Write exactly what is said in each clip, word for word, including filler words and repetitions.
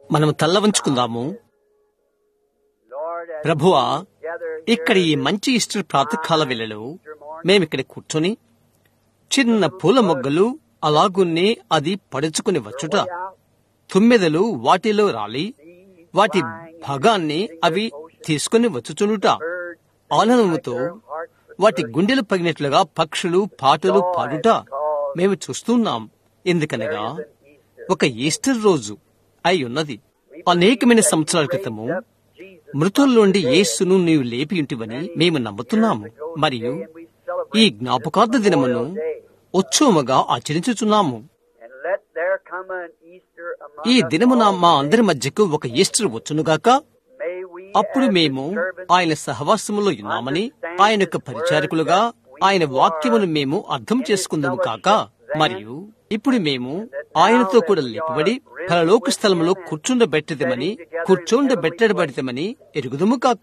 మనం తల్ల వంచుకుందాము. ప్రభువా, ఇక్కడ ఈ మంచి ఈస్టర్ ప్రాతకాల వేళలో మేమిక్కడ కూర్చొని చిన్న పూల మొగ్గలు అలాగున్నే అది పడుచుకుని వచ్చుట, తుమ్మెదలు వాటిలో రాలి వాటి భాగాన్ని అవి తీసుకుని వచ్చుచునుట, ఆనందముతో వాటి గుండెలు పగినట్లుగా పక్షులు పాటలు పాడుట మేము చూస్తున్నాం. ఎందుకనగా ఒక ఈస్టర్ రోజు అయి ఉన్నది. అనేకమైన సంవత్సరాల క్రితము మృతుల్లోండి యేసును నీవు లేపి ఉంటివని మేము నమ్ముతున్నాము. మరియు ఈ జ్ఞాపకార్థ దినమును ఉత్సవముగా ఆచరించుచున్నాము. ఈ దినమున మా అందరి మధ్యకు ఒక ఈస్టర్ వచ్చునుగాక. అప్పుడు మేము ఆయన సహవాసములో ఉన్నామని, ఆయన యొక్క పరిచారకులుగా ఆయన వాక్యమును మేము అర్థం చేసుకుందాము కాక. మరియు ఇప్పుడు మేము ఆయనతో కూడా లేపబడి పరలోక స్థలములో కూర్చుండబెట్టదమని కూర్చుండబెట్టబడితమని ఎరుగుదము కాక.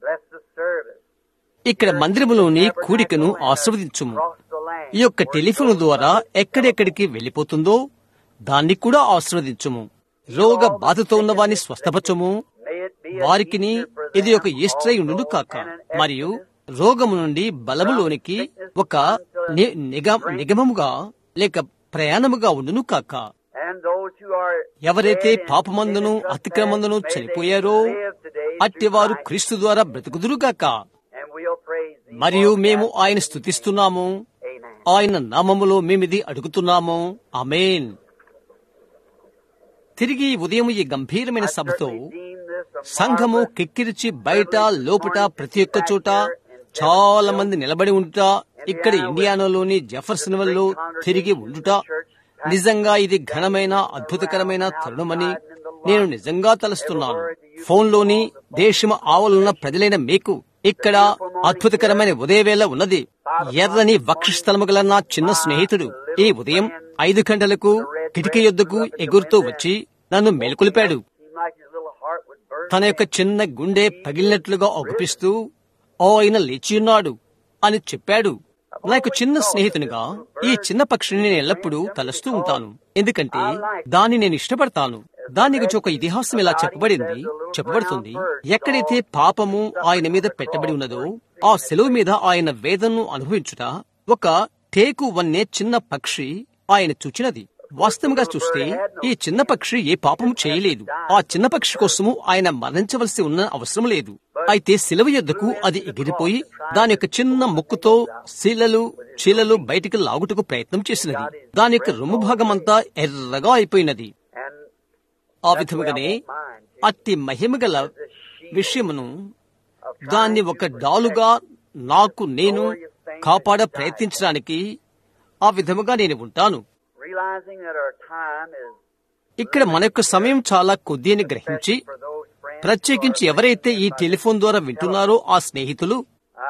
ఇక్కడ మందిరములోని కూడికను ఆశీర్వదించుము. ఈ యొక్క టెలిఫోన్ ద్వారా ఎక్కడెక్కడికి వెళ్లిపోతుందో దాన్ని కూడా ఆశీర్వదించుము. రోగ బాధతో ఉన్న వారిని స్వస్థపరచము. వారికిని ఇది ఒక ఈస్టర్ అయి ఉండును కాక. మరియు రోగము నుండి బలములోనికి ఒక నిగమముగా లేక ప్రయాణముగా ఉండును కాక. ఎవరైతే పాపమందును అతిక్రమందును చనిపోయారో అట్టివారు క్రీస్తు ద్వారా బ్రతుకుదురుగాక. మరియు మేము ఆయన స్తుతిస్తున్నాము. ఆయన నామములో మేమిది అడుగుతున్నాము. ఆమేన్. తిరిగి ఉదయం ఈ గంభీరమైన సభతో సంఘము కిక్కిరిచి బయట లోపట ప్రతి ఒక్క చోట చాలా మంది నిలబడి ఉండుట, ఇక్కడ ఇండియానాలోని జెఫర్సన్ వల్ల తిరిగి ఉండుట నిజంగా ఇది ఘనమైన అద్భుతకరమైన తరుణమని నేను నిజంగా తలుస్తున్నాను. ఫోన్లోని దేశము ఆవలున్న ప్రజలైన మీకు ఇక్కడ అద్భుతకరమైన ఉదయవేళ ఉన్నది. ఎర్రని వక్షస్థలము గల నా చిన్న స్నేహితుడు ఈ ఉదయం ఐదు గంటలకు కిటికీ యొద్దకు ఎగురుతూ వచ్చి నన్ను మేల్కొలిపాడు. తన యొక్క చిన్న గుండె పగిలినట్లుగా ఒగపిస్తూ ఆయన లేచియున్నాడు అని చెప్పాడు. నాకు చిన్న స్నేహితునిగా ఈ చిన్న పక్షిని నేను ఎల్లప్పుడూ తలస్తూ ఉంటాను. ఎందుకంటే దాన్ని నేను ఇష్టపడతాను. దాని గురించి ఒక ఇతిహాసం ఇలా చెప్పబడింది చెప్పబడుతుంది ఎక్కడైతే పాపము ఆయన మీద పెట్టబడి ఉన్నదో ఆ సెలవు మీద ఆయన వేదనను అనుభవించుట ఒక టేకు వన్నే చిన్న పక్షి ఆయన చూచినది. వాస్తవంగా చూస్తే ఈ చిన్న పక్షి ఏ పాపము చేయలేదు. ఆ చిన్న పక్షి కోసము ఆయన మరణించవలసి ఉన్న అవసరం లేదు. అయితే శిలువ యొద్దకు అది ఎగిరిపోయి దాని యొక్క చిన్న ముక్కుతో శీలలు చీలలు బయటికి లాగుటకు ప్రయత్నం చేసినది. దాని యొక్క రొమ్ము భాగమంతా ఎర్రగా అయిపోయినది. ఆ విధముగానే అట్టి మహిమగల విషయమును దాన్ని ఒక డాలుగా నాకు నేను కాపాడ ప్రయత్నించడానికి ఆ విధముగా నేను ఉంటాను. ఇక్కడ మన యొక్క సమయం చాలా కొద్ది అని గ్రహించి, ప్రత్యేకించి ఎవరైతే ఈ టెలిఫోన్ ద్వారా వింటున్నారో ఆ స్నేహితులు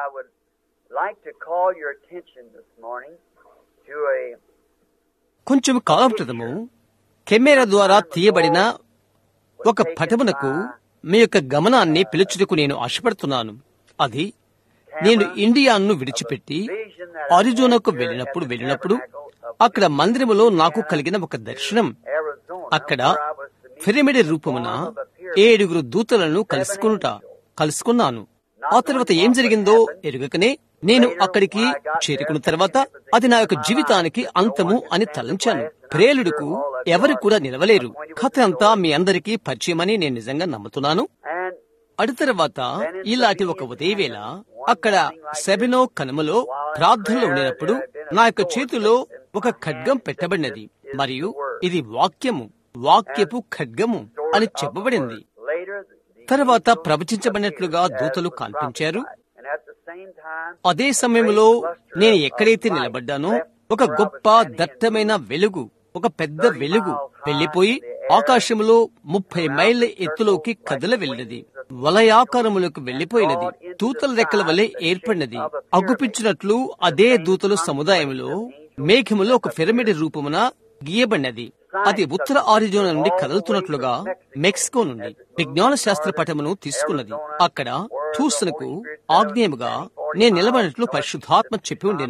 కొంచెం కాలం క్రితము కెమెరా ద్వారా తీయబడిన ఒక పటమునకు మీ యొక్క గమనాన్ని పిలుచుటకు నేను ఆశపడుతున్నాను. అది నేను ఇండియాను విడిచిపెట్టి అరిజోనాకు వెళ్ళినప్పుడు వెళ్ళినప్పుడు అక్కడ మందిరములో నాకు కలిగిన ఒక దర్శనం. అక్కడ పిరమిడ్ రూపమున ఏడుగురు దూతలను కలుసుకునుట కలుసుకున్నాను. ఆ తర్వాత ఏం జరిగిందో ఎరుగకనే నేను అక్కడికి చేరుకున్న తర్వాత అది నా యొక్క జీవితానికి అంతము అని తలంచాను. ప్రేలుడుకు ఎవరు కూడా నిలవలేరు. కథ అంతా మీ అందరికీ పరిచయమని నేను నిజంగా నమ్ముతున్నాను. అటు తర్వాత ఇలాంటి ఒక ఉదయవేళ అక్కడ సెబినో కనుమలో ప్రార్థనలో ఉండినప్పుడు నా యొక్క చేతిలో ఒక ఖడ్గం పెట్టబడినది. మరియు ఇది వాక్యము వాక్యపు ఖడ్గము అని చెప్పబడింది. తర్వాత ప్రవచించబడినట్లుగా దూతలు కనిపించారు. అదే సమయంలో నేను ఎక్కడైతే నిలబడ్డానో ఒక గొప్ప దట్టమైన వెలుగు, ఒక పెద్ద వెలుగు వెళ్లిపోయి ఆకాశంలో ముప్పై మైళ్ళ ఎత్తులోకి కదల వెళ్ళినది. వలయాకారములకు వెళ్లిపోయినది. దూతల రెక్కల వలె ఏర్పడినది. అగుపించినట్లు అదే దూతల సముదాయంలో మేఘములో ఒక పిరమిడ్ రూపమున గీయబడినది. అది ఉత్తర ఆరిజోనా నుండి కదులుతున్నట్లుగా మెక్సికో నుండి విజ్ఞాన శాస్త్ర పటమును తీసుకున్నది. అక్కడ టూసన్కు ఆగ్నేయముగా నేను నిలబడినట్లు పరిశుద్ధాత్మ చెప్పి ఉండెను.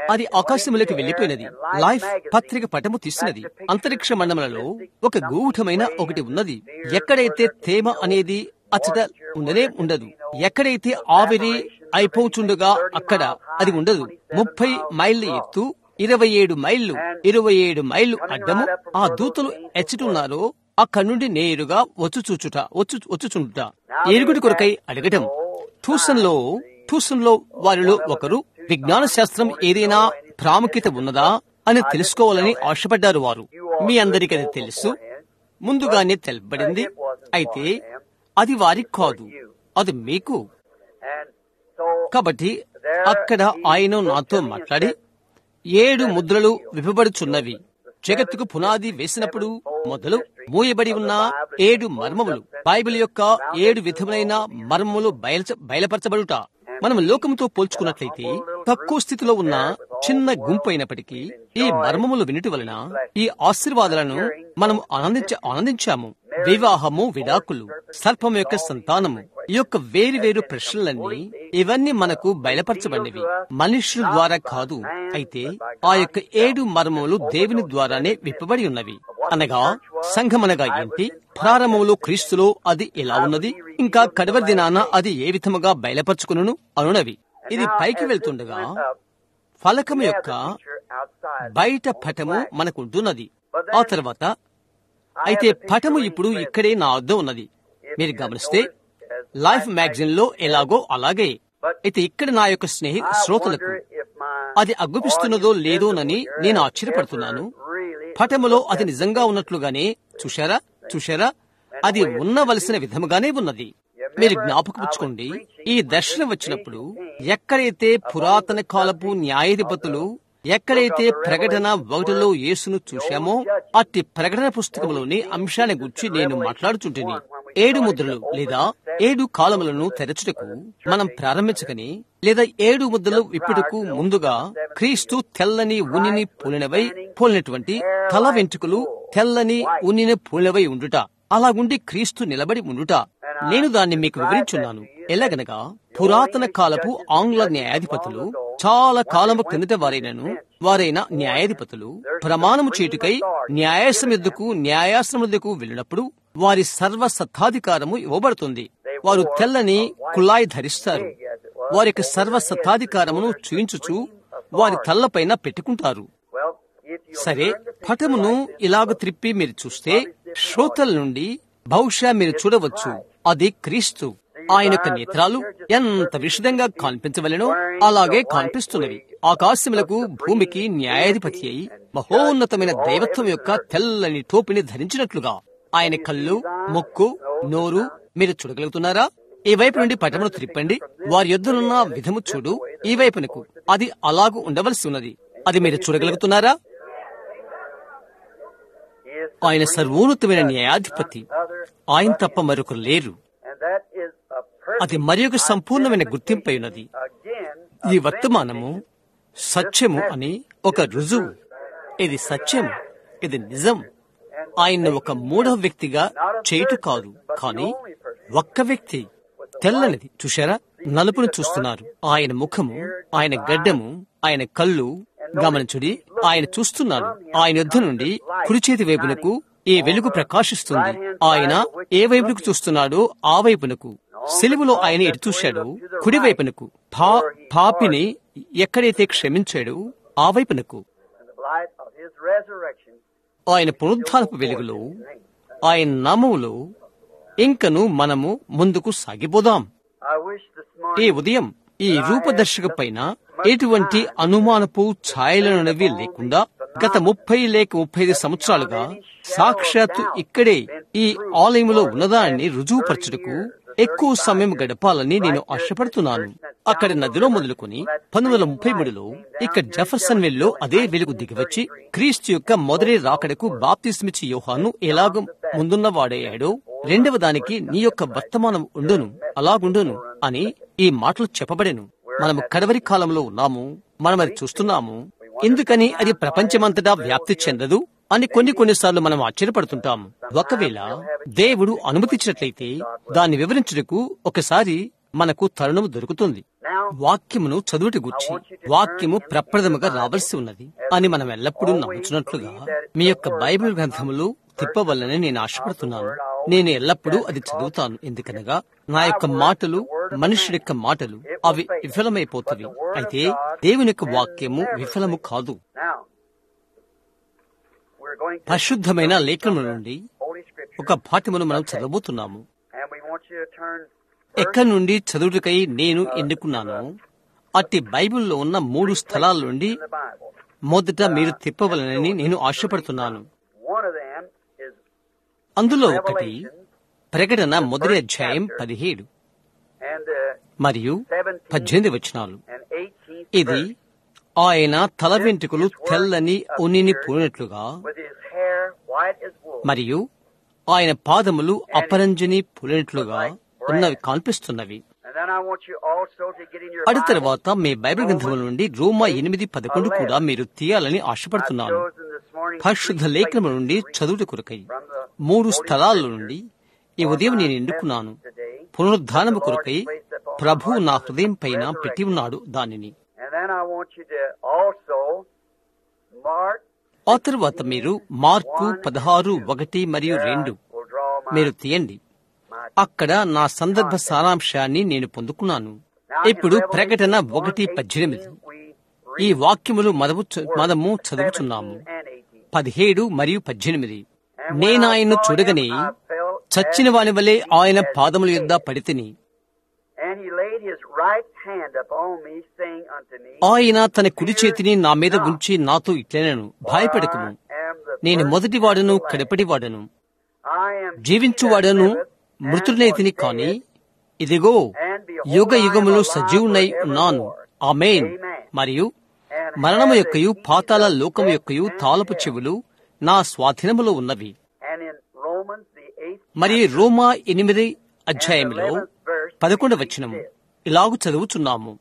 అది ఆకాశములోకి వెళ్లిపోయినది. లైఫ్ పత్రిక పటము తీసినది. అంతరిక్ష మండలంలో ఒక గూఢమైన ఒకటి ఉన్నది. ఎక్కడైతే తేమ అనేది అచ్చట ఉండనే ఉండదు. ఎక్కడైతే ఆవిరి అయిపోచుండగా అక్కడ అది ఉండదు. ముప్పై మైళ్ళ ఎత్తు, ఇరవై ఏడు మైళ్ళు ఇరవై ఏడు మైళ్ళు అడ్డము. ఆ దూతలు ఎచ్చటున్నారో అక్కడి నుండి నేరుగా వచ్చు చూచుట వచ్చు వచ్చుచుండుట ఎరుగుడి కొరకై అడగటం. ట్యూషన్లో ట్యూషన్లో వారిలో ఒకరు విజ్ఞాన శాస్త్రం ఏదైనా ప్రాముఖ్యత ఉన్నదా అని తెలుసుకోవాలని ఆశపడ్డారు. వారు మీ అందరికీ అది తెలుసు, ముందుగానే తెలపబడింది. అయితే అది వారికి కాదు, అది మీకు. కాబట్టి అక్కడ ఆయన నాతో మాట్లాడి, ఏడు ముద్రలు విప్పబడుచున్నవి. జగత్తుకు పునాది వేసినప్పుడు మొదలు మూయబడి ఉన్న ఏడు మర్మములు, బైబిల్ యొక్క ఏడు విధములైన మర్మములు బయలు బయలుపరచబడుట. మనం లోకంతో పోల్చుకున్నట్లయితే తక్కువ స్థితిలో ఉన్న చిన్న గుంపు అయినప్పటికీ ఈ మర్మములు వినుటి వలన ఈ ఆశీర్వాదాలను మనం ఆనందించ ఆనందించాము. వివాహము, విడాకులు, సర్పం యొక్క సంతానము, ఈ యొక్క వేరు వేరు ప్రశ్నలన్నీ ఇవన్నీ మనకు బయలుపరచబడినవి, మనుషుల ద్వారా కాదు. అయితే ఆ యొక్క ఏడు మర్మములు దేవుని ద్వారానే విప్పబడి ఉన్నవి. అనగా సంఘమనగా ఏంటి, ప్రారంభంలో క్రీస్తులో అది ఎలా ఉన్నది, ఇంకా కడవరి దినాన అది ఏ విధముగా బయలుపరచుకును అనునవి. ఇది పైకి వెళ్తుండగా ఫలకము యొక్క బయట పటము మనకుంటున్నది. ఆ తర్వాత అయితే పటము ఇప్పుడు ఇక్కడే నా వద్ద ఉన్నది. మీరు గమనిస్తే లైఫ్ మ్యాగజైన్ లో ఎలాగో అలాగే. అయితే ఇక్కడ నా యొక్క స్నేహి శ్రోతలకు అది అగ్గుపిస్తున్నదో లేదోనని నేను ఆశ్చర్యపడుతున్నాను. పటములో అది నిజంగా ఉన్నట్లుగానే చూశారా చూశారా అది ఉన్నవలసిన విధముగానే ఉన్నది. మీరు జ్ఞాపకపుచ్చుకోండి, ఈ దర్శనం వచ్చినప్పుడు ఎక్కడైతే పురాతన కాలపు న్యాయాధిపతులు, ఎక్కడైతే ప్రకటన ఒకటిలో యేసును చూశామో అట్టి ప్రకటన పుస్తకంలోని అంశాన్ని గురించి నేను మాట్లాడుచుంటిని. ఏడు ముద్రలు లేదా ఏడు కాలములను తెరచుటకు మనం ప్రారంభించకని, లేదా ఏడు ముద్రలు విప్పుటకు ముందుగా క్రీస్తు తెల్లని ఉనిని పోలినవై పోలినటువంటి తల వెంట్రుకలు తెల్లని ఉనిని పోలినవై ఉండుట, అలాగుండి క్రీస్తు నిలబడి ఉండుట. నేను దాన్ని మీకు వివరించున్నాను. ఎలాగనగా పురాతన కాలపు ఆంగ్ల న్యాయాధిపతులు, చాలా కాలము కిందట వారైనను వారైన న్యాయాధిపతులు ప్రమాణము చేటుకై న్యాయాసనం ఎద్దుకు న్యాయాసనం ఎద్దుకు వెళ్ళినప్పుడు వారి సర్వ సత్తాధికారము ఇవ్వబడుతుంది. వారు తెల్లని కుళాయి ధరిస్తారు. వారి యొక్క సర్వ సత్తాధికారమును చూయించుచు వారి తల్లపైన పెట్టుకుంటారు. సరే, పటమును ఇలాగ త్రిప్పి మీరు చూస్తే శ్రోతల నుండి బహుశా మీరు చూడవచ్చు అది క్రీస్తు. ఆయన యొక్క నేత్రాలు ఎంత విషదంగా కనిపించవలెనో అలాగే కనిపిస్తున్నవి. ఆకాశములకు భూమికి న్యాయాధిపతి అయి మహోన్నతమైన దైవత్వం యొక్క తెల్లని టోపిని ధరించినట్లుగా ఆయన కళ్ళు, ముక్కు, నోరు మీరు చూడగలుగుతున్నారా? ఈ వైపు నుండి పటమును త్రిప్పండి. వారి యొద్దనున్న విధము చూడు. ఈ వైపునకు అది అలాగూ ఉండవలసి ఉన్నది. అది మీరు చూడగలుగుతున్నారా? ఆయన సర్వోన్నతమైన న్యాయాధిపతి. ఆయన తప్ప మరొకరు లేరు. అది మరి ఒక సంపూర్ణమైన గుర్తింపై ఉన్నది. ఈ వర్తమానము సత్యము అని ఒక రుజువు. ఇది సత్యము, ఇది నిజం. ఆయన్ను ఒక మూడవ వ్యక్తిగా చేయుట కాదు, కానీ ఒక్క వ్యక్తి తెల్లనిది. చూశారా? నలుపును చూస్తున్నారు. ఆయన ముఖము, ఆయన గడ్డము, ఆయన కళ్ళు గమనించుడి. ఆయన చూస్తున్నాడు. ఆయన యుద్ధ నుండి కుడి చేతి వైపునకు ఈ వెలుగు ప్రకాశిస్తుంది. ఆయన ఏ వైపునకు చూస్తున్నాడో ఆ వైపునకు. సిలువలో ఆయన ఎటు చూశాడు? కుడి వైపునకు. పా పాపిని ఎక్కడైతే క్షమించాడో ఆ వైపునకు. ఆయన పునరుద్ధానపు వెలుగులో, ఆయన నామములో ఇంకను మనము ముందుకు సాగిపోదాం. ఈ ఉదయం ఈ రూపదర్శక పైన ఎటువంటి అనుమానపు ఛాయలనవి లేకుండా గత ముప్పై లేక ముప్పై ఐదు సంవత్సరాలుగా సాక్షాత్తు ఇక్కడే ఈ ఆలయంలో ఉన్నదాన్ని రుజువుపరచుటకు ఎక్కువ సమయం గడపాలని నేను ఆశపడుతున్నాను. అక్కడ నదిలో మొదలుకొని పంతొమ్మిది వందల ముప్పై మూడులో ఇక్కడ జెఫర్సన్ విల్ లో అదే వెలుగు దిగివచ్చి క్రీస్తు యొక్క మొదటి రాకడకు బాప్తిస్మిచ్చి యోహాను ఎలాగ ముందున్నవాడయ్యాడో రెండవ దానికి నీ యొక్క వర్తమానం ఉండును, అలాగుండును అని ఈ మాటలు చెప్పబడెను. మనము కడవరి కాలంలో ఉన్నాము. మనం అది చూస్తున్నాము. ఎందుకని అది ప్రపంచమంతటా వ్యాప్తి చెందదు అని కొన్ని కొన్నిసార్లు మనం ఆశ్చర్యపడుతుంటాం. ఒకవేళ దేవుడు అనుమతించినట్లయితే దాన్ని వివరించుటకు ఒకసారి మనకు తరుణము దొరుకుతుంది. వాక్యమును చదువుటి గుర్చి వాక్యము ప్రప్రథముగా రావలసి ఉన్నది అని మనం ఎల్లప్పుడూ నమ్ముచున్నట్లుగా మీ యొక్క బైబిల్ గ్రంథములు తిప్పవల్లని నేను ఆశపడుతున్నాను. నేను ఎల్లప్పుడూ అది చదువుతాను. ఎందుకనగా నా యొక్క మాటలు మనుషుడి యొక్క మాటలు అవి విఫలమైపోతవి. అయితే దేవుని యొక్క వాక్యము విఫలము కాదు. పరిశుద్ధమైన లేఖనముల నుండి ఒక పాఠమును మనం చదవబోతున్నాము. ఎక్కడి నుండి చదువుటకై నేను ఎన్నుకున్నాను అట్టి బైబిల్లో ఉన్న మూడు స్థలాల నుండి మొదట మీరు తిప్పవలనని నేను ఆశపడుతున్నాను. అందులో ఒకటి ప్రకటన మొదటి అధ్యాయం పదిహేడు మరియు పద్దెనిమిది వచనాలు. ఇది ఆయన తల వెంట్రుకలు తెల్లని ఉనిని పూనినట్లుగా మరియు ఆయన పాదములు అపరంజిని పూనినట్లుగా ఉన్నవి కనిపిస్తున్నవి. అటు తర్వాత మీ బైబిల్ గ్రంథముల నుండి రోమా ఎనిమిది పదకొండు కూడా మీరు తీయాలని ఆశపడుతున్నాను. పరిశుద్ధ లేఖనముల నుండి చదువుట కొరకై మూడు స్థలాల నుండి ఈ ఉదయం నేను ఎన్నుకున్నాను. పునరుద్ధానము కొరకై ప్రభువు నా హృదయం పైన పెట్టి ఉన్నాడు దానిని. ఆ తరువాత మీరు మార్కు పదహారు ఒకటి మరియు రెండు మీరు తీయండి. అక్కడ నా సందర్భ సారాంశాన్ని నేను పొందుకున్నాను. ఇప్పుడు ప్రకటన ఒకటి పద్దెనిమిది ఈ వాక్యములు మదము మదము చదువుచున్నాము. పదిహేడు మరియు పద్దెనిమిది. నేనాయన్ను చూడగనే చచ్చిన వాని వలె ఆయన పాదముల యొద్ద పడితిని. ఆయన తన కుడి చేతిని నా మీద ఉంచి నాతో ఇట్లనెను, భయపడకుము, నేను మొదటివాడను కడపటివాడను, జీవించువాడను మృతుడనైతిని కాని ఇదిగో యుగ యుగములు సజీవునై ఉన్నాను. ఆమేన్. మరియు మరణము యొక్కయు పాతాళ లోకము యొక్కయు తాళపు చెవులు నా స్వాధీనములో ఉన్నవి. మరి రోమా ఎనిమిది అధ్యాయంలో పదకొండవ వచనము ఇలాగు చదువుచున్నాము.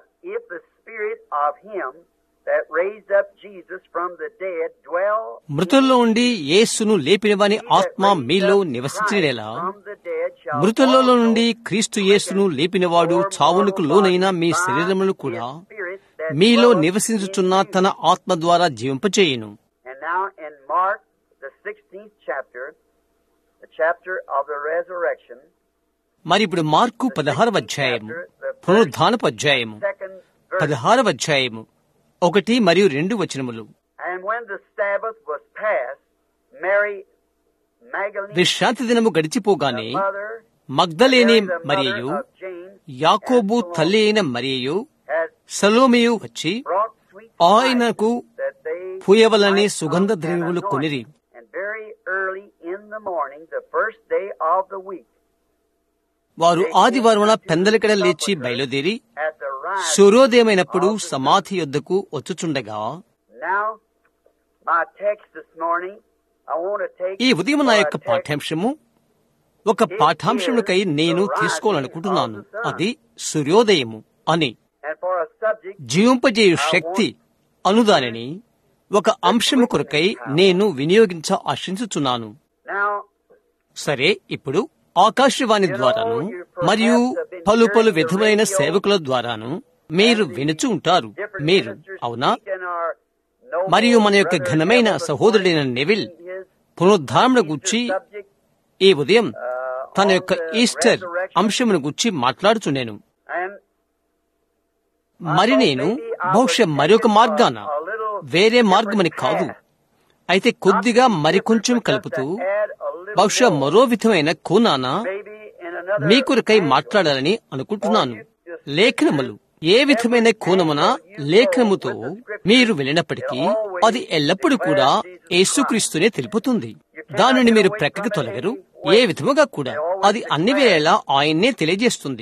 మృతుల్లో ఉండి యేసును లేపినవాని ఆత్మ మీలో నివసించినలా మృతుల్లో నుండి క్రీస్తు యేసును లేపినవాడు చావునకు లోనైన మీ శరీరమును కూడా మీలో నివసించుచున్న తన ఆత్మ ద్వారా జీవింపచేయును. మరి ఇప్పుడు మార్కు పదహారవ అధ్యాయము పునరుద్ధానపు అధ్యాయము పదహారవ అధ్యాయము ఒకటి మరియు రెండు వచనములు. విశ్రాంతి దినము గడిచిపోగానే మగ్దలేనే మరియయు యాకోబు తల్లి అయిన మరియయు సలోమియు వచ్చి ఆయనకు పూయవలని సుగంధ ద్రవ్యములు కొనిరి. వారు ఆదివారమున పెందలికడ లేచి బయలుదేరి సూర్యోదయమైనప్పుడు సమాధి యొద్దకు వచ్చుచుండగా. ఈ ఉదయం నా యొక్క పాఠ్యాంశము ఒక పాఠాంశముకై నేను తీసుకోవాలనుకుంటున్నాను. అది సూర్యోదయము అని జీవింపజేయు శక్తి అనుదానిని ఒక అంశము కొరకై నేను వినియోగించ ఆశించుచున్నాను. సరే, ఇప్పుడు ఆకాశవాణి ద్వారాను మరియు పలు పలు విధమైన సేవకుల ద్వారాను మీరు వినుచు ఉంటారు. మీరు అవునా? మరియు మన యొక్క ఘనమైన సహోదరుడైన నెవిల్ పునరుద్ధారణ గురించి ఈ ఉదయం తన యొక్క ఈస్టర్ అంశమును గురించి మాట్లాడుచున్నాను. మరి నేను బహుశా మరొక మార్గాన వేరే మార్గమని కాదు, అయితే కొద్దిగా మరికొంచెం కలుపుతూ బహుశా మరో విధమైన కోణాన మీ కొరకై మాట్లాడాలని అనుకుంటున్నాను. లేఖనములు ఏ విధమైన కోణమున లేఖనముతో మీరు వెళ్ళినప్పటికీ అది ఎల్లప్పుడూ కూడా యేసుక్రీస్తునే తెలుపుతుంది. దానిని మీరు ప్రక్కకి తొలగరు. ఏ విధముగా కూడా అది అన్ని వేళలా ఆయన్నే తెలియజేస్తుంది.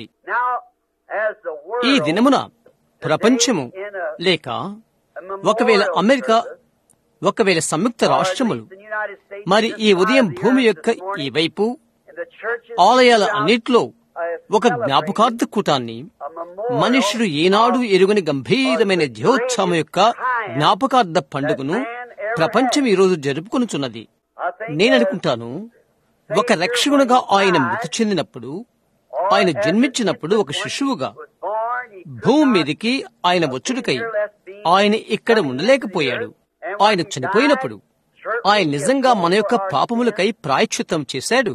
ఈ దినమున ప్రపంచము లేక ఒకవేళ అమెరికా, ఒకవేళ సంయుక్త రాష్ట్రములు, మరి ఈ ఉదయం భూమి యొక్క ఈ వైపు ఆలయాల అన్నిట్లో ఒక జ్ఞాపకార్థ కూటాన్ని మనుషుడు ఏనాడు ఎరుగని గంభీరమైన ధ్యోత్సవం యొక్క జ్ఞాపకార్థ పండుగను ప్రపంచం ఈరోజు జరుపుకొనుచున్నది. నేననుకుంటాను, ఒక రక్షకునిగా ఆయన మృతి చెందినప్పుడు, ఆయన జన్మించినప్పుడు ఒక శిశువుగా భూమి మీదికి ఆయన వచ్చుడుకై ఆయన ఇక్కడ ఉండలేకపోయాడు. ఆయన చనిపోయినప్పుడు ఆయన నిజంగా మన యొక్క పాపములకై ప్రాయశ్చిత్తం చేశాడు.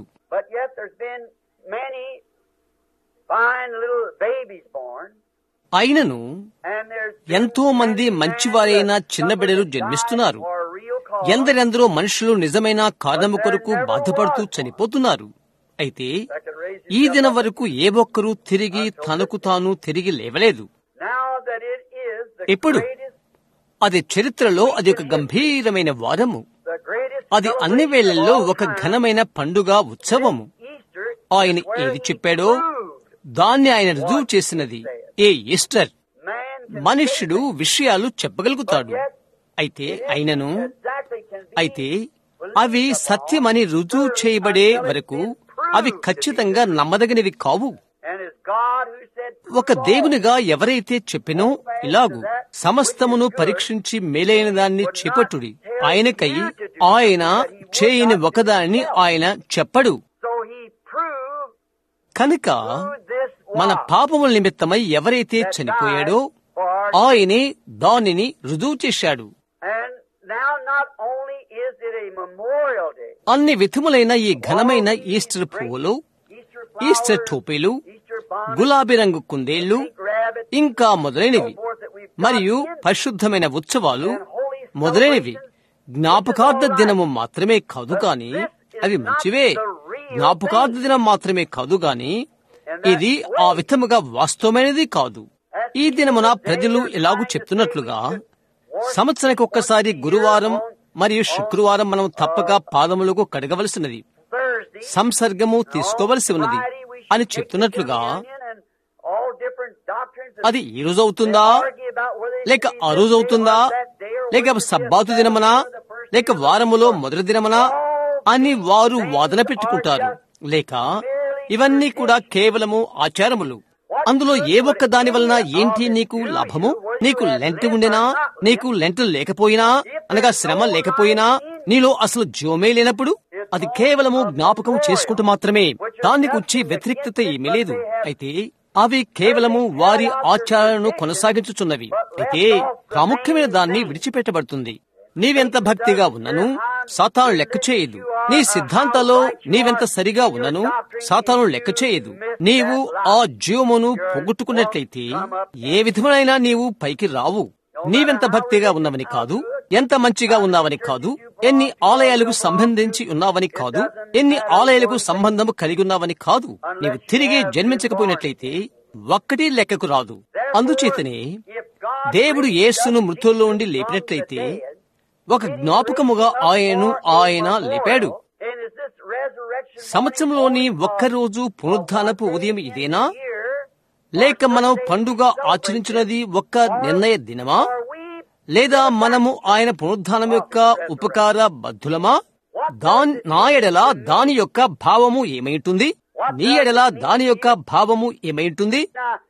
అయినను ఎంతో మంది మంచివారైన చిన్న బిడ్డలు జన్మిస్తున్నారు. ఎందరెందరో మనుషులు నిజమైన కారణము కొరకు బాధపడుతూ చనిపోతున్నారు. అయితే ఈ దినం వరకు ఏ ఒక్కరూ తిరిగి తనకు తాను తిరిగి లేవలేదు. ఇప్పుడు అది చరిత్రలో అది ఒక గంభీరమైన వారము. అది అన్ని వేళల్లో ఒక ఘనమైన పండుగ ఉత్సవము. ఆయన ఏది చెప్పాడో దాన్ని ఆయన రుజువు చేసినది ఏ ఈస్టర్. మనుష్యుడు విషయాలు చెప్పగలుగుతాడు, అయితే అయినను అయితే అవి సత్యమని రుజువు చేయబడే వరకు అవి ఖచ్చితంగా నమ్మదగినవి కావు. ఒక దేవునిగా ఎవరైతే చెప్పినో ఇలాగు సమస్తమును పరీక్షించి మేలైన దాన్ని చేపట్టుడి, ఆయనకై ఆయన చేయని ఒకదాన్ని ఆయన చెప్పడు. కనుక మన పాపముల నిమిత్తమై ఎవరైతే చనిపోయాడో ఆయనే దానిని రుజువు చేశాడు. అన్ని విధములైన ఈ ఘనమైన ఈస్టర్ పువ్వులు, ఈస్టర్ టోపీలు, గులాబీ రంగు కుందేళ్లు ఇంకా మొదలైనవి మరియు పరిశుద్ధమైన ఉత్సవాలు మొదలైనవి జ్ఞాపకార్థ దినము మాత్రమే కాదు గాని అవి మంచివే. జ్ఞాపకార్థ దినం మాత్రమే కాదు గాని ఇది ఆ విధముగా వాస్తవమైనది కాదు. ఈ దినమున ప్రజలు ఎలాగూ చెప్తున్నట్లుగా సంవత్సరానికి ఒక్కసారి గురువారం మరియు శుక్రవారం మనం తప్పక పాదములకు కడగవలసినది, సంసర్గము తీసుకోవలసి ఉన్నది అని చెప్తున్నట్లుగా అది ఈ రోజు అవుతుందా లేక ఆ రోజు అవుతుందా లేక సబ్బాతు దినమనా లేక వారములో మొదటి దినమనా అని వారు వాదన పెట్టుకుంటారు. లేక ఇవన్నీ కూడా కేవలము ఆచారములు. అందులో ఏ ఒక్క దాని వలన ఏంటి నీకు లాభము? నీకు లెంట్ ఉండినా, నీకు లెంట్ లేకపోయినా, అనగా శ్రమ లేకపోయినా, నీలో అసలు జోమే లేనప్పుడు అది కేవలము జ్ఞాపకం చేసుకుంటూ మాత్రమే. దాన్ని గురించి వ్యతిరేక్తత ఏమీ లేదు. అయితే అవి కేవలము వారి ఆచారాలను కొనసాగించుచున్నవి. అయితే ప్రాముఖ్యమైన దాన్ని విడిచిపెట్టబడుతుంది. నీవెంత భక్తిగా ఉన్నను సాతాను లెక్క చేయదు. నీ సిద్ధాంతాల్లో నీవెంత సరిగా ఉన్నను సాతాను లెక్క చేయదు. నీవు ఆ జీవమును పోగొట్టుకున్నట్లయితే ఏ విధమునైనా నీవు పైకి రావు. నీవెంత భక్తిగా ఉన్నవని కాదు, ఎంత మంచిగా ఉన్నావని కాదు, ఎన్ని ఆలయాలకు సంబంధించి ఉన్నావని కాదు, ఎన్ని ఆలయాలకు సంబంధము కలిగి ఉన్నావని కాదు. నీవు తిరిగి జన్మించకపోయినట్లయితే ఒక్కటి లెక్కకు రాదు. అందుచేతనే దేవుడు యేసును మృతుల్లో ఉండి లేపినట్లయితే ఒక జ్ఞాపకముగా ఆయనను ఆయన లేపాడు. సంవత్సరంలోని ఒక్కరోజు పునరుద్ధానపు ఉదయం ఇదేనా? లేక మనం పండుగ ఆచరించినది ఒక్క నిర్ణయ దినమా? లేదా మనము ఆయన పునరుద్ధానం యొక్క ఉపకార బద్ధులమా? దాని నా ఎడల దాని యొక్క భావము ఏమైంటుంది? నీ ఎడల దాని యొక్క భావము ఏమైంటుంది?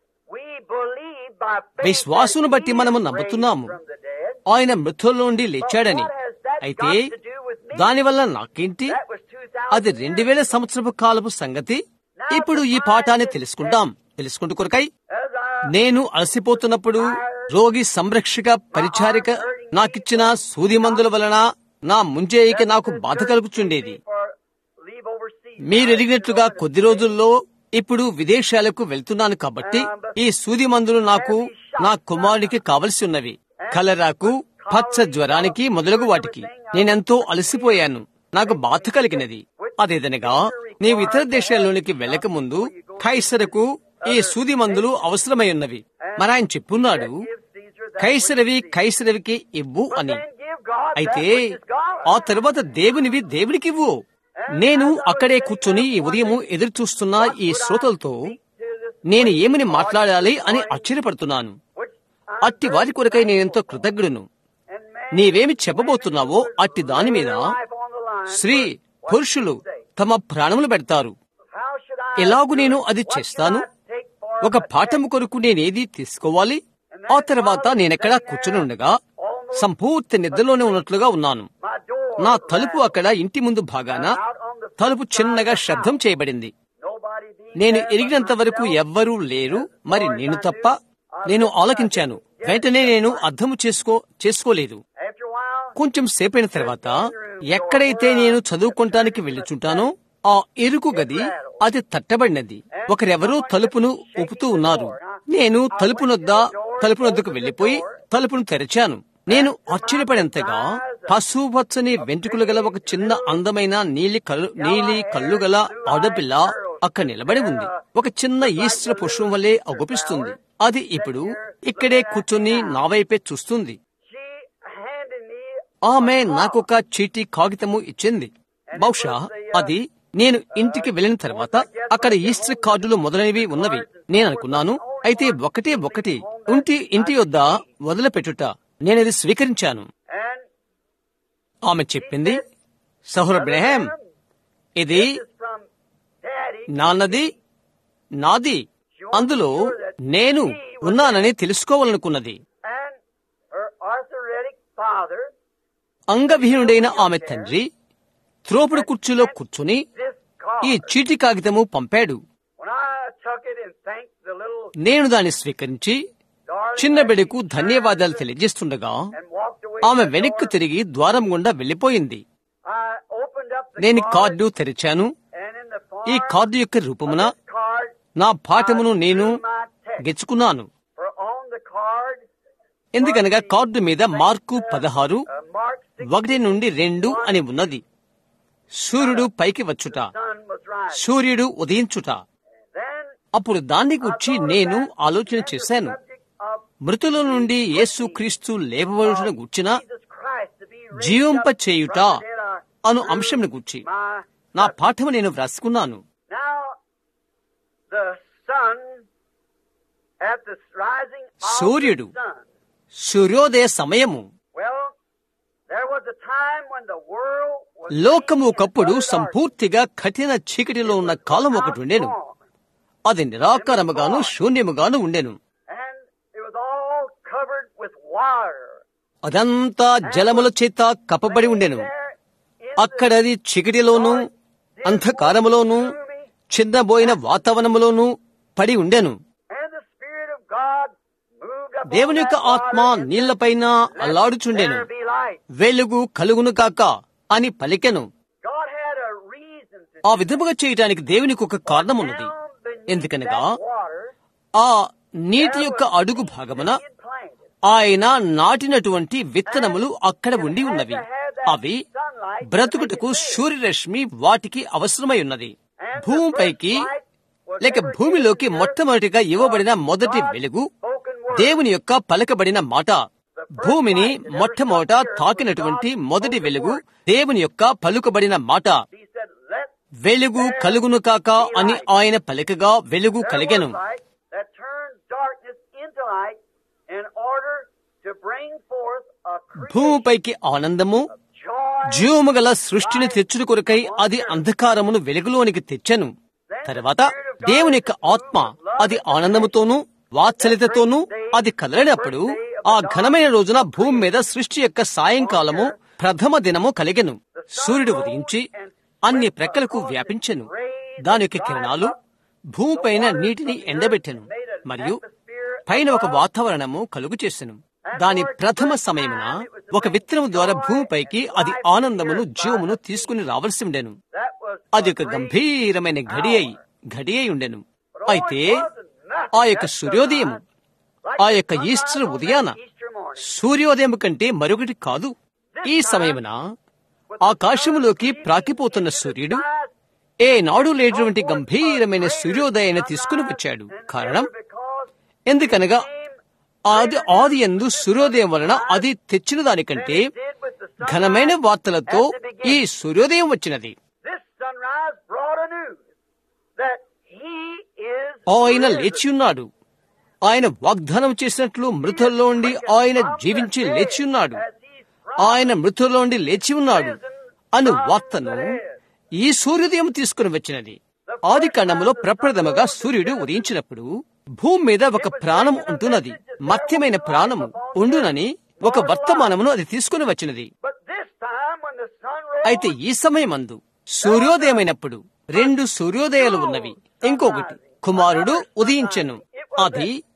విశ్వాసును బట్టి మనము నమ్ముతున్నాము ఆయన మృతుల్లో నుండి లేచాడని. అయితే దానివల్ల నాకేంటి? అది రెండు వేల సంవత్సరపు కాలపు సంగతి. ఇప్పుడు ఈ పాఠాన్ని తెలుసుకుంటాం. తెలుసుకుంటూ కొరకై నేను అలసిపోతున్నప్పుడు రోగి సంరక్షక పరిచారిక నాకిచ్చిన సూది మందుల వలన నా ముంజేయికి నాకు బాధ కలుగుచుండేది. మీరు ఎరిగినట్లుగా కొద్ది రోజుల్లో ఇప్పుడు విదేశాలకు వెళ్తున్నాను కాబట్టి ఈ సూది మందులు నాకు నా కుమారుడికి కావలసి ఉన్నవి. కలరాకు, పచ్చ జ్వరానికి మొదలగు వాటికి నేనెంతో అలసిపోయాను. నాకు బాధ కలిగినది. అదేదనగా నీవు ఇతర దేశాల్లోనికి వెళ్లక ముందు కైసరకు ఈ సూది మందులు అవసరమై ఉన్నవి. మరి ఆయన చెప్పున్నాడు కైసరవి కైసరవికి ఇవ్వు అని. అయితే ఆ తరువాత దేవునివి దేవునికి ఇవ్వు. నేను అక్కడే కూర్చొని ఈ ఉదయం ఎదురు చూస్తున్న ఈ శ్రోతలతో నేను ఏమని మాట్లాడాలి అని ఆశ్చర్యపడుతున్నాను. అట్టి వారి కొరకై నేనెంతో కృతజ్ఞుడును. నీవేమి చెప్పబోతున్నావో అట్టి దాని మీద స్త్రీ పురుషులు తమ ప్రాణములు పెడతారు. ఎలాగు నేను అది చేస్తాను? ఒక పాఠము కొరకు నేనేది తీసుకోవాలి? ఆ తర్వాత నేనెక్కడా కూర్చుని ఉండగా సంపూర్తి నిద్రలోనే ఉన్నట్లుగా ఉన్నాను. నా తలుపు అక్కడ ఇంటి ముందు భాగాన తలుపు చిన్నగా శబ్దం చేయబడింది. నేను ఎరిగినంత వరకు ఎవ్వరూ లేరు, మరి నేను తప్ప నేను ఆలకించాను. వెంటనే నేను అర్థము చేసుకో చేసుకోలేదు. కొంచెం సేపైన తర్వాత ఎక్కడైతే నేను చదువుకోవటానికి వెళ్ళుచుంటానో ఆ ఇరుకు గది అది తట్టబడినది. ఒకరెవరో తలుపును ఊపుతూ ఉన్నారు. నేను తలుపు నొద్ద తలుపు నొద్దకు వెళ్లిపోయి తలుపును తెరిచాను. నేను ఆశ్చర్యపడేంతగా పశుపచ్చని వెంట్రుకలు గల ఒక చిన్న అందమైన నీలి కళ్ళు నీలి కళ్ళు గల ఆడపిల్ల అక్కడ నిలబడి ఉంది. ఒక చిన్న ఈస్టర్ పుష్పం వల్లే అగుపిస్తుంది. అది ఇప్పుడు ఇక్కడే కూర్చొని నా వైపే చూస్తుంది. ఆమె నాకొక చీటీ కాగితము ఇచ్చింది. బహుశా అది నేను ఇంటికి వెళ్లిన తర్వాత అక్కడ ఈస్టర్ కార్డులు మొదలైనవి ఉన్నవి నేను అనుకున్నాను. అయితే ఒకటే ఒకటి ఇంటి ఇంటి యొద్ద వదిలిపెట్టుట నేనది స్వీకరించాను. ఆమె చెప్పింది, సహోదరు బ్రహ్మ్, ఇది నాన్నది, నాది. అందులో నేను ఉన్నానని తెలుసుకోవాలనుకున్నది. అంగవిహీనుడైన ఆమె తండ్రి త్రోపుడు కుర్చీలో కూర్చుని ఈ చీటి కాగితము పంపాడు. నేను దాన్ని స్వీకరించి చిన్న బిడ్డకు ధన్యవాదాలు తెలియజేస్తుండగా ఆమె వెనక్కు తిరిగి ద్వారం గుండా వెళ్లిపోయింది. నేను కార్డు తెరిచాను. ఈ కార్డు యొక్క రూపమున నా పాఠమును నేను గెచ్చుకున్నాను. ఎందుకనగా కార్డు మీద మార్కు పదహారు ఒకటి నుండి రెండు అని ఉన్నది. సూర్యుడు పైకి వచ్చుట, సూర్యుడు ఉదయించుట. అప్పుడు దాన్ని గురించి నేను ఆలోచన చేశాను. మృతుల నుండి యేసుక్రీస్తు లేపబడుట గూర్చిన జీవింప చేయుట అను అంశంను గూర్చి నా పాఠము నేను వ్రాసుకున్నాను. సూర్యుడు సూర్యోదయ సమయము. లోకము ఒకప్పుడు సంపూర్తిగా కఠిన చీకటిలో ఉన్న కాలం ఒకటి ఉండెను. అది నిరాకారముగాను శూన్యముగాను ఉండెను. అదంతా జలముల చేత కప్పబడి ఉండెను. అక్కడది చీకటిలోనూ అంధకారములోనూ చిన్నబోయిన వాతావరణములోనూ పడి ఉండెను. దేవుని యొక్క ఆత్మ నీళ్లపైన అల్లాడుచుండెను. వెలుగు కలుగును కాక అని పలికెను. ఆ విధముగా చేయటానికి దేవునికి ఒక కారణం ఉన్నది. ఎందుకనగా ఆ నీటి యొక్క అడుగు భాగమున ఆయన నాటినటువంటి విత్తనములు అక్కడ ఉండి ఉన్నవి. అవి బ్రతుకుటకు సూర్యరశ్మి వాటికి అవసరమై ఉన్నది. భూమిపైకి లేక భూమిలోకి మొట్టమొదటిగా ఇవ్వబడిన మొదటి వెలుగు దేవుని యొక్క పలకబడిన మాట. భూమిని మొట్టమొదట తాకినటువంటి మొదటి వెలుగు దేవుని యొక్క పలుకబడిన మాట. వెలుగు కలుగును కాక అని ఆయన పలికగా వెలుగు కలిగెను. భూమిపైకి ఆనందము జీవము గల సృష్టిని తెచ్చుడు కొరకై అది అంధకారమును వెలుగులోనికి తెచ్చెను. తర్వాత దేవుని యొక్క ఆత్మ అది ఆనందముతోనూ వాత్సల్యతతోనూ అది కదలినప్పుడు ఆ ఘనమైన రోజున భూమి మీద సృష్టి యొక్క సాయంకాలము ప్రథమ దినము కలిగెను. సూర్యుడు ఉదయించి అన్ని ప్రక్కలకు వ్యాపించెను. దాని యొక్క కిరణాలు భూమిపైన నీటిని ఎండబెట్టెను మరియు పైన ఒక వాతావరణము కలుగు చేసెను. దాని ప్రథమ సమయమున ఒక విత్తనము ద్వారా భూమిపైకి అది ఆనందమును జీవమును తీసుకుని రావలసి ఉండెను. అది ఒక గంభీరమైన ఘడి అయి ఘడి అయి ఉండెను. అయితే ఆ యొక్క సూర్యోదయం, ఆ యొక్క ఈస్టర్ ఉదయాన సూర్యోదయం కంటే మరొకటి కాదు. ఈ సమయమున ఆకాశములోకి ప్రాకిపోతున్న సూర్యుడు ఏనాడు లేనటువంటి గంభీరమైన సూర్యోదయాన్ని తీసుకుని వచ్చాడు. కారణం ఎందుకనగా అది ఆది యందు సూర్యోదయం వలన అది తెచ్చిన దానికంటే ఘనమైన వార్తలతో ఈ సూర్యోదయం వచ్చినది. ఆయన లేచి ఉన్నాడు. ఆయన వాగ్దానం చేసినట్లు మృతుల్లో నుండి ఆయన జీవించి లేచి ఉన్నాడు. ఆయన మృతుల్లో నుండి లేచి ఉన్నాడు అను వార్తను ఈ సూర్యోదయం తీసుకుని వచ్చినది. ఆది కాండములో ప్రప్రథమగా సూర్యుడు ఉదయించినప్పుడు భూమి మీద ఒక ప్రాణం ఉంటున్నది, మత్యమైన ప్రాణము ఉండునని ఒక వర్తమానమును అది తీసుకుని వచ్చినది. అయితే ఈ సమయమందు సూర్యోదయమైనప్పుడు రెండు సూర్యోదయాలు ఉన్నవి. ఇంకొకటి కుమారుడు ఉదయించెను. అది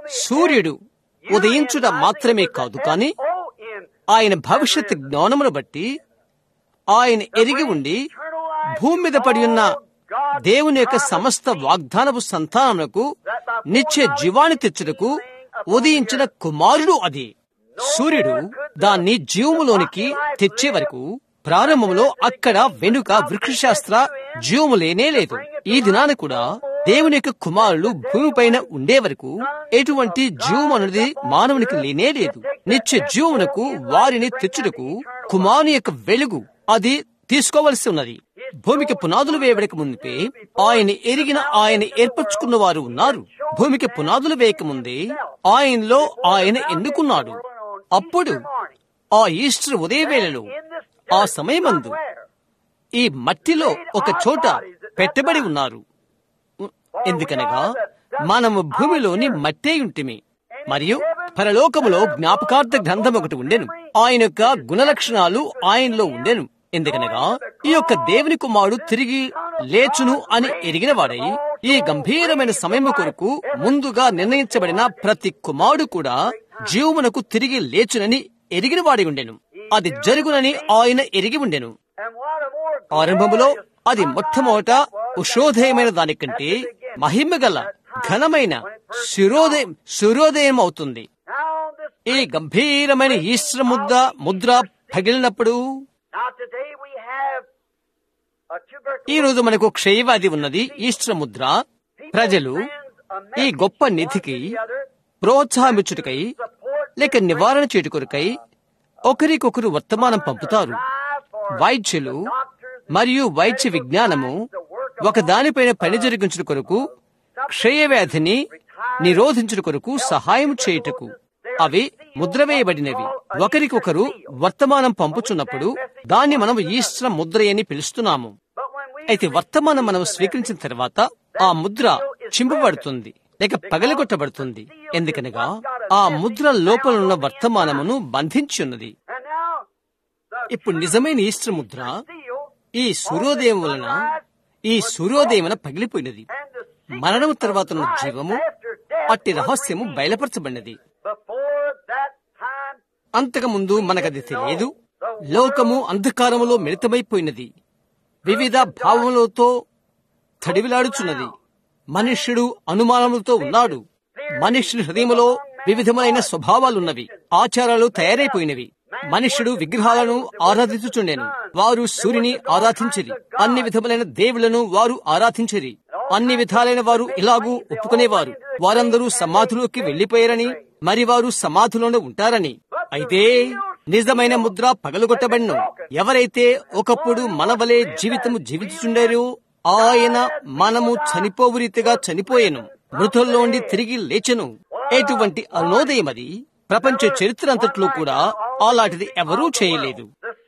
సూర్యుడు ఉదయించుట మాత్రమే కాదు కాని ఆయన భవిష్యత్ జ్ఞానమును బట్టి ఆయన ఎరిగి ఉండి భూమి మీద పడి ఉన్న దేవుని యొక్క సమస్త వాగ్దానపు సంతానములకు నిత్య జీవాన్ని తెచ్చుటకు ఉదయించిన కుమారుడు అది. సూర్యుడు దాన్ని జీవములోనికి తెచ్చే వరకు ప్రారంభంలో అక్కడ వెనుక వృక్షశాస్త్ర జీవము లేనే లేదు. ఈ దినాన కూడా దేవుని యొక్క కుమారులు భూమిపైన ఉండే వరకు ఎటువంటి జీవం అనేది మానవునికి లేనే లేదు. నిత్య జీవమునకు వారిని తెచ్చుటకు కుమారుని యొక్క వెలుగు అది తీసుకోవలసి ఉన్నది. భూమికి పునాదులు వేయబడక ముందే ఆయన ఎరిగిన ఆయన ఏర్పరచుకున్న వారు ఉన్నారు. భూమికి పునాదులు వేయకముందే ఆయనలో ఆయన ఎన్నుకున్నాడు. అప్పుడు ఆ ఈస్టర్ ఉదయవేళలో ఆ సమయమందు ఈ మట్టిలో ఒక చోట పెట్టబడి ఉన్నారు. ఎందుకనగా మనము భూమిలోని మట్టే ఉంటిమి. మరియు పరలోకములో జ్ఞాపకార్థ గ్రంథం ఒకటి ఉండెను. ఆయన యొక్క గుణలక్షణాలు ఆయనలో ఉండెను. ఎందుకనగా ఈ యొక్క దేవుని కుమారుడు తిరిగి లేచును అని ఎరిగిన వాడై ఈ గంభీరమైన సమయము కొరకు ముందుగా నిర్ణయించబడిన ప్రతి కుమారుడు కూడా జీవమునకు తిరిగి లేచునని ఎరిగిన వాడి ఉండెను. అది జరుగునని ఆయన ఎరిగి ఉండెను. ఆరంభములో అది మొట్టమొదట ఉషోదయమైన దానికంటే మహిమగల ఘనమైన సూర్యోదయం సూర్యోదయం అవుతుంది. ఈ గంభీరమైన ఈస్టర్ ముద్ర ముద్ర పగిలినప్పుడు ఈ రోజు మనకు క్షయవ్యాధి ఉన్నది. ఈస్టర్ ముద్ర ప్రజలు ఈ గొప్ప నిధికి ప్రోత్సాహమిచ్చుటకై లేక నివారణ చేటుకొరకై ఒకరికొకరు వర్తమానం పంపుతారు. వైద్యులు మరియు వైద్య విజ్ఞానము ఒక దానిపైన పని జరిగించుట కొరకు క్షయవ్యాధిని నిరోధించుట కొరకు సహాయం చేయుటకు అవి ముద్రవేయబడినవి. ఒకరికొకరు వర్తమానం పంపుచున్నప్పుడు దాన్ని మనం ఈస్టర్ ముద్ర అని పిలుస్తున్నాము. అయితే వర్తమానం మనం స్వీకరించిన తర్వాత ఆ ముద్ర చింపబడుతుంది లేక పగలగొట్టబడుతుంది. ఎందుకనగా ఆ ముద్ర లోపల ఉన్న వర్తమానమును బంధించి ఉన్నది. ఇప్పుడు నిజమైన ఈస్టర్ ముద్ర ఈ సూర్యోదయం వలన ఈ సూర్యోదయం పగిలిపోయినది. మరణం తర్వాత ఉన్న జీవము అట్టి రహస్యము బయలుపరచబడినది. అంతకుముందు మనకది తెలియదు. లోకము అంధకారములో మిళితమైపోయినది. వివిధ భావములతో తడివిలాడుచున్నది. మనుష్యుడు అనుమానములతో ఉన్నాడు. మనుష్యుని హృదయములో వివిధమైన స్వభావాలున్నవి. ఆచారాలు తయారైపోయినవి. మనుష్యుడు విగ్రహాలను ఆరాధించుచుండెను. వారు సూర్యుని ఆరాధించిరి. అన్ని విధములైన దేవులను వారు ఆరాధించిరి. అన్ని విధాలైన వారు ఇలాగూ ఒప్పుకునేవారు. వారందరూ సమాధిలోకి వెళ్లిపోయారని, మరి వారు సమాధిలోనే ఉంటారని. అయితే నిజమైన ముద్ర పగలగొట్టబడిను. ఎవరైతే ఒకప్పుడు మనవలే జీవితము జీవించుచుండారో ఆయన మనము చనిపోవు రీతిగా చనిపోయాను, మృతుల్లోండి తిరిగి లేచెను. ఎటువంటి అరుణోదయం అది. ప్రపంచ చరిత్ర అంతట్లో కూడా అలాంటిది ఎవరూ చేయలేదు.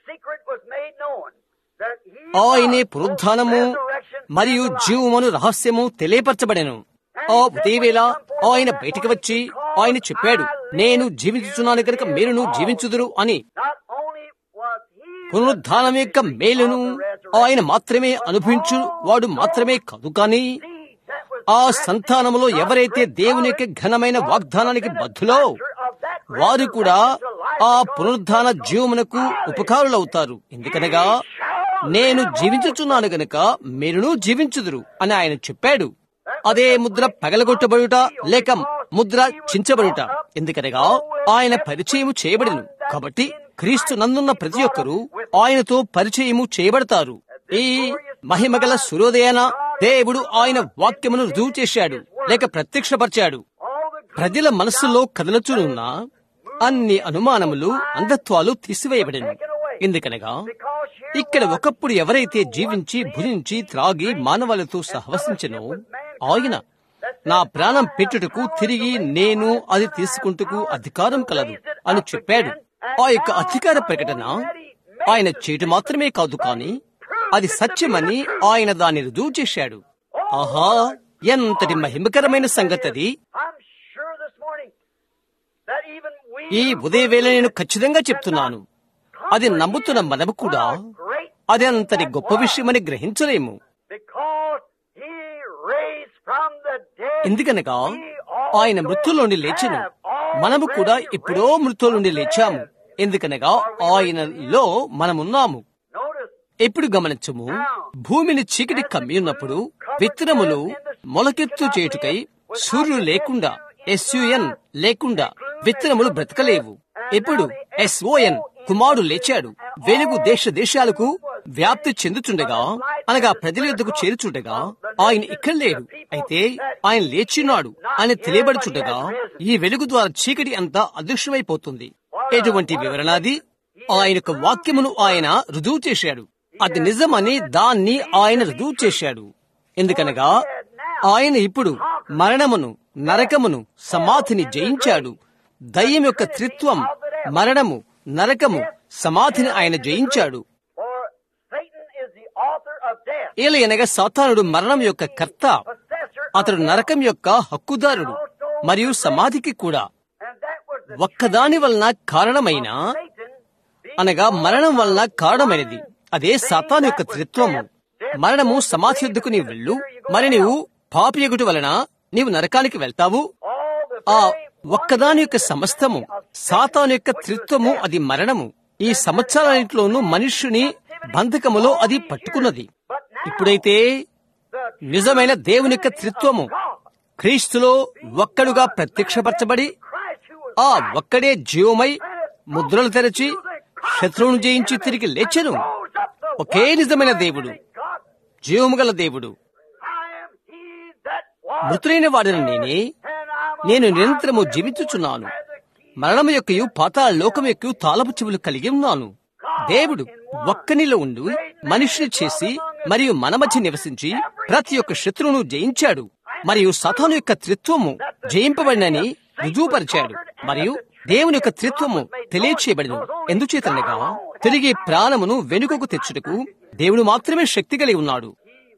ఆయనే పునరుద్ధానము మరియు జీవమును రహస్యము తెలియపరచబడెను. ఆ ఉదయవేళ ఆయన బయటికి వచ్చి ఆయన చెప్పాడు, నేను జీవించుచున్నాను కనుక మీరును జీవించుదురు అని. పునరుద్ధానం యొక్క మేలును ఆయన మాత్రమే అనుభవించు వాడు మాత్రమే కాదు, కానీ ఆ సంతానములో ఎవరైతే దేవుని యొక్క ఘనమైన వాగ్దానానికి బద్ధులో వారు కూడా ఆ పునరుద్ధాన జీవమునకు ఉపకారులవుతారు. ఎందుకనగా నేను జీవించుచున్నాను గనుక మీరును జీవించుదురు అని ఆయన చెప్పాడు. అదే ముద్ర పగలగొట్టబడుట లేక ముద్ర చించబడుట. ఎందుకనగా ఆయన పరిచయము చేయబడిను. కాబట్టి క్రీస్తు నందున్న ప్రతి ఒక్కరూ ఆయనతో పరిచయము చేయబడతారు. ఈ మహిమగల సూర్యోదయాన దేవుడు ఆయన వాక్యమును రుజువు చేశాడు లేక ప్రత్యక్షపరిచాడు. ప్రజల మనస్సులో కదలచునున్న అన్ని అనుమానములు, అంధత్వాలు తీసివేయబడిను. ఎందుకనగా ఇక్కడ ఒకప్పుడు ఎవరైతే జీవించి భుజించి త్రాగి మానవాళితో సహవసించెనో ఆయన నా ప్రాణం పెట్టుటకు తిరిగి నేను అది తీసుకుంటకు అధికారం కలదు అని చెప్పాడు. ఆ యొక్క అధికార ప్రకటన ఆయన చేయటం మాత్రమే కాదు, కానీ అది సత్యమని ఆయన దాన్ని రుజువు చేశాడు. ఆహా, ఎంతటి మహిమకరమైన సంగతి అది. ఈ ఉదయవేళ నేను ఖచ్చితంగా చెప్తున్నాను, అది నమ్ముతున్న మనము కూడా అది అంతటి గొప్ప విషయమని గ్రహించలేము. ఎందుకనగా ఆయన మృతుల నుండి లేచెను. మనము కూడా ఎప్పుడో మృతుల నుండి లేచాము, ఎందుకనగా ఆయనలో మనమున్నాము. ఎప్పుడు గమనించము, భూమిని చీకటి కమ్మి ఉన్నప్పుడు విత్తనములు మొలకెత్తు చేయుటకై సూర్యుడు లేకుండా, ఎస్యుఎన్ లేకుండా విత్తనములు బ్రతకలేవు. ఇప్పుడు ఎస్ఓఎన్ కుమారుడు లేచాడు. వెలుగు దేశ దేశాలకు వ్యాప్తి చెందుతుండగా, అనగా ప్రజల యొద్దకు చేరుచుండగా ఆయన ఇక్కడ లేడు. అయితే ఆయన లేచినాడు అని తెలియబడుచుండగా ఈ వెలుగు ద్వారా చీకటి అంతా అదృశ్యమైపోతుంది. ఎటువంటి వివరణది? ఆయన యొక్క వాక్యమును ఆయన రుజువు చేశాడు. అది నిజమని దాన్ని ఆయన రుజువు చేశాడు. ఎందుకనగా ఆయన ఇప్పుడు మరణమును, నరకమును, సమాధిని జయించాడు. దయ్యం యొక్క త్రిత్వం, మరణము, నరకము, సమాధిని ఆయన జయించాడు. ఏలయనగా సాతానుడు మరణం యొక్క కర్త, అతడు నరకం యొక్క హక్కుదారుడు మరియు సమాధికి కూడా. ఒక్కదాని వలన కారణమైన, అనగా మరణం వలన కారణమైనది, అదే సాతాను యొక్క త్రిత్వము. మరణము, సమాధి యొద్దకు నీవు వెళ్ళు, మరి నీవు పాపియగుట వలన నీవు నరకానికి వెళ్తావు. ఆ ఒక్కదాని యొక్క సమస్తము సాతాను యొక్క త్రిత్వము, అది మరణము. ఈ సంవత్సరాలన్నింటిలోనూ మనుష్యుని బంధకములో అది పట్టుకున్నది. ఇప్పుడైతే నిజమైన దేవుని యొక్క త్రిత్వము క్రీస్తులో ఒక్కడుగా ప్రత్యక్షపరచబడి, ఆ ఒక్కడే జీవమై ముద్రలు తెరచి శత్రువును జయించి తిరిగి లేచెను. ఒకే నిజమైన దేవుడు, జీవము గల దేవుడు. మృతులైన వాడిని నేనే, నేను నిరంతరము జీవించుచున్నాను. మరణము యొక్కయు పాతాళ లోకము యొక్కయు తాళపు చెవులు కలిగి ఉన్నాను. దేవుడు ఒక్కనిలో ఉండి మనిషిని చేసి మరియు మన మధ్య నివసించి ప్రతి ఒక్క శత్రువును జయించాడు మరియు సాతాను యొక్క త్రిత్వము జయింపబడినని రుజువుపరిచాడు. మరియు దేవుని యొక్క త్రిత్వము తెలియచేయబడిను. ఎందుచేతనగా తిరిగి ప్రాణమును వెనుకకు తెచ్చుటకు దేవుడు మాత్రమే శక్తి కలిగి ఉన్నాడు.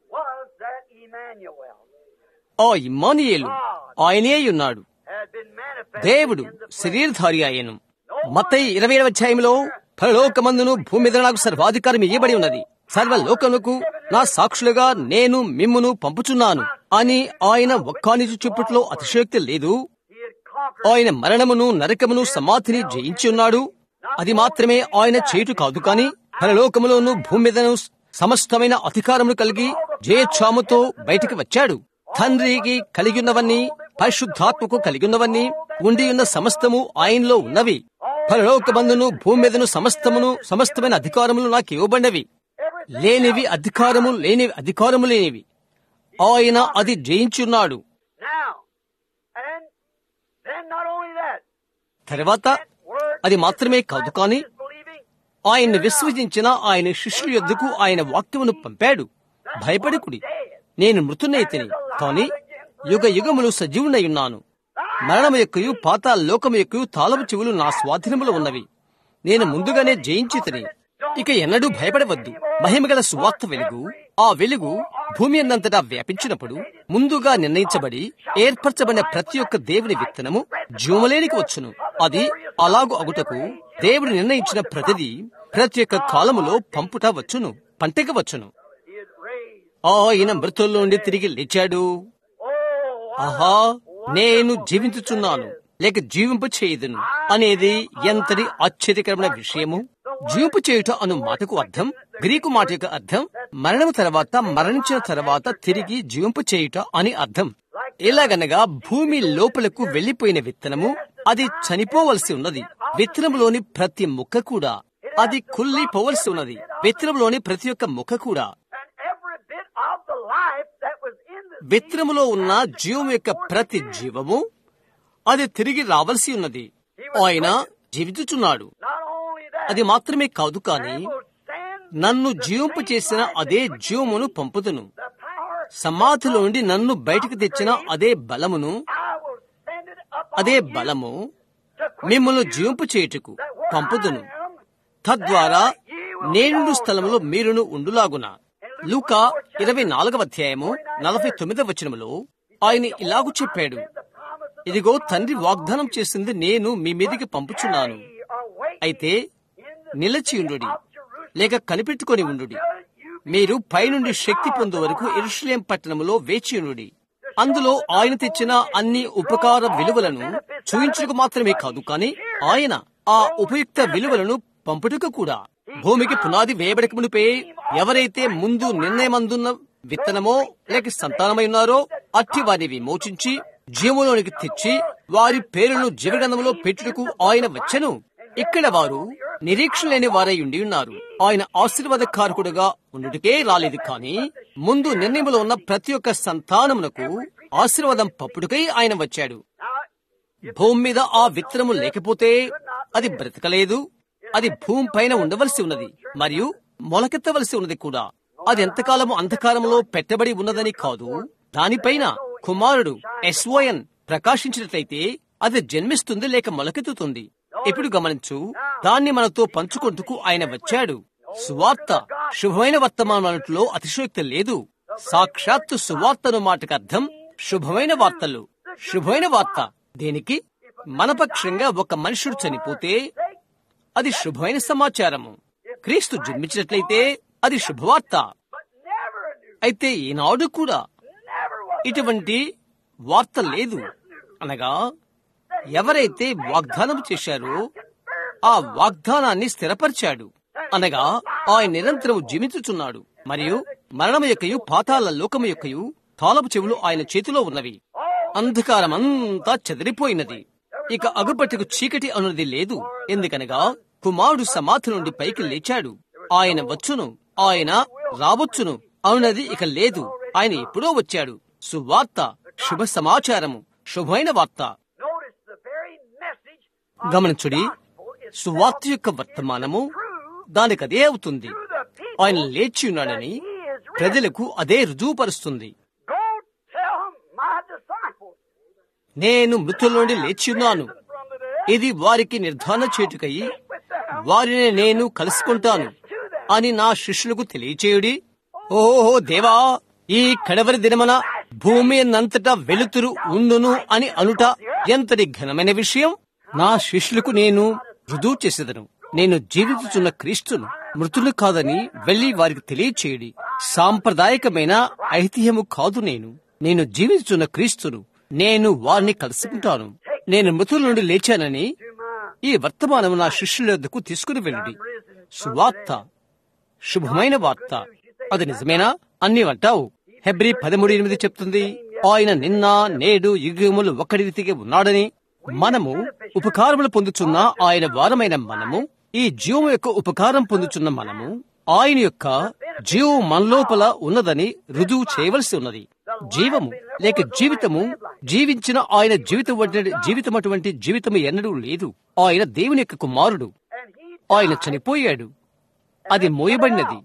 ఆ ఇమ్మానుయేలు ఆయనే ఉన్నాడు. దేవుడు శరీరధారి అయ్యను. మత్తయి ఇరవై ఏడవ అధ్యాయంలో పరలోకమందును భూమి మీద నాకు సర్వాధికారం ఇయ్యబడి ఉన్నది, సర్వలోకములకు నా సాక్షులుగా నేను మిమ్మును పంపుచున్నాను అని ఆయన ఒక్కానిచు చెప్పుట్లో అతిశయోక్తి లేదు. ఆయన మరణమును, నరకమును, సమాధిని జయించి ఉన్నాడు. అది మాత్రమే ఆయన చేటు కాదు, కాని పరలోకములోను భూమి మీదను సమస్తమైన అధికారమును కలిగి జయఛాముతో బయటికి వచ్చాడు. తండ్రికి కలిగి ఉన్నవన్నీ, పరిశుద్ధాత్మకు కలిగి ఉన్నవన్నీ, ఉండి ఉన్న సమస్తము ఆయనలో ఉన్నవి. పరలోకమందును భూమి మీదను సమస్తమును సమస్తమైన అధికారములు నాకు ఇవ్వబడినవి. లేనివి అధికారము, లేనివి అధికారము లేనివి. ఆయన అది జయించున్నాడు. తర్వాత అది మాత్రమే కాదు, కాని ఆయన్ని విశ్వసించిన ఆయన శిష్యుల యొద్దకు ఆయన వాక్యమును పంపాడు. భయపడకుడి, నేను మృతునైతిని, కాని యుగ యుగములు సజీవునై ఉన్నాను. మరణము యొక్కయు పాతాళ లోకము యొక్కయు తాళపు చెవులు నా స్వాధీనములో ఉన్నవి. నేను ముందుగానే జయించితిని. ఇక ఎన్నడూ భయపడవద్దు. మహిమగల సువార్త వెలుగు, ఆ వెలుగు భూమి అన్నంతటా వ్యాపించినప్పుడు ముందుగా నిర్ణయించబడి ఏర్పరచబడిన ప్రతి ఒక్క దేవుని విత్తనము జీవములేనికి వచ్చును. అది అలాగు అగుటకు దేవుడు నిర్ణయించిన ప్రతిదీ ప్రతి ఒక్క కాలములో పంపుట వచ్చును, పంటక వచ్చును. ఆయన మృతుల్లో నుండి తిరిగి లేచాడు. ఆహా, నేను జీవించుచున్నాను లేక జీవింపు చేయదును అనేది ఎంతటి ఆశ్చర్యకరమైన విషయము. జీవింపు చేయుట అను మాటకు అర్థం, గ్రీకు మాట యొక్క అర్థం మరణము తర్వాత, మరణించిన తర్వాత తిరిగి జీవింపు చేయుట అని అర్థం. ఎలాగనగా భూమి లోపలకు వెళ్లిపోయిన విత్తనము అది చనిపోవలసి ఉన్నది. విత్తనములోని ప్రతి ముక్క కూడా అది కుళ్ళిపోవలసి ఉన్నది. విత్తనములోని ప్రతి ఒక్క ముక్క కూడా, విత్తనములో ఉన్న జీవం యొక్క ప్రతి జీవము అది తిరిగి రావలసి ఉన్నది. ఆయన జీవించుచున్నాడు. అది మాత్రమే కాదు, కాని నన్ను జీవింపు చేసిన అదే జీవమును పంపుదును. సమాధిలో నుండి నన్ను బయటకు తెచ్చిన అదే బలమును, అదే బలము మిమ్మల్ని జీవింపు చేయుటకు పంపుదును. తద్వారా నేనుండు స్థలములో మీరును ఉండులాగున. లూకా ఇరవై నాలుగవ అధ్యాయము నలభై తొమ్మిదవ వచనములో ఆయన ఇలాగు చెప్పాడు, ఇదిగో తండ్రి వాగ్దానం చేసింది నేను మీ మీదికి పంపుచున్నాను. అయితే నిలచియుండుడి లేక కనిపెట్టుకొని ఉండుడి. మీరు పైనుండి శక్తి పొందే వరకు యెరూషలేము పట్టణములో వేచియుండుడి. అందులో ఆయన తెచ్చిన అన్ని ఉపకార విలువలను చూయించుకు మాత్రమే కాదు, కానీ ఆయన ఆ ఉపయుక్త విలువలను పంపుటకు కూడా. భూమికి పునాది వేయబడక మునిపే ఎవరైతే ముందు నిర్ణయమందున్న విత్తనమో లేక సంతానమై ఉన్నారో అట్టి వారిని విమోచించి జీవంలోనికి తెచ్చి వారి పేరును జీవగ్రంథంలో పెట్టుటకు ఆయన వచ్చెను. ఇక్కడ వారు నిరీక్షణ లేని వారై ఉండి ఉన్నారు. ఆయన ఆశీర్వాదకారకుడుగా ఉండుటకే రాలేదు, కానీ ముందు నిర్ణయంలో ఉన్న ప్రతి ఒక్క సంతానమునకు ఆశీర్వాదం పప్పుడుకై ఆయన వచ్చాడు. భూమి మీద ఆ విత్తనము లేకపోతే అది బ్రతకలేదు. అది భూమి పైన ఉండవలసి ఉన్నది మరియు మొలకెత్తవలసి ఉన్నది కూడా. అది ఎంతకాలము అంధకారంలో పెట్టబడి ఉన్నదని కాదు, దానిపైన కుమారుడు ఎస్ఓఎన్ ప్రకాశించినట్లయితే అది జన్మిస్తుంది లేక మొలకెత్తుతుంది. ఇప్పుడు గమనించు, దాన్ని మనతో పంచుకుంటూ ఆయన వచ్చాడు. సువార్త శుభమైన వర్తమానంలో అతిశయోక్తి లేదు. సాక్షాత్తు సువార్తను మాటకు అర్థం శుభమైన వార్తలు. శుభమైన వార్త దేనికి? మనపక్షంగా ఒక మనుషుడు చనిపోతే అది శుభమైన సమాచారము. క్రీస్తు జన్మించినట్లయితే అది శుభవార్త. అయితే ఈనాడు కూడా ఇటువంటి వార్త లేదు. అనగా ఎవరైతే వాగ్దానం చేశారో ఆ వాగ్దానాన్ని స్థిరపరిచాడు. అనగా ఆయన నిరంతరం జీవించుచున్నాడు మరియు మరణము యొక్కయు పాతాళ లోకము యొక్కయు తాళపు చెవులు ఆయన చేతిలో ఉన్నవి. అంధకారమంతా చెదిరిపోయినది. ఇక అగుపట్టుకు చీకటి అనున్నది లేదు. ఎందుకనగా కుమారుడు సమాధి నుండి పైకి లేచాడు. ఆయన వచ్చును, ఆయన రావచ్చును అనున్నది ఇక లేదు. ఆయన ఎప్పుడో వచ్చాడు. సువార్త శుభ సమాచారము, శుభమైన వార్త. గమనించుడి, సువార్త యొక్క వర్తమానము దానికదే అవుతుంది. ఆయన లేచి ఉన్నాడని ప్రజలకు అదే రుజువుపరుస్తుంది. నేను మృతుల నుండి లేచి ఉన్నాను, ఇది వారికి నిర్ధారణ చేటుకై వారిని నేను కలుసుకుంటాను అని నా శిష్యులకు తెలియచేయుడి. ఓహో దేవా, ఈ కడవరి దినమన భూమి నంతటా వెలుతురు ఉండును అని అనుట ఎంతటి ఘనమైన విషయం. నా శిష్యులకు నేను రుజువు చేసేదను, నేను జీవించుచున్న క్రీస్తును, మృతులు కాదని వెళ్లి వారికి తెలియచేయడి. సాంప్రదాయకమైన ఐతిహ్యము కాదు, నేను నేను జీవించుచున్న క్రీస్తును, నేను వారిని కలుసుకుంటాను. నేను మృతుల నుండి లేచానని ఈ వర్తమానం నా శిష్యుల వద్దకు తీసుకుని వెళ్ళుడి. సువార్త శుభమైన వార్త. అది నిజమేనా అన్ని అంటావు. హెబ్రీ పదమూడు ఎనిమిది చెప్తుంది, ఆయన నిన్న నేడు యుగములు ఒక్కడి రీతిగా ఉన్నాడని. మనము ఉపకారములు పొందుచున్న ఆయన వారమైన మనము, ఈ జీవం యొక్క ఉపకారం పొందుచున్న మనము, ఆయన యొక్క జీవం మనలోపల ఉన్నదని రుజువు చేయవలసి ఉన్నది. జీవము లేక జీవితము, జీవించిన ఆయన జీవితం వంటి జీవితం అటువంటి జీవితము ఎన్నడూ లేదు. ఆయన దేవుని యొక్క కుమారుడు. ఆయన చనిపోయాడు, అది మోయబడినది.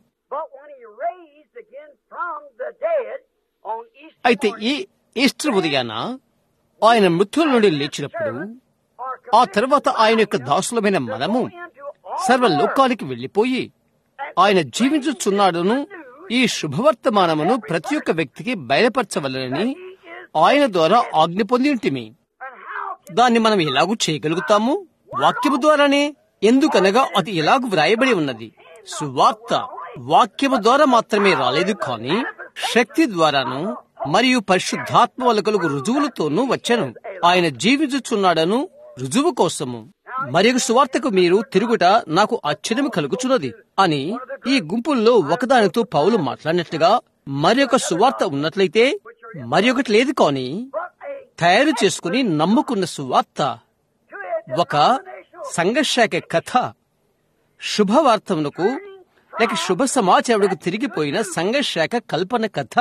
అయితే ఈ ఈస్టర్ ఉదయాన ఆయన మృత్యుల నుండి లేచినప్పుడు, ఆ తర్వాత ఆయన యొక్క దాసులమైన మనము సర్వలోకానికి వెళ్లిపోయి ఆయన జీవించుచున్నాడును ఈ శుభవర్తమానమును ప్రతి ఒక్క వ్యక్తికి బయలుపరచవలనని ఆయన ద్వారా ఆజ్ఞ పొంది ఉంటిమి. దాన్ని మనం ఎలాగూ చేయగలుగుతాము? వాక్యము ద్వారానే. ఎందుకనగా అది ఎలాగూ వ్రాయబడి ఉన్నది. సువార్త వాక్యము ద్వారా మాత్రమే రాలేదు, కానీ శక్తి ద్వారాను మరియు పరిశుద్ధాత్మ వల్ల కలుగు రుజువులతోనూ వచ్చాను. ఆయన జీవించుచున్నాడను రుజువు కోసము. మరియు సువార్తకు మీరు తిరుగుట నాకు ఆశ్చర్యం కలుగుచున్నది అని ఈ గుంపుల్లో ఒకదానితో పౌలు మాట్లాడినట్లుగా మరొక సువార్త ఉన్నట్లయితే మరొకటి లేదు, కానీ తయారు చేసుకుని నమ్ముకున్న సువార్త ఒక సంఘశాఖ కథ, శుభవార్తమునకు లేక శుభ సమాచారులకు తిరిగిపోయిన సంఘశాఖ కల్పన కథ.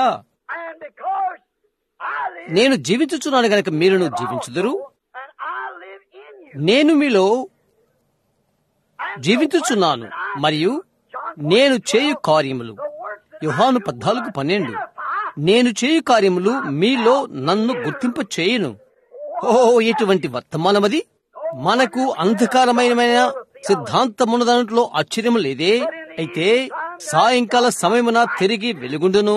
నేను జీవించుచున్నాను గనక మీరును జీవించుదురు, నేను మీలో జీవించుచున్నాను మరియు నేను చేయు కార్యములు. యోహాను పద్నాలుగు పన్నెండు. నేను చేయు కార్యములు మీలో నన్ను గుర్తింప చేయును. ఓ ఎటువంటి వర్తమానమది! మనకు అంధకారమైన సిద్ధాంతమున్న దాంట్లో ఆశ్చర్యం లేదే. అయితే సాయంకాల సమయమున తిరిగి వెలుగుండును.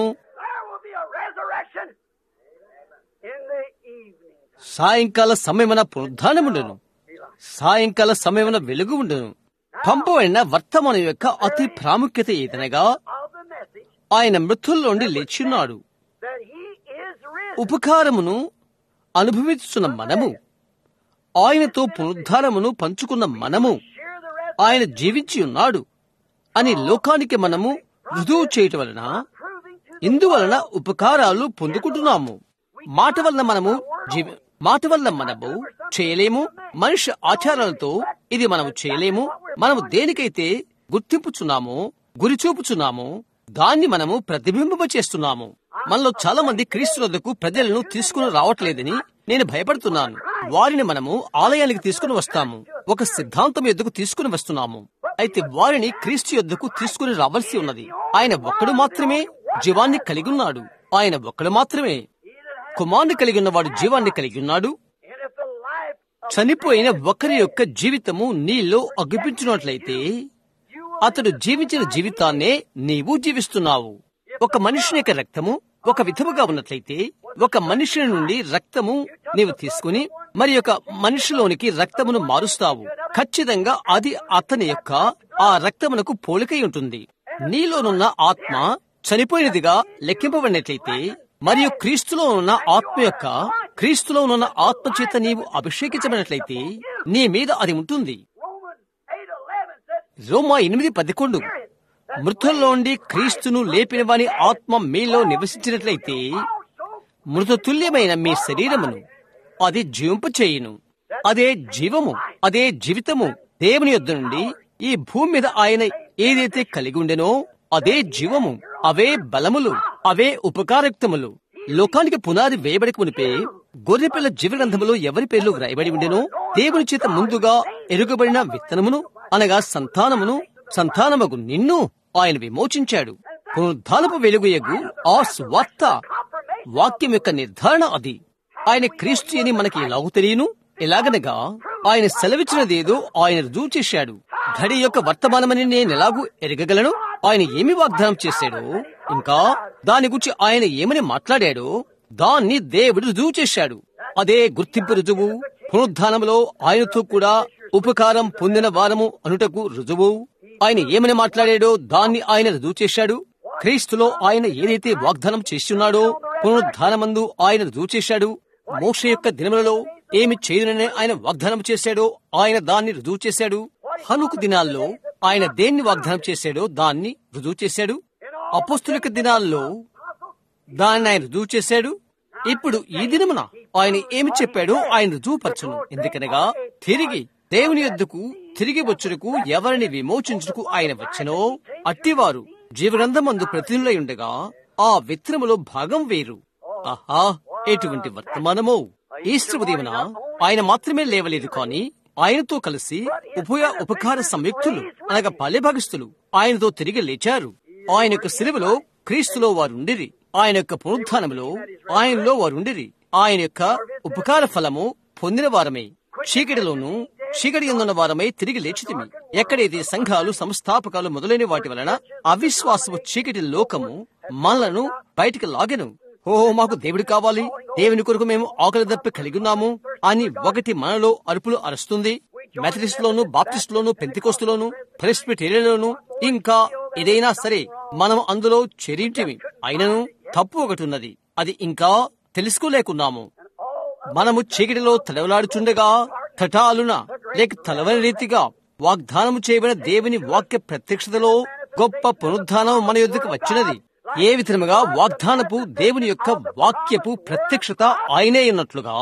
సాయంకాల సమయమున పునరుద్ధానముండును. సాయంకాల సమయమున వెలుగు ఉండును. పంపబడిన వర్తమానం యొక్క అతి ప్రాముఖ్యత ఏదనగా ఆయన మృతుల్లోండి లేచిన్నాడు. ఉపకారమును అనుభవిస్తున్న మనము, ఆయనతో పునరుద్ధానమును పంచుకున్న మనము, ఆయన జీవించి ఉన్నాడు అని లోకానికి మనము రుజువు చేయటం వలన, ఇందువలన ఉపకారాలు పొందుకుంటున్నాము. మాట వలన మనము జీవి మాట వల్ల మనము చేయలేము. మనిషి ఆచారాలతో ఇది మనము చేయలేము. మనము దేనికైతే గుర్తింపుచున్నామో, గురి చూపుచున్నామో దాన్ని మనము ప్రతిబింబ చేస్తున్నాము. మనలో చాలా మంది క్రీస్తు వద్దకు ప్రజలను తీసుకుని రావట్లేదని నేను భయపడుతున్నాను. వారిని మనము ఆలయానికి తీసుకుని వస్తాము, ఒక సిద్ధాంతం యొద్దకు తీసుకుని వస్తున్నాము. అయితే వారిని క్రీస్తు యొద్దకు తీసుకుని రావాల్సి ఉన్నది. ఆయన ఒక్కడు మాత్రమే జీవాన్ని కలిగి ఉన్నాడు. ఆయన ఒక్కడు మాత్రమే కుమారుని కలిగి ఉన్నవాడు జీవాన్ని కలిగి ఉన్నాడు. చనిపోయిన ఒకరి యొక్క జీవితము నీలో అగ్గిపించినట్లయితే అతడు జీవించిన జీవితాన్నే నీవు జీవిస్తున్నావు. ఒక మనిషిని యొక్క రక్తము ఒక విధముగా ఉన్నట్లయితే, ఒక మనిషి నుండి రక్తము నీవు తీసుకుని మరి యొక్క మనిషిలోనికి రక్తమును మారుస్తావు. ఖచ్చితంగా అది అతని యొక్క ఆ రక్తమునకు పోలికై ఉంటుంది. నీలోనున్న ఆత్మ చనిపోయినదిగా లెక్కింపబడినట్లయితే మరియు క్రీస్తులో ఉన్న ఆత్మ యొక్క క్రీస్తులో ఉన్న ఆత్మ చేత నీవు అభిషేకించబడినట్లయితే నీ మీద అది ఉంటుంది. రోమా ఎనిమిది పదకొండు మృతుల్లోండి క్రీస్తును లేపిన వాని ఆత్మ మీలో నివసించినట్లయితే మృతతుల్యమైన మీ శరీరమును అది జీవింపచేయును. అదే జీవము, అదే జీవితము. దేవుని యొద్ద నుండి ఈ భూమి మీద ఆయన ఏదైతే కలిగి ఉండెనో అదే జీవము, అవే బలములు, అవే ఉపకారయుక్తములు. లోకానికి పునాది వేయబడికి మునిపే గొర్రెపిల్ల జీవగ్రంథములో ఎవరి పేర్లు వ్రాయబడి ఉండెనో దేవుని చేత ముందుగా ఎరుగబడిన విత్తనమును అనగా సంతానమును, సంతానమగు నిన్ను ఆయన విమోచించాడు. పునరుద్ధానపు వెలుగుయగు ఆ స్వార్థ వాక్యం యొక్క నిర్ధారణ అది. ఆయన క్రీస్తు అని మనకి ఎలాగూ తెలియను. ఎలాగనగా ఆయన సెలవిచ్చినదేదో ఆయన రుజువు చేశాడు. ఘడి యొక్క వర్తమానమని నేను ఎలాగూ ఎరగగలను? ఆయన ఏమి వాగ్దానం చేశాడో, ఇంకా దాని గురించి ఆయన ఏమని మాట్లాడాడో దాన్ని దేవుడు రుజువు చేశాడు. అదే గుర్తింపు రుజువు. పునరుద్ధానములో ఆయనతో కూడా ఉపకారం పొందిన వారము అనుటకు రుజువు. ఆయన ఏమని మాట్లాడాడో దాన్ని ఆయన రుజువు చేశాడు. క్రీస్తులో ఆయన ఏదైతే వాగ్దానం చేస్తున్నాడో పునరుద్ధానమందు ఆయన రుజువు చేశాడు. మోషే యొక్క దినములలో ఏమి చేయునని ఆయన వాగ్దానం చేశాడో ఆయన దాన్ని రుజువు చేశాడు. హనుకు దినాల్లో ఆయన దేన్ని వాగ్దానం చేశాడో దాన్ని రుజువు చేశాడు. అపోస్తుల దినాల్లో దాన్ని ఆయన రుజువు చేశాడు. ఇప్పుడు ఈ దినమున ఆయన ఏమి చెప్పాడో ఆయన రుజువుపరచును. ఎందుకనగా తిరిగి దేవుని యొద్దకు తిరిగి వచ్చుటకు ఎవరిని విమోచించుటకు ఆయన వచ్చెనో అట్టివారు జీవగ్రంథమందు ప్రతినిధులై ఉండగా ఆ విత్తనములో భాగం వేరు. ఆహా, ఎటువంటి వర్తమానమో! ఈస్టర్ ఉదయమున ఆయన మాత్రమే లేవలేదు, కాని ఆయనతో కలిసి ఉభయ ఉపకార సంయుక్తులు అనగా పాల్యభాగస్తులు ఆయనతో తిరిగి లేచారు. ఆయన యొక్క శిలువలో క్రీస్తులో వారుండిరి. ఆయన యొక్క పునరుద్ధానములో ఆయనలో వారుండిరి. ఆయన యొక్క ఉపకార ఫలము పొందిన వారమే చీకటిలోను చీకటి ఎందున్న వారమై తిరిగి లేచితిమి. ఎక్కడైతే సంఘాలు, సంస్థాపకాలు మొదలైన వాటి వలన అవిశ్వాసము చీకటి లోకము మనలను బయటికి లాగెను. ఓహో, మాకు దేవుడు కావాలి, దేవుని కొరకు మేము ఆకలి దప్పి కలిగి ఉన్నాము అని ఒకటి మనలో అరుపులు అరుస్తుంది. మెథడిస్ట్ లోను, బాప్టిస్ట్ లోను, పెంతికోస్తులోను, ప్రెస్బిటేరియన్లోను ఇంకా ఏదైనా సరే మనం అందులో చేరింటిమి. అయినను తప్పు ఒకటి ఉన్నది, అది ఇంకా తెలుసుకోలేకున్నాము. మనము చీకటిలో తలవలాడుచుండగా తటాలున లేక తలవని రీతిగా వాగ్దానము చేయబడిన దేవుని వాక్య ప్రత్యక్షతలో గొప్ప పునరుద్ధానం మన యొద్దకు వచ్చినది. ఏ విధముగా వాగ్దానపు దేవుని యొక్క వాక్యపు ప్రత్యక్షత ఆయనే ఉన్నట్లుగా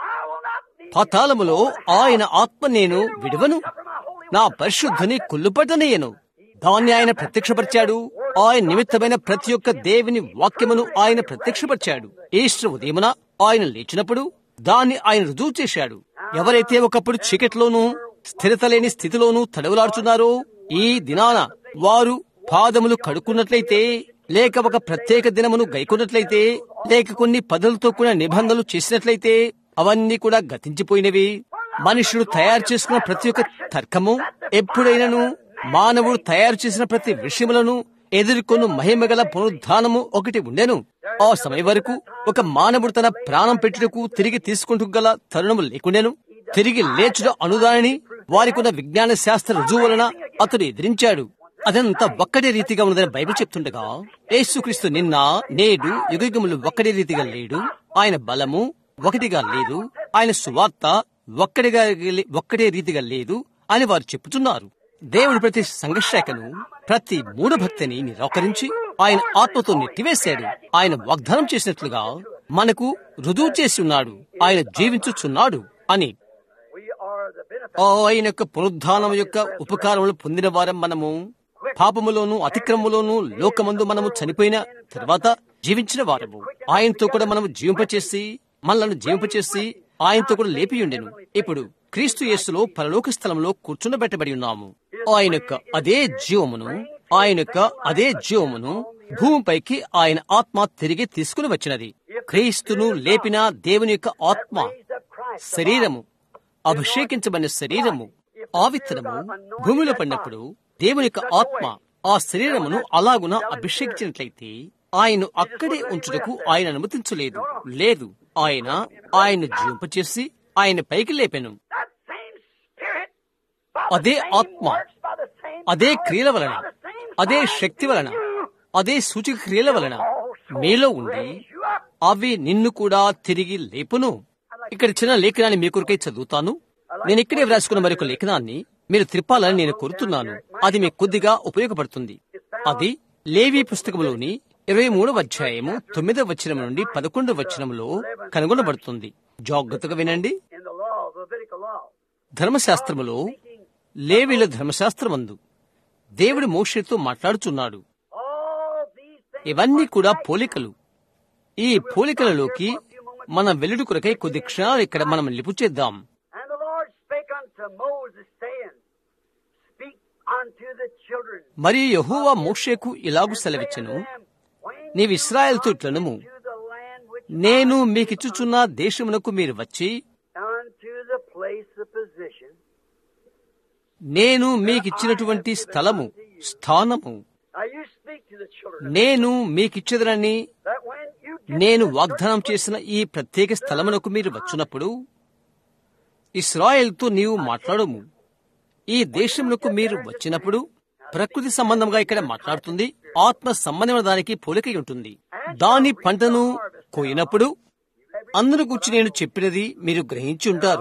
పాతాళములో ఆయన ఆత్మ నేను విడువను, నా పరిశుద్ధని కుళ్ళుపడనీయను. దాన్ని ఆయన ప్రత్యక్షపరిచాడు. ఆయన నిమిత్తమైన ప్రతి ఒక్క దేవుని వాక్యమును ఆయన ప్రత్యక్షపరిచాడు. ఈస్టర్ ఉదయమున ఆయన లేచినప్పుడు దాన్ని ఆయన రుజువు చేశాడు. ఎవరైతే ఒకప్పుడు చీకటిలోనూ స్థిరత లేని స్థితిలోనూ తడవలాడుచున్నారో ఈ దినాన వారు పాదములు కడుక్కున్నట్లయితే, లేక ఒక ప్రత్యేక దినమును గైకున్నట్లయితే, లేక కొన్ని పదులతో కూడా నిబంధనలు చేసినట్లయితే అవన్నీ కూడా గతించిపోయినవి. మనుషుడు తయారు చేసుకున్న ప్రతి ఒక్క తర్కము ఎప్పుడైనాను మానవుడు తయారు చేసిన ప్రతి విషయములను ఎదుర్కొను మహిమగల పునరుద్ధానము ఒకటి ఉండెను. ఆ సమయం వరకు ఒక మానవుడు తన ప్రాణం పెట్టుటకు తిరిగి తీసుకుంటూ గల తరుణము లేకుండెను. తిరిగి లేచుట అనుదానిని వారికున్న విజ్ఞాన శాస్త్ర రుజువు వలన అతడు ఎదిరించాడు. అదంతా ఒక్కడే రీతిగా ఉన్నదని బైబిల్ చెప్తుండగా, యేసుక్రీస్తు నిన్న నేడు యుగయుగములు ఒక్కడే రీతిగా లేడు. ఆయన బలము ఒకటిగా లేదు. ఆయన సువార్త ఒక్కడిగా ఒక్కడే రీతిగా లేదు అని వారు చెప్పుతున్నారు. దేవుడు ప్రతి సంఘశాఖను, ప్రతి మూఢభక్తిని నిరాకరించి ఆయన ఆత్మతో నెట్టివేశాడు. ఆయన వాగ్దానం చేసినట్లుగా మనకు రుజువు చేసి ఉన్నాడు. ఆయన జీవించుచున్నాడు అని. ఆయన యొక్క పునరుద్ధానం యొక్క ఉపకారములు పొందిన వారం మనము. పాపములోను అతిక్రమములోను లోకమందు మనము చనిపోయిన తర్వాత జీవించిన వారము. ఆయనతో కూడా మనము జీవింపచేసి మనలను జీవింపచేసి ఆయనతో కూడా లేపియుండెను. ఇప్పుడు క్రీస్తు యేసులో పరలోక స్థలంలో కూర్చుండబెట్టబడి ఉన్నాము. ఆయన యొక్క అదే జీవమును ఆయన యొక్క అదే జీవమును భూమిపైకి ఆయన ఆత్మ తిరిగి తీసుకుని వచ్చినది. క్రీస్తును లేపిన దేవుని యొక్క ఆత్మ శరీరము, అభిషేకించబడిన శరీరము, ఆ విత్తనము భూమిలో పడినప్పుడు దేవుని యొక్క ఆత్మ ఆ శరీరమును అలాగున అభిషేకించినట్లయితే ఆయన అక్కడే ఉంచుటకు ఆయన అనుమతించలేదు. లేదు, ఆయన ఆయన జీవింపచేసి ఆయన పైకి లేపెను. అదే ఆత్మ అదే క్రియల వలన, అదే శక్తి వలన, అదే సూచక క్రియల వలన మీలో ఉండి అవి నిన్ను కూడా తిరిగి లేపును. ఇక్కడ చిన్న లేఖనాన్ని మీ కొరకై చదువుతాను. నేను ఇక్కడే వ్రాసుకున్న మరొక లేఖనాన్ని మీరు త్రిప్పాలని నేను కోరుతున్నాను. అది మీకు కొద్దిగా ఉపయోగపడుతుంది. అది లేవీ పుస్తకంలోని ఇరవై మూడవ అధ్యాయము తొమ్మిదవ వచనం నుండి పదకొండవ వచనంలో కనుగొనబడుతుంది. జాగ్రత్తగా వినండి. ధర్మశాస్త్రములో లేవీల ధర్మశాస్త్రమందు దేవుడు మోషేతో మాట్లాడుచున్నాడు. ఇవన్నీ కూడా పోలికలు. ఈ పోలికలలోకి మన వెలుడు కొరకై కొద్ది క్షణాలు ఇక్కడ మనం లిపు చేద్దాం. మరియు యెహోవా మోషేకు ఇలాగు సెలవిచ్చెను, నీవు ఇశ్రాయేలుతో ఇట్లనుము, నేను మీకిచ్చుచున్న దేశమునకు మీరు వచ్చి నేను మీకిచ్చినటువంటి స్థలము, స్థానము నేను మీకిచ్చదనని నేను వాగ్దానం చేసిన ఈ ప్రత్యేక స్థలమునకు మీరు వచ్చినప్పుడు ఇశ్రాయేలుతో నీవు మాట్లాడము. ఈ దేశమునకు మీరు వచ్చినప్పుడు ప్రకృతి సంబంధంగా ఇక్కడ మాట్లాడుతుంది. ఆత్మ సంబంధమైన దానికి పోలికై ఉంటుంది. దాని పంటను కోయినప్పుడు అందరి గురించి నేను చెప్పినది మీరు గ్రహించి ఉంటారు.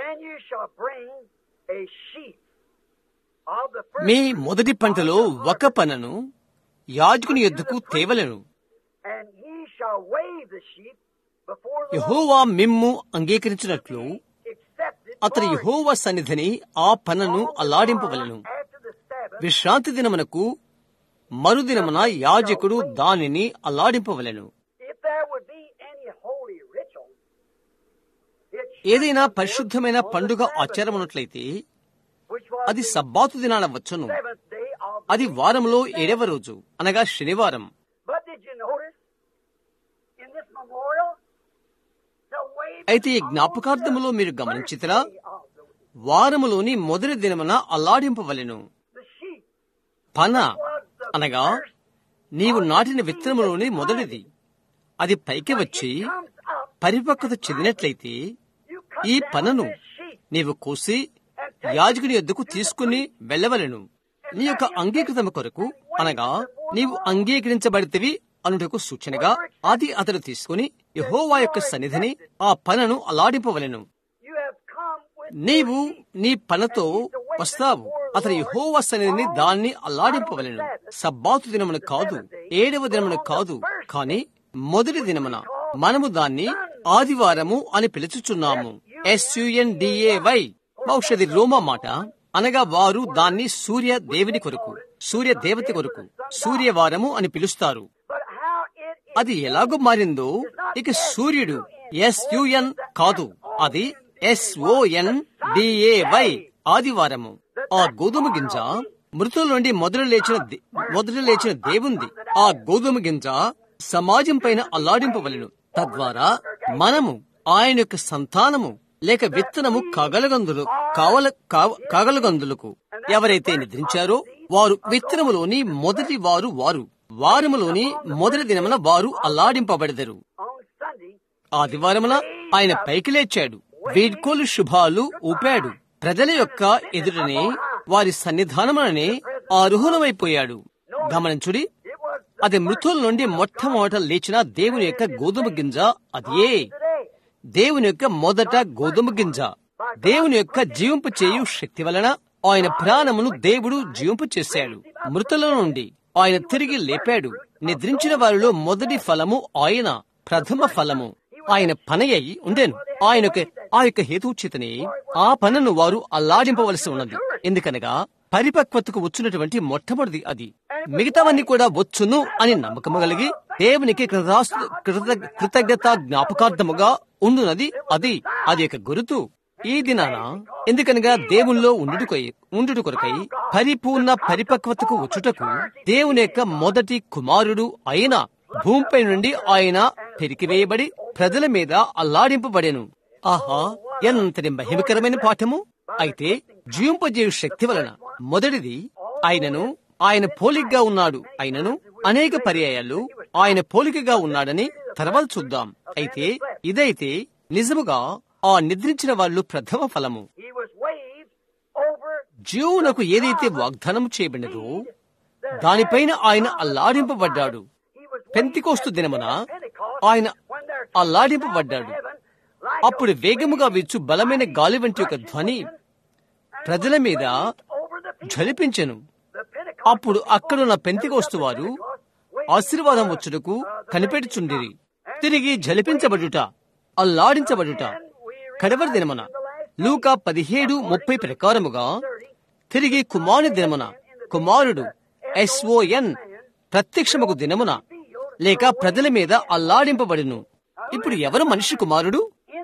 మీ మొదటి పంటలో ఒక పనను యాజకుని యొద్దకు తేవలెను. యెహోవా మిమ్ము అంగీకరించినట్లు అతని యెహోవా సన్నిధిని ఆ పనను అల్లాడింపవలెను. విశ్రాంతి దినమునకు మరుదినమున యాజకుడు దానిని అల్లాడింపవలెను. ఏదైనా పరిశుద్ధమైన పండుగ ఆచారమున్నట్లయితే అది సబ్బాతు దినాన వచ్చును. అది వారంలో ఏడవ రోజు అనగా శనివారం. అయితే ఈ జ్ఞాపకార్థములో మీరు గమనించితరా, వారములోని మొదటి దినమున అల్లాడింపవలెను. పన అనగా నీవు నాటిన విత్తనములోని మొదటిది. అది పైకి వచ్చి పరిపక్వత చెందినట్లయితే ఈ పనను నీవు కోసి యాజకుని యొద్దకు తీసుకుని వెళ్ళవలెను. నీ యొక్క అంగీకృతము కొరకు అనగా నీవు అంగీకరించబడితివి అనుటకు సూచనగా అది అతడు తీసుకుని యెహోవా యొక్క సన్నిధిని ఆ పనను అల్లాడింపవలెను. నీవు నీ పనతో వస్తావు. అతని యెహోవా సన్నిధిని దాన్ని అల్లాడింపవలెను. సబ్బాతు దినమున కాదు, ఏడవ దినమున కాదు, కాని మొదటి దినమున. మనము దాన్ని ఆదివారము అని పిలుచుచున్నాము. ఎస్యుఎన్డిఏవై. బహుశది రోమా మాట. అనగా వారు దాన్ని సూర్య దేవుని కొరకు, సూర్య దేవత కొరకు సూర్యవారము అని పిలుస్తారు. అది ఎలాగో మారిందో ఇక సూర్యుడు ఎస్యుఎన్ కాదు, అది ఎస్ఓఎన్ డిఏవై, ఆదివారము. ఆ గోధుమ గింజ మృతుల నుండి మొదలు లేచిన మొదలు లేచిన దేవుంది. ఆ గోధుమ గింజ సమాజం పైన అల్లాడింపవలెను. తద్వారా మనము ఆయన యొక్క సంతానము లేక విత్తనము కాగలగందులు కావల కాగలగందులకు ఎవరైతే నిద్రించారో వారు విత్తనములోని మొదటి వారు వారు వారములోని మొదటి దినమున వారు అల్లాడింపబడెదరు. ఆదివారమున ఆయన పైకి లేచాడు, వీడ్కోలు శుభాలు ఊపాడు. ప్రజల యొక్క ఎదుటనే వారి సన్నిధానముననే అర్హులమైపోయాడు. గమనించుడి, అది మృతుల నుండి మొట్టమొదట లేచిన దేవుని యొక్క గోధుమ గింజ. అదే దేవుని యొక్క మొదట గోధుమ గింజ. దేవుని యొక్క జీవింపు చేయు శక్తి వలన ఆయన ప్రాణమును దేవుడు జీవింపు చేశాడు. మృతుల నుండి ఆయన తిరిగి లేపాడు. నిద్రించిన వారిలో మొదటి ఫలము ఆయన, ప్రథమ ఫలము. ఆయన పని అయి ఉండేను. ఆయన ఆ యొక్క హేతుచితనే ఆ పనును వారు అల్లాడింపవలసి ఉన్నది. ఎందుకనగా పరిపక్వతకు వచ్చినటువంటి మొట్టమొదటి అది. మిగతావన్నీ కూడా వచ్చును అని నమ్మకము కలిగి దేవునికి కృతజ్ఞత జ్ఞాపకార్థముగా ఉండునది అది అది యొక్క గురుతు. ఈ దినాన ఎందుకనగా దేవునిలో ఉండుటకై ఉండుట కొరకై పరిపూర్ణ పరిపక్వతకు వచ్చుటకు దేవుని యొక్క మొదటి కుమారుడు అయిన భూమిపై నుండి ఆయన పెరికివేయబడి ప్రజల మీద అల్లాడింపబడెను. ఆహా, ఎంతటి మహిమకరమైన పాఠము! అయితే జీవింపజేయు శక్తి వలన మొదటిది ఆయనను ఆయన పోలికగా ఉన్నాడు. ఆయనను అనేక పర్యాయాలు ఆయన పోలికగా ఉన్నాడని తర్వాత చూద్దాం. అయితే ఇదైతే నిజముగా ఆ నిద్రించిన వాళ్ళు ప్రథమ ఫలము. జీవునకు ఏదైతే వాగ్దానం చేయబడినదో దానిపైన ఆయన అల్లాడింపబడ్డాడు. పెంతెకోస్తు దినమున ఆయన అల్లాడింపబడ్డాడు. అప్పుడు వేగముగా వీచు బలమైన గాలి వంటి ఒక ధ్వని ప్రజల మీద ఝలిపించెను. అప్పుడు అక్కడున్న పెంతెకోస్తు వారు ఆశీర్వాదం వచ్చుటకు కనిపెట్టుచుండిరి. తిరిగి ఝలిపించబడుట, అల్లాడించబడుట కడవరి దినమున లూకా పదిహేడు ముప్పై ప్రకారముగా తిరిగి కుమారుని దినమున కుమారుడు ఎస్ఓఎన్ ప్రత్యక్షముకు దినమున లేక ప్రజల మీద అల్లాడింపబడిను. ఇప్పుడు ఎవరు మనిషి కుమారుడు?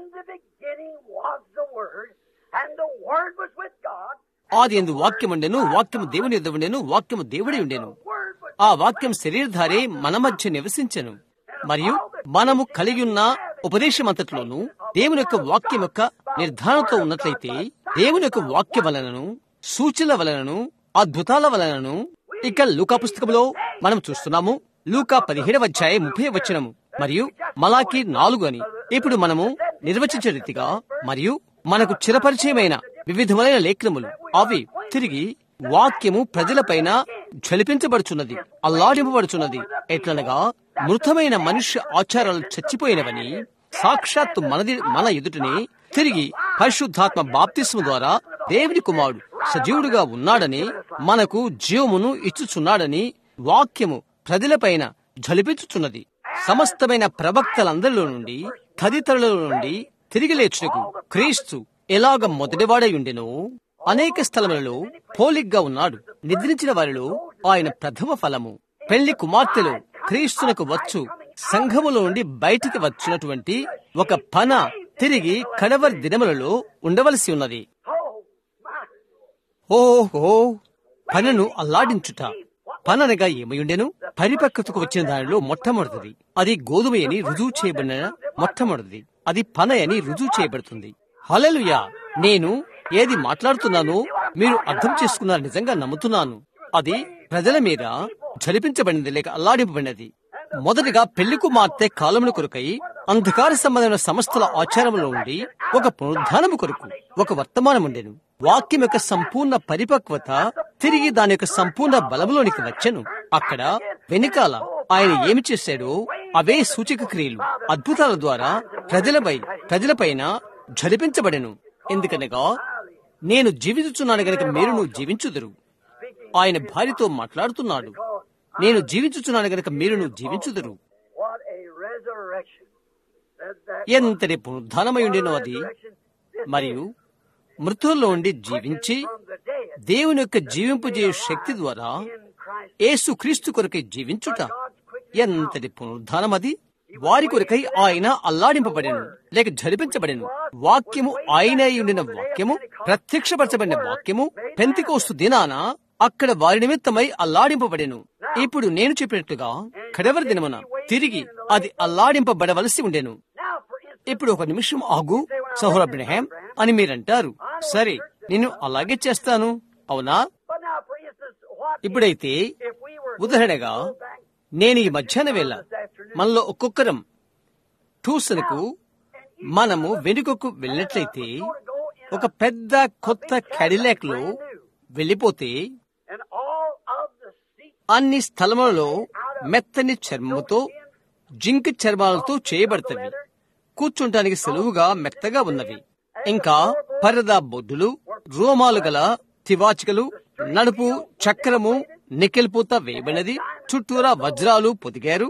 ఆది యందు వాక్యముండెను, వాక్యము దేవుని యొద్ద ఉండెను, వాక్యము దేవుడి ఉండెను. ఆ వాక్యం శరీరధారే మన మధ్య నివసించెను. మరియు మనము కలిగి ఉన్న ఉపదేశమంతట్లోనూ దేవుని యొక్క వాక్యం యొక్క నిర్ధారణతో ఉన్నట్లయితే దేవుని యొక్క వాక్య వలనను, సూచనల వలనను, అద్భుతాల వలనను ఇక లూకా పుస్తకంలో మనం చూస్తున్నాము. లూకా పదిహేడవ అధ్యాయం ముప్పై వచనము మరియు మలాకి నాలుగు అని ఇప్పుడు మనము నిర్వచించే రీతిగా మరియు మనకు చిరపరిచయమైన వివిధమైన లేఖనములు అవి తిరిగి వాక్యము ప్రజలపైన ఝలిపించబడుచున్నది, అల్లాడింపబడుచున్నది. ఎట్లనగా మృతమైన మనుష్య ఆచారాలు చచ్చిపోయినవని సాక్షాత్తు మనది మన ఎదుటనే తిరిగి పరిశుద్ధాత్మ బాప్తిస్ము ద్వారా దేవుని కుమారుడు సజీవుడుగా ఉన్నాడని, మనకు జీవమును ఇచ్చుచున్నాడని వాక్యము ప్రజలపైన ఝలిపించుచున్నది. సమస్తమైన ప్రవక్తలందరిలో నుండి తదితరుల నుండి తిరిగి లేచుటకు క్రీస్తు ఎలాగ మొదటివాడై ఉండెనో అనేక స్థలములలో పోలిగ్గా ఉన్నాడు. నిద్రించిన వారిలో ఆయన ప్రథమ ఫలము. పెళ్లి కుమార్తెలో క్రీస్తునకు వచ్చు సంఘములో నుండి బయటికి వచ్చినటువంటి ఒక పన తిరిగి కడవరి దినములలో ఉండవలసి ఉన్నది. ఓహో, పనను అల్లాడించుట. పననగా ఏమయుండెను? పరిపక్వతకు వచ్చిన దానిలో మొట్టమొదటిది అది గోధుమ అని రుజువు చేయబడిన మొట్టమొదటిది అది పన అని రుజువు చేయబడుతుంది. హల్లెలూయా! నేను ఏది మాట్లాడుతున్నానో మీరు అర్థం చేసుకున్నారు. నిజంగా నమ్ముతున్నాను. అది ప్రజల మీద ఝలిపించబడినది లేక అల్లాడింపబడినది. మొదటిగా పెళ్లి కుమార్తె కాలముల కొరకై అంధకార సంబంధమైన సంస్థల ఆచారములో ఉండి ఒక పునరుద్ధానము కొరకు ఒక వర్తమానం ఉండెను. వాక్యం యొక్క సంపూర్ణ పరిపక్వత తిరిగి దాని యొక్క సంపూర్ణ బలములోనికి వచ్చెను. అక్కడ వెనుకాల ఆయన ఏమి చేశాడో అవే సూచక క్రియలు, అద్భుతాల ద్వారా ప్రజలపై ప్రజలపైన ఝలిపించబడెను. ఎందుకనగా నేను జీవించుచున్నాను గనుక మీరును జీవించుదురు. ఆయన భార్యతో మాట్లాడుతున్నాడు. నేను జీవించుచున్నాను గనుక మీరును జీవించుదురు. ఎంతటి పునరుద్ధానమై ఉండేనో అది. మరియు మృతుల్లో ఉండి జీవించి దేవుని యొక్క జీవింపజేయు శక్తి ద్వారా యేసు క్రీస్తు కొరకై జీవించుట ఎంతటి పునరుద్ధానం అది. వారి కొరకై ఆయన అల్లాడింపబడెను లేక ఝలిపించబడెను. వాక్యము ఆయన ఉండిన వాక్యము, ప్రత్యక్షపరచబడిన వాక్యము పెంతెకోస్తు దినాన అక్కడ వారి నిమిత్తమై అల్లాడింపబడెను. ఇప్పుడు నేను చెప్పినట్టుగా కడవరి దినమున తిరిగి అది అల్లాడింపబడవలసి ఉండెను. ఇప్పుడు ఒక నిమిషం ఆగు సహోదర అబ్రహాం అని మీరంటారు. సరే, నేను అలాగే చేస్తాను, అవునా? ఇప్పుడైతే ఉదాహరణగా నేను ఈ మధ్యాహ్న వేళ మనలో ఒక్కొక్కరం ట్యూషన్కు మనము వెనుకకు వెళ్ళినట్లయితే ఒక పెద్ద కొత్త క్యాడిలాక్ లో వెళ్ళిపోతే అన్ని స్థలములలో మెత్తని చర్మముతో జింక్ చర్మాలతో చేయబడతవి. కూర్చుంటానికి సులువుగా మెత్తగా ఉన్నవి. ఇంకా పరదా బొడ్డులు, రోమాలు గల తివాచికలు, నడుపు చక్రము నికెల్ పూత వేయబడినది, చుట్టూరా వజ్రాలు పొదిగారు.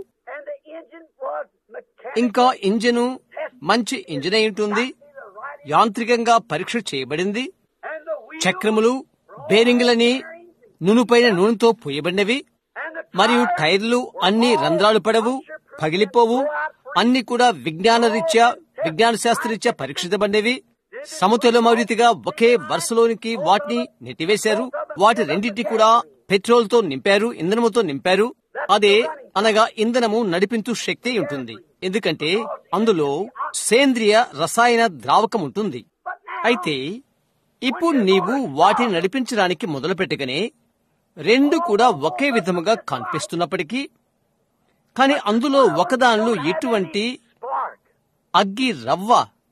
ఇంకా ఇంజను మంచి ఇంజన్ అయి ఉంటుంది, యాంత్రికంగా పరీక్ష చేయబడింది. చక్రములు బేరింగులని నూనెపైన నూనెతో పోయబడినవి. మరియు టైర్లు అన్ని రంధ్రాలు పడవు, పగిలిపోవు. అన్ని కూడా విజ్ఞాన రీత్యా విజ్ఞాన శాస్త్రరీత్యా పరీక్షించబడినవి. సమతుల్యమ రీతిగా ఒకే వరుసలోనికి వాటిని నెట్టివేశారు. వాటి రెండింటి కూడా పెట్రోల్ తో నింపారు, ఇంధనముతో నింపారు. అదే అనగా ఇంధనము నడిపించు శక్తి ఉంటుంది, ఎందుకంటే అందులో సేంద్రియ రసాయన ద్రావకం ఉంటుంది. అయితే ఇప్పుడు నీవు వాటిని నడిపించడానికి మొదలు పెట్టగానే రెండు కూడా ఒకే విధముగా కనిపిస్తున్నప్పటికీ, కానీ అందులో ఒకదానిలో ఎటువంటి అగ్గి రవ్వ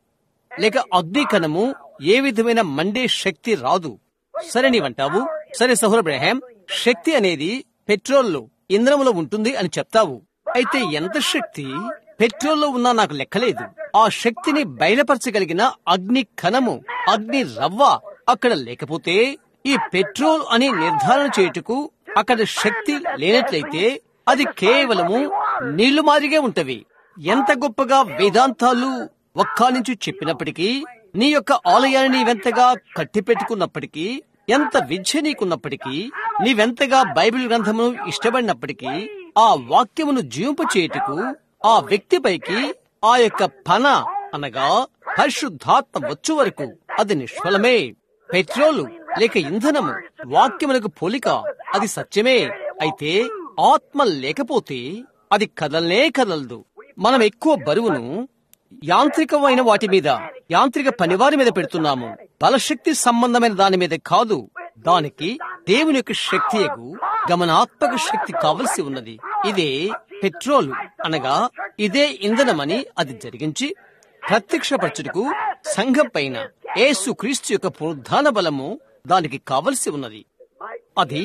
లేక అగ్ని కణము ఏ విధమైన మండే శక్తి రాదు. సరే నీవంటావు, సరే సహోదర అబ్రహాం, శక్తి అనేది పెట్రోల్లో ఇంధనంలో ఉంటుంది అని చెప్తావు. అయితే ఎంత శక్తి పెట్రోల్లో ఉన్నా నాకు లెక్కలేదు. ఆ శక్తిని బయలుపరచగలిగిన అగ్ని కణము, అగ్ని రవ్వ అక్కడ లేకపోతే, ఈ పెట్రోల్ అని నిర్ధారణ చేయుటకు అక్కడ శక్తి లేనట్లయితే అది కేవలము నీళ్లు మాదిరిగా ఉంటవి. ఎంత గొప్పగా వేదాంతాలు ఒక్క నుంచి చెప్పినప్పటికీ, నీ యొక్క ఆలయాన్ని నీవెంతగా కట్టిపెట్టుకున్నప్పటికీ, ఎంత విద్య నీకున్నప్పటికీ, నీవెంతగా బైబిల్ గ్రంథమును ఇష్టపడినప్పటికీ, ఆ వాక్యమును జీవింపచేయుటకు ఆ వ్యక్తిపైకి ఆ యొక్క పన అనగా పరిశుద్ధాత్మ వచ్చు వరకు అది నిష్ఫలమే. పెట్రోలు లేక ఇంధనము వాక్యములకు పోలిక, అది సత్యమే. అయితే ఆత్మ లేకపోతే అది కదలనే కదలదు. మనం ఎక్కువ బరువును యాంత్రికమైన వాటి మీద, యాంత్రిక పనివారి మీద పెడుతున్నాము, బలశక్తి సంబంధమైన దాని మీద కాదు. దానికి దేవుని యొక్క శక్తియకు గమనాత్మక శక్తి కావలసి ఉన్నది. ఇదే పెట్రోలు అనగా ఇదే ఇంధనమని అది జరిగించి ప్రత్యక్షపరచుటకు సంఘం పైన యేసు క్రీస్తు యొక్క పునరుద్ధాన బలము దానికి కావలసి ఉన్నది. అది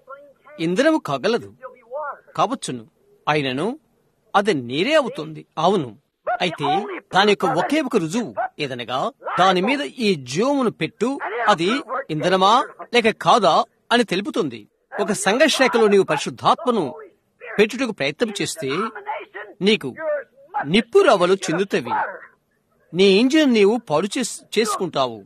ఇంధనము కాగలదు, కావచ్చును, అయినను అది నీరే అవుతుంది. అవును, అయితే దాని యొక్క ఒకే ఒక రుజువు ఏదనగా దాని మీద ఈ జీవమును పెట్టు, అది ఇంధనమా లేక కాదా అని తెలుపుతుంది. ఒక సంఘశాఖలో నీవు పరిశుద్ధాత్మను పెట్టుటకు ప్రయత్నం చేస్తే నీకు నిప్పు రవ్వలు చెందుతవి. నీ ఇంజిన్ నీవు పాడు చేసుకుంటావు,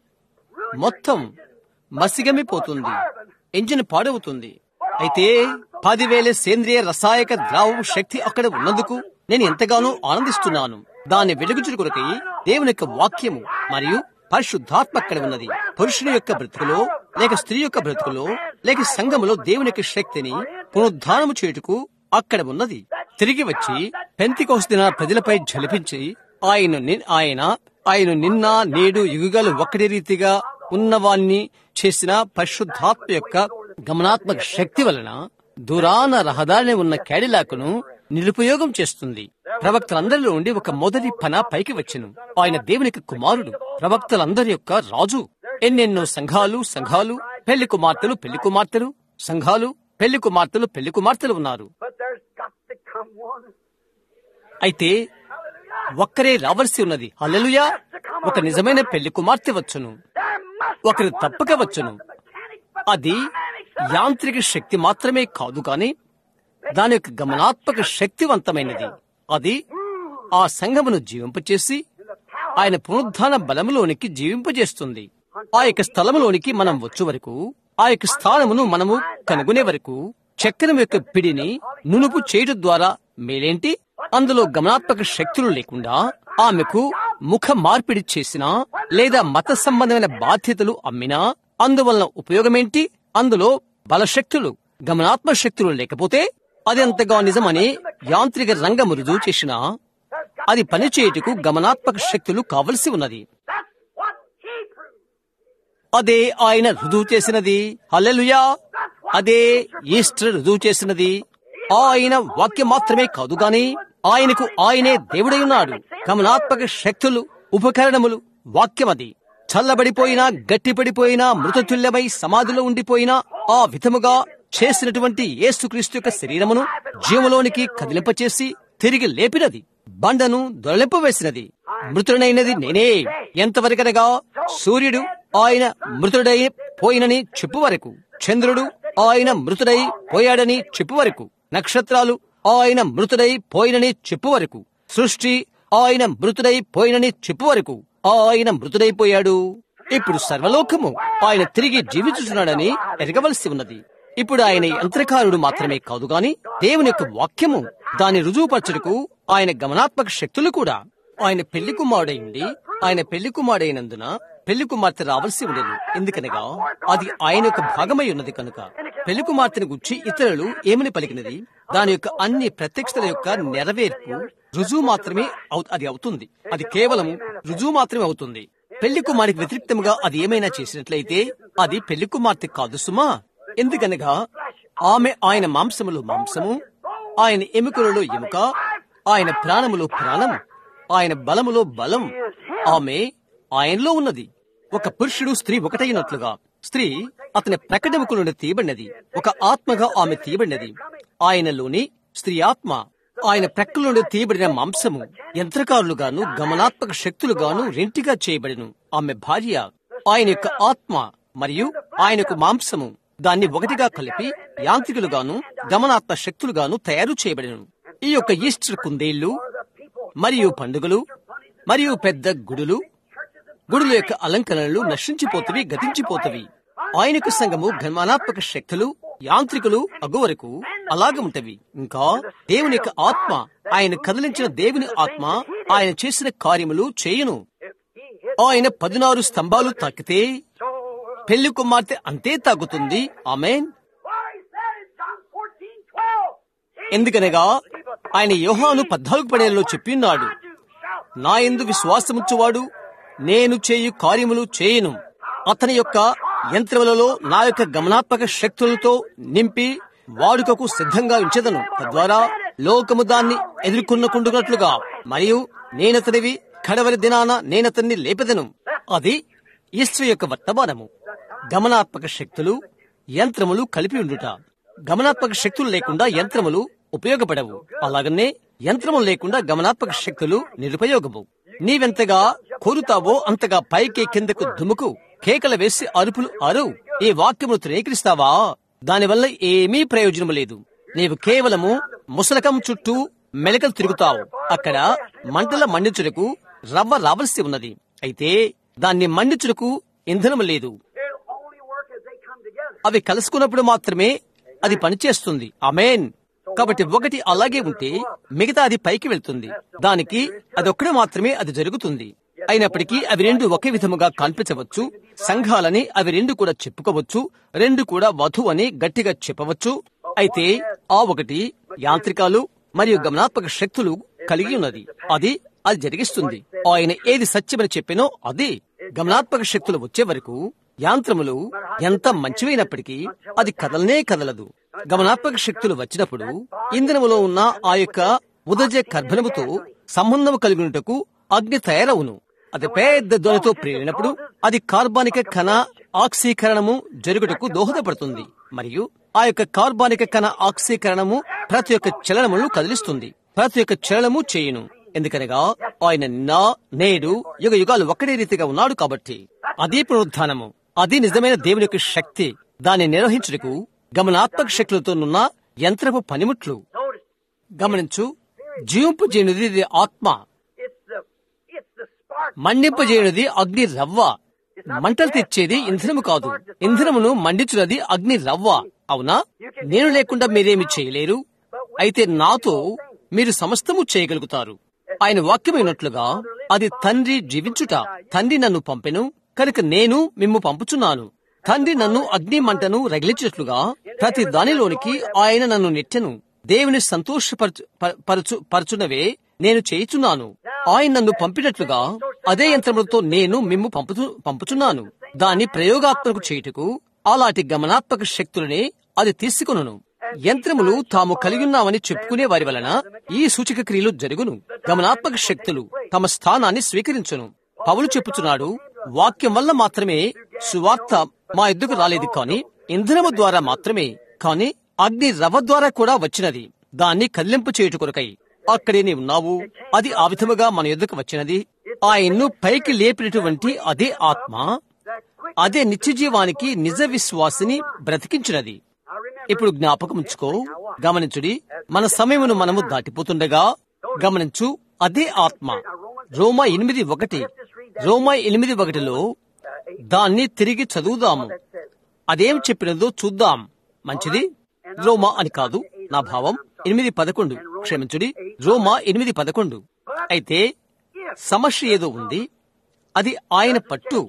మొత్తం మసిగమిపోతుంది, ఇంజిన్ పాడవుతుంది. అయితే పదివేల సేంద్రియ రసాయక ద్రావక శక్తి అక్కడ ఉన్నందుకు నేను ఎంతగానో ఆనందిస్తున్నాను. దాన్ని వెలుగుచుట కొరకై దేవుని యొక్క వాక్యము మరియు పరిశుద్ధాత్మ అక్కడ ఉన్నది. పురుషుని యొక్క బ్రతుకులో లేక స్త్రీ యొక్క బ్రతుకులో లేక సంఘములో దేవుని యొక్క శక్తిని పునరుద్ధానము చేయుటకు అక్కడ ఉన్నది. తిరిగి వచ్చి పెంతెకోస్తు దినాన ప్రజలపై జలిపించి ఆయన ఆయన ఆయన నిన్న నేడు యుగాలు ఒక్కటి రీతిగా ఉన్నవాన్ని చేసిన పరిశుద్ధాత్మ యొక్క గమనాత్మక శక్తి వలన దూరాన రహదారిని ఉన్న క్యాడిలాకును నిరుపయోగం చేస్తుంది. ప్రవక్తలందరిలో ఉండి ఒక మొదటి పన పైకి వచ్చెను. ఆయన దేవునికి కుమారుడు, ప్రవక్తలందరి యొక్క రాజు. ఎన్నెన్నో సంఘాలు సంఘాలు పెళ్లి కుమార్తెలు పెళ్లి కుమార్తెలు సంఘాలు పెళ్లి కుమార్తెలు పెళ్లి కుమార్తెలు ఉన్నారు. అయితే ఒక్కరే రావలసి ఉన్నది. హల్లెలూయా! ఒక నిజమైన పెళ్లి కుమార్తె వచ్చును, ఒకరు తప్పక వచ్చును. అది యాంత్రిక శక్తి మాత్రమే కాదు, కానీ దాని యొక్క గమనాత్మక శక్తివంతమైనది. అది ఆ సంఘమును జీవింపచేసి ఆయన పునరుద్ధాన బలములోనికి జీవింపజేస్తుంది. ఆ యొక్క స్థలములోనికి మనం వచ్చు వరకు, ఆ యొక్క స్థానమును మనము కనుగొనే వరకు చక్రం యొక్క పిడిని నునుపు చేయడం ద్వారా మేలేంటి? అందులో గమనాత్మక శక్తులు లేకుండా ఆమెకు ముఖ మార్పిడి చేసినా లేదా మత సంబంధమైన బాధ్యతలు అమ్మినా అందువలన ఉపయోగమేంటి? అందులో బలశక్తులు గమనాత్మ శక్తులు లేకపోతే అది ఎంతగా నిజమని యాంత్రిక రంగము రుజువు చేసినా అది పనిచేయుటకు గమనాత్మక శక్తులు కావలసి ఉన్నది. అదే ఆయన రుజువు చేసినది. హల్లెలూయా! అదే ఈస్టర్ రుజువు చేసినది. ఆయన వాక్యం మాత్రమే కాదు గాని ఆయనకు ఆయనే దేవుడై ఉన్నాడు. గమనాత్మక శక్తులు, ఉపకరణములు వాక్యమది. చల్లబడిపోయినా, గట్టిపడిపోయినా, మృతతుల్యమై సమాధిలో ఉండిపోయినా ఆ విధముగా చేసినటువంటి యేసుక్రీస్తు యొక్క శరీరమును జీవలోనికి కదిలింపచేసి తిరిగి లేపినది, బండను దొరలింపవేసినది. మృతుడైనది నేనే. ఎంతవరకనగా సూర్యుడు ఆయన మృతుడై పోయినని చెప్పు వరకు, చంద్రుడు ఆయన మృతుడై పోయాడని చెప్పు వరకు, నక్షత్రాలు ఆయన మృతుడై పోయినని చెప్పు వరకు, సృష్టి ఆయన మృతుడై పోయినని చెప్పు వరకు ఆయన మృతుడైపోయాడు. ఇప్పుడు సర్వలోకము ఆయన తిరిగి జీవించుచున్నాడని ఎరగవలసి ఉన్నది. ఇప్పుడు ఆయన యంత్రకారుడు మాత్రమే కాదు గాని దేవుని యొక్క వాక్యము దాన్ని రుజువుపరచుటకు ఆయన గమనాత్మక శక్తులు కూడా. ఆయన పెళ్లి కుమారుడైంది. ఆయన పెళ్లి కుమారుడైనందున పెళ్లి కుమార్తె రావాల్సి ఉండేది. ఎందుకనగా అది ఆయన యొక్క భాగమై ఉన్నది కనుక. పెళ్లి కుమార్తెను గురించి ఇతరులు ఏమని పలికినది దాని యొక్క అన్ని ప్రత్యక్షతల యొక్క నెరవేర్పు రుజువు మాత్రమే అది అవుతుంది. అది కేవలం రుజువు మాత్రమే అవుతుంది. పెళ్లి కుమార్తెకి వ్యతిరేక్తంగా అది ఏమైనా చేసినట్లయితే అది పెళ్లి కుమార్తె కాదు సుమా. ఎందుకనగా ఆమె ఆయన మాంసములో మాంసము, ఆయన ఎముకలలో ఎముక, ఆయన ప్రాణములో ప్రాణం, ఆయన బలములో బలం. ఆమె ఆయనలో ఉన్నది. ఒక పురుషుడు స్త్రీ ఒకటైనట్లుగా స్త్రీ అతని ప్రకటముకు నుండి తీయబడినది. ఒక ఆత్మగా ఆమె తీయబడినది. ఆయనలోని స్త్రీ ఆత్మ, ఆయన ప్రక్కల నుండి తీయబడిన మాంసము యంత్రకారులుగాను గమనాత్మక శక్తులుగాను రెంటిగా చేయబడిను. ఆమె భార్య ఆయన యొక్క ఆత్మ మరియు ఆయన యొక్క మాంసము దాన్ని ఒకటిగా కలిపి యాంత్రికులుగాను గమనాత్మ శక్తులుగాను తయారు చేయబడిను. ఈ యొక్క ఈస్టర్ కుందేళ్లు మరియు పండుగలు మరియు పెద్ద గుడులు, గుడుల యొక్క అలంకరణలు నశించిపోతవి, గతించిపోతవి. ఆయనకు సంఘము గమనాత్మక శక్తులు యాంత్రికులు అగు వరకు అలాగే ఉంటవి. ఇంకా దేవుని యొక్క ఆత్మ, ఆయన కదిలించిన దేవుని ఆత్మ ఆయన చేసిన కార్యములు చేయును. ఆయన పదినారు స్తంభాలు తాకితే పెళ్లి కుమార్తె అంతే తాగుతుంది. ఆమేన్. ఎందుకనగా ఆయన యోహాను పద్నాలుగు పదేళ్లలో చెప్పిన్నాడు, నా యందు విశ్వాసముంచువాడు నేను చేయు కార్యములు చేయను. అతని యొక్క యంత్రములలో నా యొక్క గమనాత్మక శక్తులతో నింపి వాడుకకు సిద్ధంగా ఉంచెదను. తద్వారా లోకము దాన్ని ఎదుర్కొన్నకుండునట్లుగా మరియు నేనతనివి కడవరి దినాన నేనతన్ని లేపెదను. అది ఈశ్వరు యొక్క వర్తమానము. గమనాత్మక శక్తులు యంత్రములు కలిపి ఉండుట. గమనాత్మక శక్తులు లేకుండా యంత్రములు ఉపయోగపడవు. అలాగనే యంత్రములు లేకుండా గమనాత్మక శక్తులు నిరుపయోగము. నీవెంతగా కోరుతావో అంతగా పైకి కిందకు దుముకు, కేకలు వేసి అరుపులు అరువు. ఈ వాక్యమును త్రేకరిస్తావా? దానివల్ల ఏమీ ప్రయోజనము లేదు. నీవు కేవలము ముసలకం చుట్టూ మెలకలు తిరుగుతావు. అక్కడ మంటల మండించుటకు రవ్వ రావలసి ఉన్నది. అయితే దాన్ని మండించుటకు ఇంధనము లేదు. అవి కలుసుకున్నప్పుడు మాత్రమే అది పనిచేస్తుంది. ఆమేన్. కాబట్టి ఒకటి అలాగే ఉంటే మిగతా అది పైకి వెళ్తుంది. దానికి అదొక్కడే మాత్రమే అది జరుగుతుంది. అయినప్పటికీ అవి రెండు ఒకే విధముగా కనిపించవచ్చు. సంఘాలని అవి రెండు కూడా చెప్పుకోవచ్చు. రెండు కూడా వధు అని గట్టిగా చెప్పవచ్చు. అయితే ఆ ఒకటి యాంత్రికాలు మరియు గమనాత్మక శక్తులు కలిగి ఉన్నది. అది అది జరిగిస్తుంది. ఆయన ఏది సత్యమని చెప్పినో అది. గమనాత్మక శక్తులు వచ్చే వరకు యాంత్రములు ఎంత మంచివైనప్పటికీ అది కదలనే కదలదు. గమనాత్మక శక్తులు వచ్చినప్పుడు ఇంధనములో ఉన్న ఆ యొక్క ఉదజ కర్భనముతో సంబంధము కలిగినటకు అగ్ని తయారవును. అది పెద్ద ధ్వనితో ప్రేరినప్పుడు అది కార్బానిక కణ ఆక్సీకరణము జరుగుటకు దోహదపడుతుంది. మరియు ఆ యొక్క కార్బానిక కణ ఆక్సీకరణము ప్రతి ఒక్క చలనమును కదిలిస్తుంది. ప్రతి ఒక్క చలనము చేయును. ఎందుకనగా ఆయన నా నేడు యుగ యుగాలు ఒక్కడే రీతిగా ఉన్నాడు. కాబట్టి అదే పునరుద్ధానము, అది నిజమైన దేవుని యొక్క శక్తి. దాన్ని నిర్వహించుటకు గమనాత్మక శక్తులతోనున్న యంత్రపు పనిముట్లు. గమనించు, జీవింపజేయునిది ఆత్మ, మండింపజేయునిది అగ్ని రవ్వ. మంటలు తెచ్చేది ఇంధనము కాదు. ఇంధనమును మండించున్నది అగ్ని రవ్వ. అవునా? నేను లేకుండా మీరేమి చేయలేరు. అయితే నాతో మీరు సమస్తము చేయగలుగుతారు. ఆయన వాక్యమైనట్లుగా అది తండ్రి జీవించుట. తండ్రి నన్ను పంపెను కనుక నేను మిమ్ము పంపుచున్నాను. తండ్రి నన్ను అగ్ని మంటను రగిలించినట్లుగా ప్రతి దానిలోనికి ఆయన నన్ను నెట్టెను. దేవుని సంతోషపరచు పరచు పరచునవే నేను చేయుచున్నాను. ఆయన నన్ను పంపినట్లుగా అదే యంత్రములతో నేను మిమ్ము పంపుచు పంపుచున్నాను. దాన్ని ప్రయోగాత్మకు చేయుటకు అలాంటి గమనాత్మక శక్తులనే అది తీసుకొనును. యంత్రములు తాము కలిగిన్నామని చెప్పుకునే వారి వలన ఈ సూచక క్రియలు జరుగును. గమనాత్మక శక్తులు తమ స్థానాన్ని స్వీకరించును. పౌలు చెప్పుచున్నాడు, వాక్యం వల్ల మాత్రమే సువార్త మా ఎద్దుకు రాలేదు, కాని ఇంధనము ద్వారా మాత్రమే కాని అగ్ని రవ ద్వారా కూడా వచ్చినది, దాన్ని కదిలింపు చేయుట కొరకై. అక్కడే నీ ఉన్నావు. అది ఆ విధముగా మన యొద్దకు వచ్చినది. ఆయన్ను పైకి లేపినటువంటి అదే ఆత్మ, అదే నిత్య జీవానికి నిజ విశ్వాసిని బ్రతికించినది. ఇప్పుడు జ్ఞాపకం ఉంచుకో, గమనించుడి. మన సమయమును మనము దాటిపోతుండగా గమనించు, అదే ఆత్మ రోమా ఎనిమిది ఒకటి రోమా ఎనిమిది ఒకటిలో దాన్ని తిరిగి చదువుదాము. అదేం చెప్పినదో చూద్దాం. మంచిది. రోమా అని కాదు నా భావం, ఎనిమిది పదకొండు క్షమించుడి, రోమా ఎనిమిది పదకొండు. అయితే సమస్య ఏదో ఉంది. అది ఆయన పట్టు.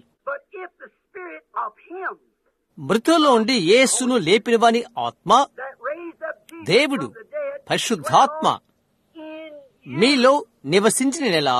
మృతుల్లో ఉండి యేసును లేపినవాని ఆత్మ, దేవుడు పరిశుద్ధాత్మ మీలో నివసించిన నెల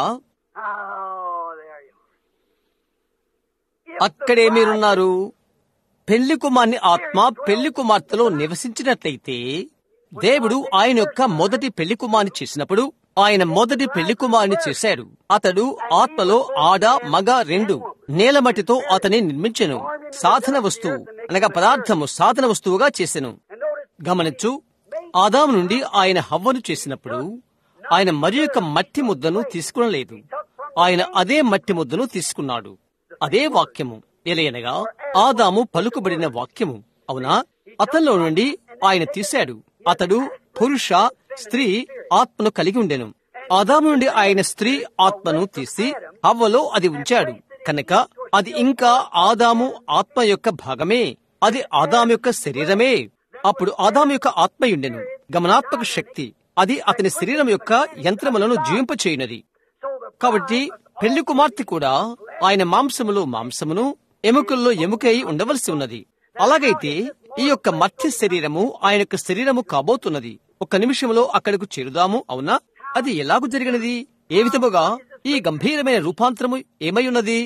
అక్కడే మీరున్నారు. పెళ్లి కుమార్ని ఆత్మ పెళ్లి కుమార్తెలో నివసించినట్లయితే, దేవుడు ఆయన యొక్క మొదటి పెళ్లి కుమార్ని చేసినప్పుడు ఆయన మొదటి పెళ్లి కుమార్ని చేశాడు. అతడు ఆత్మలో ఆడ మగ రెండు నేలమట్టితో అతని నిర్మించెను. సాధన వస్తువు అనగా పదార్థము సాధన వస్తువుగా చేసెను. గమనించు, ఆదాము నుండి ఆయన హవ్వను చేసినప్పుడు ఆయన మరి యొక్క మట్టి ముద్దను తీసుకునలేదు. ఆయన అదే మట్టి ముద్దను తీసుకున్నాడు. అదే వాక్యము, ఎలయనగా ఆదాము పలుకుబడిన వాక్యము. అవునా? అతనిలో నుండి ఆయన తీశాడు. అతడు పురుష స్త్రీ ఆత్మను కలిగి ఉండెను. ఆదాము నుండి ఆయన స్త్రీ ఆత్మను తీసి హవ్వలో అది ఉంచాడు. కనుక అది ఇంకా ఆదాము ఆత్మ యొక్క భాగమే. అది ఆదాము యొక్క శరీరమే. అప్పుడు ఆదాము యొక్క ఆత్మయుండెను, గమనాత్మక శక్తి. అది అతని శరీరం యొక్క యంత్రములను జీవింపచేయునది. కాబట్టి పెళ్లి కుమార్తె కూడా ఆయన మాంసములో మాంసమును ఎముకల్లో ఎముకై ఉండవలసి ఉన్నది. అలాగైతే ఈ యొక్క మత్స్య శరీరము ఆయన యొక్క శరీరము కాబోతున్నది. ఒక్క నిమిషంలో అక్కడకు చేరుదాము. అవునా? అది ఎలాగూ జరిగినది? ఏ విధముగా ఈ గంభీరమైన రూపాంతరము ఏమై ఉన్నది?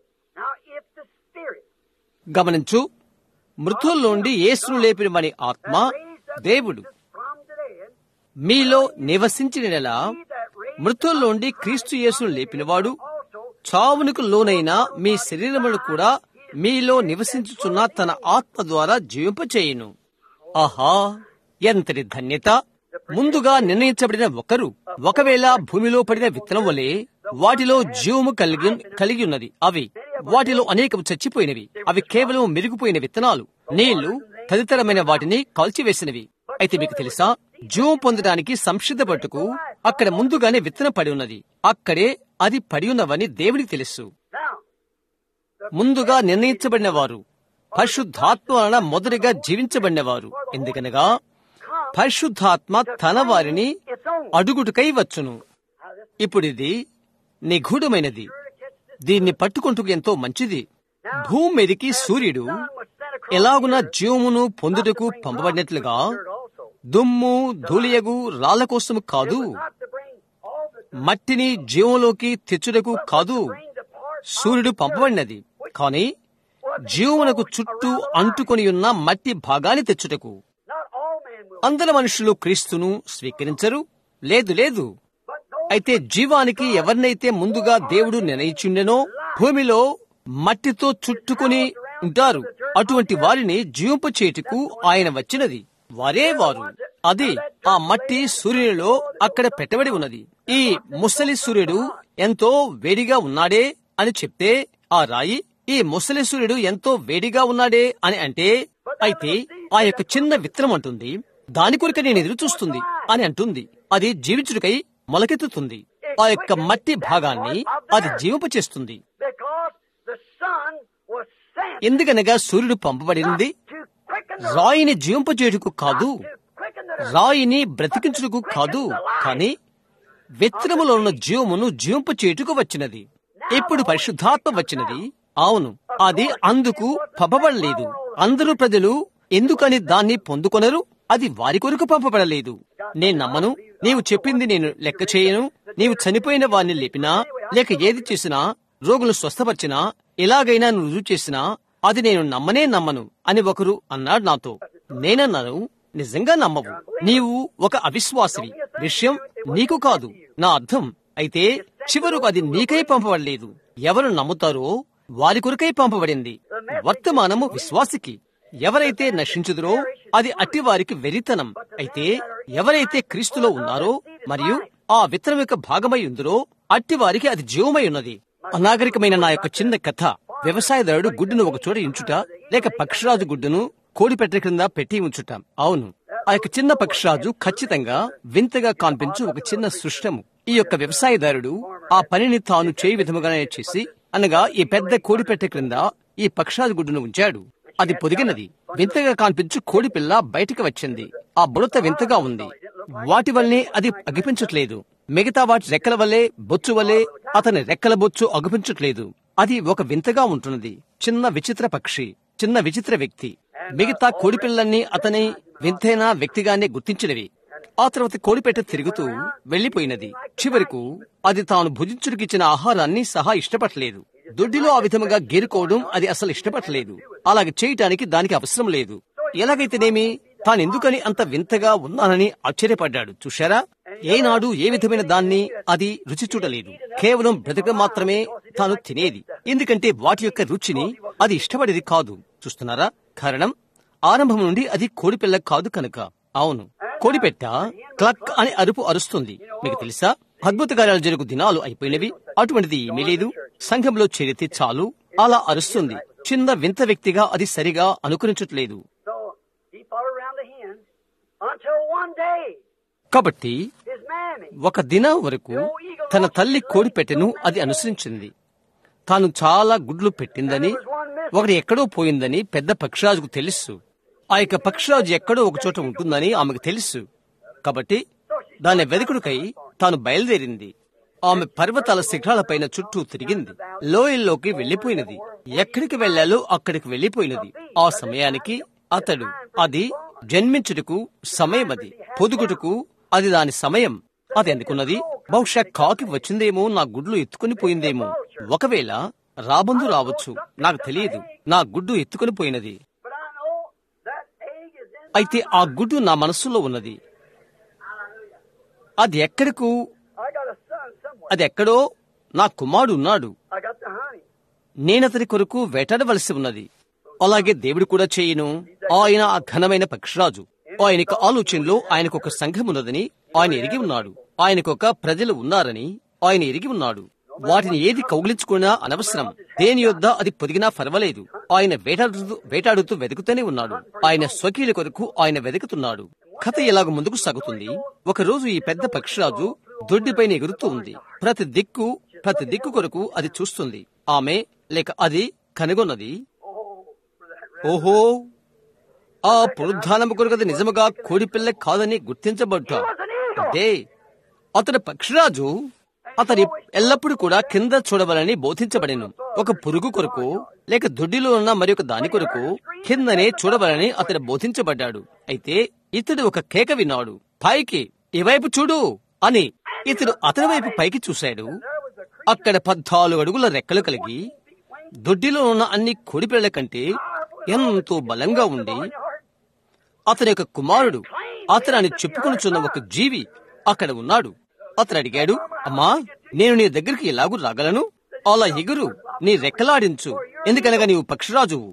గమనించు, మృతుల్లోండి యేసును లేపినమని ఆత్మ దేవుడు మీలో నివసించిన నెల, మృతుల్లోండి క్రీస్తు యేసును లేపినవాడు చావునకు లోనైన మీ శరీరమును కూడా మీలో నివసించుచున్న తన ఆత్మ ద్వారా జీవింపచేయును. ఆహా, ఎంతటి ధన్యత! ముందుగా నిర్ణయించబడిన ఒకరు ఒకవేళ భూమిలో పడిన విత్తనం వలె వాటిలో జీవము కలిగి కలిగి ఉన్నది. అవి వాటిలో అనేకం చచ్చిపోయినవి. అవి కేవలం మెరుగుపోయిన విత్తనాలు, నీళ్లు తదితరమైన వాటిని కాల్చివేసినవి. అయితే మీకు తెలుసా, జీవం పొందడానికి సంసిద్ధపట్టుకు అక్కడ ముందుగానే విత్తనం పడి ఉన్నది. అక్కడే అది పడి ఉన్నవని దేవునికి తెలుసు. ముందుగా నిర్ణయించబడిన వారు పరిశుద్ధాత్మ వలన మొదటిగా జీవించబడినవారు. ఎందుకనగా పరిశుద్ధాత్మ తన వారిని అడుగుటకై వచ్చును. ఇప్పుడిది నిగూఢమైనది. దీన్ని పట్టుకుంటూ ఎంతో మంచిది. భూమి మీదికి సూర్యుడు ఎలాగున జీవమును పొందుటకు పంపబడినట్లుగా దుమ్ము ధూళియగు రాళ్ల కోసము కాదు, మట్టిని జీవంలోకి తెచ్చుటకు కాదు సూర్యుడు పంపబడినది, కాని జీవమునకు చుట్టూ అంటుకొని ఉన్న మట్టి భాగాన్ని తెచ్చుటకు. అందరు మనుషులు క్రీస్తును స్వీకరించరు. లేదు లేదు అయితే జీవానికి ఎవరినైతే ముందుగా దేవుడు నిర్ణయించుండెనో భూమిలో మట్టితో చుట్టుకుని ఉంటారు, అటువంటి వారిని జీవింపచేయుటకు ఆయన వచ్చినది. వారే వారు. అది ఆ మట్టి సూర్యునిలో అక్కడ పెట్టబడి ఉన్నది. ఈ ముసలి సూర్యుడు ఎంతో వేడిగా ఉన్నాడే అని చెప్తే ఆ రాయి ఈ ముసలి సూర్యుడు ఎంతో వేడిగా ఉన్నాడే అని అంటే, అయితే ఆ యొక్క చిన్న విత్తనం అంటుంది, దాని కొరకు నేను ఎదురు చూస్తుంది అని అంటుంది. అది జీవించుడికై మొలకెత్తుతుంది. ఆ యొక్క మట్టి భాగాన్ని అది జీవింపచేస్తుంది. ఎందుకనగా సూర్యుడు పంపబడింది రాయిని జీవింపచేయుటకు కాదు, రాయిని బ్రతికించుటకు కాదు, కానీ విత్తనములో ఉన్న జీవమును జీవింపచేయుటకు వచ్చినది. ఇప్పుడు పరిశుద్ధాత్మ వచ్చినది. అవును, అది అందుకు పంపబడలేదు. అందరూ ప్రజలు ఎందుకని దాన్ని పొందుకొనరు? అది వారి కొరకు పంపబడలేదు. నేను నమ్మను. నీవు చెప్పింది నేను లెక్క చేయను. నీవు చనిపోయిన వారిని లేపినా, లేక ఏది చేసినా, రోగులు స్వస్థపరిచినా, ఎలాగైనా నువ్వు రుజువు చేసినా అది నేను నమ్మనే నమ్మను అని ఒకరు అన్నాడు నాతో. నేనన్నాను, నిజంగా నమ్మవు, నీవు ఒక అవిశ్వాసివి. విషయం నీకు కాదు, నా అర్థం. అయితే చివరకు అది నీకై పంపబడలేదు. ఎవరు నమ్ముతారో వారి కొరకై పంపబడింది. వర్తమానము విశ్వాసికి. ఎవరైతే నశించుదురో అది అట్టి వారికి వెరితనం. అయితే ఎవరైతే క్రీస్తులో ఉన్నారో మరియు ఆ విత్తనం యొక్క భాగమై ఉందరో అట్టి వారికి అది జీవమై ఉన్నది. అనాగరికమైన నా యొక్క చిన్న కథ. వ్యవసాయదారుడు గుడ్డును ఒక చోట ఉంచుట, లేక పక్షిరాజు గుడ్డును కోడిపెట్ట క్రింద పెట్టి ఉంచుట. అవును, ఆ యొక్క చిన్న పక్షిరాజు ఖచ్చితంగా వింతగా కనిపించు ఒక చిన్న సృష్టము. ఈ యొక్క వ్యవసాయదారుడు ఆ పనిని తాను చేయి విధముగానే చేసి, అనగా ఈ పెద్ద కోడిపెట్ట క్రింద ఈ పక్షిరాజు గుడ్డును ఉంచాడు. అది పొదిగినది. వింతగా కనిపించు కోడిపిల్ల బయటికి వచ్చింది. ఆ బుడత వింతగా ఉంది. వాటి వల్లనే అది అగిపించట్లేదు. మిగతా వాటి రెక్కల వల్లే, బొచ్చు వల్లే అతని రెక్కల బొచ్చు అగుపించట్లేదు. అది ఒక వింతగా ఉంటున్నది. చిన్న విచిత్ర పక్షి, చిన్న విచిత్ర వ్యక్తి. మిగతా కోడిపిల్లల్ని అతని వింతైన వ్యక్తిగానే గుర్తించినవి. ఆ తర్వాత కోడిపెట్ట తిరుగుతూ వెళ్లిపోయినది. చివరకు అది తాను భుజించుడికిచ్చిన ఆహారాన్ని సహా ఇష్టపడలేదు. దొడ్డిలో ఆ విధముగా గేరుకోవడం అది అసలు ఇష్టపడలేదు. అలాగే చేయటానికి దానికి అవసరం లేదు. ఎలాగైతేనేమి తానెందుకని అంత వింతగా ఉన్నానని ఆశ్చర్యపడ్డాడు. చూశారా, ఏనాడు ఏ విధమైన దాన్ని అది రుచి చూడలేదు. కేవలం బ్రతక మాత్రమే తాను తినేది. ఎందుకంటే వాటి యొక్క రుచిని అది ఇష్టపడేది కాదు. చూస్తున్నారా, కారణం ఆరంభం నుండి అది కోడిపిల్ల కాదు కనుక. అవును, కోడిపెట్ట క్లక్ అని అరుపు అరుస్తుంది. మీకు తెలుసా, అద్భుత కార్యాలు జరుగు దినాలు అయిపోయినవి. అటువంటిది ఏమీ లేదు. సంఘంలో చేరితే చాలు అలా అరుస్తుంది. చిన్న వింత వ్యక్తిగా అది సరిగా అనుకరించట్లేదు. కాబట్టి ఒక దినం వరకు తన తల్లి కోడిపెట్టెను అది అనుసరించింది. తాను చాలా గుడ్లు పెట్టిందని, ఒకటి ఎక్కడో పోయిందని పెద్ద పక్షిరాజుకు తెలుసు. ఆ యొక్క పక్షిరాజు ఎక్కడో ఒక చోట ఉంటుందని ఆమెకు తెలుసు. కాబట్టి దాని వెదుకుడుకై తాను బయలుదేరింది. ఆమె పర్వతాల శిఖరాలపైన చుట్టూ తిరిగింది. లోయల్లోకి వెళ్లిపోయినది. ఎక్కడికి వెళ్లాలో అక్కడికి వెళ్లిపోయినది. ఆ సమయానికి అతడు అది జన్మించుటకు సమయం, అది పొదుగుటకు అది దాని సమయం. అది ఎందుకున్నది? బహుశా కాకి వచ్చిందేమో, నా గుడ్లు ఎత్తుకుని పోయిందేమో. ఒకవేళ రాబందు రావచ్చు, నాకు తెలియదు. నా గుడ్డు ఎత్తుకుని పోయినది. అయితే ఆ గుడ్డు నా మనస్సులో ఉన్నది. అది ఎక్కడకు అది ఎక్కడో నా కుమారుడు ఉన్నాడు. నేనతని కొరకు వేటాడవలసి ఉన్నది. అలాగే దేవుడు కూడా చేయను. ఆయన ఆ ఘనమైన పక్షిరాజు. ఆయనకు ఆలోచనలో ఆయనకు ఒక సంఘం ఉన్నదని ఆయన ఎరిగి ఉన్నాడు. ఆయనకొక ప్రజలు ఉన్నారని ఆయన ఎరిగి ఉన్నాడు. వాటిని ఏది కౌగిలించుకున్నా అనవసరం. దేని యొద్ద అది పొదిగినా పర్వాలేదు. ఆయన వేటాడుతూ వేటాడుతూ వెతుకుతూనే ఉన్నాడు. ఆయన స్వకీయుల కొరకు ఆయన వెతుకుతున్నాడు. కథ ఎలాగ ముందుకు సాగుతుంది. ఒక రోజు ఈ పెద్ద పక్షిరాజు దొడ్డిపైన ఎగురుతూ ఉంది. ప్రతి దిక్కు ప్రతి దిక్కు కొరకు అది చూస్తుంది. ఆమె లేక అది కనుగొన్నది, ఓహో, ఆ పునరుద్ధానము కొరకు అది నిజముగా కోడిపిల్ల కాదని గుర్తించబడ్డా. అంటే అతడు పక్షిరాజు అతని ఎల్లప్పుడూ కూడా కింద చూడవాలని బోధించబడిను. ఒక పురుగు కొరకు లేక దొడ్డిలో ఉన్న మరి ఒక దాని కొరకు కిందనే చూడవాలని అతడు బోధించబడ్డాడు. అయితే ఇతడు ఒక కేక విన్నాడు, పైకి ఇవైపు చూడు అని. ఇతడు అతని వైపు పైకి చూశాడు. అక్కడ పద్నాలుగు అడుగుల రెక్కలు కలిగి దొడ్డిలో ఉన్న అన్ని కోడిపిల్లల కంటే ఎంతో బలంగా ఉండి అతని యొక్క కుమారుడు, అతను అని చెప్పుకొనుచున్న ఒక జీవి అక్కడ ఉన్నాడు. అతను అడిగాడు, అమ్మా, నేను నీ దగ్గరికి ఎలాగూ రాగలను? అలా ఎగురు, నీ రెక్కలాడించు, ఎందుకనగా నీవు పక్షిరాజువు.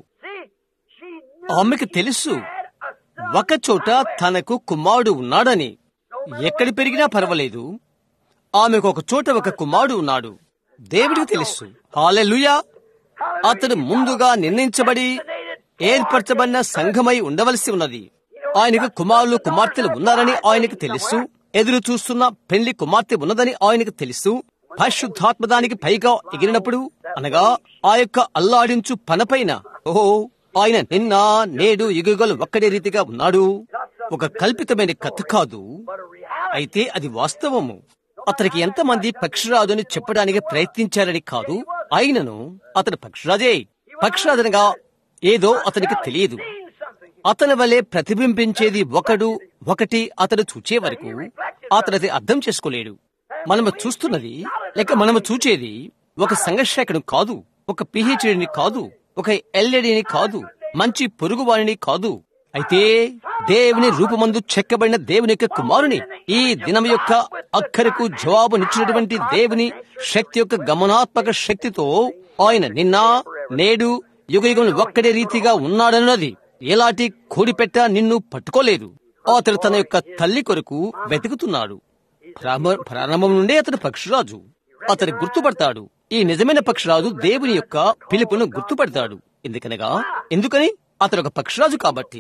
ఆమెకు తెలుసు ఒకచోట తనకు కుమారుడు ఉన్నాడని. ఎక్కడి పెరిగినా పర్వాలేదు, ఆమెకు ఒక చోట ఒక కుమారుడు ఉన్నాడు. దేవుడికి తెలుసు. హల్లెలూయా. అతడు ముందుగా నిర్ణయించబడి ఏర్పరచబడిన సంఘమై ఉండవలసి ఉన్నది. ఆయనకు కుమారులు కుమార్తెలు ఉన్నారని ఆయనకు తెలుసు. ఎదురు చూస్తున్న పెళ్లి కుమార్తె ఉన్నదని ఆయనకు తెలుసు. పరిశుద్ధాత్మ దానికి పైగా ఎగిరినప్పుడు, అనగా ఆ యొక్క అల్లాడించు పనపైన, ఓహో, ఆయన నిన్న నేడు యుగయుగాలు ఒక్కడే రీతిగా ఉన్నాడు. ఒక కల్పితమైన కథ కాదు, అయితే అది వాస్తవము. అతనికి ఎంతమంది పక్షిరాజుని చెప్పడానికి ప్రయత్నించారని కాదు, అయినను అతడు పక్షిరాజే. పక్షిరాజనగా ఏదో అతనికి తెలియదు. అతని వలె ప్రతిబింబించేది ఒకడు ఒకటి అతడు చూచే వరకు అతడు అర్థం చేసుకోలేడు. మనము చూస్తున్నది లేక మనము చూచేది ఒక సంఘర్షకుడు కాదు, ఒక పిహెచ్డిని కాదు, ఒక ఎల్ఈడిని కాదు, మంచి పొరుగువాణిని కాదు. అయితే దేవుని రూపమందు చెక్కబడిన దేవుని యొక్క కుమారుని, ఈ దినం యొక్క అక్కరకు జవాబునిచ్చినటువంటి దేవుని శక్తి యొక్క గమనాత్మక శక్తితో ఆయన నిన్న నేడు యుగ యుగం ఒక్కడే రీతిగా ఉన్నాడన్నది ఎలాంటి కోడిపెట్ట నిన్ను పట్టుకోలేదు. అతడు తన యొక్క తల్లి కొరకు వెతుకుతున్నాడు. ప్రారంభం నుండే అతడు పక్షిరాజు. అతడు గుర్తుపడతాడు. ఈ నిజమైన పక్షిరాజు దేవుని యొక్క పిలుపును గుర్తుపడతాడు. ఎందుకనగా ఎందుకని అతడు ఒక పక్షిరాజు కాబట్టి.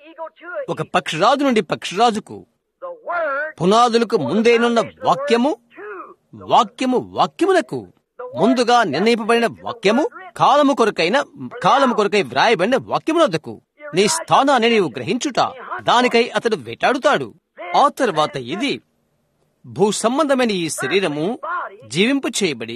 ఒక పక్షిరాజు నుండి పక్షిరాజుకు పునాదులకు ముందేనున్న వాక్యము, వాక్యము వాక్యములకు ముందుగా నిర్ణయింపబడిన వాక్యము, కాలము కొరకైన కాలము కొరకై వ్రాయబడిన వాక్యమునొద్దకు నీ స్థానాన్ని నీవు గ్రహించుట, దానికై అతడు వేటాడుతాడు. ఆ తర్వాత ఇది భూ సంబంధమైన ఈ శరీరము జీవింపు చేయబడి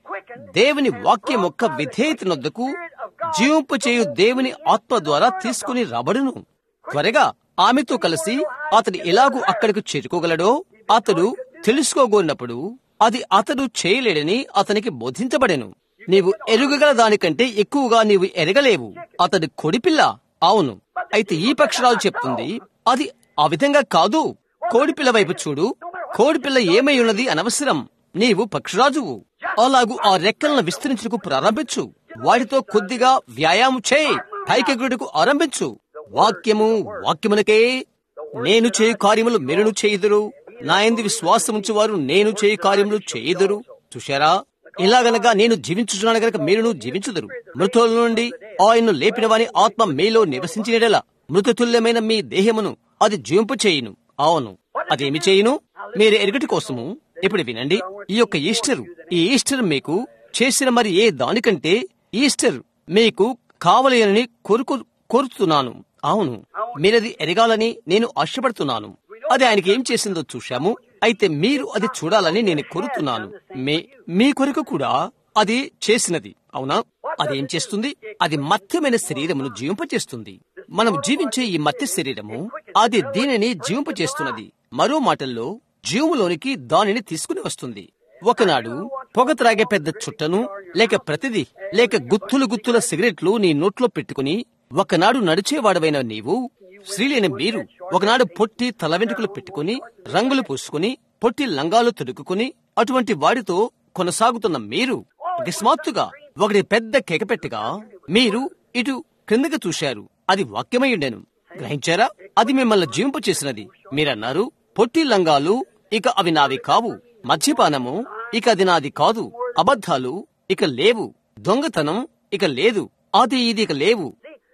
దేవుని వాక్యం యొక్క విధేయతనొద్దకు జీవింపు చేయు దేవుని ఆత్మ ద్వారా తీసుకుని రాబడును. త్వరగా ఆమెతో కలిసి అతడు ఎలాగూ అక్కడికి చేరుకోగలడో అతడు తెలుసుకోగోరినప్పుడు అది అతడు చేయలేడని అతనికి బోధించబడెను. నీవు ఎరుగగల దానికంటే ఎక్కువగా నీవు ఎరగలేవు. అతడు కోడిపిల్ల. అవును, అయితే ఈ పక్షరాజు చెప్తుంది అది ఆ విధంగా కాదు. కోడిపిల్ల వైపు చూడు. కోడిపిల్ల ఏమై ఉన్నది అనవసరం. నీవు పక్షరాజువు. అలాగూ ఆ రెక్కలను విస్తరించుటకు ప్రారంభించు. వాటితో కొద్దిగా వ్యాయామం చేయి. పైకెగుటకు ఆరంభించు. వాక్యము వాక్యమునకే నేను చేయు కార్యములు మీరును చేయుదురు, నా యందు విశ్వాసం ఉంచువారు నేను చేయు కార్యములు చేయుదురు. చూశారా? ఇలాగనగా నేను జీవించుచున్నాను గనక మీరును జీవించుదురు. మృతుల నుండి ఆయన్ను లేపిన వాని ఆత్మ మీలో నివసించినడలా మృతతుల్యమైన మీ దేహమును అది జీవింపు చేయును. అవును, అదేమి చేయును? మీరు ఎరుగటి కోసము. ఇప్పుడు వినండి, ఈ యొక్క ఈస్టర్ ఈ ఈస్టర్ మీకు చేసిన మరి ఏ దానికంటే ఈస్టర్ మీకు కావలేనని కోరుకు కోరుతున్నాను. అవును, మీరది ఎరగాలని నేను ఆశపడుతున్నాను. అది ఆయనకి ఏం చేసిందో చూశాము. అయితే మీరు అది చూడాలని నేను కోరుతున్నాను. మే మీ కొరకు కూడా అది చేసినది. అవునా? అదేం చేస్తుంది? అది మత్యమైన శరీరమును జీవింపచేస్తుంది. మనం జీవించే ఈ మత్య శరీరము అది దీనిని జీవింపచేస్తున్నది. మరో మాటల్లో జీవములోనికి దానిని తీసుకుని వస్తుంది. ఒకనాడు పొగ త్రాగే పెద్ద చుట్టను లేక ప్రతిదీ లేక గుత్తులు గుత్తుల సిగరెట్లు నీ నోట్లో పెట్టుకుని ఒకనాడు నడిచేవాడవైన నీవు, స్త్రీలైన మీరు ఒకనాడు పొట్టి తల వెంట్రుకలు పెట్టుకుని రంగులు పూసుకుని పొట్టి లంగాలు తొడుక్కుని అటువంటి వాడితో కొనసాగుతున్న మీరు అకస్మాత్తుగా ఒకటి పెద్ద కేకపెట్టగా మీరు ఇటు క్రిందకి చూశారు. అది వాక్యమయ్యుండెను. గ్రహించారా? అది మిమ్మల్ని జీవింపు చేసినది. మీరన్నారు, పొట్టి లంగాలు ఇక అవి నావి కావు, మద్యపానము ఇక అది నాది కాదు, అబద్ధాలు ఇక లేవు, దొంగతనం ఇక లేదు, అది ఇది ఇక లేవు.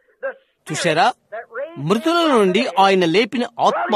చూశారా? మృతుల నుండి ఆయన లేపిన ఆత్మ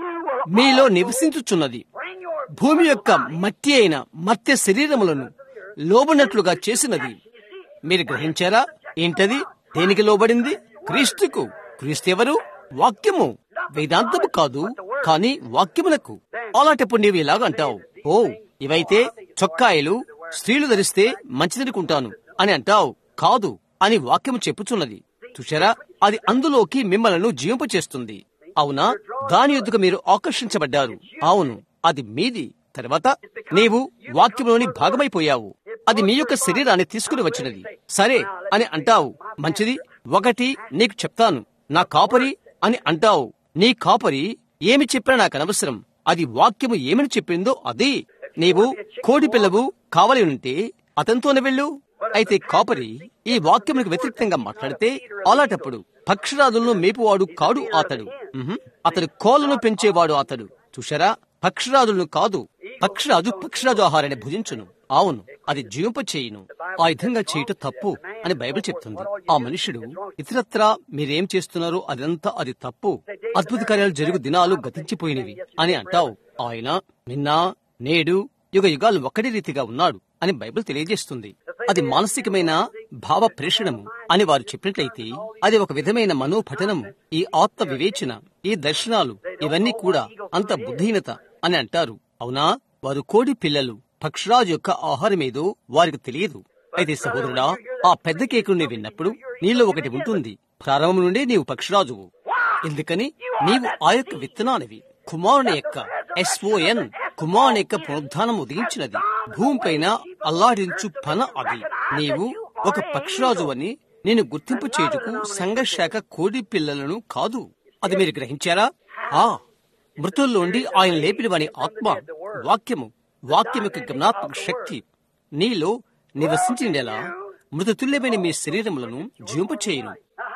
మీలో నివసించుచున్నది. భూమి యొక్క మట్టి అయిన మత్య శరీరములను లోబడినట్లుగా చేసినది. మీరు గ్రహించారా? ఏంటది? దేనికి లోబడింది? క్రీస్తుకు. క్రీస్తు ఎవరు? వాక్యము. వేదాంతము కాదు, కాని వాక్యమునకు. అలాంటప్పుడు నీవు ఇలాగంటావు, ఓ ఇవైతే చొక్కాయలు స్త్రీలు ధరిస్తే మంచిదనుకుంటాను అని అంటావు. కాదు అని వాక్యము చెప్పుచున్నది. చూశారా? అది అందులోకి మిమ్మల్ని జీవింపచేస్తుంది. అవునా? దాని యొద్దకు మీరు ఆకర్షించబడ్డారు. అవును, అది మీది. తర్వాత నీవు వాక్యంలోని భాగమైపోయావు. అది మీ యొక్క శరీరాన్ని తీసుకుని వచ్చినది. సరే అని అంటావు. మంచిది, ఒకటి నీకు చెప్తాను, నా కాపరి అని అంటావు. నీ కాపరి ఏమి చెప్పినా నాకు అనవసరం. అది వాక్యము ఏమని చెప్పిందో అది. నీవు కోడి పిల్లవు కావాలి ఉంటే అతనితోనే వెళ్ళు. అయితే కాపరి ఈ వాక్యములకు వ్యతిరేకంగా మాట్లాడితే అలాంటప్పుడు పక్షిరాజులను మేపువాడు కాడు అతడు. అతడు కోళ్లను పెంచేవాడు అతడు. చూశారా? పక్షిరాజులను కాదు. పక్షిరాజు పక్షిరాజు ఆహారాన్ని భుజించును. అవును, అది జీవింప చేయును. ఆ విధంగా చేయట తప్పు అని బైబిల్ చెప్తుంది. ఆ మనుషుడు ఇతరత్రా మీరేం చేస్తున్నారో అదంతా అది తప్పు, అద్భుత కార్యాలు జరుగు దినాలు గతించిపోయినవి అని అంటావు. ఆయన నిన్న నేడు యుగ యుగాలు ఒకటి రీతిగా ఉన్నాడు అని బైబిల్ తెలియజేస్తుంది. అది మానసికమైన భావ ప్రేషణము అని వారు చెప్పినట్లయితే అది ఒక విధమైన మనోపఠనము. ఈ ఆత్మ వివేచన, ఈ దర్శనాలు ఇవన్నీ కూడా అంత బుద్ధిహీనత అని అంటారు. అవునా? వారు కోడి పిల్లలు. పక్షిరాజు యొక్క ఆహారమేదో వారికి తెలియదు. అయితే సహోదరుడా, ఆ పెద్ద కేకుని విన్నప్పుడు నీలో ఒకటి ఉంటుంది. ప్రారంభం నుండే నీవు పక్షిరాజువు. ఎందుకని? నీవు ఆ యొక్క విత్తనానివి. కుమారుని యొక్క ఎస్ఓఎన్ కుమారుని యొక్క పునరుద్ధానం ఉదయించినది. భూమిపైన అల్లాడించు పన అది. నీవు ఒక పక్షిరాజు అని నేను గుర్తింపు చేయుటకు సంఘశాఖ కోడి పిల్లలను కాదు. అది మీరు గ్రహించారా? ఆ మృతుల్లోండి ఆయన లేపిన వాని ఆత్మ వాక్యము వాక్యం యొక్క జ్ఞాపక శక్తి నీలో నివసించినలా మృతతుల్యమైన మీ శరీరములను జీవింపచేయును.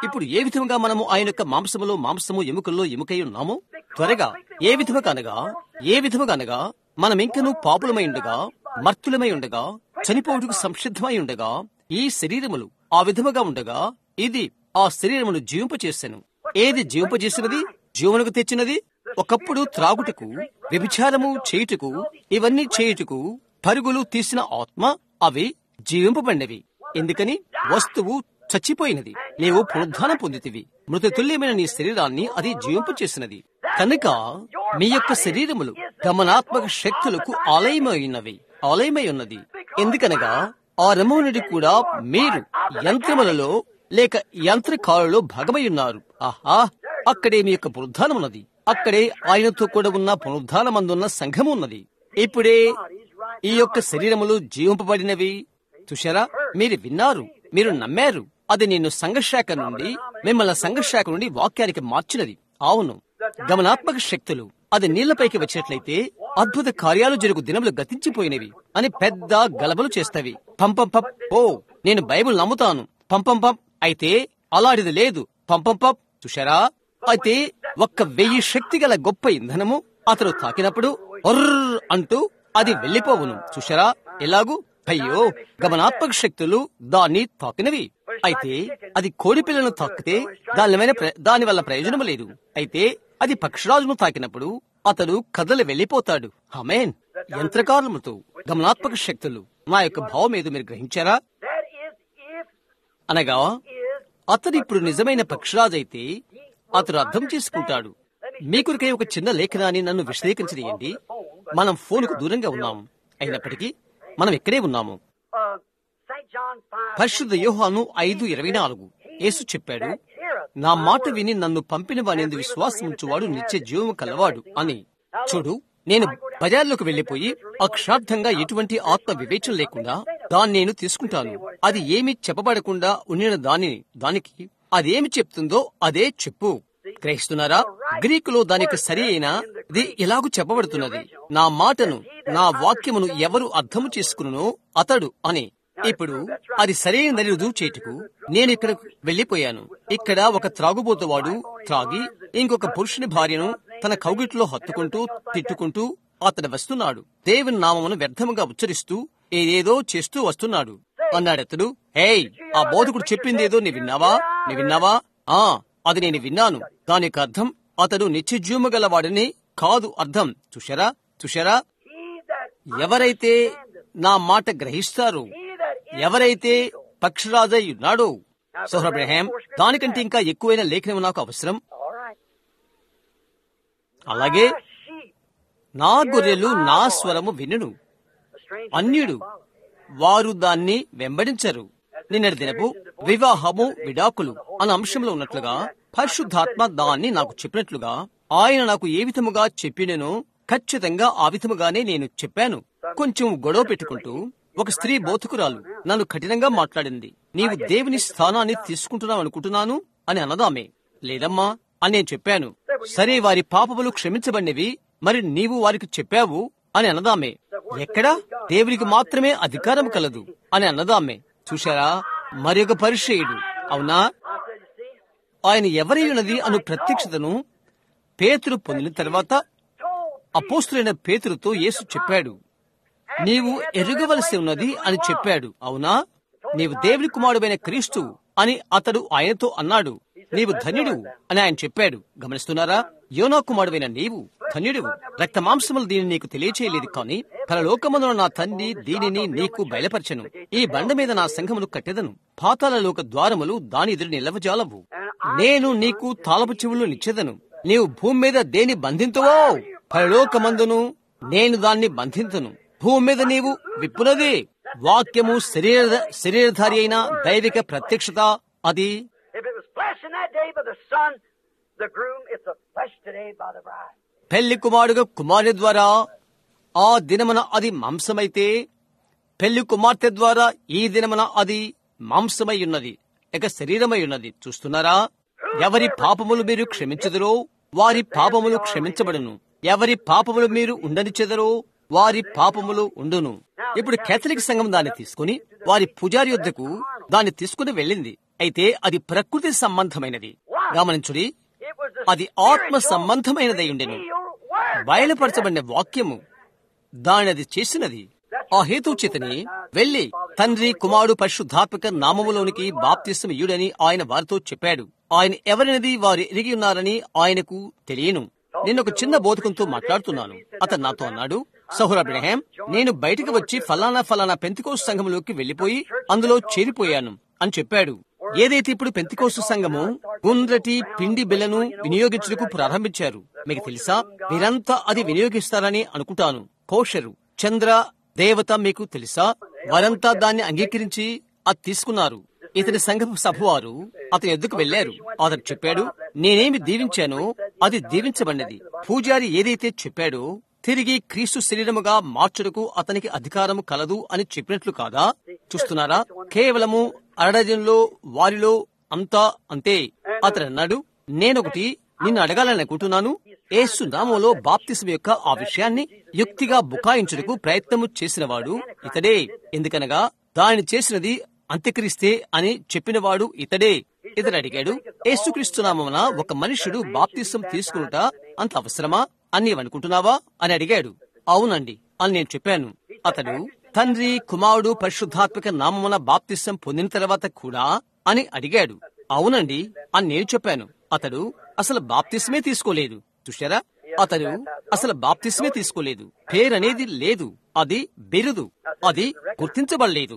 ఇప్పుడు ఏ విధంగా మనము ఆయన యొక్క మాంసములో మాంసము ఎముకల్లో ఎముకై ఉన్నాము? త్వరగా ఏ విధముగా అనగా ఏ విధముగా అనగా మనం ఇంకనూ పాపులమై ఉండగా, మర్తులమై ఉండగా, చనిపోవుటకు సంసిద్ధమై ఉండగా, ఈ శరీరములు ఆ విధముగా ఉండగా ఇది ఆ శరీరమును జీవింపచేసెను. ఏది జీవింపజేసినది? జీవనకు తెచ్చినది. ఒకప్పుడు త్రాగుటకు, వ్యభిచారము చేయుటకు, ఇవన్నీ చేయుటకు పరుగులు తీసిన ఆత్మ అవి జీవింపబడినవి. ఎందుకని? వస్తువు చచ్చిపోయినది, నీవు పునరుద్ధానం పొందితివి. మృతతుల్యమైన నీ శరీరాన్ని అది జీవింపచేసినది. కనుక మీ యొక్క శరీరములు గమనాత్మక శక్తులకు ఆలయమై ఉన్నవి, ఆలయమై ఉన్నది. ఎందుకనగా ఆ రమణుడి కూడా మీరు యంత్రములలో లేక యంత్రకాలలో భాగమై ఉన్నారు. ఆహా, అక్కడే మీ యొక్క పునరుద్ధానం ఉన్నది. అక్కడే ఆయనతో కూడా ఉన్న పునరుద్ధానమందున్న సంఘము ఉన్నది. ఇప్పుడే ఈ యొక్క శరీరములు జీవింపబడినవి. చూశారా? మీరు విన్నారు, మీరు నమ్మారు. అది నేను సంఘశాఖ నుండి మిమ్మల్ని సంఘశాఖ నుండి వాక్యానికి మార్చినది. అవును, గమనాత్మక శక్తులు అది నీళ్లపైకి వచ్చినట్లయితే అద్భుత కార్యాలు జరుగు దినములు గతించిపోయినవి అని పెద్ద గలబలు చేస్తవి. పంపంపం ఓ నేను బైబిల్ నమ్ముతాను, పంపంపం అయితే అలాంటిది లేదు, పంపంపం. చూశారా? అయితే ఒక్క వెయ్యి శక్తి గల గొప్ప ఇంధనము అతడు తాకినప్పుడు ఒర్ర అంటూ అది వెళ్లిపోవును. చూశారా? ఎలాగూ? అయ్యో, గమనాత్మక శక్తులు దాన్ని తాకినవి. అయితే అది కోడి పిల్లను తాకితే దాని దాని వల్ల ప్రయోజనం లేదు. అయితే అది పక్షిరాజును తాకినప్పుడు అతడు కదలి వెళ్లిపోతాడు. ఆమేన్. యంత్రకాలముతో గమనాత్మక శక్తులు నా యొక్క భావం ఏదో మీరు గ్రహించారా? అనగా అతడు ఇప్పుడు నిజమైన పక్షిరాజు అయితే అతడు అర్థం చేసుకుంటాడు. మీ కొరకై ఒక చిన్న లేఖనాన్ని నన్ను విశ్లేషించనియండి. మనం ఫోన్కు దూరంగా ఉన్నాము, అయినప్పటికీ మనం ఇక్కడే ఉన్నాము. పరిశుద్ధ యోహాను ఐదు ఇరవై నాలుగు యేసు చెప్పాడు, నా మాట విని నన్ను పంపిన వాని విశ్వాసం ఉంచువాడు నిత్య జీవము కలవాడు అని. చూడు, నేను బజార్లోకి వెళ్లిపోయి అక్షార్థంగా ఎటువంటి ఆత్మ వివేచన లేకుండా దాన్ని నేను తీసుకుంటాను. అది ఏమి చెప్పబడకుండా ఉండిన దానిని దానికి అదేమి చెప్తుందో అదే చెప్పు. గ్రహిస్తున్నారా? గ్రీకులో దానికి సరి అయినది ఇలాగూ చెప్పబడుతున్నది, నా మాటను నా వాక్యమును ఎవరు అర్థము చేసుకునో అతడు అని. ఇప్పుడు అది సరైనదని రుజువు చేటుకు నేను ఇక్కడ వెళ్లిపోయాను. ఇక్కడ ఒక త్రాగుబోతువాడు త్రాగి ఇంకొక పురుషుని భార్యను తన కౌగిట్లో హత్తుకుంటూ తిట్టుకుంటూ అతడు వస్తున్నాడు. దేవుని నామమును వ్యర్థముగా ఉచ్చరిస్తూ ఏదేదో చేస్తూ వస్తున్నాడు. అన్నాడతడు, హేయ్, ఆ బోధకుడు చెప్పిందేదో నీ విన్నావా? నీ విన్నావా? ఆ అది నేను విన్నాను. దాని యొక్క అర్థం అతడు నిత్యజీవము గలవాడని కాదు అర్థం. చూశారా? చూశారా? ఎవరైతే నా మాట గ్రహిస్తారో, ఎవరైతే పక్షిరాజై ఉన్నాడో, సోహరబ్రహాం, దానికంటే ఇంకా ఎక్కువైన లేఖనం నాకు అవసరం. అలాగే నా గొర్రెలు నా స్వరము వినును, అన్యుడు వారు దాన్ని వెంబడించరు. నిన్నటి దినపు వివాహము విడాకులు అన్న అంశంలో ఉన్నట్లుగా పరిశుద్ధాత్మ దాన్ని నాకు చెప్పినట్లుగా ఆయన నాకు ఏ విధముగా చెప్పిననో ఖచ్చితంగా ఆ విధముగానే నేను చెప్పాను. కొంచెం గొడవ పెట్టుకుంటూ ఒక స్త్రీ బోధకురాలు నన్ను కఠినంగా మాట్లాడింది. నీవు దేవుని స్థానాన్ని తీసుకుంటున్నావు అనుకుంటున్నాను అని అన్నదామే. లేదమ్మా అని నేను చెప్పాను. సరే, వారి పాపములు క్షమించబడినవి, మరి నీవు వారికి చెప్పావు అని అన్నదామే. ఎక్కడా? దేవునికి మాత్రమే అధికారం కలదు అని అన్నదామే. చూశారా? మరి ఒక పరిచయుడు, అవునా, ఆయన ఎవరై ఉన్నది అను ప్రత్యక్షతను పేతురు పొందిన తర్వాత అపోస్తులైన పేతురుతో యేసు చెప్పాడు, నీవు ఎరుగవలసి ఉన్నది అని చెప్పాడు. అవునా, నీవు దేవుని కుమారుడైన క్రీస్తు అని అతడు ఆయనతో అన్నాడు. నీవు ధన్యుడు అని ఆయన చెప్పాడు. గమనిస్తున్నారా? యోనా కుమారుడైన నీవు ధన్యుడు. రక్త మాంసములు దీనిని నీకు తెలియచేయలేదు, కానీ పరలోకమందున నా తండ్రి దీనిని నీకు బయలుపరచెను. ఈ బండ మీద నా సంఘమును కట్టెదను, పాతాళలోక ద్వారములు దాని ఎదురు నిలవజాలవు. నేను నీకు తాళపు చెవులు నిచ్చెదను. నీవు భూమి మీద దేని బంధింతువో పరలోకమందును నేను దాన్ని బంధింతును. భూమి మీద నీవు విప్పునదే వాక్యము శరీర శరీరధారి అయిన దైవిక ప్రత్యక్షత. అది పెళ్లి కుమారుడుగా కుమారుని ద్వారా ఆ దినమున అది మాంసమైతే, పెళ్లి కుమార్తె ద్వారా ఈ దినమున అది మాంసమై ఉన్నది, ఇక శరీరమై ఉన్నది. చూస్తున్నారా? ఎవరి పాపములు మీరు క్షమించదురో వారి పాపములు క్షమించబడును, ఎవరి పాపములు మీరు ఉండనిచెదరో వారి పాపములు ఉండును. ఇప్పుడు కేథలిక్ సంఘం దాన్ని తీసుకుని వారి పూజారి యొద్దకు దాన్ని తీసుకుని వెళ్ళింది. అయితే అది ప్రకృతి సంబంధమైనది. గమనించుడి, అది ఆత్మ సంబంధమైనదై ఉండెను. బయలుపరచబడిన వాక్యము దానిది చేసినది. ఆ హేతుచేతని వెళ్లి తండ్రి కుమారుడు పరిశుద్ధాత్మక నామములోనికి బాప్తిస్మం ఇయ్యుడని ఆయన వారితో చెప్పాడు. ఆయన ఎవరినది వారు ఎరిగి ఉన్నారని ఆయనకు తెలియను. నేను ఒక చిన్న బోధకంతో మాట్లాడుతున్నాను. అతను నాతో అన్నాడు, సహోదరు అబ్రహాం, నేను బయటకు వచ్చి ఫలానా ఫలానా పెంతెకోస్తు సంఘంలోకి వెళ్లిపోయి అందులో చేరిపోయాను అని చెప్పాడు. ఏదైతే ఇప్పుడు పెంతెకోస్తు సంఘము గుండ్రటి పిండి బిళ్లను వినియోగించుటకు ప్రారంభించారు. మీకు తెలుసా, మీరంతా అది వినియోగిస్తారని అనుకుంటాను. కోషరు చంద్ర దేవత మీకు తెలుసా, వారంతా దాన్ని అంగీకరించి అది తీసుకున్నారు. ఇతని సంఘ సభవారు అతని ఎద్దుకు వెళ్లారు. అతను చెప్పాడు, నేనేమి దీవించానో అది దీవించబడినది. పూజారి ఏదైతే చెప్పాడో తిరిగి క్రీస్తు శరీరముగా మార్చుటకు అతనికి అధికారము కలదు అని చెప్పినట్లు కాదా? చూస్తున్నారా? కేవలము అరడజన్లో వారిలో అంతా అంతే. అతను అన్నాడు, నేనొకటి నిన్ను అడగాలని అనుకుంటున్నాను. యేసు నామములో బాప్తిసం యొక్క ఆ విషయాన్ని యుక్తిగా బుకాయించుటకు ప్రయత్నము చేసినవాడు ఇతడే. ఎందుకనగా దానిని చేసినది అంత్యక్రీస్తే అని చెప్పినవాడు ఇతడే. ఇతడు అడిగాడు, యేసుక్రీస్తు నామమున ఒక మనుష్యుడు బాప్తిసం తీసుకునుట అంత అవసరమా అని నీవనుకుంటున్నావా అని అడిగాడు. అవునండి అని నేను చెప్పాను. అతడు తండ్రి కుమారుడు పరిశుద్ధాత్మక నామమున బాప్తిసం పొందిన తర్వాత కూడా అని అడిగాడు. అవునండి అని నేను చెప్పాను. అతడు అసలు బాప్తిస్మే తీసుకోలేదు. చూశారా, అతడు అసలు బాప్తిస్మే తీసుకోలేదు. పేరనేది లేదు, అది బిరుదు, అది గుర్తించబడలేదు.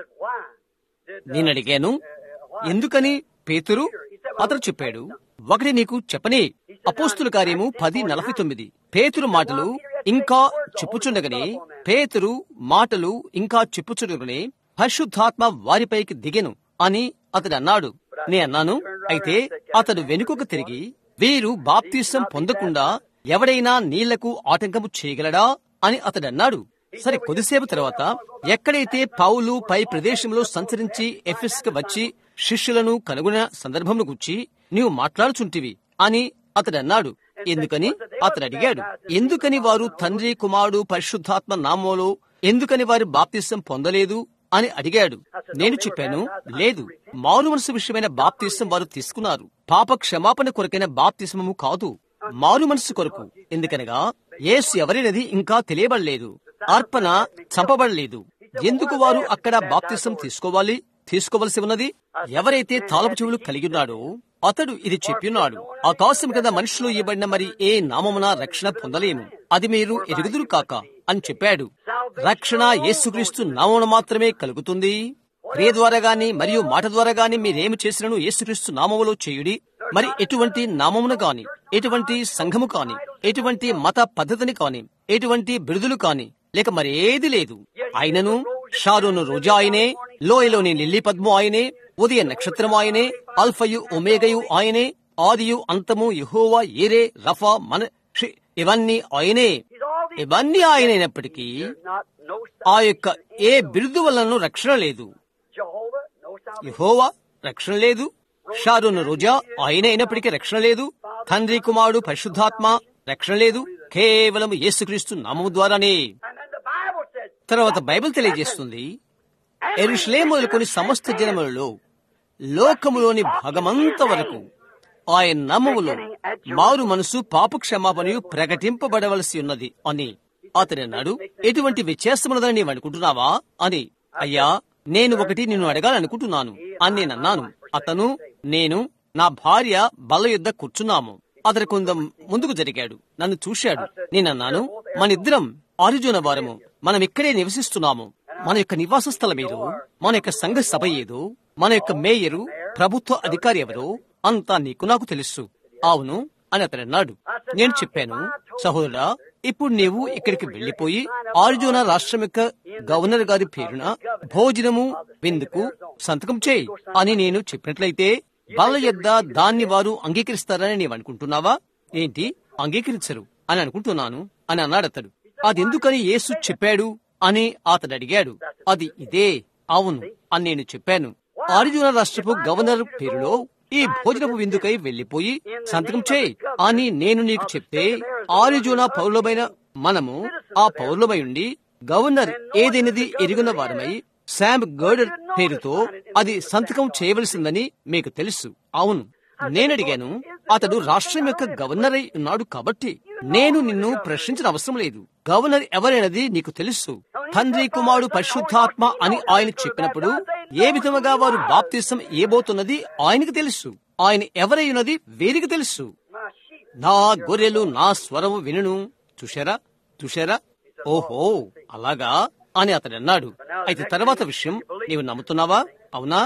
నేను అడిగాను, ఎందుకని పేతురు? అతడు చెప్పాడు, ఒకటి నీకు చెప్పనే. అపోస్తుల కార్యము పది నలభై తొమ్మిది పేతురు మాటలు ఇంకా చెప్పుచుండగానే పేతురు మాటలు ఇంకా చెప్పుచుండగానే పరిశుద్ధాత్మ వారిపైకి దిగెను అని అతడు అన్నాడు. నే అన్నాను, అయితే అతడు వెనుకకు తిరిగి, వీరు బాప్తిసం పొందకుండా ఎవడైనా నీళ్లకు ఆటంకము చేయగలడా అని అతడు అన్నాడు. సరే, కొద్దిసేపు తర్వాత ఎక్కడైతే పౌలు పై ప్రదేశంలో సంచరించి ఎఫెస్ కు వచ్చి శిష్యులను కనుగొన్న సందర్భంలో గురించి నీవు మాట్లాడుచుంటివి అని అతడు అన్నాడు. ఎందుకని అతడు అడిగాడు, ఎందుకని వారు తండ్రి కుమారుడు పరిశుద్ధాత్మ నామములో ఎందుకని వారు బాప్తిసం పొందలేదు అని అడిగాడు. నేను చెప్పాను, లేదు, మారు మనసు విషయమైన బాప్తిసం వారు తీసుకున్నారు. పాప క్షమాపణ కొరకైన బాప్తిసము కాదు, మారు మనసు కొరకు. ఎందుకనగా యేసు ఎవరినది ఇంకా తెలియబడలేదు, అర్పణ చంపబడలేదు. ఎందుకు వారు అక్కడ బాప్తిసం తీసుకోవాలి తీసుకోవలసి ఉన్నది? ఎవరైతే తాళపు చెవులు కలిగి ఉన్నాడో అతడు ఇది చెప్పినాడు, ఆకాశం కింద మనుషులు ఇవ్వబడిన మరి ఏ నామమున రక్షణ పొందలేము, అది మీరు ఎరుగుదురు కాక అని చెప్పాడు. రక్షణ యేసుక్రీస్తు నామమున మాత్రమే కలుగుతుంది. క్రియ ద్వారా గాని మరియు మాట ద్వారా గాని మీరేమి చేసినను యేసుక్రీస్తు నామములో చేయుడి. మరి ఎటువంటి నామమున గాని, ఎటువంటి సంఘము కాని, ఎటువంటి మత పద్ధతిని కాని, ఎటువంటి బిరుదులు కాని లేక మరేది లేదు. ఆయనను షారోను రోజా ఆయనే, లోయలోని లిల్లీ పద్ము ఆయనే, ఉదయ నక్షత్రం ఆయనే, అల్ఫయు ఒమేగయు ఆయనే, ఆదియు అంతము యెహోవా ఏరే రఫా మన ఇవన్నీ ఆయనే. ఇవన్నీ ఆయనైనప్పటికీ ఆ యొక్క ఏ బిరుదు వలన రక్షణ లేదు. యెహోవా రక్షణ లేదు, షారోను రోజా ఆయనే అయినప్పటికీ రక్షణ లేదు, తండ్రి కుమారుడు పరిశుద్ధాత్మ రక్షణ లేదు, కేవలం యేసుక్రీస్తు నామము ద్వారానే. తర్వాత బైబిల్ తెలియజేస్తుంది, యెరూషలేము మొదలుకొని సమస్త జనములలో లోకములోని భాగమంత వరకు ఆయన నామములో మారు మనసు పాప క్షమాపణయు ప్రకటింపబడవలసి ఉన్నది అని అతడు అన్నాడు. ఎటువంటి వ్యత్యాసమున్నదని నీవు అనుకుంటున్నావా అని. అయ్యా, నేను ఒకటి నిన్ను అడగాలనుకుంటున్నాను అని నేను అన్నాను. అతను నేను నా భార్య బల్ల యుద్ధ కూర్చున్నాము. అతడు కొంచెం ముందుకు జరిగాడు, నన్ను చూశాడు. నేనన్నాను, మనిద్దరం ఆరిజోన వారము, మనం ఇక్కడే నివసిస్తున్నాము. మన యొక్క నివాస స్థలం ఏదో, మన యొక్క సంఘ సభ ఏదో, మన యొక్క మేయరు ప్రభుత్వ అధికారి ఎవరో అంతా నీకు నాకు తెలుసు. అవును అని అతడు అన్నాడు. నేను చెప్పాను, సహోదరా, ఇప్పుడు నీవు ఇక్కడికి వెళ్లిపోయి ఆరిజోనా రాష్ట్రం యొక్క గవర్నర్ గారి పేరున భోజనము విందుకు సంతకం చేయి అని నేను చెప్పినట్లయితే వాళ్ళ యొద్ద దాన్ని వారు అంగీకరిస్తారని నీవు అనుకుంటున్నావా? ఏంటి, అంగీకరించరు అని అనుకుంటున్నాను అని అన్నాడు అతడు. అదెందుకని యేసు చెప్పాడు అని అతడు అడిగాడు. అది ఇదే. అవును అని నేను చెప్పాను. ఆరిజోనా రాష్ట్రపు గవర్నర్ పేరులో ఈ భోజనపు విందుకై వెళ్లిపోయి సంతకం చేయి అని నేను నీకు చెప్తే, ఆరిజోనా పౌరులమైన మనము ఆ పౌరులమై ఉండి గవర్నర్ ఏదైనది ఎరుగున్న వారమై శామ్ గర్డర్ పేరుతో అది సంతకం చేయవలసిందని మీకు తెలుసు. అవును, నేనడిగాను. అతడు రాష్ట్రం యొక్క గవర్నర్ అయి ఉన్నాడు కాబట్టి నేను నిన్ను ప్రశ్నించిన అవసరం లేదు. గవర్నర్ ఎవరైనది నీకు తెలుసు. తండ్రి, కుమారుడు, పరిశుద్ధాత్మ అని ఆయన చెప్పినప్పుడు ఏ విధముగా వారు బాప్తిసం ఇయ్యబోతున్నది ఆయనకు తెలుసు. ఆయన ఎవరైనది వీరికి తెలుసు. నా గొర్రెలు నా స్వరము వినును. చూశారా చూశారా ఓహో అలాగా అని అతడు అన్నాడు. అయితే తర్వాత విషయం, నీవు నమ్ముతున్నావా? అవునా?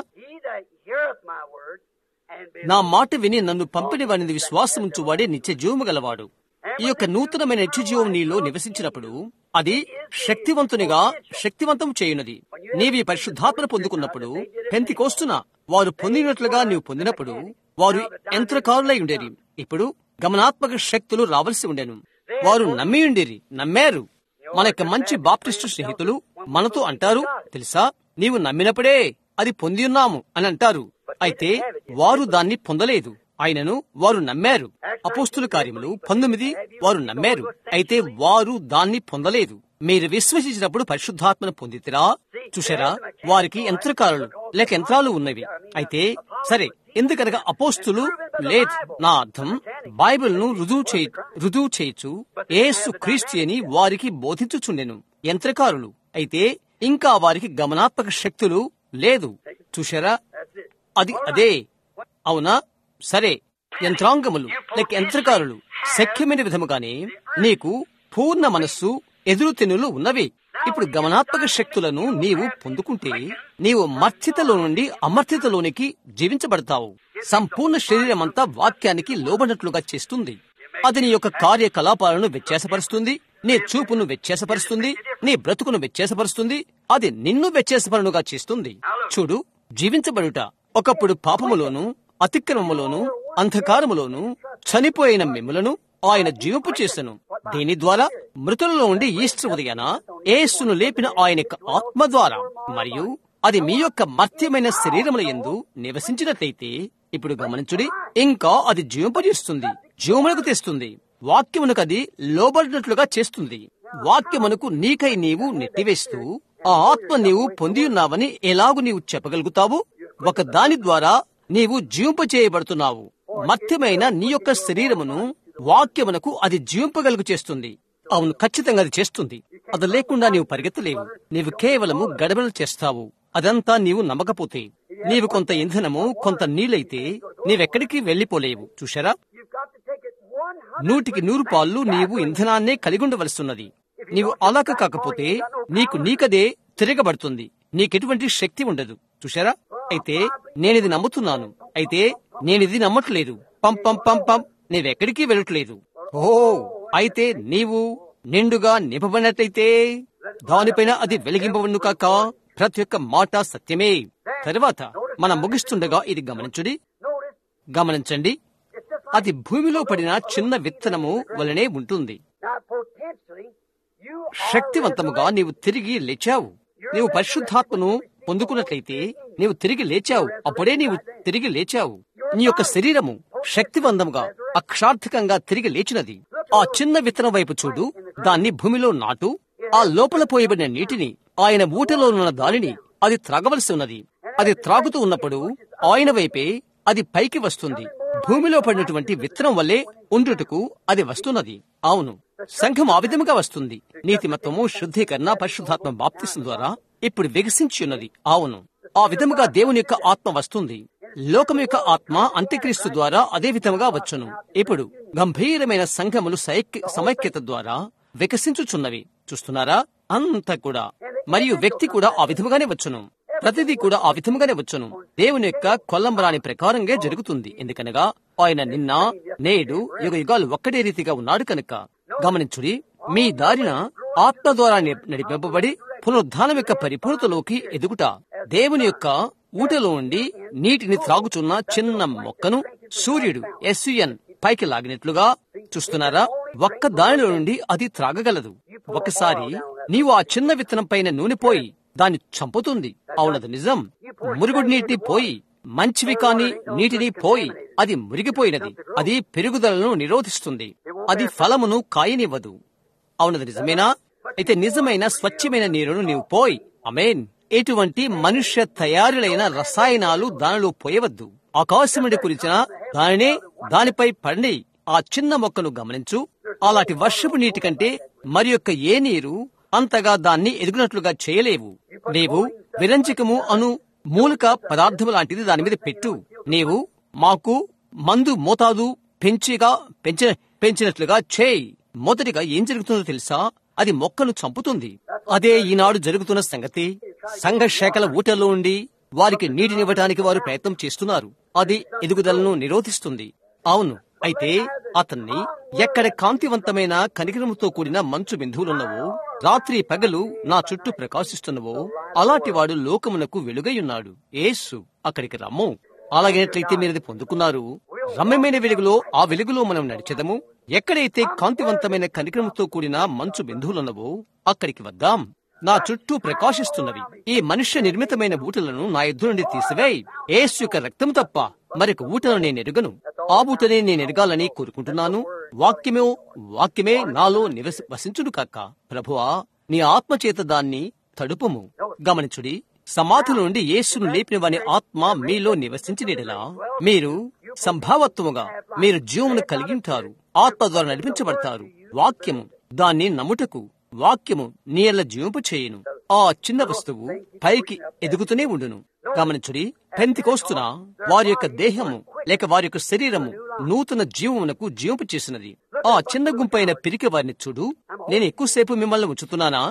నా మాట విని నన్ను పంపిన వాడిని విశ్వాసం ఉంచువాడే నిత్య జీవము గలవాడు. ఈ యొక్క నూతనమైన నిత్య జీవం నీలో నివసించినప్పుడు అది శక్తివంతునిగా శక్తివంతం చేయున్నది. నీవి పరిశుద్ధాత్మను పొందుకున్నప్పుడు, పెంతెకోస్తున వారు పొందినట్లుగా నీవు పొందినప్పుడు వారు యంత్రకారులై ఉండేది. ఇప్పుడు గమనాత్మక శక్తులు రావలసి ఉండేను. వారు నమ్మి ఉండేరి, నమ్మారు. మన యొక్క మంచి బాప్టిస్టు స్నేహితులు మనతో అంటారు, తెలుసా, నీవు నమ్మినప్పుడే అది పొంది ఉన్నాము అని అంటారు. అయితే వారు దాన్ని పొందలేదు. ఆయనను వారు నమ్మారు. అపోస్తుల కార్యములు పంతొమ్మిది వారు నమ్మారు, అయితే వారు దాన్ని పొందలేదు. మీరు విశ్వసించినప్పుడు పరిశుద్ధాత్మను పొందితిరా? చూశారా, వారికి యంత్రకారులు లేక యంత్రాలు ఉన్నవి. అయితే సరే, ఎందుకనగా అపోస్తులు లేట్ నా అర్థం బైబిల్ ను రుజువు చేయ రుజువు చేయొచ్చు యేసు క్రీస్తు అని వారికి బోధించుచుండెను. యంత్రకారులు అయితే ఇంకా వారికి గమనాత్మక శక్తులు లేదు. చూశారా, అది అదే. అవునా? సరే, యంత్రాంగములు లేక యంత్రకారులు శక్యమైన విధముగానే నీకు పూర్ణ మనస్సు, ఎదురు తెన్నులు ఉన్నవి. ఇప్పుడు గమనాత్మక శక్తులను నీవు పొందుకుంటే నీవు మర్త్యతలో నుండి అమర్త్యతలోనికి జీవించబడతావు. సంపూర్ణ శరీరమంతా వాక్యానికి లోబడినట్లుగా చేస్తుంది. అది నీ యొక్క కార్యకలాపాలను వ్యత్యాసపరుస్తుంది, నీ చూపును వ్యత్యాసపరుస్తుంది, నీ బ్రతుకును వ్యత్యాసపరుస్తుంది. అది నిన్ను వ్యత్యాసపరునుగా చేస్తుంది. చూడు, జీవించబడుట ఒకప్పుడు పాపములోను, అతిక్రమములోను, అంధకారములోను చనిపోయిన మిమ్ములను ఆయన జీవింపు చేసెను. దీని ద్వారా మృతులలో ఉండి ఈస్టర్ ఉదయాన యేసును లేపిన ఆయన యొక్క ఆత్మ ద్వారా, మరియు అది మీ యొక్క మర్త్యమైన శరీరముల యందు నివసించినట్లయితే, ఇప్పుడు గమనించుడి, ఇంకా అది జీవింపజేస్తుంది, జీవమునకు తెస్తుంది. వాక్యమునకు అది లోబడినట్లుగా చేస్తుంది. వాక్యమునకు నీకై నీవు నెట్టివేస్తూ ఆ ఆత్మ నీవు పొంది ఉన్నావని ఎలాగు నీవు చెప్పగలుగుతావు? ఒక దాని ద్వారా నీవు జీవింపచేయబడుతున్నావు. మర్త్యమైన నీ యొక్క శరీరమును వాక్యమునకు అది జీవింపగలుగు చేస్తుంది. అవును, ఖచ్చితంగా అది చేస్తుంది. అది లేకుండా నీవు పరిగెత్తలేవు. నీవు కేవలము గడబడలు చేస్తావు. అదంతా నీవు నమ్మకపోతే, నీవు కొంత ఇంధనము, కొంత నీళ్ళైతే నీవెక్కడికి వెళ్లిపోలేవు. చూశారా, నూటికి నూరు పాళ్ళు నీవు ఇంధనాన్నే కలిగి ఉండవలసిన్నది. నీవు అలాగ కాకపోతే నీకు నీకదే తిరగబడుతుంది. నీకెటువంటి శక్తి ఉండదు. చూశారా, అయితే నేనిది నమ్ముతున్నాను, అయితే నేనిది నమ్మట్లేదు, పం పం పం పం నీవెక్కడికి వెళ్ళట్లేదు. ఓ అయితే నీవు నిండుగా నింపబడినట్లయితే దానిపైన అది వెలిగింపబడును కాక. ప్రతి ఒక్క మాట సత్యమే. తరువాత మనం ముగిస్తుండగా ఇది గమనించుడి గమనించండి అది భూమిలో పడిన చిన్న విత్తనము వలనే ఉంటుంది. శక్తివంతముగా నీవు తిరిగి లేచావు. నీవు పరిశుద్ధాత్మను పొందుకున్నట్లయితే నీవు తిరిగి లేచావు. అప్పుడే నీవు తిరిగి లేచావు. నీ యొక్క శరీరము శక్తివంతముగా అక్షార్థకంగా తిరిగి లేచినది. ఆ చిన్న విత్తనం వైపు చూడు, దాన్ని భూమిలో నాటు. ఆ లోపల పోయబడిన నీటిని, ఆయన ఊటలో ఉన్న దానిని అది త్రాగవలసి ఉన్నది. అది త్రాగుతూ ఉన్నప్పుడు ఆయన వైపే అది పైకి వస్తుంది. భూమిలో పడినటువంటి విత్తనం వల్లే ఉండుటకు అది వస్తున్నది. అవును, సంఘం ఆ విధముగా వస్తుంది. నీతిమత్వము, శుద్ధీకరణ, పరిశుద్ధాత్మ బాప్తిసం ద్వారా ఇప్పుడు వికసించి ఉన్నది. అవును, ఆ విధముగా దేవుని యొక్క ఆత్మ వస్తుంది. లోకం యొక్క ఆత్మ అంత్యక్రీస్తు ద్వారా అదే విధముగా వచ్చును. ఇప్పుడు గంభీరమైన సంఘములు సమైక్యత ద్వారా వికసించుచున్నవి. చూస్తున్నారా, అంతా కూడా. మరియు వ్యక్తి కూడా ఆ విధముగానే వచ్చును. ప్రతిదీ కూడా ఆ విధముగానే వచ్చును. దేవుని యొక్క కొల్లంబరాని ప్రకారంగా జరుగుతుంది. ఎందుకనగా ఆయన నిన్న, నేడు, యుగ యుగాలు ఒక్కడే రీతిగా ఉన్నాడు కనుక. గమనించుడి, మీ దారిన ఆత్మ ద్వారా నడిపింపబడి పునరుద్ధానం యొక్క పరిపూర్ణతలోకి ఎదుగుట. దేవుని యొక్క ఊటలో ఉండి నీటిని త్రాగుచున్న చిన్న మొక్కను సూర్యుడు ఎస్యుఎన్ పైకి లాగినట్లుగా చూస్తున్నారా, ఒక్క దానిలో నుండి అది త్రాగగలదు. ఒకసారి నీవు ఆ చిన్న విత్తనం పైన నూనె పోయి దాన్ని చంపుతుంది. అవునది నిజం. మురుగుడు నీటిని పోయి, మంచివి కాని నీటిని పోయి అది మురిగిపోయినది. అది పెరుగుదలను నిరోధిస్తుంది. అది ఫలమును కాయనివ్వదు. అవునది నిజమేనా? అయితే నిజమైన స్వచ్ఛమైన నీరును నీవు పోయి, అమేన్, ఎటువంటి మనుష్య తయారులైన రసాయనాలు దానిలో పోయవద్దు. ఆకాశముడి కురిచిన దానినే దానిపై పడి ఆ చిన్న మొక్కను గమనించు. అలాంటి వర్షపు నీటి కంటే మరి యొక్క ఏ నీరు అంతగా దాన్ని ఎదుగునట్లుగా చేయలేవు. నీవు విరంచికము అను మూలిక పదార్థము లాంటిది దాని మీద పెట్టు. నీవు మాకు మందు మోతాదు పెంచిగా పెంచిన పెంచినట్లుగా చేయి. మొదటిగా ఏం జరుగుతుందో తెలుసా? అది మొక్కను చంపుతుంది. అదే ఈనాడు జరుగుతున్న సంగతి. సంఘ శాఖల ఊటల్లో ఉండి వారికి నీటినివ్వటానికి వారు ప్రయత్నం చేస్తున్నారు. అది ఎదుగుదలను నిరోధిస్తుంది. అవును, అయితే అతన్ని ఎక్కడ కాంతివంతమైన కనికరముతో కూడిన మంచు బిందువులున్నవో, రాత్రి పగలు నా చుట్టూ ప్రకాశిస్తున్నవో, అలాంటి వాడు లోకమునకు వెలుగై ఉన్నాడు. యేసు అక్కడికి రమ్ము. అలాగైనట్లయితే మీరది పొందుకున్నారు. రమ్యమైన వెలుగులో, ఆ వెలుగులో మనం నడిచెదము. ఎక్కడైతే కాంతివంతమైన కనికరముతో కూడిన మంచు బిందువులున్నవో అక్కడికి వద్దాం. నా చుట్టూ ప్రకాశిస్తున్నవి ఈ మనుష్య నిర్మితమైన ఊటలను నా ఎద్దు నుండి తీసివేయి. యేసు యొక్క రక్తం తప్ప మరొక ఊటను నేను ఎరుగను. ఆ ఊటనే నేను ఎరగాలని కోరుకుంటున్నాను. వాక్యమే వాక్యమే నాలో నివసి వసించును కాక. ప్రభువా, నీ ఆత్మచేత దాన్ని తడుపుము. గమనించుడి, సమాధుల నుండి యేసును లేపిన వాని ఆత్మ మీలో నివసించినలా మీరు సంభావత్వముగా మీరు జీవమును కలిగి ఉంటారు. ఆత్మ ద్వారా నడిపించబడతారు. వాక్యము దాన్ని నమ్ముటకు వాక్యము నీయల్ల జీవింపు చేయును. ఆ చిన్న వస్తువు పైకి ఎదుగుతూనే ఉండును. గమనించుడి, పెంతెకోస్తున వారి యొక్క దేహము లేక వారి యొక్క శరీరము నూతన జీవమునకు జీవింపు చేసినది. ఆ చిన్న గుంపైన పిరికి వారిని చూడు. నేను ఎక్కువసేపు మిమ్మల్ని ఉంచుతున్నానా?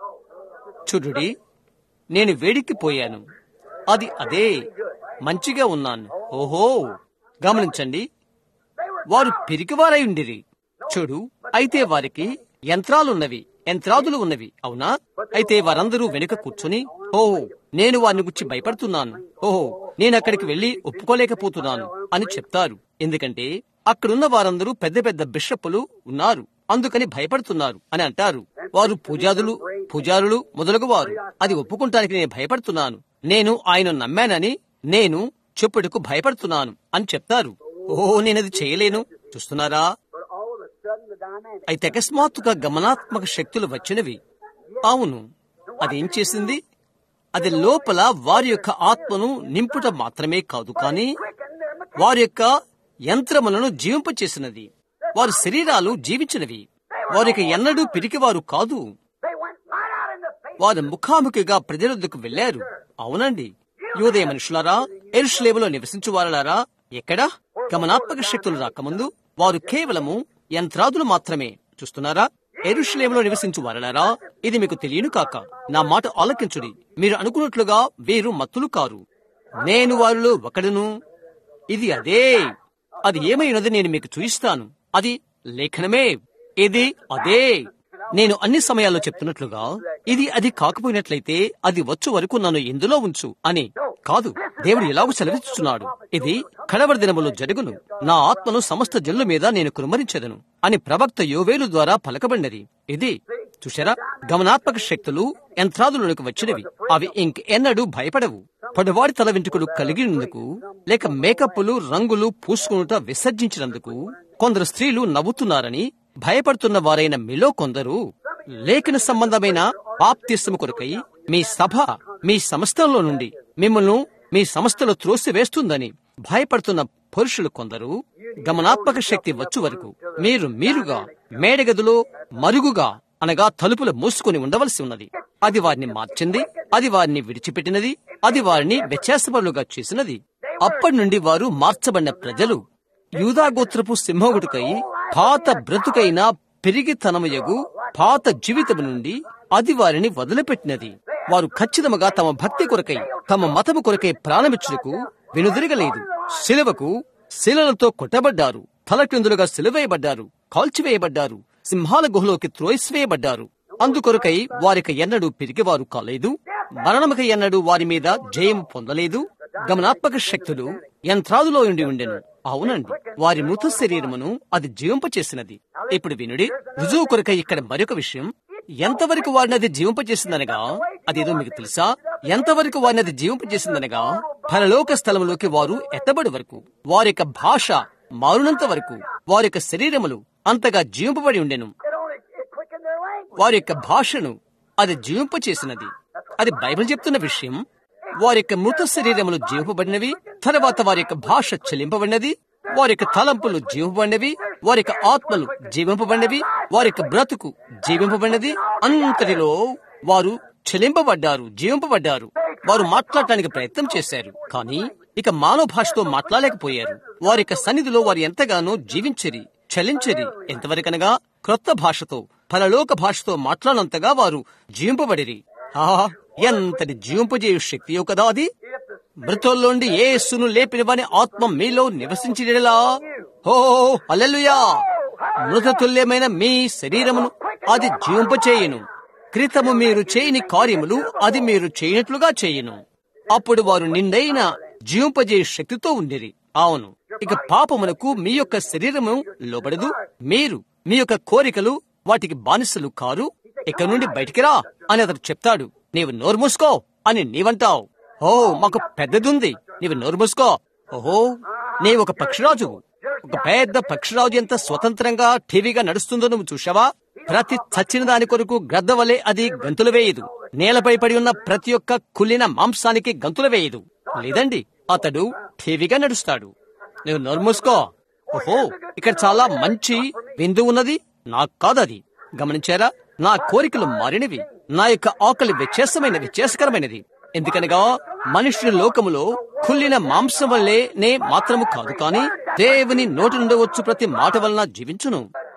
చూడుడి, నేను వేడికిపోయాను. అది అదే మంచిగా ఉన్నాను. ఓహో, గమనించండి, వారు పిరికివారై ఉండిరి. చూడు, అయితే వారికి యంత్రాలున్నవి, యంత్రాదులు ఉన్నవి. అవునా? అయితే వారందరూ వెనుక కూర్చుని, ఓహో, నేను వారిని గురించి భయపడుతున్నాను, ఓహో, నేను అక్కడికి వెళ్లి ఒప్పుకోలేకపోతున్నాను అని చెప్తారు. ఎందుకంటే అక్కడున్న వారందరూ పెద్ద పెద్ద బిషప్పులు ఉన్నారు, అందుకని భయపడుతున్నారు అని అంటారు. వారు పూజాదులు పూజారులు మొదలగు వారు. అది ఒప్పుకుంటానికి నేను భయపడుతున్నాను, నేను ఆయన నమ్మానని నేను చెప్పుటకు భయపడుతున్నాను అని చెప్తారు. ఓహో, నేనది చేయలేను. చూస్తున్నారా? అయితే అకస్మాత్తుగా గమనాత్మక శక్తులు వచ్చినవి. అవును, అదేం చేసింది? అది లోపల వారి యొక్క ఆత్మను నింపుట మాత్రమే కాదు, కానీ వారి యొక్క యంత్రములను జీవింపచేసినది. వారి శరీరాలు జీవించినవి. వారికి ఎన్నడూ పిరికివారు కాదు. వారు ముఖాముఖిగా ప్రజలొద్దకు వెళ్లారు. అవునండి, యూదయ మనుషులారా, యెరూషలేములో నివసించువారలారా, ఎక్కడ గమనాత్మక శక్తులు రాకముందు వారు కేవలము యంత్రాదులు మాత్రమే. చూస్తున్నారా? యెరూషలేములో నివసించు వారలారా, ఇది మీకు తెలియను కాక నా మాట ఆలకించుడి. మీరు అనుకున్నట్లుగా వీరు మత్తులు కారు. నేను వారిలో ఒకడును. ఇది అదే. అది ఏమైనది నేను మీకు చూయిస్తాను. అది లేఖనమే. ఇది అదే. నేను అన్ని సమయాల్లో చెప్తున్నట్లుగా ఇది అది కాకపోయినట్లయితే అది వచ్చు వరకు నన్ను ఎందులో ఉంచు అని కాదు. దేవుడు ఎలాగూ సెలవిస్తున్నాడు, ఇది కడవరి దినములో జరుగును, నా ఆత్మను సమస్త జనుల మీద నేను కుమ్మరించెదను అని ప్రవక్త యోవేలు ద్వారా పలకబడినది. ఇది చూశారా? గమనాత్మక శక్తులు యంత్రాదులకు వచ్చినవి. అవి ఇంకెన్నడూ భయపడవు. పొడవాడి తల వెంట్రుకలు కలిగినందుకు లేక మేకప్పులు రంగులు పూసుకునుట విసర్జించినందుకు కొందరు స్త్రీలు నవ్వుతున్నారని భయపడుతున్న వారైన మీలో కొందరు లేఖన సంబంధమైన బాప్తిస్మము కొరకై మీ సభ మీ సంస్థలో నుండి మిమ్మల్ని మీ సంస్థలో త్రోసివేస్తుందని భయపడుతున్న పురుషులు కొందరు గమనాత్మక శక్తి వచ్చు వరకు మీరు మీరుగా మేడగదిలో మరుగుగా అనగా తలుపులు మూసుకొని ఉండవలసి ఉన్నది. అది వారిని మార్చింది, అది వారిని విడిచిపెట్టినది, అది వారిని వ్యత్యాసపరులుగా చేసినది. అప్పటి నుండి వారు మార్చబడిన ప్రజలు. యూదాగోత్రపు సింహగుడికై పాత బ్రతుకైన పెరిగితనమయగు పాత జీవితము నుండి అది వారిని వదిలిపెట్టినది. వారు ఖచ్చితంగా తమ భక్తి కొరకై తమ మతము కొరకై ప్రాణమిచ్చుటకు వెనుదిరగలేదు. శిలువకు శిలలతో కొట్టబడ్డారు, తలక్రిందులుగా సిలువేయబడ్డారు, కాల్చివేయబడ్డారు, సింహాల గుహలోకి త్రోసివేయబడ్డారు. అందుకొరకై వారికి ఎన్నడూ పిరికివారు కాలేదు. మరణముకై ఎన్నడూ వారి మీద జయం పొందలేదు. గమనాత్మక శక్తులు యంత్రాదులో ఉండి ఉండెను. అవునండి, వారి మృత శరీరమును అది జీవింపచేసినది. ఇప్పుడు వినుడి, రుజువు కొరకై ఇక్కడ మరొక విషయం. ఎంతవరకు వారిని అది జీవింపచేసిందనగా, అదేదో మీకు తెలుసా? ఎంతవరకు వారిని అది జీవింపచేసిందనగా, పరలోక స్థలములోకి వారు ఎత్తబడి వరకు, వారి యొక్క భాష మారునంత వరకు వారి యొక్క శరీరములు అంతగా జీవింపబడి ఉండెను. వారి యొక్క భాషను అది జీవింపచేసినది. అది బైబిల్ చెప్తున్న విషయం. వారి యొక్క మృత శరీరములు జీవింపబడినవి, తర్వాత వారి యొక్క భాష చెల్లింపబడినది, వారి యొక్క తలంపులు జీవింపబడినవి, వారి యొక్క ఆత్మలు జీవింపబడినవి, వారి యొక్క బ్రతుకు జీవింపబడినది. అంతటిలో వారు చెల్లింపబడ్డారు, జీవింపబడ్డారు. వారు మాట్లాడటానికి ప్రయత్నం చేశారు, కానీ ఇక మానవ భాషతో మాట్లాడలేకపోయారు. వారి యొక్క సన్నిధిలో వారు ఎంతగానో జీవించరి, చలించరి. ఎంతవరకనగా క్రొత్త భాషతో, పరలోక భాషతో మాట్లాడినంతగా వారు జీవింపబడిరి. ఆహా, ఎంతటి జీవింపజేయు శక్తియో కదా అది. మృతుల్లోండి యేసును లేపిన వాని ఆత్మ మీలో నివసించినలా, హో హల్లెలూయా, మృతతుల్యమైన మీ శరీరమును అది జీవింపచేయును. క్రితము మీరు చేయని కార్యములు అది మీరు చేయనట్లుగా చేయును. అప్పుడు వారు నిండైన జీవింపజేయు శక్తితో ఉండిరి. అవును, ఇక పాపమునకు మీ యొక్క శరీరము లోబడదు. మీరు మీ యొక్క కోరికలు వాటికి బానిసలు కారు. ఇక్కడ నుండి బయటికి రా అని అతడు చెప్తాడు. నీవు నోరు మూసుకో అని నీవంటావు. ఓ, మాకు పెద్దదుంది, నీవు నోరు మూసుకో. ఓహో, నీవు ఒక పక్షిరాజు. ఒక పెద్ద పక్షిరాజు ఎంత స్వతంత్రంగా టీవీగా నడుస్తుందో నువ్వు చూశావా? ప్రతి చచ్చిన దాని కొరకు గ్రద్ద వలె అది గంతులు వేయదు. నేలపై పడి ఉన్న ప్రతి ఒక్క కుళ్ళిన మాంసానికి గంతులు వేయదు. లేదండి, అతడు టీవీగా నడుస్తాడు. నువ్వు నోరు మూసుకో. ఓహో, ఇక్కడ చాలా మంచి విందు ఉన్నది. నాకు కాదది. గమనించారా? నా కోరికలు మారినవి. నా యొక్క ఆకలి వ్యత్యాసమైనది, వ్యత్యాసకరమైనది. ఎందుకనగా మనుష్యుని లోకములో కుళ్ళిన మాంసం వల్లే నే మాత్రము కాదు, కానీ దేవుని నోటి నుండి వచ్చు ప్రతి మాట వలన జీవించును.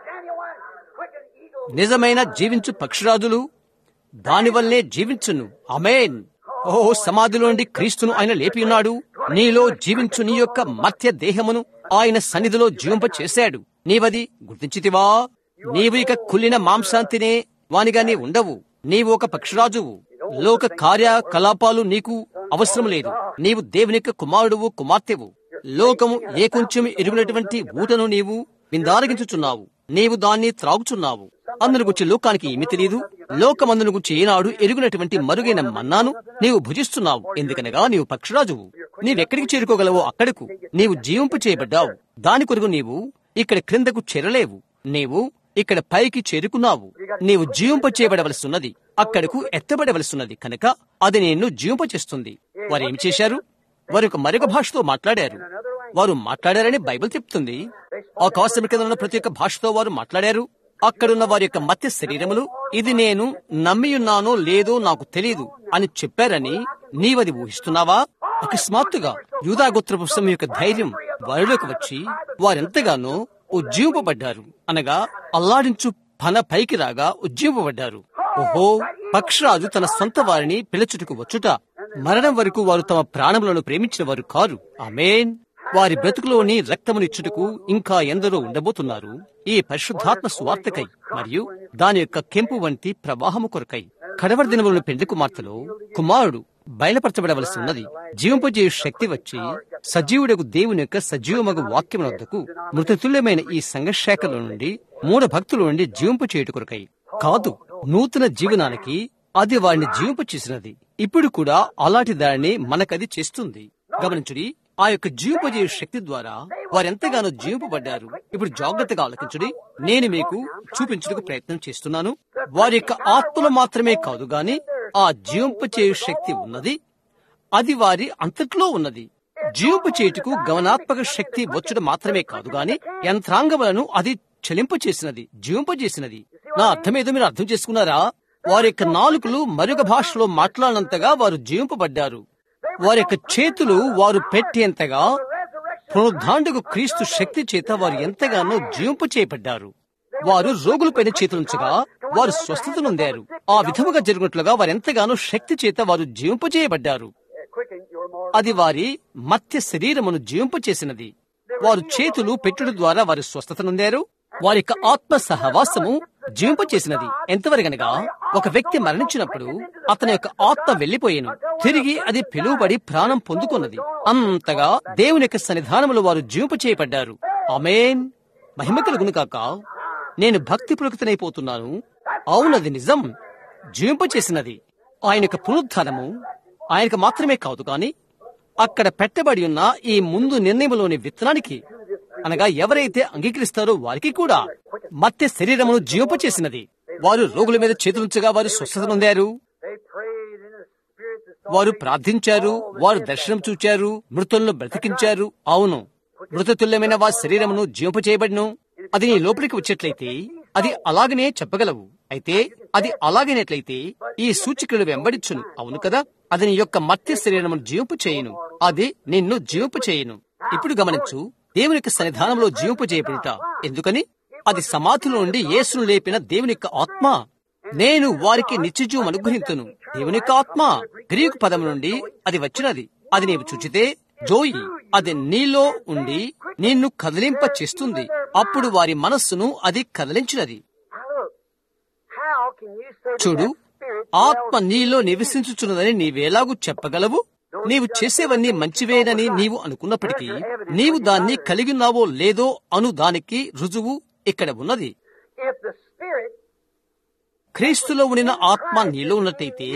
నిజమైన జీవించు పక్షిరాజులు దానివల్లే జీవించును. ఆమేన్. ఓ, సమాధిలోండి క్రీస్తును ఆయన లేపి ఉన్నాడు. నీలో జీవించు నీ యొక్క మర్త్య దేహమును ఆయన సన్నిధిలో జీవింప చేశాడు. నీవది గుర్తించితివా? నీవు ఇక కుళ్ళిన మాంసాన్ని తినే వానిగా నీ ఉండవు. నీవు ఒక పక్షిరాజువు. లోక కార్యకలాపాలు నీకు అవసరం లేదు. నీవు దేవుని యొక్క కుమారుడువు, కుమార్తెవు. లోకము ఏ కొంచెం ఎరుగునటువంటి ఊటను నీవు విందారగించుచున్నావు. నీవు దాన్ని త్రాగుచున్నావు. అందును గురించి లోకానికి ఏమి తెలియదు. లోకమందును గురించి ఏనాడు ఎరుగునటువంటి మరుగైన మన్నాను నీవు భుజిస్తున్నావు. ఎందుకనగా నీవు పక్షిరాజువు. నీవెక్కడికి చేరుకోగలవో అక్కడకు నీవు జీవింపు చేయబడ్డావు. దాని కొరకు నీవు ఇక్కడ క్రిందకు చేరలేవు. నీవు ఇక్కడ పైకి చేరుకున్నావు. నీవు జీవింప చేయబడవలసి ఉన్నది, అక్కడకు ఎత్తబడవలసి ఉన్నది. కనుక అది నిన్ను జీవింప చేస్తుంది. వారు ఏమి చేశారు? వారు ఒక మరొక భాషతో మాట్లాడారు. వారు మాట్లాడారని బైబిల్ చెప్తుంది. ఆకాశం కింద ఉన్న ప్రతి ఒక్క భాషతో వారు మాట్లాడారు. అక్కడున్న వారి యొక్క మత్య శరీరములు ఇది నేను నమ్మియున్నానో లేదో నాకు తెలియదు అని చెప్పారని నీవది ఊహిస్తున్నావా? అకస్మాత్తుగా యూదా గోత్రపు వంశం యొక్క ధైర్యం వారిలోకి వచ్చి వారెంతగానో ఉజ్జీవింపబడ్డారు. అనగా అల్లాడించు పన పైకి రాగా ఉజ్జీవింపబడ్డారు. ఓహో, పక్షిరాజు తన సొంత వారిని పిలుచుటకు వచ్చుట. మరణం వరకు వారు తమ ప్రాణములను ప్రేమించిన వారు కారు. ఆమేన్. వారి బ్రతుకులోని రక్తమును ఇచ్చుటకు ఇంకా ఎందరో ఉండబోతున్నారు. ఈ పరిశుద్ధాత్మ సువార్తకై మరియు దాని యొక్క కెంపు వంటి ప్రవాహము కొరకై కడవరి దినములను పెండ్లి కుమార్తెలో కుమారుడు బయలుపరచబడవలసి ఉన్నది. జీవింపజేయు శక్తి వచ్చి సజీవుడకు దేవుని యొక్క సజీవమగు వాక్యముల వద్దకు మృతతుల్యమైన ఈ సంఘశాఖలో నుండి మూఢ భక్తుల నుండి జీవింపు చేయుట కొరకై కాదు, నూతన జీవనానికి అది వారిని జీవింపు చేసినది. ఇప్పుడు కూడా అలాంటి దానిని మనకది చేస్తుంది. గమనించుడి, ఆ యొక్క జీవింపజేయు శక్తి ద్వారా వారెంతగానో జీవింపబడ్డారు. ఇప్పుడు జాగ్రత్తగా ఆలకించుడి. నేను మీకు చూపించుటకు ప్రయత్నం చేస్తున్నాను. వారి యొక్క ఆత్మలు మాత్రమే కాదు గాని ఆ జీవింపచేయు శక్తి ఉన్నది. అది వారి అంతట్లో ఉన్నది. జీవింపు చేయుటకు గమనాత్మక శక్తి వచ్చుట మాత్రమే కాదు గాని యంత్రాంగములను అది చలింపు చేసినది, జీవింపజేసినది. నా అర్థమేదో మీరు అర్థం చేసుకున్నారా? వారి యొక్క నాలుకలు మరొక భాషలో మాట్లాడినంతగా వారు జీవింపబడ్డారు. వారి యొక్క చేతులు వారు పెట్టేంతగా పునరుద్ధాండకు క్రీస్తు శక్తి చేత వారు ఎంతగానో జీవింపు చేయబడ్డారు. వారు రోగులపైన చేతులుంచగా వారు స్వస్థత నొందారు. ఆ విధముగా జరిగినట్లుగా వారెంతగానో శక్తి చేత వారు జీవింపు చేయబడ్డారు. అది వారి మత్య శరీరమును జీవింపు చేసినది. వారు చేతులు పెట్టుడు ద్వారా వారు స్వస్థత నొందారు. వారి యొక్క ఆత్మ సహవాసము జీవింప చేసినది. ఎంతవరకనగా ఒక వ్యక్తి మరణించినప్పుడు అతని యొక్క ఆత్మ వెళ్లిపోయేను, తిరిగి అది పిలువబడి ప్రాణం పొందుకున్నది. అంతగా దేవుని యొక్క సన్నిధానములో వారు జీవింప చేయబడ్డారు. ఆమేన్. మహిమ కలుగును కాక. నేను భక్తి పులకితనైపోతున్నాను. అవునది నిజం, జీవింప చేసినది. ఆయన యొక్క పునరుద్ధానము ఆయనకు మాత్రమే కాదు కాని అక్కడ పెట్టబడి ఉన్న ఈ ముందు నిర్ణయంలోని విత్తనానికి, అనగా ఎవరైతే అంగీకరిస్తారో వారికి కూడా మత్య శరీరమును జీవింప చేసినది. వారు రోగుల మీద చేతులుంచగా వారు స్వస్థత నొందారు. వారు ప్రార్థించారు, వారు దర్శనం చూచారు, మృతులను బ్రతికించారు. అవును, మృతతుల్యమైన వారి శరీరమును జీవింపచేయబడిను. అది నీ లోపలికి వచ్చేట్లయితే అది అలాగనే చెప్పగలవు. అయితే అది అలాగైనట్లయితే ఈ సూచికలు వెంబడించును. అవును కదా, అది నీ యొక్క మర్త్య శరీరమును జీవింపు చేయును. అది నిన్ను జీవింపు చేయును. ఇప్పుడు గమనించు, దేవుని యొక్క సన్నిధానంలో జీవింపు చేయబడుట ఎందుకని? అది సమాధిలో నుండి యేసును లేపిన దేవుని యొక్క ఆత్మ. నేను వారికి నిత్యజీవం అనుగ్రహింతును. దేవుని యొక్క ఆత్మ గ్రీకు పదం నుండి అది వచ్చినది. అది నీవు చూచితే జోయి, అది నీలో ఉండి నిన్ను కదిలింప చేస్తుంది. అప్పుడు వారి మనస్సును అది కదిలించినది. చూడు, ఆత్మ నీలో నివసించుచున్నదని నీవేలాగూ చెప్పగలవు? నీవు చేసేవన్నీ మంచివేనని నీవు అనుకున్నప్పటికీ నీవు దాన్ని కలిగి ఉన్నావో లేదో అను దానికి రుజువు ఇక్కడ ఉన్నది. క్రీస్తులో ఉన్న ఆత్మ నీలో ఉన్నట్టయితే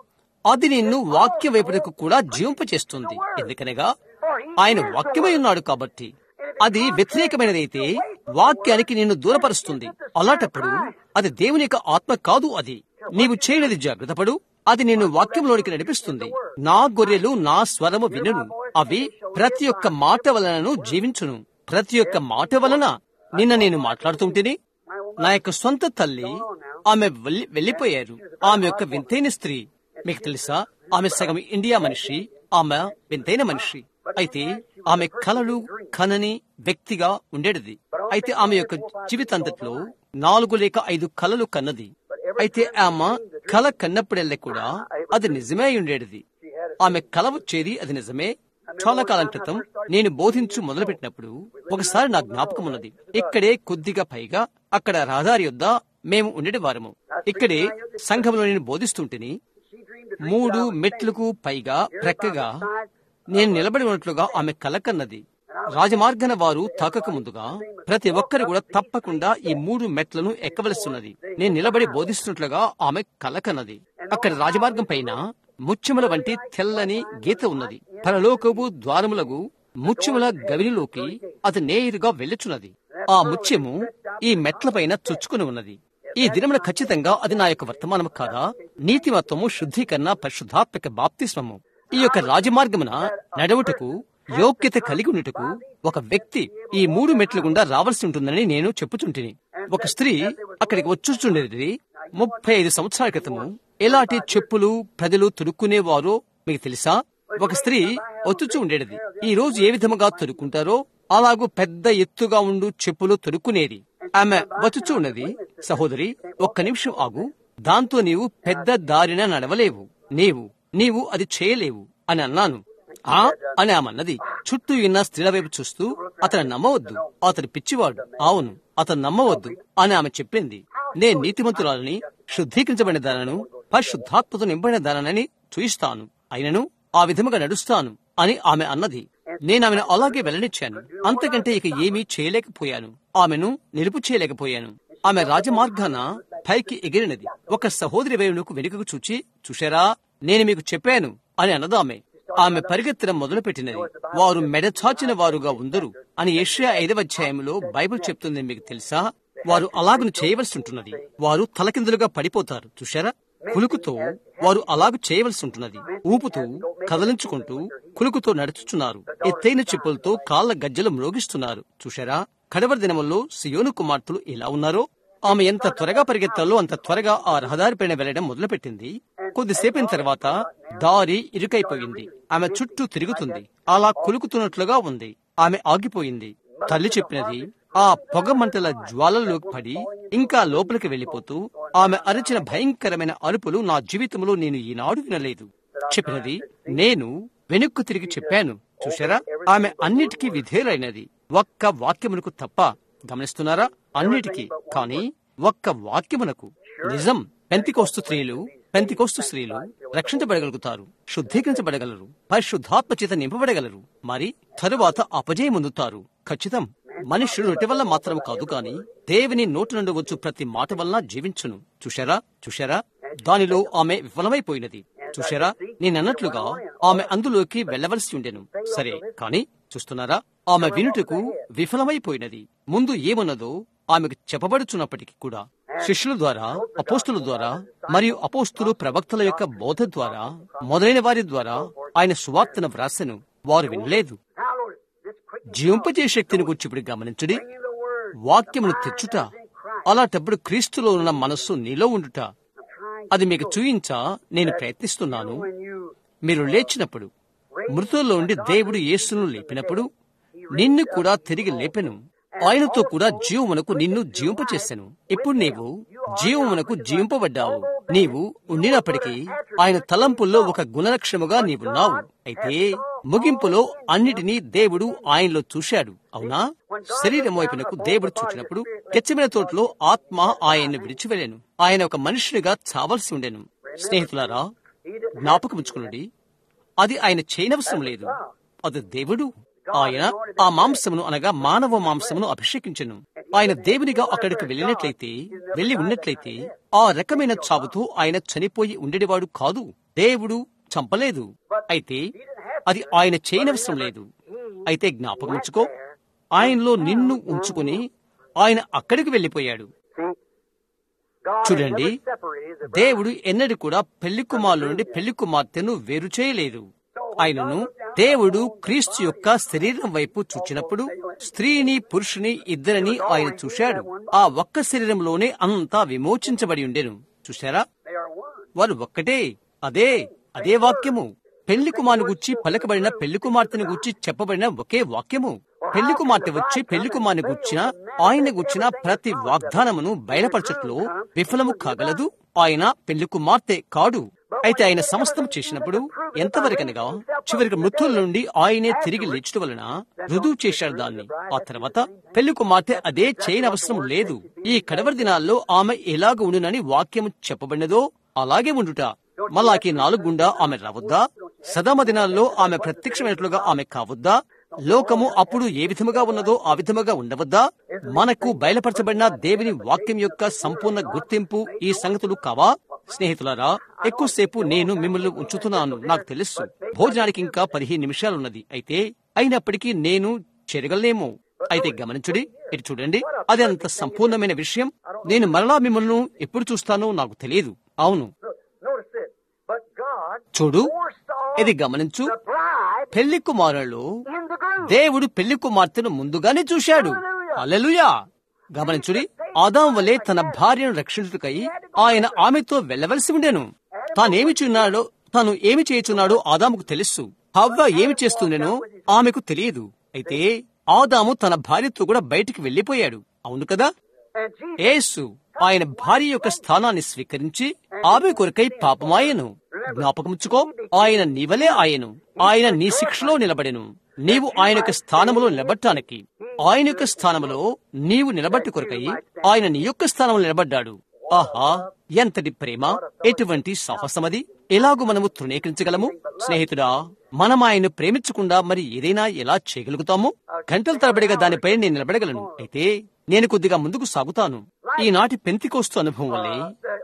అది నిన్ను వాక్య వైపునకు కూడా జీవింపచేస్తుంది. ఎందుకనగా ఆయన వాక్యమై ఉన్నాడు కాబట్టి. అది వ్యతిరేకమైనదైతే వాక్యానికి నిన్ను దూరపరుస్తుంది. అలాంటప్పుడు అది దేవుని యొక్క ఆత్మ కాదు. అది నీవు చేయనిది జాగ్రత్తపడు. అది నిన్ను వాక్యంలోనికి నడిపిస్తుంది. నా గొర్రెలు నా స్వరము వినును, అవి ప్రతి ఒక్క మాట వలనను జీవించును. ప్రతి ఒక్క మాట వలన నిన్న నేను మాట్లాడుతుంటేనే నా యొక్క సొంత తల్లి, ఆమె వెళ్లిపోయారు. ఆమె యొక్క వింతైన స్త్రీ. మీకు తెలుసా, ఆమె సగం ఇండియా మనిషి. ఆమె వింతైన మనిషి. అయితే ఆమె కలలు కనని వ్యక్తిగా ఉండేది. అయితే ఆమె యొక్క జీవితాంతట్లో నాలుగు లేక ఐదు కలలు కన్నది. అయితే ఆమె కల కన్నప్పుడెల్లా కూడా అది నిజమే ఉండేది. ఆమె కల వచ్చేది అది నిజమే. చాలా కాలం క్రితం నేను బోధించు మొదలుపెట్టినప్పుడు ఒకసారి నా జ్ఞాపకం ఉన్నది. ఇక్కడే కొద్దిగా పైగా అక్కడ రహదారి యొద్ద మేము ఉండేటి వారము. ఇక్కడే సంఘంలో నేను బోధిస్తుంటేని మూడు మెట్లకు పైగా ప్రక్కగా నేను నిలబడి ఉన్నట్లుగా ఆమె కలకన్నది. రాజమార్గన వారు తాకక ముందుగా ప్రతి ఒక్కరు కూడా తప్పకుండా ఈ మూడు మెట్లను ఎక్కవలస్తున్నది. నేను నిలబడి బోధిస్తున్నట్లుగా ఆమె కలకన్నది. అక్కడ రాజమార్గం పైన ముత్యముల వంటి తెల్లని గీత ఉన్నది. పరలోకపు ద్వారములకు ముత్యముల గవినిలోకి అది నేరుగా వెళ్ళుచున్నది. ఆ ముత్యము ఈ మెట్ల పైన చుచ్చుకుని ఉన్నది. ఈ దినమున ఖచ్చితంగా అది నా యొక్క వర్తమానం కాదా? నీతిమత్వము, శుద్ధీకరణ, పరిశుద్ధాత్మక బాప్తిస్మము. ఈ యొక్క రాజమార్గమున నడవుటకు యోగ్యత కలిగి ఉన్నటకు ఒక వ్యక్తి ఈ మూడు మెట్ల గుండా రావాల్సి ఉంటుందని నేను చెప్పుచుంటిని. ఒక స్త్రీ అక్కడికి వచ్చుచుండేది ముప్పై ఐదు సంవత్సరాల క్రితము. ఎలాంటి చెప్పులు ప్రజలు తొడుక్కునేవారో మీకు తెలుసా? ఒక స్త్రీ వచ్చుచూ ఉండేది. ఈ రోజు ఏ విధముగా తొడుక్కుంటారో అలాగూ పెద్ద ఎత్తుగా ఉండు చెప్పులు తొడుక్కునేది. ఆమె వచ్చుచూ ఉన్నది. సహోదరి, ఒక్క నిమిషం ఆగు. దాంతో నీవు పెద్ద దారిన నడవలేవు. నీవు నీవు అది చేయలేవు అని అన్నాను. ఆ అని ఆమె అన్నది. చుట్టూ ఉన్న స్త్రీల వైపు చూస్తూ, అతను నమ్మవద్దు, అతను పిచ్చివాడు, అవును అతను నమ్మవద్దు అని ఆమె చెప్పింది. నేను నీతిమంతురాలని, శుద్ధీకరించబడిన దానను, పరిశుద్ధాత్మతో నింపబడిన దానని చూయిస్తాను, అయినను ఆ విధముగా నడుస్తాను అని ఆమె అన్నది. నేను ఆమెను అలాగే వెల్లడించాను. అంతకంటే ఇక ఏమీ చేయలేకపోయాను. ఆమెను నిలుపు చేయలేకపోయాను. ఆమె రాజమార్గాన పైకి ఎగిరినది. ఒక సహోదరి వైపునకు వెనుకకు చూచి, చూశారా నేను మీకు చెప్పాను అని అన్నది ఆమె. ఆమె పరిగెత్తడం మొదలు పెట్టినది. వారు మెడచాచిన వారుగా ఉందరు అని యెషయా ఐదవ అధ్యాయంలో బైబిల్ చెప్తుంది. మీకు తెలుసా, వారు అలాగను చేయవలసి ఉంటున్నది. వారు తలకిందులుగా పడిపోతారు. చూశారా, కులుకుతో వారు అలాగ చేయవలసి ఉంటున్నది. ఊపుతూ కదలించుకుంటూ కులుకుతో నడుచుచున్నారు. ఎత్తైన చెప్పులతో కాళ్ల గజ్జలు మ్రోగిస్తున్నారు. చూశారా, కడవరి దినముల్లో సియోను కుమార్తెలు ఎలా ఉన్నారో. ఆమె ఎంత త్వరగా పరిగెత్తాలో అంత త్వరగా ఆ రహదారి పైన వెళ్లడం మొదలుపెట్టింది. కొద్దిసేపిన తర్వాత దారి ఇరుకైపోయింది. ఆమె చుట్టూ తిరుగుతుంది. అలా కులుకుతున్నట్లుగా ఉంది. ఆమె ఆగిపోయింది. తల్లి చెప్పినది, ఆ పొగ మంటల జ్వాలలోకి పడి ఇంకా లోపలికి వెళ్లిపోతూ ఆమె అరిచిన భయంకరమైన అరుపులు నా జీవితంలో నేను ఈనాడు వినలేదు. చెప్పినది, నేను వెనుక్కు తిరిగి చెప్పాను. చూశారా, ఆమె అన్నిటికీ విధేయులైనది, ఒక్క వాక్యమునకు తప్ప. గమనిస్తున్నారా, అన్నిటికీ కానీ ఒక్క వాక్యమునకు. నిజం, పెంతికోస్తు స్త్రీలు పెంతికోస్తు స్త్రీలు రక్షించబడగలుగుతారు, శుద్ధీకరించబడగలరు, పరిశుద్ధాత్మ చేత నింపబడగలరు. మరి తరువాత అపజయం పొందుతారు. ఖచ్చితం. మనుషులు నోటి వల్ల మాత్రం కాదు కాని దేవుని నోటి నుండి వచ్చు ప్రతి మాట వలన జీవించును. చూశారా చూశారా దానిలో ఆమె విఫలమైపోయినది. చూశారా, నేనన్నట్లుగా ఆమె అందులోకి వెళ్లవలసి ఉండెను. సరే, కాని చూస్తున్నారా, ఆమె వినుటకు విఫలమైపోయినది. ముందు ఏమన్నదో ఆమెకు చెప్పబడుచున్నప్పటికీ కూడా. శిష్యుల ద్వారా, అపోస్తుల ద్వారా మరియు అపోస్తులు ప్రవక్తల యొక్క బోధ ద్వారా మొదలైన వారి ద్వారా ఆయన సువార్తను వ్రాసెను. వారు వినలేదు. జీవింపజే శక్తిని గురించి ఇప్పుడు గమనించుడి. వాక్యమును తెచ్చుట, అలాంటప్పుడు క్రీస్తులో ఉన్న మనస్సు నీలో ఉండుట. అది మీకు చూయించా నేను ప్రయత్నిస్తున్నాను. మీరు లేచినప్పుడు, మృతుల్లో ఉండి దేవుడు యేసును లేపినప్పుడు నిన్ను కూడా తిరిగి లేపెను. ఆయనతో కూడా జీవమునకు నిన్ను జీవింపచేసెను. ఇప్పుడు నీవు జీవమునకు జీవింపబడ్డావు. నీవు ఉండినప్పటికీ ఆయన తలంపుల్లో ఒక గుణలక్షణముగా నీవున్నావు. అయితే ముగింపులో అన్నిటినీ దేవుడు ఆయనలో చూశాడు. అవునా? శరీరం వైపునకు దేవుడు చూచినప్పుడు గెత్సేమనే తోటలో ఆత్మ ఆయన్ను విడిచి వెళ్ళాను. ఆయన ఒక మనుషునిగా చావలసి ఉండెను. స్నేహితులారా, జ్ఞాపకముంచుకునండి, అది ఆయన చేయనవసరం లేదు. అది దేవుడు. ఆయన ఆ మాంసమును అనగా మానవ మాంసమును అభిషేకించెను. ఆయన దేవునిగా అక్కడికి వెళ్ళినట్లయితే, వెళ్లి ఉన్నట్లయితే ఆ రకమైన చావుతో ఆయన చనిపోయి ఉండేవాడు కాదు. దేవుడు చంపలేదు. అయితే అది ఆయన చేయనవసరం లేదు. అయితే జ్ఞాపకముంచుకో, ఆయనలో నిన్ను ఉంచుకుని ఆయన అక్కడికి వెళ్లిపోయాడు. చూడండి, దేవుడు ఎన్నడూ కూడా పెళ్లి కుమారుల నుండి పెళ్లి కుమార్తెను వేరు చేయలేదు. ఆయనను దేవుడు క్రీస్తు యొక్క శరీరం వైపు చూచినప్పుడు స్త్రీని పురుషుని ఇద్దరిని ఆయన చూశాడు. ఆ ఒక్క శరీరంలోనే అంతా విమోచించబడి ఉండెను. చూశారా? వారు ఒక్కటే. అదే అదే వాక్యము. పెళ్లి కుమారుని గురించి పలకబడిన, పెళ్లి కుమార్తెను గురించి చెప్పబడిన ఒకే వాక్యము. పెళ్లి కుమార్తె వచ్చి పెళ్లి కుమారుని గుర్చిన, ఆయన గుర్చిన ప్రతి వాగ్దానమును బయలుపరచట్లో విఫలము కాగలదు. ఆయన పెళ్లి కుమార్తె కాడు. అయితే ఆయన సమస్తం చేసినప్పుడు ఎంతవరకనగా చివరికి మృతుల నుండి ఆయనే తిరిగి లేచుట వలన రుజువు చేశాడు దాన్ని. ఆ తర్వాత పెళ్లి కుమార్తె అదే చేయనవసరం లేదు. ఈ కడవరి దినాల్లో ఆమె ఎలాగ ఉండునని వాక్యము చెప్పబడినదో అలాగే ఉండుట. మలాకి నాలుగు గుండా ఆమె రావద్దా? సదామ దినాల్లో ఆమె ప్రత్యక్షమైనట్లుగా ఆమె కావద్దా? లోకము అప్పుడు ఏ విధముగా ఉన్నదో ఆ విధముగా ఉండవద్దా? మనకు బయలుపరచబడిన దేవుని వాక్యం యొక్క సంపూర్ణ గుర్తింపు ఈ సంగతులు కావా? స్నేహితులారా, ఎక్కువసేపు నేను మిమ్మల్ని ఉంచుతున్నాను, నాకు తెలుసు. భోజనానికి ఇంకా పదిహేను నిమిషాలున్నది. అయితే అయినప్పటికీ నేను చెరగలేమో. అయితే గమనించుడి, ఇటు చూడండి, అది అంత సంపూర్ణమైన విషయం. నేను మరలా మిమ్మల్ని ఎప్పుడు చూస్తానో నాకు తెలియదు. అవును, చూడు, ఇది గమనించు. పెళ్లి కుమారులో దేవుడు పెళ్లి కుమార్తెను ముందుగానే చూశాడు. హల్లెలూయా! గమనించుడి, ఆదాం వలె తన భార్యను రక్షించుటకై ఆయన ఆమెతో వెళ్ళవలసి ఉండెను. తానేమి చూన్నాడో, తాను ఏమి చేయుచున్నాడో ఆదాముకు తెలుసు. హవ్వ ఏమి చేస్తుండెనో ఆమెకు తెలియదు. అయితే ఆదాము తన భార్యతో కూడా బయటికి వెళ్లిపోయాడు. అవును కదా? యేసు ఆయన భార్య యొక్క స్థానాన్ని స్వీకరించి ఆమె కొరకై పాపమాయను. జ్ఞాపకముచ్చుకో, ఆయన నీవలే ఆయను. ఆయన నీ శిక్షలో నిలబడెను. నీవు ఆయన యొక్క స్థానములో నిలబడటానికి, ఆయన యొక్క స్థానములో నీవు నిలబట్టి కొరకై ఆయన నీ యొక్క స్థానంలో నిలబడ్డాడు. ఆహా, ఎంతటి ప్రేమ, ఎటువంటి సాహసమది! ఎలాగూ మనము తృణీకరించగలము? స్నేహితుడా, మనం ఆయన్ను ప్రేమించకుండా మరి ఏదైనా ఎలా చేయగలుగుతాము? గంటల తరబడిగా దానిపై నేను నిలబడగలను. అయితే నేను కొద్దిగా ముందుకు సాగుతాను. ఈనాటి పెంతెకోస్తు అనుభవం వల్లే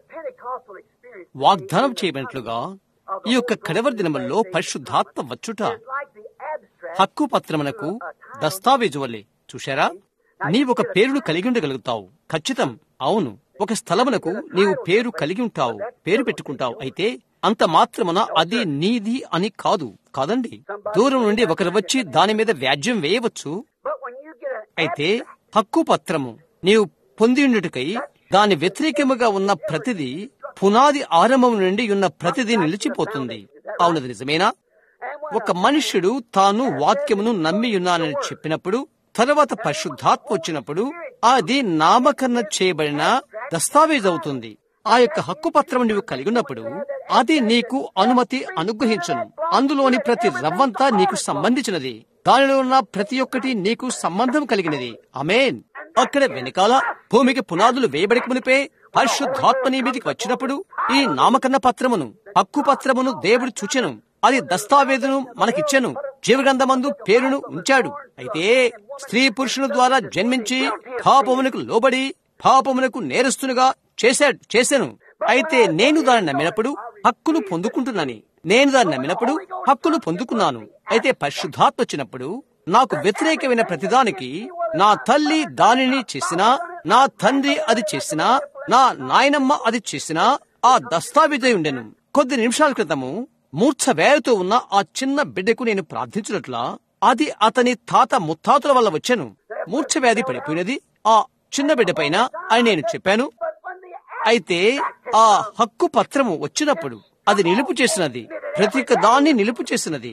వాగ్దానం చేయబడినట్లుగా ఈ యొక్క కడవరి దినముల్లో పరిశుద్ధాత్మ వచ్చుట హక్కు పత్రమునకు దస్తావేజు వల్లే. చూశారా? నీవొక పేరును కలిగి ఉండగలుగుతావు. ఖచ్చితం. అవును, ఒక స్థలమునకు నీవు పేరు కలిగి ఉంటావు, పేరు పెట్టుకుంటావు. అయితే అంత మాత్రమున అది నీది అని కాదు. కాదండి, దూరం నుండి ఒకరు వచ్చి దాని మీద వ్యాజ్యం వేయవచ్చు. అయితే హక్కు పత్రము నీవు పొందిండుటకై దాని వ్యతిరేకముగా ఉన్న ప్రతిదీ, పునాది ఆరంభం నుండి ఉన్న ప్రతిదీ నిలిచిపోతుంది. అవునది నిజమేనా? ఒక మనుష్యుడు తాను వాక్యమును నమ్మియున్నానని చెప్పినప్పుడు, తర్వాత పరిశుద్ధాత్మ వచ్చినప్పుడు అది నామకరణ చేయబడిన దస్తావేజ్ అవుతుంది. ఆ యొక్క హక్కు పత్రం నీవు కలిగి ఉన్నప్పుడు అది నీకు అనుమతి అనుగ్రహించును. అందులోని ప్రతి రవ్వంతా నీకు సంబంధించినది. దానిలో ఉన్న ప్రతి ఒక్కటి నీకు సంబంధం కలిగినది. ఆమేన్. అక్కడ వెనకాల భూమికి పునాదులు వేయబడిక మునిపే పరిశుద్ధాత్మ నీ మీదికి వచ్చినప్పుడు ఈ నామకరణ పత్రమును, హక్కు పత్రమును దేవుడు చూచెను. అది దస్తావేజును మనకిచ్చెను. జీవగ్రంథమందు పేరును ఉంచాడు. అయితే స్త్రీ పురుషుల ద్వారా జన్మించి పాపమునకు లోబడి పాపమునకు నేరస్తునుగా చేశాడు చేశాను. అయితే నేను దాన్ని నమ్మినప్పుడు హక్కును పొందుకుంటున్నాను. నేను దాన్ని నమ్మినప్పుడు హక్కును పొందుకున్నాను. అయితే పరిశుద్ధాత్మ వచ్చినప్పుడు నాకు వ్యతిరేకమైన ప్రతిదానికి, నా తల్లి దానిని చేసినా, నా తండ్రి అది చేసినా, నా నాయనమ్మ అది చేసిన ఆ దస్తావేజై ఉండెను. కొద్ది నిమిషాల క్రితము మూర్ఛ వ్యాధితో ఉన్న ఆ చిన్న బిడ్డకు నేను ప్రార్థించినట్లా అది అతని తాత ముత్తాతల వల్ల వచ్చాను. మూర్ఛ వ్యాధి పడిపోయినది ఆ చిన్న బిడ్డ పైన అని నేను చెప్పాను. అయితే ఆ హక్కు పత్రము వచ్చినప్పుడు అది నిలుపు చేసినది, ప్రతి ఒక్క దాన్ని నిలుపు చేసినది.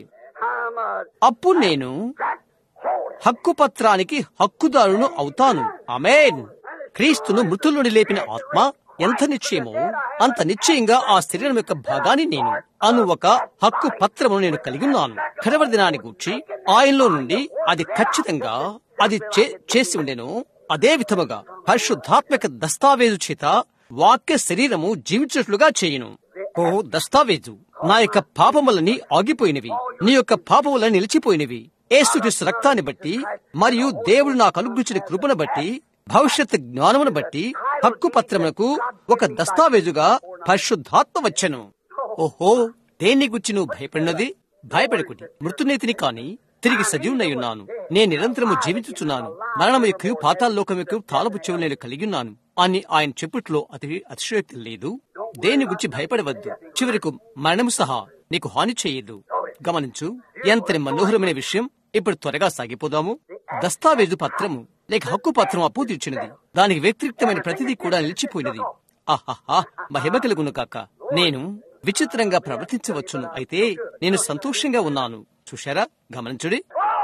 అప్పుడు నేను హక్కు పత్రానికి హక్కుదారును అవుతాను. ఆమేన్. క్రీస్తును మృతుల నుండి లేపిన ఆత్మ ఎంత నిశ్చయమో అంత నిశ్చయంగా ఆ శరీరం యొక్క భాగాన్ని నేను అను ఒక హక్కు పత్రమును నేను కలిగి ఉన్నాను. కడవరి దినాన్ని గూర్చి ఆయనలో నుండి అది ఖచ్చితంగా అది చేసి ఉండెను. అదే విధముగా పరిశుద్ధాత్మక దస్తావేజు చేత వాక్య శరీరము జీవించినట్లుగా చేయును. ఓ దస్తావేజు, నా యొక్క పాపములని ఆగిపోయినవి, నీ యొక్క పాపములను నిలిచిపోయినవి. యేసుక్రీస్తు రక్తాన్ని బట్టి మరియు దేవుడు నాకు అనుగ్రహించిన కృపను బట్టి భవిష్యత్ జ్ఞానమును బట్టి హక్కు పత్రమునకు ఒక దస్తావేజుగా పరిశుద్ధాత్మ వచ్చెను. ఓహో, దేన్ని గురించి నువ్వు భయపడినది? భయపడకుడి. మృతునేతిని కాని తిరిగి సజీవునయ్యున్నాను. నేను నిరంతరము జీవించుచున్నాను. మరణము యొక్క పాతాళలోకం యొక్క తాళపు చెవులు నేను కలిగి ఉన్నాను అని ఆయన చెప్పుట్లో అతి అతిశయోక్తి లేదు. దేని గురించి భయపడవద్దు. చివరకు మరణము సహా నీకు హాని చేయదు. గమనించు, ఎంతని మనోహరమైన విషయం. ఇప్పుడు త్వరగా సాగిపోదాము. దస్తావేజు పత్రము లేక హక్కు పత్రం అప్పు తీర్చినది. దానికి వ్యతిరేక్తమైన ప్రతిదీ కూడా నిలిచిపోయినది. ఆహాహా, మహిమ కలుగును కాక. నేను విచిత్రంగా ప్రవర్తించవచ్చును, అయితే నేను సంతోషంగా ఉన్నాను. చూశారా? గమనించుడి.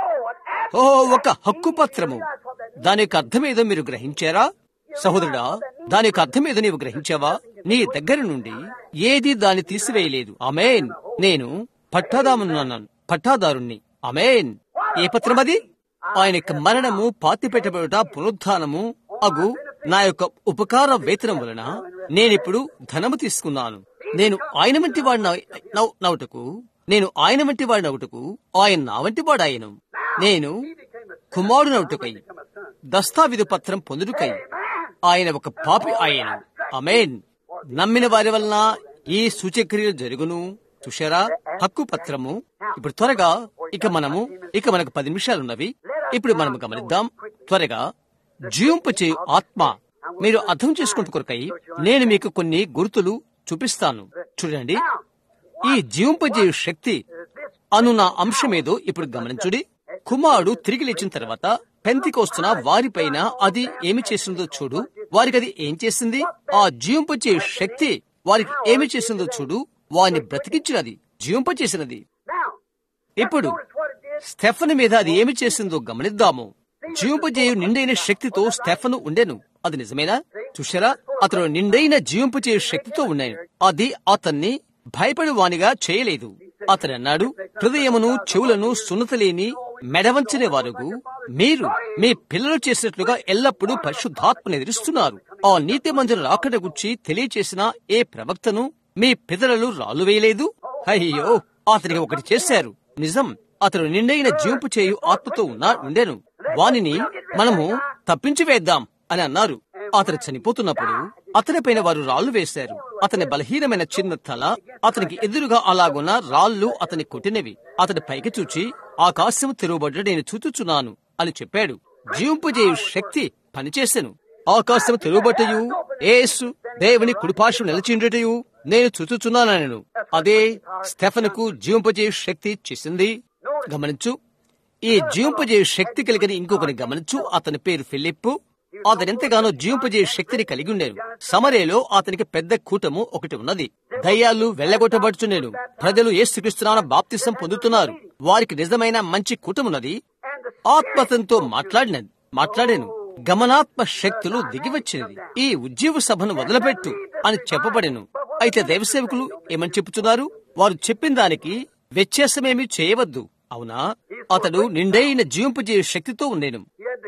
ఓ, ఒక హక్కు పత్రము. దాని యొక్క అర్థమేదో మీరు గ్రహించారా? సహోదరుడా, దాని యొక్క అర్థమేదో నీవు గ్రహించావా? నీ దగ్గర నుండి ఏది దాన్ని తీసివేయలేదు. ఆమేన్. నేను పట్టాదారున్నాను, పట్టాదారుణ్ణి. ఆమేన్. ఏ పత్రం అది? ఆయన యొక్క మరణము, పాతిపెట్టబడుట, పునరుద్ధానము అగు నా యొక్క ఉపకార వేతనం వలన నేనిప్పుడు ధనము తీసుకున్నాను. నేను ఆయన వంటి వాడి నవ్వుటకు నేను ఆయన వంటి వాడి నవ్వుటకు ఆయన నా వంటి వాడు ఆయను. నేను కుమారుడు నవ్వుటకై దస్తావేజు పత్రం పొందుటకై ఆయన ఒక పాపి ఆయన. ఆమేన్. నమ్మిన వారి వలన ఈ సూచక్రియలు జరుగును. చూశారా? హక్కు పత్రము. ఇప్పుడు త్వరగా ఇక మనము ఇక మనకు పది నిమిషాలున్నవి. ఇప్పుడు మనము గమనిద్దాం త్వరగా. జీవింపు చేయు ఆత్మ. మీరు అర్థం చేసుకుంటూ కొరకై నేను మీకు కొన్ని గుర్తులు చూపిస్తాను. చూడండి, ఈ జీవింపజేయు శక్తి అను నా అంశమేదో ఇప్పుడు గమనించుడి. కుమారుడు తిరిగి లేచిన తర్వాత పెంతెకొస్తున్న వారిపైన అది ఏమి చేసిందో చూడు. వారికి అది ఏం చేసింది? ఆ జీవింపజేయు శక్తి వారికి ఏమి చేసిందో చూడు. వారిని బ్రతికించినది, జీవింపచేసినది. ఇప్పుడు స్టెఫను మీద అది ఏమి చేసిందో గమనిద్దాము. జీవింపజేయు నిండైన శక్తితో స్టెఫను ఉండెను. అది నిజమేనా? చూశారా? అతను నిండైన జీవింపజేయు శక్తితో ఉన్నాడు. అది అతన్ని భయపడి వానిగా చేయలేదు. అతను అన్నాడు, హృదయమును చెవులను సున్నతలేని మెడవంచని వారు మీరు మీ పిల్లలు చేసినట్లుగా ఎల్లప్పుడూ పరిశుద్ధాత్మను ఎదురిస్తున్నారు. ఆ నీతి మంజుల రాకడ గురించి తెలియచేసిన ఏ ప్రవక్తను మీ పితరులు రాళ్ళు వేయలేదు. అయ్యో, అతనికి ఒకటి చేశారు. నిజం, అతను నిండైన జీవింపు చేయు ఆత్మతో ఉన్నా ఉండెను. వానిని మనము తప్పించి వేద్దాం అని అన్నారు. అతను చనిపోతున్నప్పుడు అతని పైన వారు రాళ్లు వేశారు. అతని బలహీనమైన చిన్న తల అతనికి ఎదురుగా అలాగున్న రాళ్లు అతని కొట్టినవి. అతని పైకి చూచి ఆకాశం తెరవబడ్డ నేను చూచుచున్నాను అని చెప్పాడు. జీవింపజేయు శక్తి పనిచేసెను. ఆకాశం తెరవబట్టయు యేసు దేవుని కుడిపార్శ్వం నిలిచిండటయు నేను చూచుచున్నానను. అదే స్టెఫనుకు జీవింపజేయు శక్తి చేసింది. గమనించు, ఈ జీవింపజేయు శక్తి కలిగిన ఇంకొకరిని గమనించు. అతని పేరు ఫిలిప్పు. అతను ఎంతగానో జీవింపజేయు శక్తిని కలిగి ఉండేను. సమరేలో అతనికి పెద్ద కూటము ఒకటి ఉన్నది. దయ్యాలు వెళ్లగొట్టబడుచుండెను. ప్రజలు యేసుక్రీస్తునామమున బాప్తిసం పొందుతున్నారు. వారికి నిజమైన మంచి కూటమున్నది. ఆత్మతంతో మాట్లాడినది మాట్లాడాను గమనాత్మ శక్తులు దిగివచ్చినది. ఈ ఉజ్జీవ సభను వదిలిపెట్టు అని చెప్పబడెను. అయితే దైవసేవకులు ఏమని చెప్పుతున్నారు? వారు చెప్పిన దానికి వ్యత్యాసమేమీ చేయవద్దు. అవునా? అతడు నిండైన జీవింపజేయు శక్తితో ఉండేను.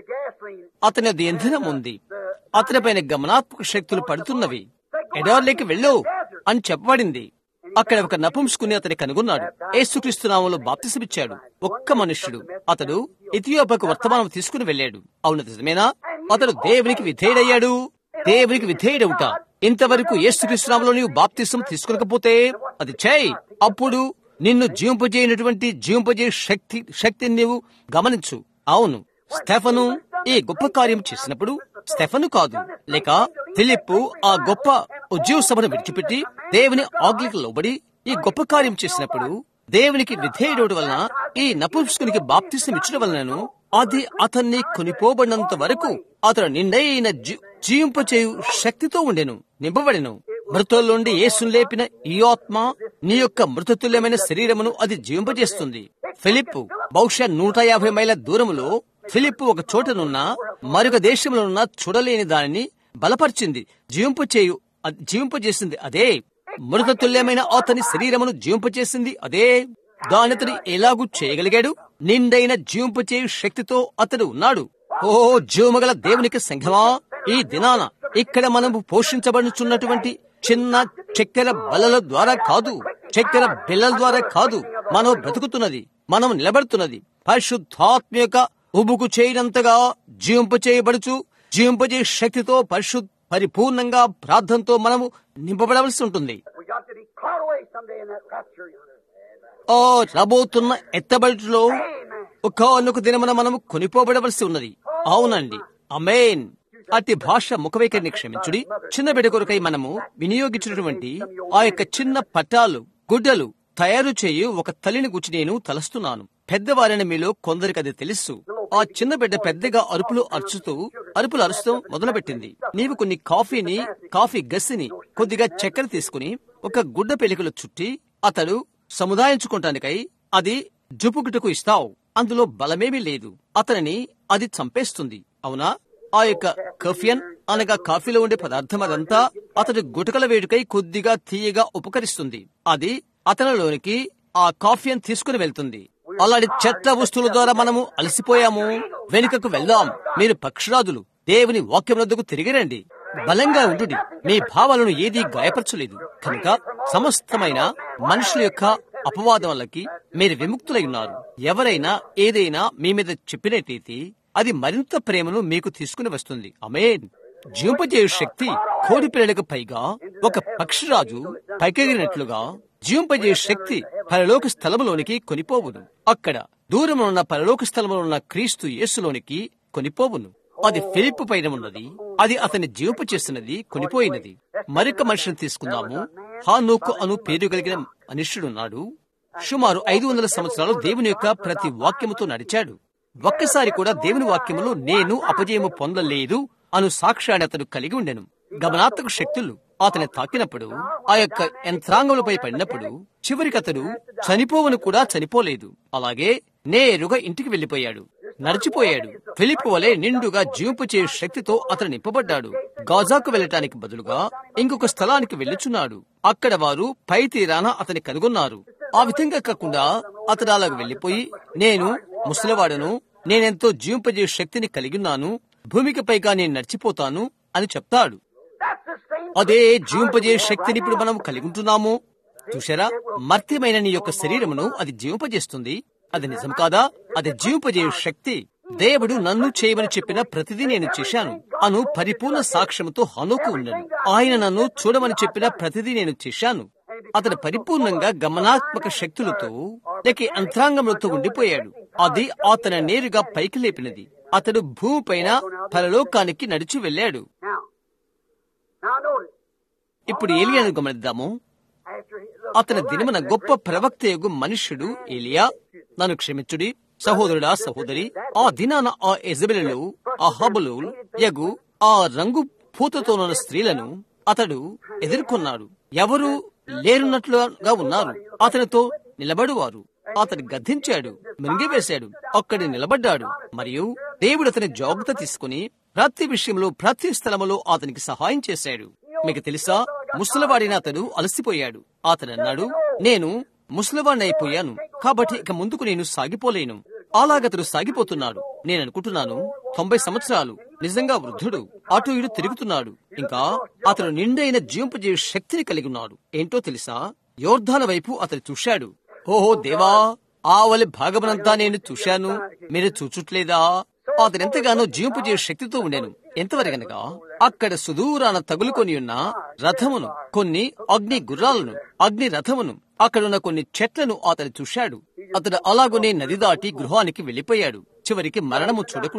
అతని అది ఇంధనం ఉంది. అతని పైన గమనాత్మక శక్తులు పడుతున్నవి. ఎడార్లోకి వెళ్ళు అని చెప్పబడింది. అక్కడ ఒక నపుంసుకుని అతని కనుగొన్నాడు. యేసుక్రీస్తు నామములో బాప్తిసమిచ్చాడు. ఒక్క మనుష్యుడు. అతడు ఇథియోపియాకు వర్తమానం తీసుకుని వెళ్ళాడు. అవును, నిజమేనా? అతడు దేవునికి విధేయుడయ్యాడు. దేవునికి విధేయుడవుట. ఇంతవరకు యేసుక్రీస్తు నామములో నీవు బాప్తిసం తీసుకునకపోతే అది చేయి. అప్పుడు నిన్ను జీవింపజేయనటువంటి జీవింపజేయ శక్తి శక్తిని నీవు గమనించు. అవును, స్టెఫను ఈ గొప్ప కార్యం చేసినప్పుడు స్టెఫను కాదు, లేక ఫిలిప్పు ఆ గొప్ప ఉద్యోగ సభను విడిచిపెట్టి దేవుని ఆజ్ఞలకు లోబడి ఈ గొప్ప కార్యం చేసినప్పుడు, దేవునికి విధేయుడు వలన ఈ నపుంసకునికి బాప్తిసం ఇచ్చడం వలనను అది అతన్ని కొనిపోబడినంత వరకు అతను నిండైన జీవింపచేయు శక్తితో ఉండెను, నింపబడెను. మృతుల్లోండి యేసును లేపిన ఈ ఆత్మ నీ యొక్క మృతతుల్యమైన శరీరమును అది జీవింపజేస్తుంది. ఫిలిప్పు బహుశా నూట యాభై మైళ్ళ దూరములో ఫిలిప్పు ఒక చోటనున్న మరొక దేశంలో ఉన్న చూడలేని దానిని బలపరిచింది, జీవింపచేయు జీవింపజేసింది అదే. మృతతుల్యమైన అతని శరీరమును జీవింపచేసింది అదే. దాని అతను ఎలాగూ చేయగలిగాడు? నిండైన జీవింపచేయు శక్తితో అతడు ఉన్నాడు. ఓ జీవమగల దేవునికి సంఘమా, ఈ దినాన ఇక్కడ మనము పోషించబడుచున్నటువంటి చిన్న చక్కెర బల్లల ద్వారా కాదు, చక్కెర బిల్లల ద్వారా కాదు మనం బ్రతుకుతున్నది, మనం నిలబడుతున్నది పరిశుద్ధాత్మ యొక్క ఉబుకు చేయనంతగా జీవింపచేయబడుచు జీవింపజే శక్తితో పరిశుద్ధ పరిపూర్ణంగా ప్రార్థనతో మనము నింపబడవలసి ఉంటుంది. ఓ రాబోతున్న ఎత్తబడిలో ఒకానొక దినమున మనము కొనిపోబడవలసి ఉన్నది. అవునండి, ఆమేన్. అట్టి భాష ముఖవైఖరిని క్షమించుడి. చిన్న బిడ్డ కొరకై మనము వినియోగించినటువంటి ఆ యొక్క చిన్న పట్టాలు గుడ్డలు తయారు చేయు ఒక తల్లిని గురించి నేను తలస్తున్నాను. పెద్దవారిని మీలో కొందరికి అది తెలుసు. ఆ చిన్న బిడ్డ పెద్దగా అరుపులు అరుచుతూ అరుపులు అరుస్తూ మొదలుపెట్టింది. నీవు కొన్ని కాఫీని కాఫీ గస్సిని కొద్దిగా చక్కెర తీసుకుని ఒక గుడ్డ పెలికలు చుట్టి అతడు సముదాయించుకోవటానికై అది జుపుకుటకు ఇస్తావు. అందులో బలమేమీ లేదు, అతనిని అది చంపేస్తుంది. అవునా? ఆ యొక్క కఫియన్ అనగా కాఫీలో ఉండే పదార్థం అదంతా అతడి గుటకల వేడుకై కొద్దిగా తీయగా ఉపకరిస్తుంది. అది అతనిలోనికి ఆ కాఫీని తీసుకుని వెళ్తుంది. అలాంటి చెత్త వస్తువుల ద్వారా మనము అలసిపోయాము. వెనుకకు వెళ్దాం. మీరు పక్షరాజులు, దేవుని వాక్యం వద్దకు తిరిగి రండి. బలంగా ఉండుడి. మీ భావాలను ఏదీ గాయపరచలేదు కనుక సమస్తమైన మనుషుల యొక్క అపవాదం వల్లకి మీరు విముక్తులై ఉన్నారు. ఎవరైనా ఏదైనా మీ మీద చెప్పినట్టయితే అది మరింత ప్రేమను మీకు తీసుకుని వస్తుంది. ఆమేన్. జీవింపజేయు శక్తి కోడి పిల్లలకు పైగా ఒక పక్షిరాజు పైకెగిరినట్లుగా జీవింపజేయు శక్తి పరలోక స్థలములోనికి కొనిపోవును. అక్కడ దూరంలో ఉన్న పరలోక స్థలంలో ఉన్న క్రీస్తు యేసులోనికి కొనిపోవును. అది ఫిలిప్పు పైన ఉన్నది, అది అతన్ని జీవింప చేస్తున్నది, కొనిపోయినది. మరొక మనిషిని తీసుకుందాము. హానోకు అను పేరు కలిగిన మనుష్యుడున్నాడు. సుమారు ఐదు వందల సంవత్సరాలు దేవుని యొక్క ప్రతి వాక్యముతో నడిచాడు. ఒక్కసారి కూడా దేవుని వాక్యములో నేను అపజయము పొందలేదు అను సాక్ష్యాన్ని అతడు కలిగి ఉండెను. గమనాత్మక శక్తులు అతని తాకినప్పుడు, ఆ యొక్క యంత్రాంగములపై పడినప్పుడు చివరికి అతడు చనిపోవను కూడా చనిపోలేదు. అలాగే నేరుగా ఇంటికి వెళ్లిపోయాడు, నడిచిపోయాడు. ఫిలిప్పు వలె నిండుగా జీవింపచే శక్తితో అతను నింపబడ్డాడు. గాజాకు వెళ్లటానికి బదులుగా ఇంకొక స్థలానికి వెళ్లిచున్నాడు. అక్కడ వారు పై తీరాన అతని కనుగొన్నారు. ఆ విధంగా కాకుండా అతడు అలాగ వెళ్లిపోయి, నేను ముసలివాడను, నేనెంతో జీవింపజే శక్తిని కలిగిన్నాను, భూమికి పైగా నేను నడిచిపోతాను అని చెప్తాడు. అదే జీవింపజే శక్తిని ఇప్పుడు మనం కలిగి ఉంటున్నాము. చూశారా? మర్త్యమైన నీ యొక్క శరీరమును అది జీవింపజేస్తుంది. అది నిజం కాదా? అది జీవింపజే శక్తి. దేవుడు నన్ను చేయమని చెప్పిన ప్రతిదీ నేను చేశాను అను పరిపూర్ణ సాక్ష్యముతో హనోకు ఉన్నాడు. ఆయన నన్ను చూడమని చెప్పిన ప్రతిదీ నేను చేశాను. అతడు పరిపూర్ణంగా గమనాత్మక శక్తులతో లేక అంతరాంగములతో ఉండిపోయాడు. అది అతను నేరుగా పైకి లేపినది. అతడు భూమిపైన పరలోకానికి నడిచి వెళ్ళాడు. ఇప్పుడు ఏలియాను గమనిద్దాము. అతని దినమున గొప్ప ప్రవక్త యగు మనుష్యుడు ఏలియా. నన్ను క్షమించుడి సహోదరుడా, సహోదరి. ఆ దినాన ఆ యెజబెలు, ఆ హబులు యగు ఆ రంగు పూతతోనున్న స్త్రీలను అతడు ఎదుర్కొన్నాడు. ఎవరు లేరున్నట్లుగా ఉన్నారు. అతనితో నిలబడువారు. అతను గద్దించాడు, మింగివేశాడు. అక్కడి నిలబడ్డాడు. మరియు దేవుడు అతని జాగ్రత్త తీసుకుని ప్రతి విషయంలో ప్రతి స్థలములో అతనికి సహాయం చేశాడు. మీకు తెలుసా, ముసలివాడిన అతడు అలసిపోయాడు. అతడు అన్నాడు, నేను ముసలివాడిని అయిపోయాను, కాబట్టి ఇక ముందుకు నేను సాగిపోలేను. అలాగతడు సాగిపోతున్నాడు. నేను అనుకుంటున్నాను తొంభై సంవత్సరాలు, నిజంగా వృద్ధుడు. అటు ఇటు తిరుగుతున్నాడు. ఇంకా అతడు నిండైన జీవింపజే శక్తిని కలిగి ఉన్నాడు. ఏంటో తెలుసా, యోర్ధాన వైపు అతడు చూశాడు. ఓహో దేవా, ఆవలి భాగమునంతా నేను చూశాను, మీరు చూచుట్లేదా? అతను ఎంతగానో జీవింపజే శక్తితో ఉండెను. ఎంతవరకనగా అక్కడ సుదూరాన తగులుకొని ఉన్న రథమును, కొన్ని అగ్ని గుర్రాలను, అగ్ని రథమును, అక్కడున్న కొన్ని చెట్లను అతను చూశాడు. అతడు అలాగునే నది దాటి గృహానికి వెళ్లిపోయాడు, చివరికి మరణము చూడకుండా.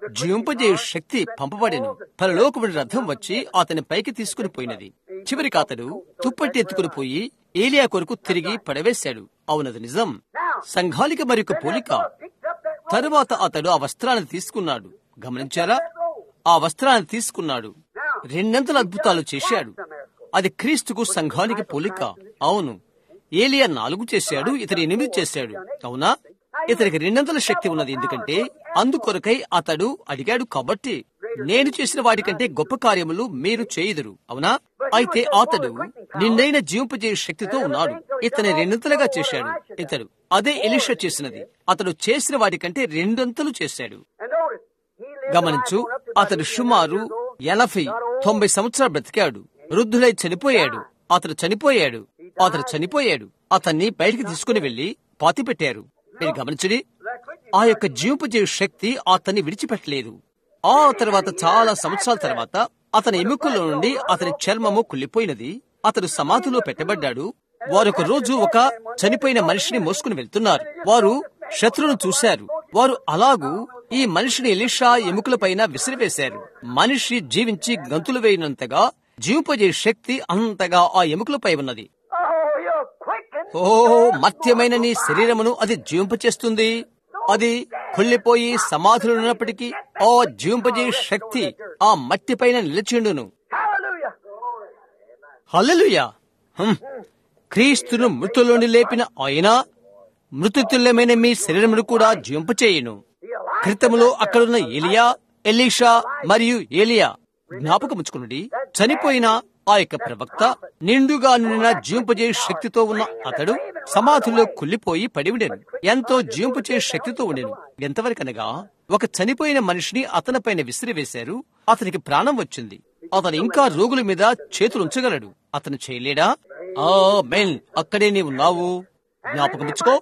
జీవింపజేయు శక్తి పంపబడెను. పరలోకముడి రథం వచ్చి అతని పైకి తీసుకుని పోయినది. చివరికి అతడు తుప్పట్టి ఎత్తుకుని పోయి ఏలియా కొరకు తిరిగి పడవేశాడు. అవునది నిజం. సంఘాలిక మరొక పోలిక. తరువాత అతడు ఆ వస్త్రాన్ని తీసుకున్నాడు. గమనించారా? ఆ వస్త్రాన్ని తీసుకున్నాడు. రెండంతల అద్భుతాలు చేశాడు. అది క్రీస్తుకు సంఘానికి పోలిక. అవును, ఏలియా నాలుగు చేశాడు, ఇతడు ఎనిమిది చేశాడు. అవునా? ఇతనికి రెండంతల శక్తి ఉన్నది. ఎందుకంటే అందుకొరకై అతడు అడిగాడు. కాబట్టి నేను చేసిన వాటికంటే గొప్ప కార్యములు మీరు చేయుదురు. అవునా? అయితే అతడు నిన్నైన జీవింపజేయ శక్తితో ఉన్నాడు. ఇతని రెండంతలుగా చేశాడు. ఇతడు అదే ఎలీషా చేసినది. అతడు చేసిన వాటికంటే రెండంతలు చేశాడు. గమనించు, అతడు సుమారు ఎనభై తొంభై సంవత్సరాలు బ్రతికాడు. వృద్ధులై చనిపోయాడు. అతడు చనిపోయాడు. అతడు చనిపోయాడు. అతన్ని బయటికి తీసుకుని వెళ్లి పాతి పెట్టారు. మీరు గమనించండి, ఆ యొక్క జీవింపజేయ శక్తి అతన్ని విడిచిపెట్టలేదు. ఆ తర్వాత చాలా సంవత్సరాల తర్వాత అతని ఎముకల్లో నుండి అతని చర్మము కుళ్ళిపోయినది. అతడు సమాధిలో పెట్టబడ్డాడు. వారు ఒక రోజు ఒక చనిపోయిన మనిషిని మోసుకుని వెళ్తున్నారు. వారు శత్రువును చూశారు. వారు అలాగూ ఈ మనిషిని ఎలీషా ఎముకల పైన విసిరివేశారు. మనిషి జీవించి గంతులు వేయినంతగా జీవింపజేయ శక్తి అంతగా ఆ ఎముకలపై ఉన్నది. ఓ మత్యమైన నీ శరీరమును అది జీవింపచేస్తుంది. అది కుళ్ళిపోయి సమాధులు ఉన్నప్పటికీ ఆ జీవింపజేయ శక్తి ఆ మట్టి పైన నిలిచిండును. హల్లెలూయా. క్రీస్తును మృతుల్లోని లేపిన ఆయన మృతుతుల్యమైన మీ శరీరమును కూడా జీవింపచేయును. క్రితములో అక్కడున్న ఏలియా, ఎలీషా మరియు ఏలియా జ్ఞాపకముంచుకున్నది. చనిపోయిన ఆ యొక్క ప్రవక్త నిండుగా నిన్న జీవింపజేయ శక్తితో ఉన్న అతడు సమాధిలో కుళ్ళిపోయి పడి ఉండెను. ఎంతో జీవింపజేయ శక్తితో ఉండెను. ఎంతవరకనగా ఒక చనిపోయిన మనిషిని అతనిపైన విసిరివేశారు. అతనికి ప్రాణం వచ్చింది. అతను ఇంకా రోగుల మీద చేతులు ఉంచగలడు. అతను చేయలేడా? ఆమేన్. అక్కడే నీవు ఉన్నావు. జ్ఞాపకముంచుకో,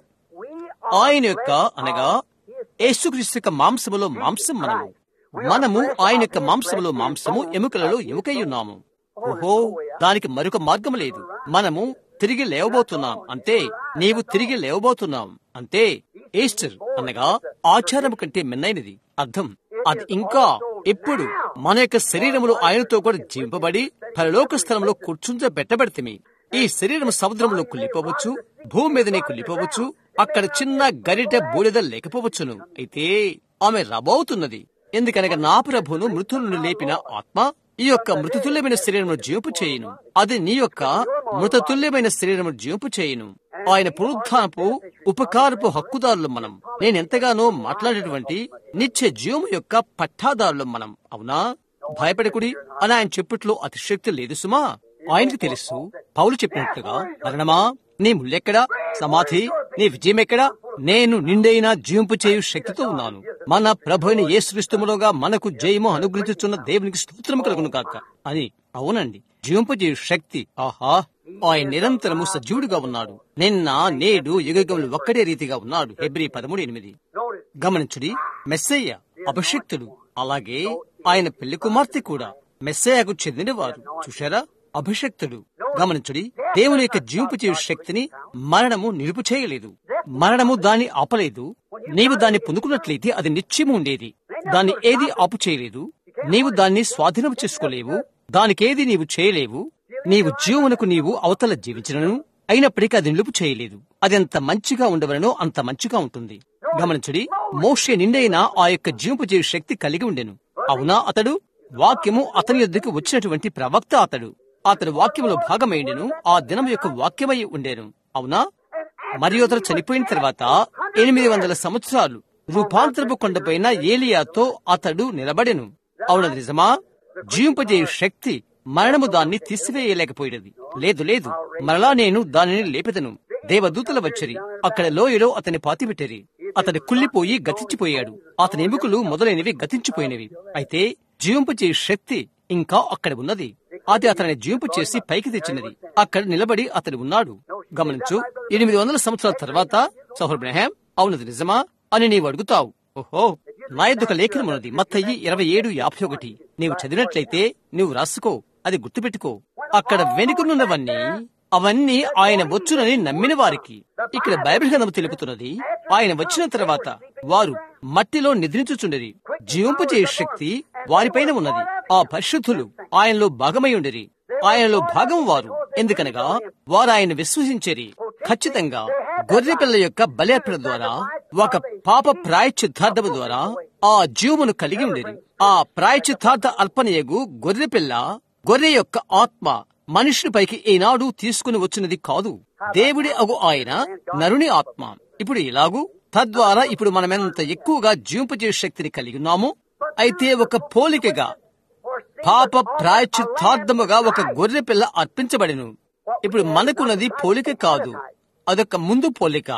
ఆయన యొక్క అనగా యేసుక్రీస్తు యొక్క మాంసములో మాంసం మనము. మనము ఆయన యొక్క మాంసములో మాంసము, ఎముకలలో ఎముకై ఉన్నాము. ఓహో, దానికి మరొక మార్గం లేదు. మనము తిరిగి లేవబోతున్నాం అంతే. నీవు తిరిగి లేవబోతున్నాం అంతే. ఈస్టర్ అనగా ఆచారం కంటే మిన్నైనది అర్థం. అది ఇంకా ఇప్పుడు మన యొక్క శరీరములో ఆయనతో కూడా జీవింపబడి పరలోక స్థలంలో కూర్చుంచబెట్టబడితిమి. ఈ శరీరం సముద్రంలో కుళ్ళిపోవచ్చు, భూమి మీదనే కుళ్ళిపోవచ్చు. అక్కడ చిన్న గరిట బూడిద లేకపోవచ్చును. అయితే ఆమె రాబోతున్నది. ఎందుకనగా నా ప్రభువును మృతులను లేపిన ఆత్మ ఈ యొక్క మృతతుల్యమైన శరీరమును జీవింపు చేయును. అది నీ యొక్క మృతతుల్యమైన శరీరమును జీవింపు చేయును. ఆయన పునరుద్ధానపు ఉపకారపు హక్కుదారులు మనం. నేనెంతగానో మాట్లాడేటువంటి నిత్య జీవము యొక్క పట్టాదారులు మనం. అవునా? భయపడకుడి అని ఆయన చెప్పుట్లో అతిశక్తి లేదు సుమా. ఆయనకు తెలుసు. పౌలు చెప్పినట్లుగా, మరణమా నీ ముళ్ళెక్కడా, సమాధి నీ విజయమెక్కడా? నేను నిండైన జీవింపు చేయు శక్తితో ఉన్నాను. మన ప్రభుని యేసుక్రీస్తుములోగా మనకు జయము అనుగ్రహించుచున్న దేవునికి స్తోత్రము కలుగును కాక అని. అవునండి, జీవింపజేయు శక్తి. ఆహా, ఆయన నిరంతరము సజీవుడిగా ఉన్నాడు. నిన్న నేడు యుగములు ఒక్కడే రీతిగా ఉన్నాడు. హెబ్రీ పదమూడు ఎనిమిది. గమనించుడి, మెస్సయ్య అభిషిక్తుడు. అలాగే ఆయన పెళ్లి కుమార్తె కూడా మెస్సయ్యకు చెందినవారు. చూశారా? అభిషక్తుడు. గమనించుడి, దేవుని యొక్క జీవింపు చేయు శక్తిని మరణము నిలుపు చేయలేదు. మరణము దాన్ని ఆపలేదు. నీవు దాన్ని పొందుకున్నట్లయితే అది నిత్యము ఉండేది. దాన్ని ఏది ఆపు చేయలేదు. నీవు దాన్ని స్వాధీనం చేసుకోలేవు. దానికేది నీవు చేయలేవు. నీవు జీవమునకు నీవు అవతల జీవించను. అయినప్పటికీ అది నిలుపు చేయలేదు. అది ఎంత మంచిగా ఉండవలనో అంత మంచిగా ఉంటుంది. గమనించుడి, మోషే నిండైన ఆ యొక్క జీవింపు చేయు శక్తి కలిగి ఉండెను. అవునా? అతడు వాక్యము అతని యొద్దకు వచ్చినటువంటి ప్రవక్త. అతడు అతడు వాక్యములో భాగమైండెను. ఆ దినం యొక్క వాక్యమై ఉండేను. అవునా? మరియు అతడు చనిపోయిన తర్వాత ఎనిమిది వందల సంవత్సరాలు రూపాంతరపు కొండపైన ఏలియాతో అతడు నిలబడెను. అవునది నిజమా? జీవింపజేయు శక్తి మరణము దాన్ని తీసివేయలేకపోయినది. లేదు లేదు, మరలా నేను దానిని లేపెదను. దేవదూతల వచ్చరి అక్కడ లోయలో అతని పాతిపెట్టరి. అతడు కుళ్ళిపోయి గతించిపోయాడు. అతని ఎముకలు మొదలైనవి గతించిపోయినవి. అయితే జీవింపజేయు శక్తి ఇంకా అక్కడ ఉన్నది. అది అతని జీవింపు చేసి పైకి తెచ్చినది. అక్కడ నిలబడి అతడు ఉన్నాడు. గమనించు, ఎనిమిది వందల సంవత్సరాల తర్వాత సహోదరుడు బ్రహాం, అవునది నిజమా అని నీవు అడుగుతావు. ఓహో, నా యొద్దొక లేఖనం ఉన్నది, మత్తయి ఇరవై ఏడు యాభై ఒకటి. నీవు చదివినట్లయితే నీవు రాసుకో, అది గుర్తుపెట్టుకో. అక్కడ వెనుకనున్నవన్నీ అవన్నీ ఆయన వచ్చునని నమ్మిన వారికి. ఇక్కడ బైబిల్ గ్రంథం తెలుపుతున్నది, ఆయన వచ్చిన తర్వాత వారు మట్టిలో నిద్రించుచుండేది. జీవింపజేయ శక్తి వారిపైన ఉన్నది. ఆ పరిశుద్ధులు ఆయనలో భాగమై ఉండిరి. ఆయనలో భాగం వారు, ఎందుకనగా వారు ఆయన విశ్వసించరి. ఖచ్చితంగా గొర్రె పిల్ల యొక్క బలి ద్వారా ఒక పాప ప్రాయశ్చిత్తార్థము ద్వారా ఆ జీవమును కలిగి ఉండిరి. ఆ ప్రాయశ్చిత్తార్థ అర్పణయగు గొర్రె పిల్ల, గొర్రె యొక్క ఆత్మ మనుషునిపైకి ఈనాడు తీసుకుని వచ్చినది కాదు. దేవుడి అగు ఆయన నరుని ఆత్మ. ఇప్పుడు ఇలాగూ తద్వారా ఇప్పుడు మనమెంత ఎక్కువగా జీవింపజేయ శక్తిని కలిగి ఉన్నాము. అయితే ఒక పోలికగా పాప ప్రాయశ్చిత్తార్థముగా ఒక గొర్రె పిల్ల అర్పించబడెను. ఇప్పుడు మనకున్నది పోలిక కాదు, అదొక ముందు పోలిక.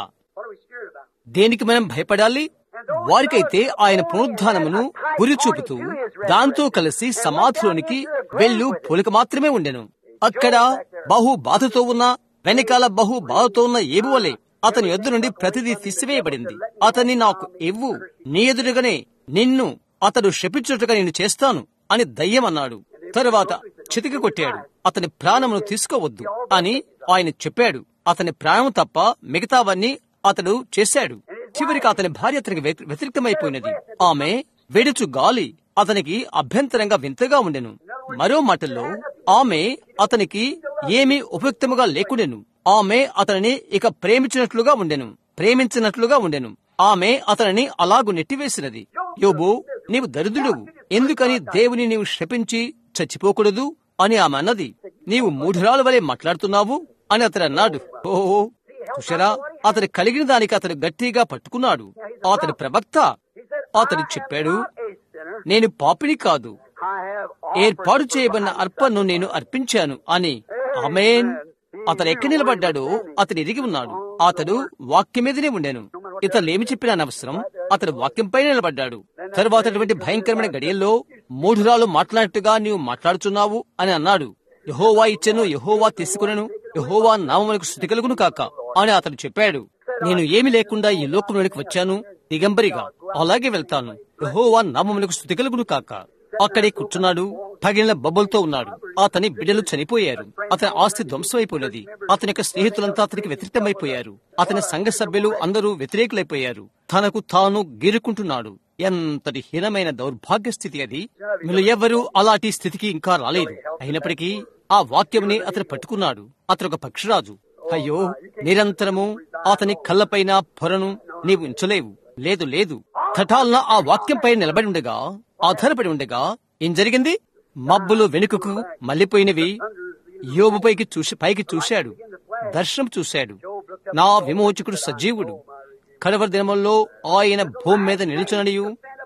దేనికి మనం భయపడాలి? వారికైతే ఆయన పునరుద్ధానమును గురి చూపుతూ దాంతో కలిసి సమాధిలోనికి వెళ్ళు పోలిక మాత్రమే ఉండెను. అక్కడ బహు బాధతో ఉన్న, వెనకాల బహు బాధతో ఉన్న ఏబువలే అతని యొద్ద నుండి ప్రతిదీ తీసివేయబడింది. అతన్ని నాకు ఇవ్వు, నీ ఎదురుగానే నిన్ను అతడు శపించుటగా నేను చేస్తాను అని దయ్యం అన్నాడు. తరువాత చితికి కొట్టాడు. అతని ప్రాణమును తీసుకోవద్దు అని ఆయన చెప్పాడు. అతని ప్రాణం తప్ప మిగతావన్నీ అతడు చేశాడు. చివరికి అతని భార్య అతనికి వ్యతిరేకమైపోయినది. ఆమె వెడుచు గాలి అతనికి అభ్యంతరంగా వింతగా ఉండెను. మరో మాటల్లో ఆమె అతనికి ఏమీ ఉపయుక్తముగా లేకుండెను. ఆమె అతనిని ఇక ప్రేమించినట్లుగా ఉండెను, ప్రేమించినట్లుగా ఉండెను. ఆమె అతనిని అలాగు నెట్టివేసినది. యోబు, నీవు దరిద్రుడు, ఎందుకని దేవుని నీవు శపించి చచ్చిపోకూడదు అని ఆమె అన్నది. నీవు మూఢురాలు వలె మాట్లాడుతున్నావు అని అతడు అన్నాడు. ఓహో చూశారా, అతడు కలిగిన దానికి అతడు గట్టిగా పట్టుకున్నాడు. అతడి ప్రవక్త అతడు చెప్పాడు, నేను పాపిని కాదు, ఏర్పాటు చేయబడిన అర్పణను నేను అర్పించాను అని. ఆమేన్. అతడు ఎక్కడ నిలబడ్డాడో అతడు ఎరిగి ఉన్నాడు. అతడు వాక్యం మీదనే ఉండెను. ఇతరులేమి చెప్పినా అనవసరం, అతడు వాక్యంపై నిలబడ్డాడు. తరువాత అటువంటి భయంకరమైన గడియల్లో మూఢురాలు మాట్లాడినట్టుగా నీవు మాట్లాడుచున్నావు అని అన్నాడు. యెహోవా ఇచ్చెను, యెహోవా తీసుకునను, యెహోవా నామమునకు స్తుతి కలుగును కాక అని అతడు చెప్పాడు. నేను ఏమి లేకుండా ఈ లోకంలోనికి వచ్చాను, దిగంబరిగా అలాగే వెళ్తాను. యెహోవా నామమునకు స్తుతి కలుగును కాక. అక్కడే కూర్చున్నాడు. పగిలిన బొబ్బలతో ఉన్నాడు. అతని బిడ్డలు చనిపోయారు. అతని ఆస్తి ధ్వంసమైపోయినది. అతని యొక్క స్నేహితులంతా అతనికి వ్యతిరేకమైపోయారు. అతని సంఘ సభ్యులు అందరూ వ్యతిరేకులైపోయారు. తనకు తాను గీరుకుంటున్నాడు. ఎంతటి హీనమైన దౌర్భాగ్య స్థితి అది. మీరు ఎవరూ అలాంటి స్థితికి ఇంకా రాలేదు. అయినప్పటికీ ఆ వాక్యంని అతను పట్టుకున్నాడు. అతను ఒక పక్షిరాజు. అయ్యో, నిరంతరము అతని కళ్ళపైన పొరను నీవు ఉంచలేవు. లేదు లేదు తటాలన ఆ వాక్యంపై నిలబడి ఉండగా, ఆధారపడి ఉండగా ఏం జరిగింది? మబ్బులు వెనుకకు మళ్లిపోయినవి. యోబుపైకి చూసి పైకి చూశాడు, దర్శనం చూశాడు. నా విమోచకుడు సజీవుడు. కడవరి దినముల్లో ఆయన భూమి మీద నిలుచుననియు,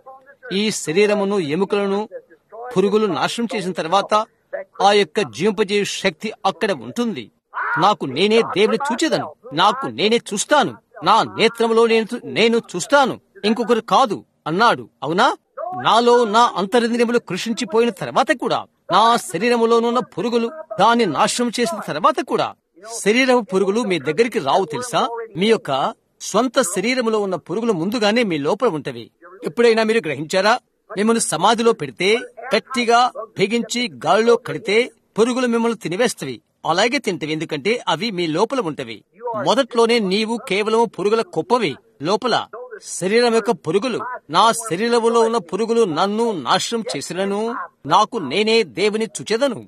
ఈ శరీరమును ఎముకలను పురుగులు నాశనం చేసిన తర్వాత ఆ యొక్క జీవింపజేయ శక్తి అక్కడ ఉంటుంది. నాకు నేనే దేవుని చూచేదను, నాకు నేనే చూస్తాను, నా నేత్రములో నేను నేను చూస్తాను, ఇంకొకరు కాదు అన్నాడు. అవునా? నాలో నా అంతరింద్రియములు కృషించిపోయిన తర్వాత కూడా, నా శరీరములోనున్న పురుగులు దాన్ని నాశనం చేసిన తర్వాత కూడా, శరీరపు పురుగులు మీ దగ్గరికి రావు తెలుసా? మీ యొక్క స్వంత శరీరములో ఉన్న పురుగులు ముందుగానే మీ లోపల ఉంటవి. ఎప్పుడైనా మీరు గ్రహించారా? మిమ్మల్ని సమాధిలో పెడితే, గట్టిగా బిగించి గాలిలో కడితే పురుగులు మిమ్మల్ని తినివేస్తవి. అలాగే తింటవి, ఎందుకంటే అవి మీ లోపల ఉంటవి. మొదట్లోనే నీవు కేవలం పురుగుల కుప్పవి. లోపల శరీరం యొక్క పురుగులు, నా శరీరములో ఉన్న పురుగులు నన్ను నాశనం చేసినను, నాకు నేనే దేవుని చూచెదను.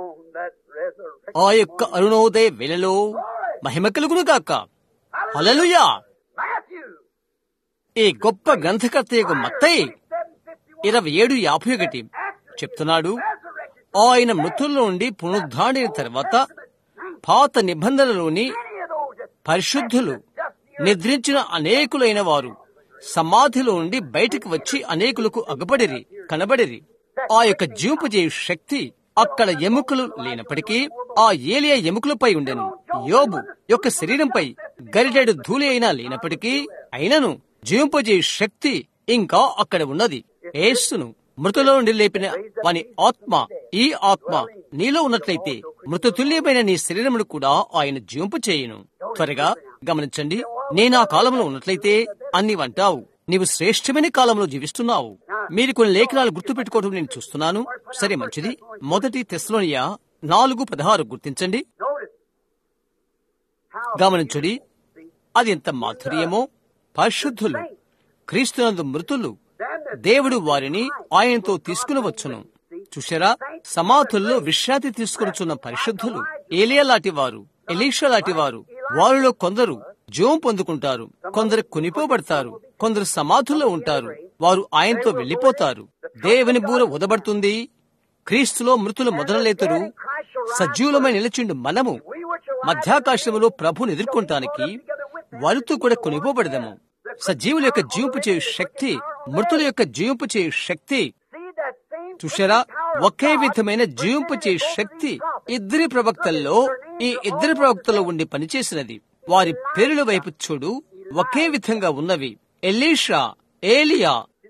ఆ యొక్క అరుణోదయ వేళలో మహిమ కలుగును గాక. హల్లెలూయా. ఈ గొప్ప గ్రంథకర్త యొక్క మత్తయి ఇరవై ఏడు యాభై ఒకటి చెప్తున్నాడు, ఆయన మృతుల్లో నుండి పునరుద్ధారణ తర్వాత పాత నిబంధనలోని పరిశుద్ధులు నిద్రించిన అనేకులైన వారు సమాధిలో నుండి బయటికి వచ్చి అనేకులకు అగబడిరి, కనబడిరి. ఆ యొక్క జీవింపజేయు శక్తి అక్కడ ఎముకలు లేనప్పటికీ ఆ ఏలియా ఎముకలపై ఉండెను. యోబు యొక్క శరీరంపై గరిటెడు ధూళి అయినా లేనప్పటికీ అయినను జీవింపజేయు శక్తి ఇంకా అక్కడ ఉన్నది. యేసును మృతులో నుండి లేపిన వాని ఆత్మ, ఈ ఆత్మ నీలో ఉన్నట్లయితే మృతతుల్యమైన నీ శరీరమును కూడా ఆయన జీవింపు చేయును. త్వరగా గమనించండి, నేను ఆ కాలంలో ఉన్నట్లయితే అన్ని అంటావు. నీవు శ్రేష్టమైన కాలంలో జీవిస్తున్నావు. మీరు కొన్ని లేఖనాలు గుర్తు పెట్టుకోవడం నేను చూస్తున్నాను. సరే, మంచిది. మొదటి తెస్సలోనియ నాలుగు పదహారు గుర్తించండి, గమనించండి. అది ఎంత మాధుర్యమో. పరిశుద్ధులు, క్రీస్తునందు మృతులు దేవుడు వారిని ఆయనతో తీసుకుని వచ్చును. చూశారా, సమాధుల్లో విశ్రాంతి తీసుకొనిచున్న పరిశుద్ధులు ఏలియా లాంటి వారు, ఎలీషా లాంటి వారు, వారిలో కొందరు జీవం పొందుకుంటారు, కొందరు కొనిపోబడతారు, కొందరు సమాధుల్లో ఉంటారు. వారు ఆయనతో వెళ్లిపోతారు. దేవుని బూర ఊదబడుతుంది. క్రీస్తులో మృతులు మొదలలేతురు. సజీవులమై నిలిచిండు మనము మధ్యాకాశంలో ప్రభుని ఎదుర్కొంటానికి వారితో కూడా కొనిపోబడదాము. సజీవుల యొక్క జీవింపు చేయు శక్తి, మృతుల యొక్క జీవింపు చేయు శక్తి, చూశారా, ఒకే విధమైన జీవింపు చేయు శక్తి ఇద్దరి ప్రవక్తల్లో ఈ ఇద్దరి ప్రవక్తల్లో ఉండి పనిచేసినది. వారి పేరుల వైపు చూడు, ఒకే విధంగా ఉన్నవి. ఎలీషా, ఏలియా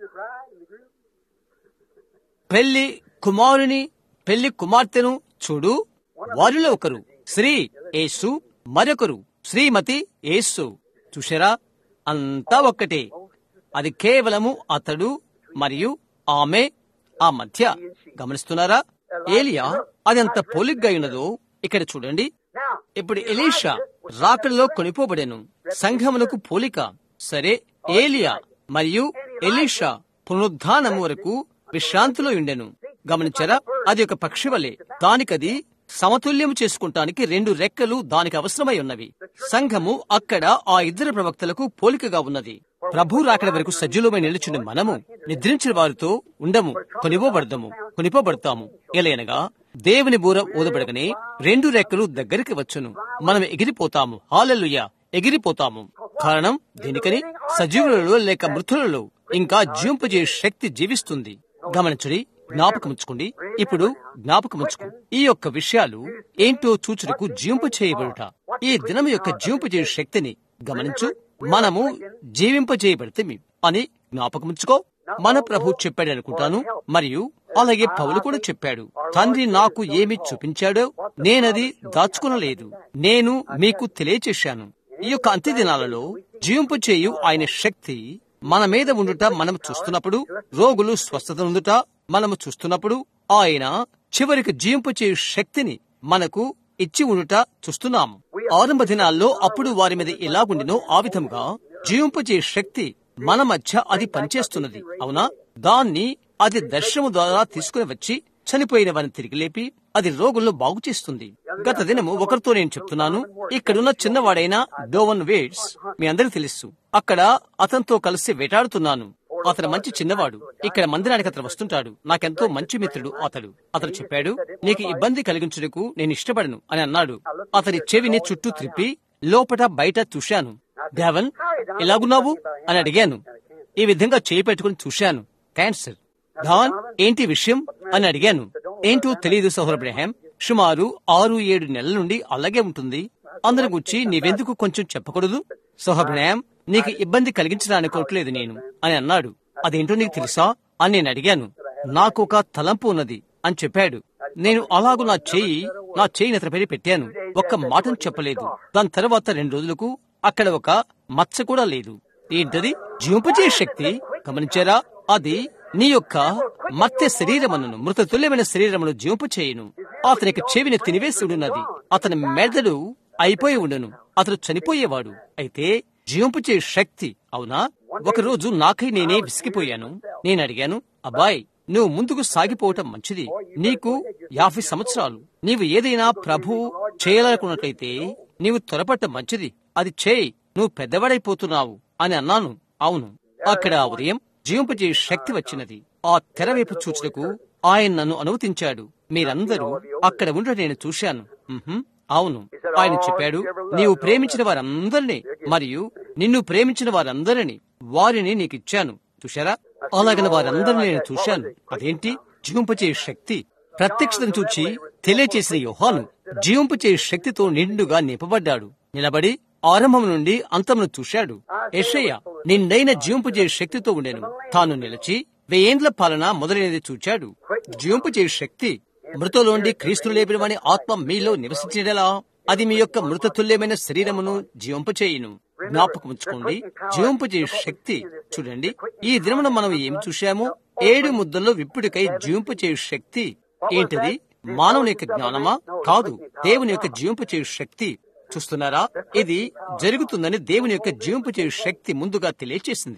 పెళ్లి కుమారుని, పెళ్లి కుమార్తెను చూడు. వారిలో ఒకరు శ్రీ యేసు, మరొకరు శ్రీమతి యేసు. చూశారా, అంతా ఒక్కటే. అది కేవలము అతడు మరియు ఆమె ఆ మధ్య. గమనిస్తున్నారా? ఏలియా అది అంత పోలిగ్గా ఉన్నదో ఇక్కడ చూడండి. ఇప్పుడు ఎలీషా రాకడలో కొనిపోబడెను, సంఘములకు పోలిక. సరే, ఏలియా మరియు ఎలీషా పునరుద్ధానము వరకు విశ్రాంతిలో ఉండెను. గమనించారా? అది ఒక పక్షి వలె. దానికది సమతుల్యం చేసుకుంటానికి రెండు రెక్కలు దానికి అవసరమై ఉన్నవి. సంఘము అక్కడ ఆ ఇద్దరు ప్రవక్తలకు పోలికగా ఉన్నది. ప్రభు రాకడ వరకు సజ్జులమై నిలుచుని మనము నిద్రించిన వారితో ఉండము, కొనిపోబడతాము కొనిపోబడతాము ఎలయనగా దేవుని బూర ఊదబడగనే రెండు రెక్కలు దగ్గరికి వచ్చును, మనం ఎగిరిపోతాము. హల్లెలూయా, ఎగిరిపోతాము. కారణం దీనికని సజీవులలో లేక మృతులలో ఇంకా జీవింపజే శక్తి జీవిస్తుంది. గమనించండి, జ్ఞాపకముంచుకోండి. ఇప్పుడు జ్ఞాపకముంచుకో, ఈ యొక్క విషయాలు ఏంటో చూచుటకు జీవింపు చేయబడుట. ఈ దినం యొక్క జీవింపు చేయ శక్తిని గమనించు. మనము జీవింపజేయబడితే అని జ్ఞాపకముంచుకో. మన ప్రభు చెప్పాడు అనుకుంటాను, మరియు అలాగే పౌలు కూడా చెప్పాడు. తండ్రి నాకు ఏమి చూపించాడో నేనది దాచుకునలేదు, నేను మీకు తెలియచేశాను. ఈ యొక్క అంత్య దినాలలో జీవింపు చేయు ఆయన శక్తి మన మీద ఉండుట మనము చూస్తున్నప్పుడు, రోగులు స్వస్థత ఉండుట మనము చూస్తున్నప్పుడు, ఆయన చివరికి జీవింపు చేయు శక్తిని మనకు ఇచ్చి ఉండుట చూస్తున్నాము. ఆరంభ దినాల్లో అప్పుడు వారి మీద ఎలాగుండినో ఆ విధముగా జీవింపు చేయు శక్తి మన మధ్య అది పనిచేస్తున్నది. అవునా? దాన్ని అది దర్శనము ద్వారా తీసుకుని వచ్చి చనిపోయిన వారిని తిరిగి లేపి అది రోగులను బాగు చేస్తుంది. గత దినము ఒకరితో నేను చెప్తున్నాను, ఇక్కడున్న చిన్నవాడైన డోవన్ వేట్స్ మీ అందరికి తెలుసు. అక్కడ అతనితో కలిసి వేటాడుతున్నాను. అతను మంచి చిన్నవాడు. ఇక్కడ మందిరానికి అతను వస్తుంటాడు. నాకెంతో మంచి మిత్రుడు అతడు. అతను చెప్పాడు, నీకు ఇబ్బంది కలిగించుటకు నేను ఇష్టపడను అని అన్నాడు. అతని చెవిని చుట్టూ త్రిప్పి లోపట బయట చూశాను. డేవన్, ఎలాగున్నావు అని అడిగాను. ఈ విధంగా చేయి పెట్టుకుని చూశాను. క్యాన్సర్. డాన్, ఏంటి విషయం అని అడిగాను. ఏంటో తెలియదు సహోదర అబ్రహాం, సుమారు ఆరు ఏడు నెలల నుండి అలాగే ఉంటుంది. అందరి గురించి నీవెందుకు కొంచెం చెప్పకూడదు? సహోదర అబ్రహాం, నీకు ఇబ్బంది కలిగించడానుకోవట్లేదు నేను అని అన్నాడు. అదేంటో నీకు తెలుసా అని నేను అడిగాను. నాకు ఒక తలంపు ఉన్నది అని చెప్పాడు. నేను అలాగూ నా చేయి నా చేయి అతని పేరు పెట్టాను. ఒక్క మాటను చెప్పలేదు. దాని తర్వాత రెండు రోజులకు అక్కడ ఒక మచ్చ కూడా లేదు. ఏంటది? జీవింపజే శక్తి. గమనించారా? అది నీ యొక్క మత్య శరీరమును, మృత తుల్యమైన శరీరమును జీవింపు చేయును. అతని యొక్క చెవిని తినివేసి ఉండున్నది. అతని మెదడు అయిపోయి ఉండును. అతను చనిపోయేవాడు. అయితే జీవింపు చే శక్తి. అవునా? ఒకరోజు నాకై నేనే విసిగిపోయాను. నేను అడిగాను, అబ్బాయ్, నువ్వు ముందుకు సాగిపోవటం మంచిది. నీకు యాభై సంవత్సరాలు. నీవు ఏదైనా ప్రభు చేయాలనుకున్నట్లయితే నీవు త్వరపడటం మంచిది. అది చేయి, నువ్వు పెద్దవాడైపోతున్నావు అని అన్నాను. అవును, అక్కడ ఉదయం జీవింపజే శక్తి వచ్చినది. ఆ తెర వైపు చూచుటకు ఆయన నన్ను అనుమతించాడు. మీరందరూ అక్కడ ఉండటం నేను చూశాను. అవును, ఆయన చెప్పాడు, నీవు ప్రేమించిన వారందరినీ మరియు నిన్ను ప్రేమించిన వారందరినీ వారిని నీకిచ్చాను. చూశారా? అలాగన వారందరినీ నేను చూశాను. అదేంటి? జీవింపచే శక్తి. ప్రత్యక్షతను చూచి తెలియచేసిన యోహాను జీవింపచే శక్తితో నిండుగా నింపబడ్డాడు. నిలబడి ఆరంభం నుండి అంతమును చూశాడు. యెషయా నిండైన జీవింపజే శక్తితో ఉండెను. తాను నిలిచి వెయ్యేండ్ల పాలన మొదలైనది చూచాడు. జీవింపజే శక్తి. మృతలోండి క్రీస్తు లేపిన వాని ఆత్మ మీలో నివసించేలా అది మీ యొక్క మృత తుల్యమైన శరీరమును జీవింపచేయును. జ్ఞాపకం ఉంచుకోండి, జీవింపజే శక్తి. చూడండి, ఈ దినమున మనం ఏం చూశాము? ఏడు ముద్దల్లో విప్పుడికై జీవింపజే శక్తి. ఏంటిది? మానవుని యొక్క జ్ఞానమా? కాదు, దేవుని యొక్క జీవింపజే శక్తి. చూస్తున్నారా? ఇది జరుగుతుందని దేవుని యొక్క జీవింపజే శక్తి ముందుగా తెలియచేసింది.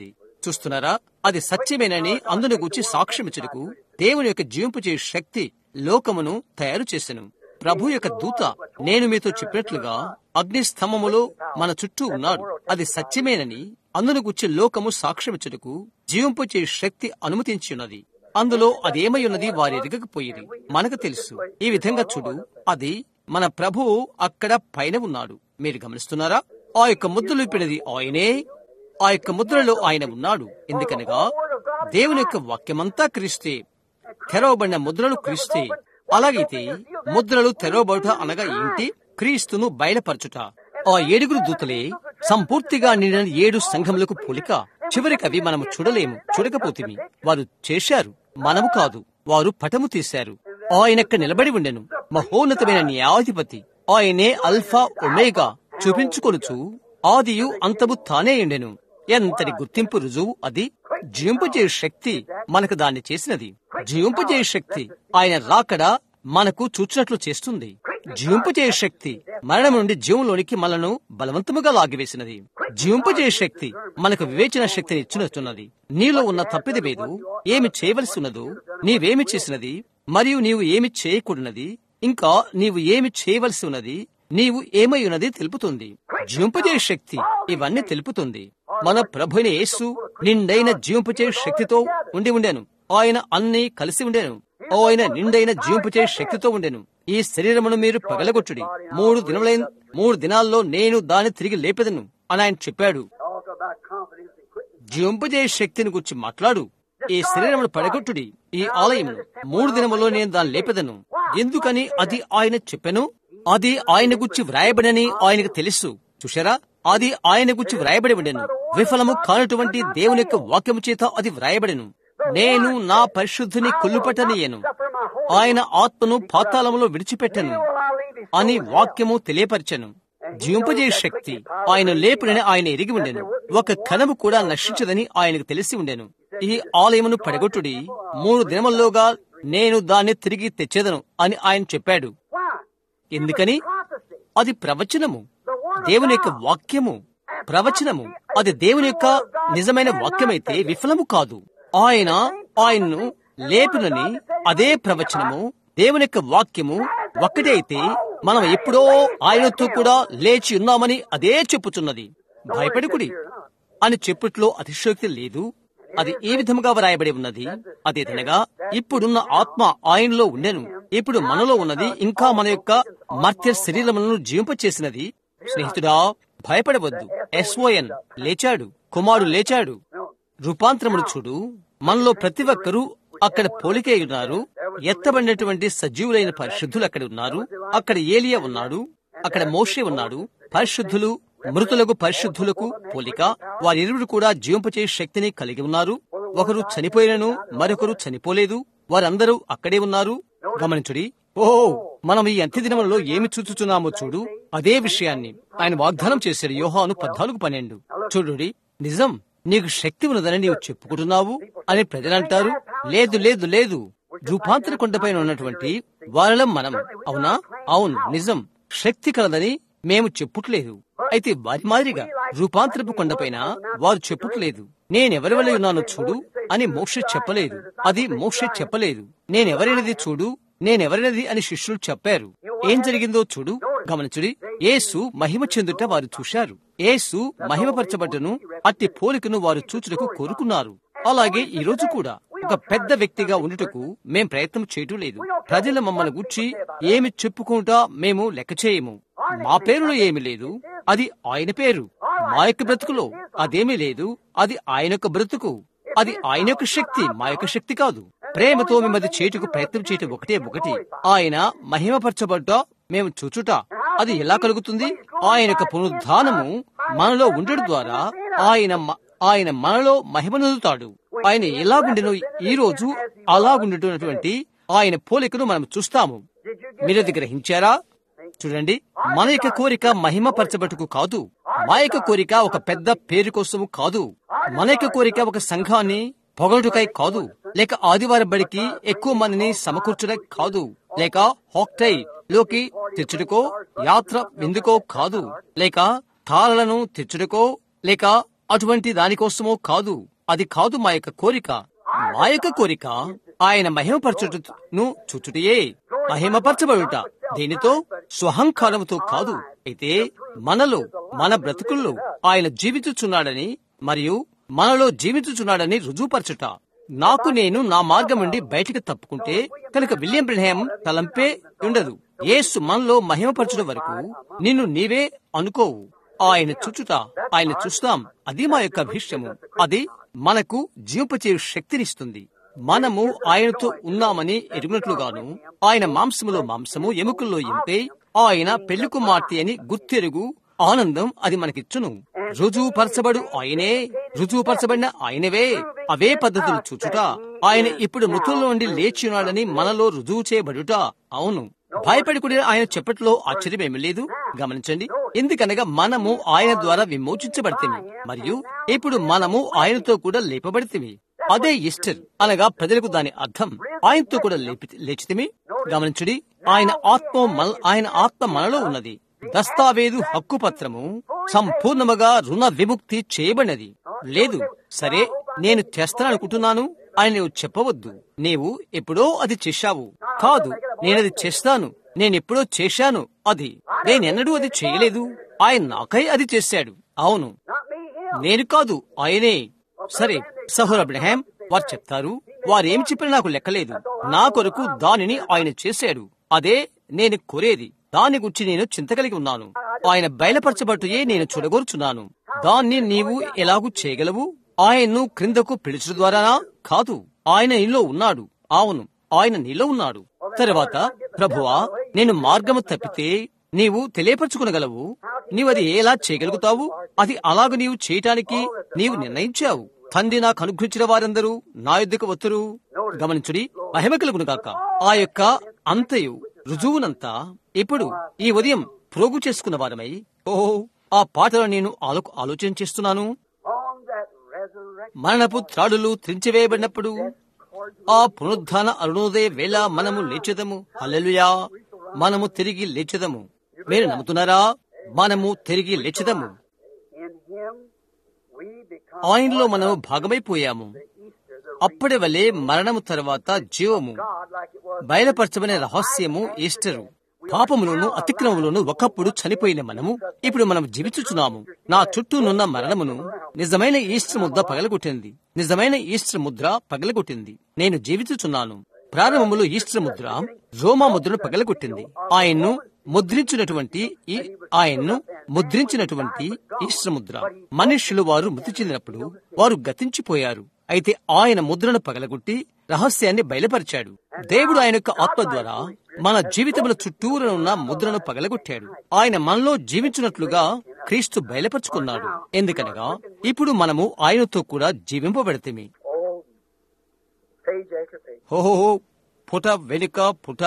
చూస్తున్నారా? అది సత్యమేనని అందును గూర్చి సాక్ష్యమిచ్చుటకు దేవుని యొక్క జీవింపు చేయ శక్తి లోకమును తయారు చేసెను. ప్రభు యొక్క దూత నేను మీతో చెప్పినట్లుగా అగ్ని స్తంభములో మన చుట్టూ ఉన్నాడు. అది సత్యమేనని అందును గూర్చి లోకము సాక్ష్యమిచ్చుటకు జీవింపు చేయ శక్తి అనుమతించి ఉన్నది. అందులో అదేమై ఉన్నది వారు ఎరగకపోయేది. మనకు తెలుసు. ఈ విధంగా చూడు, అది మన ప్రభువు అక్కడ పైన ఉన్నాడు. మీరు గమనిస్తున్నారా? ఆ యొక్క ముద్రలు విప్పినది ఆయనే. ఆ యొక్క ముద్రలో ఆయన ఉన్నాడు. ఎందుకనగా దేవుని యొక్క వాక్యమంతా క్రీస్తే, తెరవబడిన ముద్రలు క్రీస్తే. అలాగైతే ముద్రలు తెరవబడుట అనగా ఏంటి? క్రీస్తును బయలుపరచుట. ఆ ఏడుగురు దూతలే సంపూర్తిగా నిండిన ఏడు సంఘములకు పోలిక. చివరికి అవి మనము చూడలేము, చూడకపోతేమి. వారు చేశారు, మనము కాదు. వారు పటము తీశారు. ఆయనక్క నిలబడి ఉండెను, మహోన్నతమైన న్యాయాధిపతి. ఆయనే అల్ఫా ఒమేగా చూపించుకొనుచు ఆదియు అంతము తానే ఉండెను. ఎంతటి గుర్తింపు రుజువు అది! జీవింపజేయ శక్తి మనకు దాన్ని చేసినది. జీవింపజేయ శక్తి ఆయన రాకడ మనకు చూచినట్లు చేస్తుంది. జీవింపజేయ శక్తి మరణం నుండి జీవంలోనికి మనను బలవంతముగా లాగివేసినది. జీవింపజేయ శక్తి మనకు వివేచన శక్తిని ఇచ్చినట్టున్నది. నీలో ఉన్న తప్పిదమేదు, ఏమి చేయవలసి ఉన్నదో, నీవేమి చేసినది మరియు నీవు ఏమి చేయకూడనది, ఇంకా నీవు ఏమి చేయవలసి ఉన్నది, నీవు ఏమై ఉన్నది తెలుపుతుంది. జీవింపజేయ శక్తి ఇవన్నీ తెలుపుతుంది. మన ప్రభుని యేసు నిండైన జీవింపచే శక్తితో ఉండి ఉండెను. ఆయన అన్ని కలిసి ఉండెను. ఆయన నిండైన జీవింపచే శక్తితో ఉండెను. ఈ శరీరమును మీరు పగలగొట్టుడి, మూడు దినములైన మూడు దినాల్లో నేను దాన్ని తిరిగి లేపెదను అని ఆయన చెప్పాడు. జీవింపజే శక్తిని గురించి మాట్లాడు. ఈ శరీరమును పడగొట్టుడి, ఈ ఆలయమును మూడు దినములో నేను దాన్ని లేపెదను. ఎందుకని అది ఆయన చెప్పెను? అది ఆయన గురించి వ్రాయబడని ఆయనకు తెలుసు. చూశారా? అది ఆయన గురించి వ్రాయబడి ఉండెను. విఫలము కానటువంటి దేవుని యొక్క వాక్యము చేత అది వ్రాయబడెను. నేను నా పరిశుద్ధిని కొల్లుపట్టనీయను, ఆయన ఆత్మను పాతాళములో విడిచిపెట్టను అని వాక్యము తెలియపరచెను. జీవింపజేయ శక్తి ఆయన లేపునని ఆయన ఎరిగి ఉండెను. ఒక కణము కూడా నశించదని ఆయనకు తెలిసి ఉండెను. ఈ ఆలయమును పడగొట్టుడి, మూడు దినముల్లోగా నేను దాన్ని తిరిగి తెచ్చేదను అని ఆయన చెప్పాడు. ఎందుకని? అది ప్రవచనము, దేవుని యొక్క వాక్యము. ప్రవచనము అది దేవుని యొక్క నిజమైన వాక్యమైతే విఫలము కాదు. ఆయన ఆయన్ను లేపునని అదే ప్రవచనము, దేవుని యొక్క వాక్యము ఒక్కటే అయితే మనం ఎప్పుడో ఆయనతో కూడా లేచి ఉన్నామని అదే చెప్పుచున్నది. భయపడకుడి అని చెప్పుట్లో అతిశయోక్తి లేదు. అది ఏ విధముగా వ్రాయబడి ఉన్నది? అదేదనగా ఇప్పుడున్న ఆత్మ ఆయనలో ఉండెను, ఇప్పుడు మనలో ఉన్నది, ఇంకా మన యొక్క మర్త్య శరీరములను జీవింపచేసినది. స్నేహితుడా, భయపడవద్దు. ఎస్ఓఎన్ లేచాడు, కుమారుడు లేచాడు. రూపాంతరమును చూడు. మనలో ప్రతి ఒక్కరూ అక్కడ పోలికే ఉన్నారు. ఎత్తబడినటువంటి సజీవులైన పరిశుద్ధులు అక్కడ ఉన్నారు. అక్కడ ఏలియా ఉన్నాడు, అక్కడ మోషే ఉన్నాడు. పరిశుద్ధులు మృతులకు పరిశుద్ధులకు పోలిక. వారిరువురు కూడా జీవింపచే శక్తిని కలిగి ఉన్నారు. ఒకరు చనిపోయినను, మరొకరు చనిపోలేదు. వారందరూ అక్కడే ఉన్నారు. గమనించుడి. ఓహో, మనం ఈ అంత్య దినములలో ఏమి చూచుచున్నామో చూడు. అదే విషయాన్ని ఆయన వాగ్దానం చేశాడు. యోహాను పద్నాలుగు పన్నెండు. చూడుడి, నిజం, నీకు శక్తి ఉన్నదని నీవు చెప్పుకుంటున్నావు అని ప్రజలంటారు. లేదు లేదు లేదు, రూపాంతర కొండపైన ఉన్నటువంటి వారిలో మనం. అవునా? అవును, నిజం, శక్తి కలదని మేము చెప్పుట్లేదు. అయితే వారి మాదిరిగా రూపాంతరపు కొండపైన వారు చెప్పుట్లేదు. నేనెవరి వల్ల ఉన్నానో చూడు అని మోషే చెప్పలేదు. అది మోషే చెప్పలేదు. నేనెవరైనది చూడు, నేనెవరినది అని శిష్యులు చెప్పారు. ఏం జరిగిందో చూడు. గమనించుడి. యేసు మహిమ చెందుట వారు చూశారు. యేసు మహిమపరచబడ్డను అట్టి పోలికను వారు చూచుటకు కోరుకున్నారు. అలాగే ఈ రోజు కూడా ఒక పెద్ద వ్యక్తిగా ఉండుటకు మేం ప్రయత్నం చేయటం లేదు. ప్రజలు మమ్మల్ని గూర్చి ఏమి చెప్పుకుంటా మేము లెక్క చేయము. మా పేరులో ఏమి లేదు, అది ఆయన పేరు. మా యొక్క బ్రతుకులో అదేమీ లేదు, అది ఆయన యొక్క బ్రతుకు. అది ఆయన యొక్క శక్తి, మా యొక్క శక్తి కాదు. ప్రేమతో మిమ్మల్ని చేటుకు ప్రయత్నం చేయటం ఒకటే ఒకటి. ఆయన మహిమపరచబడ్డా మేము చూచుట. అది ఎలా కలుగుతుంది? ఆయన యొక్క పునరుద్ధానము మనలో ఉండడం ద్వారా ఆయన ఆయన మనలో మహిమనొందుతాడు. ఆయన ఎలాగుండెనో ఈ రోజు అలాగుండుతున్నటువంటి ఆయన పోలికను మనం చూస్తాము. మీరది గ్రహించారా? చూడండి, మన యొక్క కోరిక మహిమపరచబట్టుకు కాదు. మా యొక్క కోరిక ఒక పెద్ద పేరు కోసము కాదు. మన యొక్క కోరిక ఒక సంఘాన్ని పొగడుటకై కాదు, లేక ఆదివారం బడికి ఎక్కువ మందిని సమకూర్చుటై కాదు, లేక హాక్టై లోకి తెచ్చుటకో, యాత్ర ఎందుకో కాదు, లేక తాళలను తెచ్చుటకో, లేక అటువంటి దానికోసమో కాదు. అది కాదు మా యొక్క కోరిక. మా యొక్క కోరిక ఆయన మహిమపరచుటను చూచుటయే. మహిమపరచబడుట దేనితో? స్వహంకారముతో కాదు. అయితే మనలో, మన బ్రతుకుల్లో ఆయన జీవించుచున్నాడని మరియు మనలో జీవించుచున్నాడని రుజువుపరచుట. నాకు నేను నా మార్గం నుండి బయటికి తప్పుకుంటే కనుక విలియం బ్రహ్యాం తలంపే ఉండదు. యేసు మనలో మహిమపరచుట వరకు నిన్ను నీవే అనుకోవు. ఆయన చూచుట, ఆయన చూస్తాం. అది మా యొక్క అభిష్టము. అది మనకు జీవింపచే శక్తినిస్తుంది. మనము ఆయనతో ఉన్నామని ఎరుగునట్లుగాను ఆయన మాంసములో మాంసము, ఎముకల్లో ఎంపై ఆయన పెళ్లి కుమార్తె అని గుర్తెరుగు ఆనందం అది మనకిచ్చును. రుజువుపరచబడు ఆయనే, రుజువుపరచబడిన ఆయనవే. అవే పద్ధతులు చూచుట. ఆయన ఇప్పుడు మృతుల్లో నుండి లేచినాడని మనలో రుజువు చేయబడుట. అవును, భయపడికుడి ఆయన చెప్పట్లో ఆశ్చర్యమేమీ లేదు. గమనించండి, ఎందుకనగా మనము ఆయన ద్వారా విమోచించబడితేమి మరియు ఇప్పుడు మనము ఆయనతో కూడా లేపబడితేమి. అదే ఈస్టర్ అనగా ప్రజలకు దాని అర్థం. ఆయనతో కూడా లేపి లేచితిమి. గమనించుడి, ఆయన ఆత్మ మన ఆయన ఆత్మ మనలో ఉన్నది. దస్తావేదు హక్కు పత్రము సంపూర్ణముగా రుణ విముక్తి చేయబడినది. లేదు, సరే నేను చేస్తాననుకుంటున్నాను అని నీవు చెప్పవద్దు. నీవు ఎప్పుడో అది చేశావు. కాదు, నేనది చేస్తాను, నేనెప్పుడో చేశాను. అది నేనెన్నడూ అది చేయలేదు. ఆయన నాకై అది చేశాడు. అవును, నేను కాదు, ఆయనే. సరే సహోదరు అబ్రహాం వారు చెప్తారు, వారేం చెప్పినా నాకు లెక్కలేదు. నా కొరకు దానిని ఆయన చేశాడు. అదే నేను కోరేది. దాని గురించి నేను చింత కలిగి ఉన్నాను. ఆయన బయలుపరచబట్టుయే నేను చూడగోరుచున్నాను. దాన్ని నీవు ఎలాగూ చేయగలవు? ఆయన్ను క్రిందకు పిలుచు ద్వారానా? కాదు, ఆయన నీలో ఉన్నాడు. అవును, ఆయన నీలో ఉన్నాడు. తర్వాత, ప్రభువా నేను మార్గము తప్పితే నీవు తెలియపరచుకునగలవు. నీవు అది ఎలా చేయగలుగుతావు? అది అలాగ నీవు చేయటానికి నీవు నిర్ణయించావు. తండ్రి నాకు అనుగ్రహించిన వారందరూ నా యుద్ధకు వత్తురు. గమనించుడి, మహిమ కలుగును గాక. ఆ యొక్క అంతయు రుజువునంతా ఇప్పుడు ఈ ఉదయం ప్రోగు చేసుకున్న వారమై, ఓహో ఆ పాటలో నేను ఆలో ఆలోచన చేస్తున్నాను. మరణపు త్రాడులు త్రించివేయబడినప్పుడు ఆ పునరుద్ధాన అరుణోదయ వేళ మనము లేచెదము. హల్లెలూయా, మనము తిరిగి లేచెదము. మీరు నమ్ముతున్నారా? మనము తిరిగి లేచెదము. ఆయనలో మనము భాగమైపోయాము. అప్పటి వలె మరణము తర్వాత జీవము బయలుపరచబడిన రహస్యము ఈస్టరు. పాపములోను అతిక్రమములోను ఒకప్పుడు చనిపోయిన మనము ఇప్పుడు మనం జీవించుచున్నాము. నా చుట్టూనున్న మరణమును నిజమైన ఈస్టర్ ముద్ర పగలగొట్టింది. నిజమైన ఈస్టర్ ముద్ర పగలగొట్టింది. నేను జీవించుచున్నాను. ప్రారంభములో ఈస్టర్ ముద్ర రోమా ముద్రను పగలగొట్టింది. ఆయన్ను ముద్రించినటువంటి ఈ ఆయన్ను ముద్రించినటువంటి ఈస్టర్ ముద్ర. మనుష్యులు వారు మృతి చెందినప్పుడు వారు గతించిపోయారు. అయితే ఆయన ముద్రను పగలగొట్టి రహస్యాన్ని బయలుపరిచాడు. దేవుడు ఆయన యొక్క ఆత్మ ద్వారా మన జీవితముల చుట్టూరు ఉన్న ముద్రను పగలగొట్టాడు. ఆయన మనలో జీవించినట్లుగా క్రీస్తు బయలుపరుచుకున్నాడు. ఎందుకనగా ఇప్పుడు మనము ఆయనతో కూడా జీవింపబడితేమి. హోహో పుట వెనుక పుట.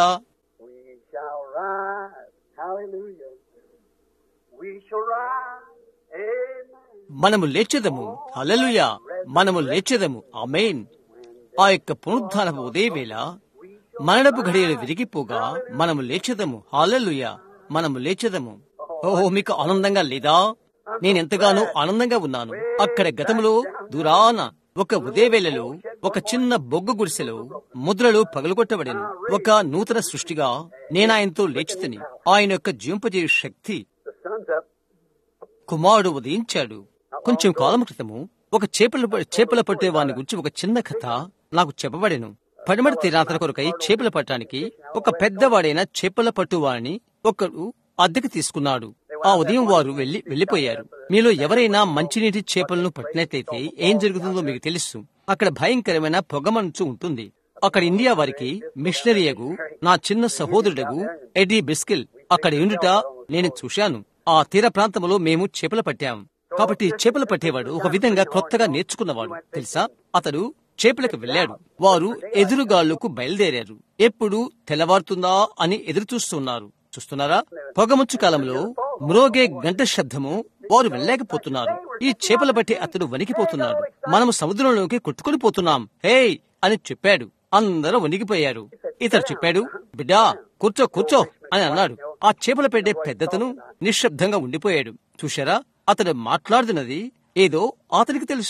మనము లేచెదము. హల్లెలూయా, మనము లేచెదము. ఆమేన్. ఆ యొక్క పునరుద్ధానపు ఉదయవేళ మరణపు ఘడియలు విరిగిపోగా మనము లేచెదము. హల్లెలూయా, మనము లేచెదము. ఓహో, మీకు ఆనందంగా లేదా? నేనెంతగానో ఆనందంగా ఉన్నాను. అక్కడ గతంలో దూరాన ఒక ఉదయవేళలో ఒక చిన్న బొగ్గు గుడిసెలో ముద్రలు పగలగొట్టబడెను. ఒక నూతన సృష్టిగా నేనాయనతో లేచితిని. ఆయన యొక్క జీవింపజేయ శక్తి కుమారుడు ఉదయించాడు. కొంచెం కాలం క్రితము ఒక చేపల చేపల పట్టే వాని గురించి ఒక చిన్న కథ నాకు చెప్పబడెను. పడమటి తీరాతల కొరకై చేపల పట్టడానికి ఒక పెద్దవాడైన చేపల పట్టువాడిని ఒకడు అద్దెకు తీసుకున్నాడు. ఆ ఉదయం వారు వెళ్లి వెళ్లిపోయారు. మీలో ఎవరైనా మంచినీటి చేపలను పట్టినట్లయితే ఏం జరుగుతుందో మీకు తెలుసు. అక్కడ భయంకరమైన పొగమంచు ఉంటుంది. అక్కడ ఇండియా వారికి మిషనరీయగు నా చిన్న సహోదరుడగు ఎడ్డీ బిస్కిల్ అక్కడ ఉండుట నేను చూశాను. ఆ తీర ప్రాంతంలో మేము చేపలు పట్టాం. కాబట్టి చేపలు పట్టేవాడు ఒక విధంగా కొత్తగా నేర్చుకున్నవాడు తెలుసా. అతడు చేపలకు వెళ్లాడు. వారు ఎదురుగాళ్లకు బయలుదేరారు. ఎప్పుడు తెల్లవారుతుందా అని ఎదురు చూస్తున్నారు. చూస్తున్నారా? పొగముచ్చు కాలంలో మ్రోగే గంట శబ్దము వారు వెళ్ళలేకపోతున్నారు. ఈ చేపల బట్టి అతడు వణికిపోతున్నాడు. మనము సముద్రంలోకి కొట్టుకుని పోతున్నాం హే అని చెప్పాడు. అందరూ వణికిపోయారు. ఇతడు చెప్పాడు, బిడ్డా కూర్చో కూర్చో అని అన్నాడు. ఆ చేపల పెట్టే పెద్దతను నిశ్శబ్దంగా ఉండిపోయాడు. చూశారా? అతడు మాట్లాడుతున్నది ఏదో అతనికి తెలుసు.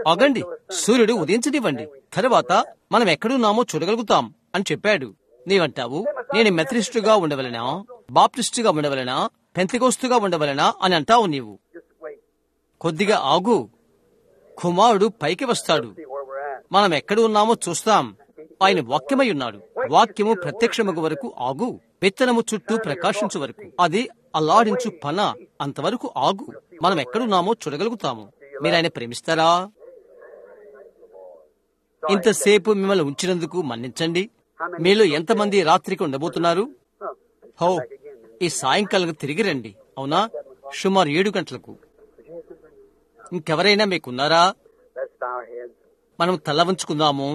ఆగండి, సూర్యుడు ఉదయించనివ్వండి, తరువాత మనం ఎక్కడున్నామో చూడగలుగుతాం అని చెప్పాడు. నీవంటావు, నేను మెథడిస్టుగా ఉండవలనా, బాప్టిస్టుగా ఉండవలనా, పెంతెకోస్తుగా ఉండవలనా అని అంటావు నీవు. కొద్దిగా ఆగు, కుమారుడు పైకి వస్తాడు, మనం ఎక్కడ ఉన్నామో చూస్తాం. ఆయన వాక్యమై ఉన్నాడు. వాక్యము ప్రత్యక్షమగు వరకు ఆగు, విత్తనము చుట్టూ ప్రకాశించు వరకు, అది అల్లాడించు పన అంతవరకు ఆగు, మనం ఎక్కడున్నామో చూడగలుగుతాము. మీరు ఆయన ప్రేమిస్తారా? ఇంతసేపు మిమ్మల్ని ఉంచినందుకు మన్నించండి. మీలో ఎంతమంది రాత్రికి ఉండబోతున్నారు? హో, ఈ సాయంకాలం తిరిగి రండి. అవునా, సుమారు ఏడు గంటలకు. ఇంకెవరైనా మీకున్నారా? మనం తల వంచుకుందాము.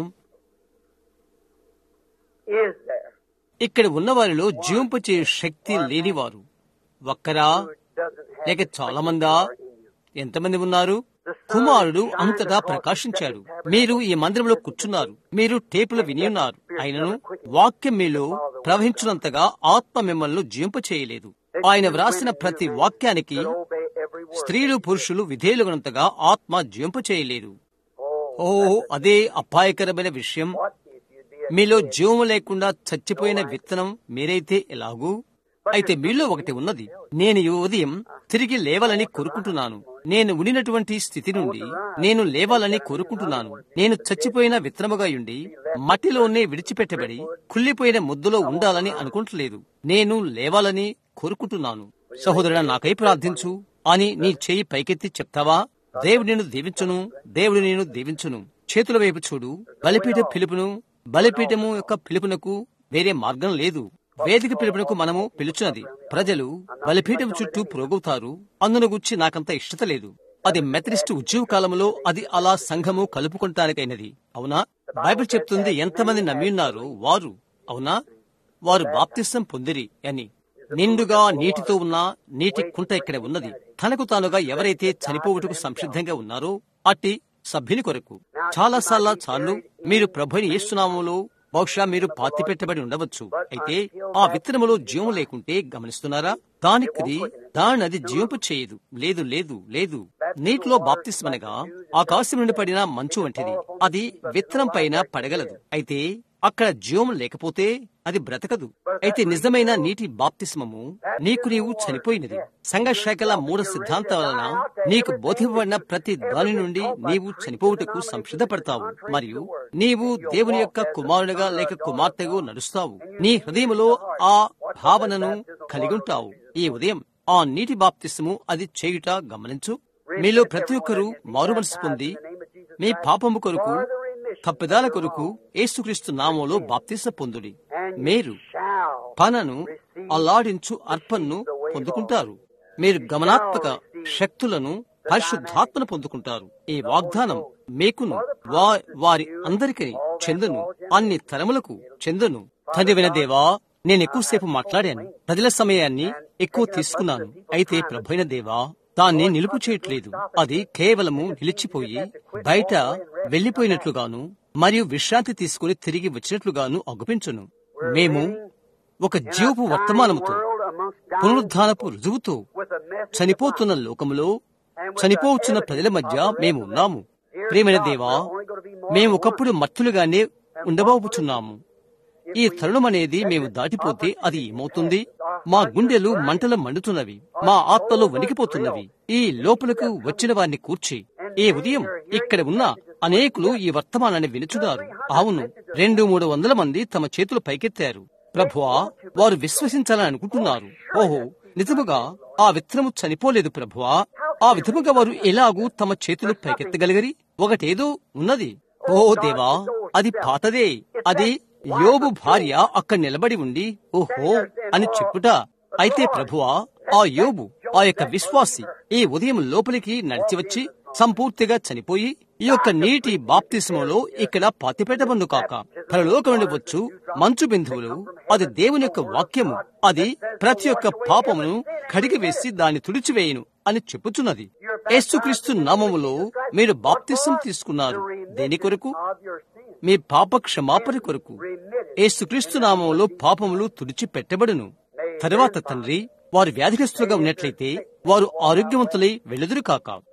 ఇక్కడ ఉన్న వారిలో జీవింపచే శక్తి లేనివారు ఒక్కరా లేక చాలా మందా? ఎంతమంది ఉన్నారు? కుమారుడు అంతటా ప్రకాశించాడు. మీరు ఈ మందిరంలో కూర్చున్నారు, మీరు టేపులు విని ఉన్నారు. ఆయనను వాక్యం మీలో ప్రవహించినంతగా ఆత్మ మిమ్మల్ని జీవింప చేయలేదు. ఆయన వ్రాసిన ప్రతి వాక్యానికి స్త్రీలు పురుషులు విధేయులుగానంతగా ఆత్మ జీవింప చేయలేదు. ఓ, అదే అపాయకరమైన విషయం. మీలో జీవము లేకుండా చచ్చిపోయిన విత్తనం మీరైతే ఎలాగూ? అయితే మీలో ఒకటి ఉన్నది. నేను ఈ ఉదయం తిరిగి లేవాలని కోరుకుంటున్నాను. నేను ఉండినటువంటి స్థితి నుండి నేను లేవాలని కోరుకుంటున్నాను. నేను చచ్చిపోయిన విత్తనముగా ఉండి మట్టిలోనే విడిచిపెట్టబడి కుళ్ళిపోయిన ముద్దులో ఉండాలని అనుకుంటలేదు. నేను లేవాలని కోరుకుంటున్నాను. సహోదరుడా, నాకై ప్రార్థించు అని నీ చేయి పైకెత్తి చెప్తావా? దేవుడు నేను దీవించును, దేవుడు నేను దీవించును. చేతుల వైపు చూడు. బలిపీఠ పిలుపును బలిపీఠము యొక్క పిలుపునకు వేరే మార్గం లేదు. వేదిక పిలుపునకు మనము పిలుచున్నది. ప్రజలు బలిపీఠం చుట్టూ పురోగవుతారు. అందును గురించి నాకంత ఇష్టత లేదు. అది మెథడిస్టు ఉద్యోగ కాలంలో అది అలా సంఘము కలుపుకుంటానికైనది. అవునా? బైబిల్ చెప్తుంది ఎంతమంది నమ్మి ఉన్నారు వారు. అవునా? వారు బాప్తిసం పొందిరి అని. నిండుగా నీటితో ఉన్న నీటి కుంట ఇక్కడ ఉన్నది. తనకు తానుగా ఎవరైతే చనిపోవుటకు సంసిద్ధంగా ఉన్నారో అట్టి సభ్యుని కొరకు చాలా సార్లు చాలు మీరు ప్రభుని యేసునామములో బహుశా మీరు పాతి పెట్టబడి ఉండవచ్చు. అయితే ఆ విత్తనములో జీవం లేకుంటే గమనిస్తున్నారా? దానికి దాని అది జీవంపు చేయదు. లేదు లేదు లేదు. నీటిలో బాప్తిస్మనగా ఆకాశం నుండి పడిన మంచు వంటిది. అది విత్తనం పైన పడగలదు. అయితే అక్కడ జీవం లేకపోతే అది బ్రతకదు. అయితే నిజమైన నీటి బాప్తిస్మము నీకు నీవు చనిపోయినది. సంఘశాఖల మూఢ సిద్ధాంతాల వలన నీకు బోధింపబడిన ప్రతి దాని నుండి నీవు చనిపోవుటకు సంసిద్ధపడతావు మరియు నీవు దేవుని యొక్క కుమారునిగా లేక కుమార్తెగా నడుస్తావు. నీ హృదయములో ఆ భావనను కలిగి ఉంటావు. ఈ ఉదయం ఆ నీటి బాప్తిస్మము అది చేయుట గమనించు. మీలో ప్రతి ఒక్కరూ మారుమనసు పొంది మీ పాపము కొరకు తప్పిదాల కొరకు యేసుక్రీస్తు నామములో బాప్తిస పొందుడి. మీరు పనను అల్లాడించు అర్పణను పొందుకుంటారు. మీరు గమనాత్మక శక్తులను పరిశుద్ధాత్మను పొందుకుంటారు. ఈ వాగ్దానం మీకును వారి అందరికీ చెందును, అన్ని తరములకు చెందును. తండ్రివైన దేవా, నేను ఎక్కువసేపు మాట్లాడాను, ప్రజల సమయాన్ని ఎక్కువ తీసుకున్నాను. అయితే ప్రభువైన దేవా, దాన్ని నిలుపు చేయట్లేదు. అది కేవలము నిలిచిపోయి బయట వెళ్లిపోయినట్లుగాను మరియు విశ్రాంతి తీసుకుని తిరిగి వచ్చినట్లుగాను అగుపించును. మేము ఒక జీవపు వర్తమానముతో, పునరుద్ధానపు రుజువుతో చనిపోతున్న లోకములో చనిపోవచ్చున్న ప్రజల మధ్య మేము ఉన్నాము. ప్రియమైన దేవా, మేము ఒకప్పుడు మత్తులుగానే ఉండబోచున్నాము. ఈ తరుణం అనేది మేము దాటిపోతే అది ఏమవుతుంది? మా గుండెలు మంటలు మండుతున్నవి, మా ఆత్మలు వణికిపోతున్నవి. ఈ లోపలకు వచ్చిన వారిని కూర్చి ఈ ఉదయం ఇక్కడ ఉన్న అనేకులు ఈ వర్తమానాన్ని వినుచున్నారు. అవును, రెండు మూడు వందల మంది తమ చేతులు పైకెత్తారు. ప్రభువా, వారు విశ్వసించాలని అనుకుంటున్నారు. ఓహో, నిజముగా ఆ విత్తనము చనిపోలేదు ప్రభువా. ఆ విధముగా వారు ఎలాగూ తమ చేతులు పైకెత్తగలిగరి? ఒకటేదో ఉన్నది. ఓ దేవా, అది పాతదే. అది యోబు భార్య అక్కడ నిలబడి ఉండి ఓహో అని చెప్పుట. అయితే ప్రభువా, ఆ యోబు ఆ యొక్క విశ్వాసి ఈ ఉదయం లోపలికి నడిచి వచ్చి సంపూర్తిగా చనిపోయి ఈ యొక్క నీటి బాప్తిస్మలో ఇక్కడ పాతిపెట్టబండు కాక పరలోకం నుండి వచ్చు మంచు బిందువులు, అది దేవుని యొక్క వాక్యము, అది ప్రతి ఒక్క పాపమును కడిగివేసి దాన్ని తుడిచివేయును అని చెప్పుచున్నది. యేసుక్రీస్తు నామములో మీరు బాప్తిసం తీసుకున్నారు. దేని కొరకు? మీ పాప క్షమాపణ కొరకు. యేసుక్రీస్తు నామములో పాపములు తుడిచి పెట్టబడును. తరువాత తండ్రి, వారు వ్యాధిగ్రస్తులుగా ఉన్నట్లయితే వారు ఆరోగ్యవంతులై వెలుదురు కాక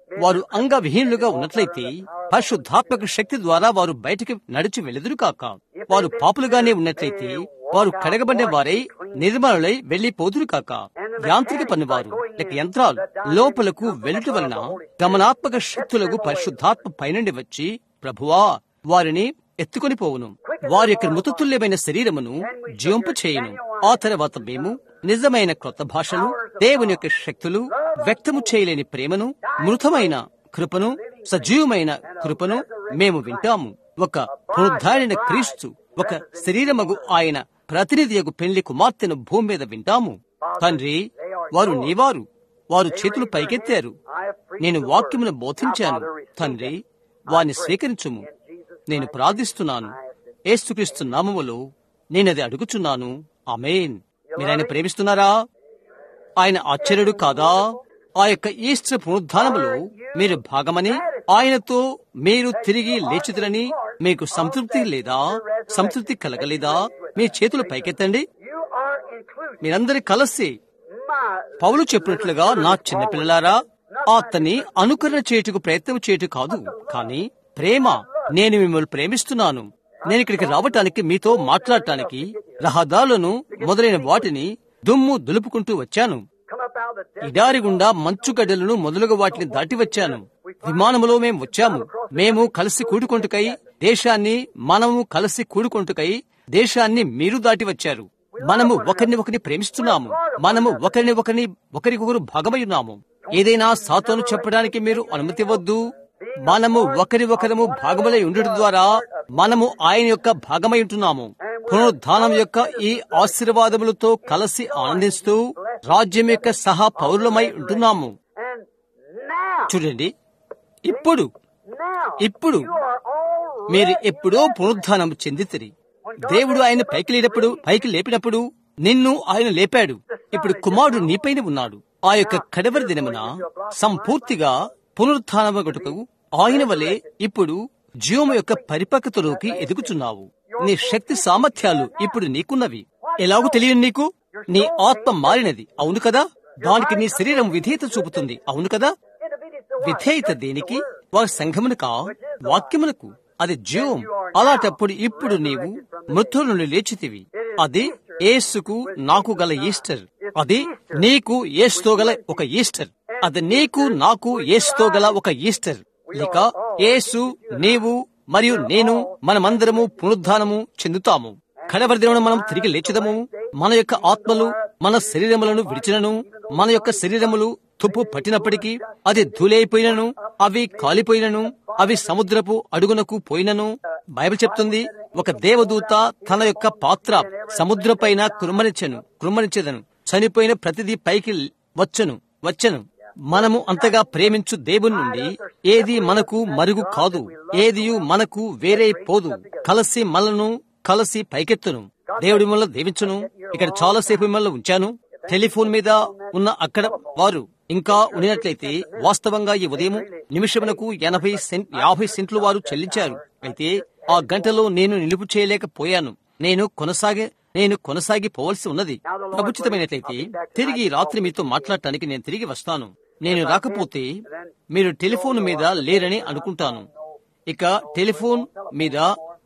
వారు అంగవిహీనులుగా ఉన్నట్లయితే పరిశుద్ధాత్మక శక్తి ద్వారా వారు బయటికి నడిచి వెలుదురు కాక, వారు పాపులుగానే ఉన్నట్లయితే వారు కడగబడిన వారై నిర్మలులై వెళ్లిపోదురు కాక. యాంత్రిక పనివారు లేక యంత్రాలు లోపలకు వెలుట వలన గమనాత్మక శక్తులకు పరిశుద్ధాత్మ పైనుండి వచ్చి ప్రభువా వారిని ఎత్తుకొని పోవును, వారి యొక్క మృతతుల్యమైన శరీరమును జీవింప చేయును. ఆ తర్వాత మేము నిజమైన క్రొత్త భాషలు, దేవుని యొక్క శక్తులు, వ్యక్తము చేయలేని ప్రేమను, మృతమైన కృపను, సజీవమైన కృపను మేము వింటాము. ఒక పునరుద్ధరణ క్రీస్తు, ఒక శరీరమగు ఆయన ప్రతినిధియగు పెళ్లి కుమార్తెను భూమి మీద వింటాము. తండ్రి, వారు నీవారు, వారు చేతులు పైకెత్తారు. నేను వాక్యమును బోధించాను తండ్రి, వారిని స్వీకరించుము. నేను ప్రార్థిస్తున్నాను యేసుక్రీస్తు నామములో నేనది అడుగుచున్నాను. ఆమేన్. మీరు ఆయన ప్రేమిస్తున్నారా? ఆయన ఆశ్చర్యుడు కాదా? ఆ యొక్క ఈస్టర్ పునరుద్ధానములో మీరు భాగమని, ఆయనతో మీరు తిరిగి లేచిదురని మీకు సంతృప్తి లేదా? సంతృప్తి కలగలేదా? మీ చేతులు పైకెత్తండి. మీరందరి కలిసి పౌలు చెప్పినట్లుగా, నా చిన్నపిల్లలారా, అతన్ని అనుకరణ చేయుటకు ప్రయత్నం చేయుట కాదు, కానీ ప్రేమ. నేను మిమ్మల్ని ప్రేమిస్తున్నాను. నేను ఇక్కడికి రావటానికి, మీతో మాట్లాడటానికి రహదారులను మొదలైన వాటిని దుమ్ము దులుపుకుంటూ వచ్చాను. ఇడారి గుండా మంచుగడ్డలను మొదలుగా వాటిని దాటి వచ్చాను. విమానములో మేము వచ్చాము. మేము కలిసి కూడుకొంటుకై దేశాన్ని, మనము కలిసి కూడుకొంటుకై దేశాన్ని మీరు దాటి వచ్చారు. మనము ఒకరిని ఒకరిని ప్రేమిస్తున్నాము. మనము ఒకరిని ఒకరిని ఒకరికొకరు భాగమై ఉన్నాము. ఏదైనా సాతాను చెప్పడానికి మీరు అనుమతి వద్దు. మనము ఒకరి ఒకరము భాగములై ఉండటం ద్వారా మనము ఆయన యొక్క భాగమై ఉంటున్నాము. పునరుద్ధానం యొక్క ఈ ఆశీర్వాదములతో కలిసి ఆనందిస్తూ రాజ్యం యొక్క సహా పౌరులమై ఉంటున్నాము. చూడండి, ఇప్పుడు ఇప్పుడు మీరు ఎప్పుడో పునరుద్ధానం చెందితిరి. దేవుడు ఆయన పైకి లేనప్పుడు పైకి లేపినప్పుడు నిన్ను ఆయన లేపాడు. ఇప్పుడు కుమారుడు నీపైన ఉన్నాడు. ఆ యొక్క కడవరి దినమున సంపూర్తిగా పునరుత్థానమగుటకు ఆయన వలె ఇప్పుడు జీవము యొక్క పరిపక్వతలోకి ఎదుగుచున్నావు. నీ శక్తి సామర్థ్యాలు ఇప్పుడు నీకున్నవి. ఎలాగూ తెలియదు నీకు? నీ ఆత్మ మారినది, అవును కదా? దానికి నీ శరీరం విధేయత చూపుతుంది, అవును కదా? విధేయత దేనికి? వారి సంఘమునకా, వాక్యమునకు. అది జీవం. అలాంటప్పుడు ఇప్పుడు నీవు మృతుల నుండి లేచితివి. అది యేసుకు నాకు గల ఈస్టర్. అది నీకు యేసుతో గల ఒక ఈస్టర్. అది నీకు నాకు యేసుతో గల ఒక ఈస్టర్. లేక యేసు, నీవు మరియు నేను మనమందరము పునరుద్ధానము చెందుతాము. కడవరి దినమున మనం తిరిగి లేచిదము. మన యొక్క ఆత్మలు మన శరీరములను విడిచినను, మన యొక్క శరీరములు తుప్పు పట్టినప్పటికీ, అది ధూళైపోయినను, అవి కాలిపోయినను, అవి సముద్రపు అడుగునకు పోయినను, బైబిల్ చెప్తుంది, ఒక దేవదూత తన యొక్క పాత్ర సముద్రపైన కృమ్మరించెను కృమ్మరించెదను చనిపోయిన ప్రతిదీ పైకి వచ్చను వచ్చను మనము అంతగా ప్రేమించు దేవుని నుండి ఏది మనకు మరుగు కాదు, ఏదియు మనకు వేరే పోదు. కలసి మనను కలసి పైకెత్తును. దేవుడి మిమ్మల్ని దీవించును. ఇక్కడ చాలాసేపు మిమ్మల్ని ఉంచాను. టెలిఫోన్ మీద ఉన్న అక్కడ వారు ఇంకా ఉన్నట్లయితే, వాస్తవంగా ఈ ఉదయం నిమిషమునకు ఎనభై సెంట్ యాభై సెంట్లు వారు చెల్లించారు. అయితే ఆ గంటలో నేను నిలుపు చేయలేకపోయాను. నేను కొనసాగే నేను కొనసాగి పోవలసి ఉన్నది. ప్రభుత్వమైనట్లయితే తిరిగి రాత్రి మీతో మాట్లాడటానికి నేను తిరిగి వస్తాను. నేను రాకపోతే మీరు టెలిఫోన్ మీద లేరని అనుకుంటాను. ఇక టెలిఫోన్ మీద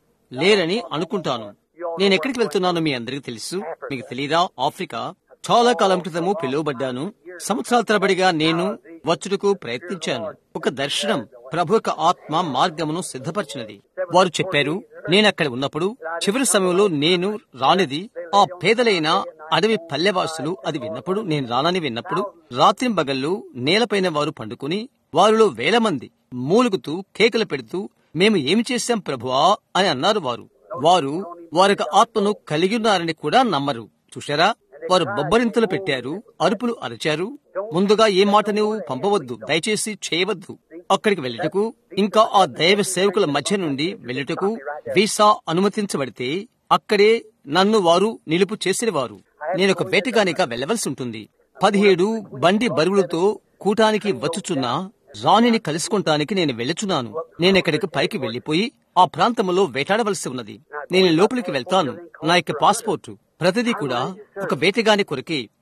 లేరని అనుకుంటాను. నేను ఎక్కడికి వెళ్తున్నానో మీ అందరికీ తెలుసు. మీకు తెలీదా? ఆఫ్రికా. చాలా కాలం క్రితము పిలువబడ్డాను. సంవత్సరాల తరబడిగా నేను వచ్చుటకు ప్రయత్నించాను. ఒక దర్శనం, ప్రభు యొక్క ఆత్మ మార్గమును సిద్ధపరిచినది. వారు చెప్పారు, నేనక్కడ ఉన్నప్పుడు చివరి సమయంలో నేను రానిది. ఆ పేదలైన అడవి పల్లెవాసులు అది విన్నప్పుడు, నేను రానని విన్నప్పుడు, రాత్రింబగళ్ళు నేలపైన వారు పండుకుని వారిలో వేల మంది మూలుగుతూ కేకలు పెడుతూ, మేము ఏమి చేశాం ప్రభువా అని అన్నారు. వారు వారు వారికి ఆత్మను కలిగి ఉన్నారని కూడా నమ్మరు. చూశారా? వారు బొబ్బరింతలు పెట్టారు, అరుపులు అరిచారు. ముందుగా ఏ మాట నువ్వు పంపవద్దు, దయచేసి చేయవద్దు. అక్కడికి వెళ్ళటకు, ఇంకా ఆ దైవ సేవకుల మధ్య నుండి వెళ్ళటకు వీసా అనుమతించబడితే అక్కడే నన్ను వారు నిలుపు చేసినవారు. నేను ఒక వేటగానిగా వెళ్లవలసి ఉంటుంది. పదిహేడు బండి బరువులతో కూటానికి వచ్చుచున్న రాణిని కలుసుకుంటానికి నేను వెళ్ళుచున్నాను. నేనెక్కడికి పైకి వెళ్లిపోయి ఆ ప్రాంతంలో వేటాడవలసి ఉన్నది. నేను లోపలికి వెళ్తాను. నా యొక్క పాస్పోర్టు ప్రతిదీ కూడా ఒక వేటగాని కొరకే.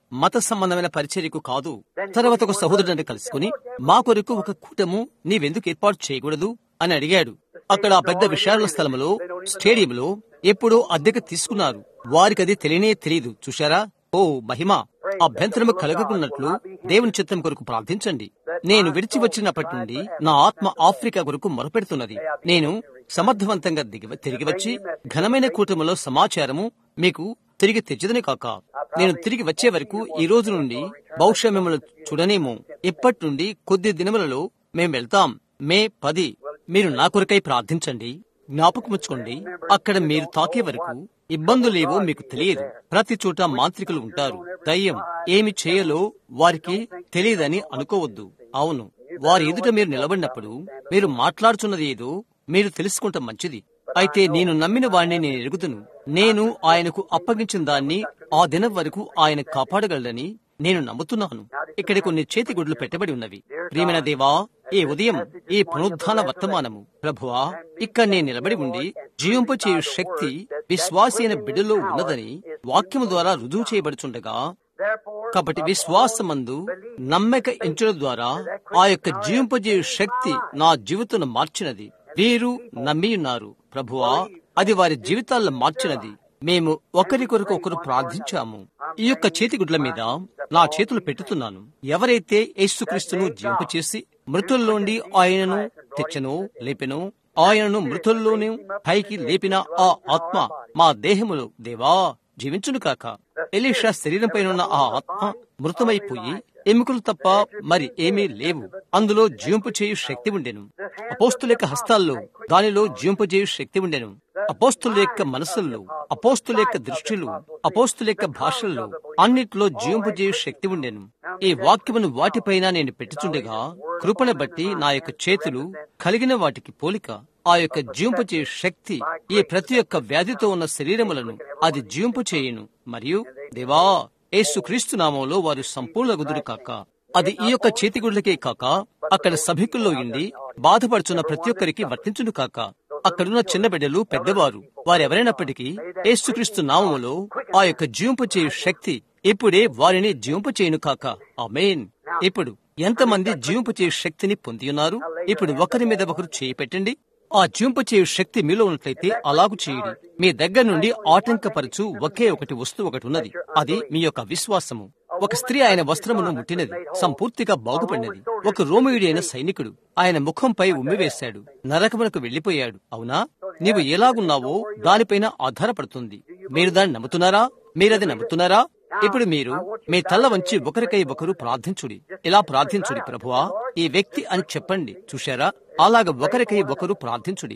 మత సంబంధమైన పరిచర్యకు కాదు. తర్వాత ఒక సహోదరుడిని కలుసుకుని మా కొరకు ఒక కూటము నీవెందుకు ఏర్పాటు చేయకూడదు అని అడిగాడు. అక్కడ ఆ పెద్ద విశాల స్థలంలో స్టేడియంలో ఎప్పుడో అద్దెకు తీసుకున్నారు. వారికి అది తెలియనే తెలియదు. చూశారా? ఓ మహిమ! అభ్యంతరము కలగకున్నట్లు దేవుని చిత్తం కొరకు ప్రార్థించండి. నేను విడిచి వచ్చినప్పటి నుండి నా ఆత్మ ఆఫ్రికా కొరకు మొరపెడుతున్నది. నేను సమర్థవంతంగా దిగి తిరిగి వచ్చి ఘనమైన కూటమిలో సమాచారము మీకు తిరిగి తెచ్చదని కాక, నేను తిరిగి వచ్చే వరకు ఈ రోజు నుండి బహుశా మిమ్మల్ని చూడనేమో. ఇప్పటి నుండి కొద్ది దినములలో మేం వెళ్తాం. మే పది మీరు నా కొరకై ప్రార్థించండి. జ్ఞాపకముచ్చుకోండి, అక్కడ మీరు తాకే వరకు ఇబ్బందులేవో మీకు తెలియదు. ప్రతి చోట మాంత్రికులు ఉంటారు. దయ్యం ఏమి చేయాలో వారికి తెలియదని అనుకోవద్దు. అవును, వారి ఎదుట మీరు నిలబడినప్పుడు మీరు మాట్లాడుతున్నది ఏదో మీరు తెలుసుకుంటే మంచిది. అయితే నేను నమ్మిన వాడిని నేను ఎరుగుతును. నేను ఆయనకు అప్పగించిన దాన్ని ఆ దినం వరకు ఆయన కాపాడగలడని నేను నమ్ముతున్నాను. ఇక్కడ కొన్ని చేతి గుడ్లు పెట్టబడి ఉన్నవి. ప్రియమైన దేవా, ఈ ఉదయం ఈ పునరుద్ధాన వర్తమానము ప్రభువా ఇక్కడ నేను నిలబడి ఉండి జీవింప చేయు శక్తి విశ్వాసి అయిన బిడ్డలో ఉన్నదని వాక్యము ద్వారా రుజువు చేయబడుచుండగా, కాబట్టి విశ్వాసమందు నమ్మక ఎంచడం ద్వారా ఆ యొక్క జీవింపజేయు శక్తి నా జీవితం మార్చినది. వీరు నమ్మి ఉన్నారు ప్రభువా, అది వారి జీవితాల్లో మార్చినది. మేము ఒకరి కొరకు ఒకరు ప్రార్థించాము. ఈ యొక్క చేతిగుడ్ల మీద నా చేతులు పెట్టుతున్నాను. ఎవరైతే యేసుక్రీస్తును జీవింపచేసి మృతుల్లోండి ఆయనను తెచ్చనో లేపెనో, ఆయనను మృతుల్లోనే పైకి లేపిన ఆ ఆత్మ మా దేహములో దేవా జీవించును కాక. ఎలీషా శరీరం పైన ఉన్న ఆ ఆత్మ మృతమైపోయి ఎముకలు తప్ప మరి ఏమీ లేవు. అందులో జీవింపు చేయు శక్తి ఉండెను. అపోస్తుల యొక్క హస్తాల్లో దానిలో జీవింపు చేయు శక్తి ఉండెను. అపోస్తుల యొక్క మనసుల్లో, అపోస్తుల యొక్క దృష్టిలో, అపోస్తుల యొక్క భాషల్లో అన్నిట్లో జీవింపు చేయు శక్తి ఉండెను. ఈ వాక్యమును వాటిపైన నేను పెట్టుచుండగా కృపను బట్టి నా యొక్క చేతులు కలిగిన వాటికి పోలిక ఆ యొక్క జీవింపు చేయు శక్తి ఈ ప్రతి ఒక్క వ్యాధితో ఉన్న శరీరములను అది జీవింపు చేయును. మరియు దేవా యేసుక్రీస్తు నామంలో వారు సంపూర్ణ గుదురు కాక. అది ఈ యొక్క చేతిగుడ్లకే కాక అక్కడ సభికుల్లో ఉండి బాధపడుచున్న ప్రతి ఒక్కరికి వర్తించును కాక. అక్కడున్న చిన్న బిడ్డలు, పెద్దవారు, వారెవరైనప్పటికీ యేసుక్రీస్తు నామములో ఆ యొక్క జీవింపు చేయు శక్తి ఇప్పుడే వారిని జీవింపు చేయును కాక. ఆమేన్. ఇప్పుడు ఎంతమంది జీవింపు చేయు శక్తిని పొంది ఉన్నారు? ఇప్పుడు ఒకరి మీద ఒకరు చేయి పెట్టండి. ఆ జీవింపు చేయు శక్తి మీలో ఉన్నట్లయితే అలాగు చేయండి. మీ దగ్గర నుండి ఆటంకపరచు ఒకే ఒకటి వస్తువు ఒకటి ఉన్నది. అది మీ యొక్క విశ్వాసము. ఒక స్త్రీ ఆయన వస్త్రమును ముట్టినది, సంపూర్తిగా బాగుపడినది. ఒక రోమియుడి అయిన సైనికుడు ఆయన ముఖంపై ఉమ్మివేశాడు, నరకమునకు వెళ్లిపోయాడు. అవునా? నీవు ఎలాగున్నావో దానిపైన ఆధారపడుతుంది. మీరు దాన్ని నమ్ముతున్నారా? మీరది నమ్ముతున్నారా? ఇప్పుడు మీరు మీ తల్ల వంచి ఒకరికై ఒకరు ప్రార్థించుడి. ఇలా ప్రార్థించుడి, ప్రభువా ఈ వ్యక్తి అని చెప్పండి. చూశారా? అలాగ ఒకరికై ఒకరు ప్రార్థించుడి.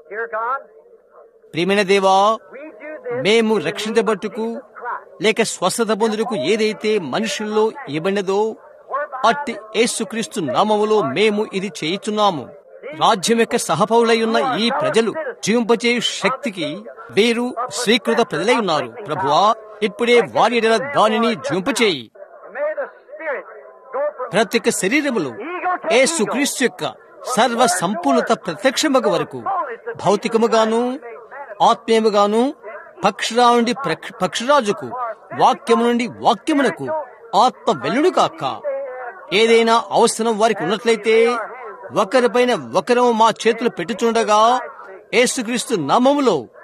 ప్రియమైన దేవా, మేము రక్షించబట్టుకు లేక స్వస్థత పొందుటకు ఏదైతే మనుషుల్లో ఇవ్వబడినదో అట్టి యేసుక్రీస్తు నామములో మేము ఇది చేయుచున్నాము. రాజ్యం యొక్క సహపౌలై ఉన్న ఈ ప్రజలు జీవింపచే శక్తికి వీరు స్వీకృత ప్రజలై ఉన్నారు. ప్రభువా ఇప్పుడే వారి ఎడల దానిని జీవింపచేయి. ప్రతి ఒక్క శరీరములో యేసుక్రీస్తు యొక్క సర్వ సంపూర్ణత ప్రత్యక్షమగు వరకు భౌతికముగాను ఆత్మీయముగాను పక్షురా నుండి పక్షురాజుకు వాక్యము నుండి వాక్యమునకు ఆత్మ వెల్లుడు కాక. ఏదైనా అవసరం వారికి ఉన్నట్లయితే ఒకరిపైన ఒకరు మా చేతులు పెట్టుచుండగా యేసుక్రీస్తు నామములో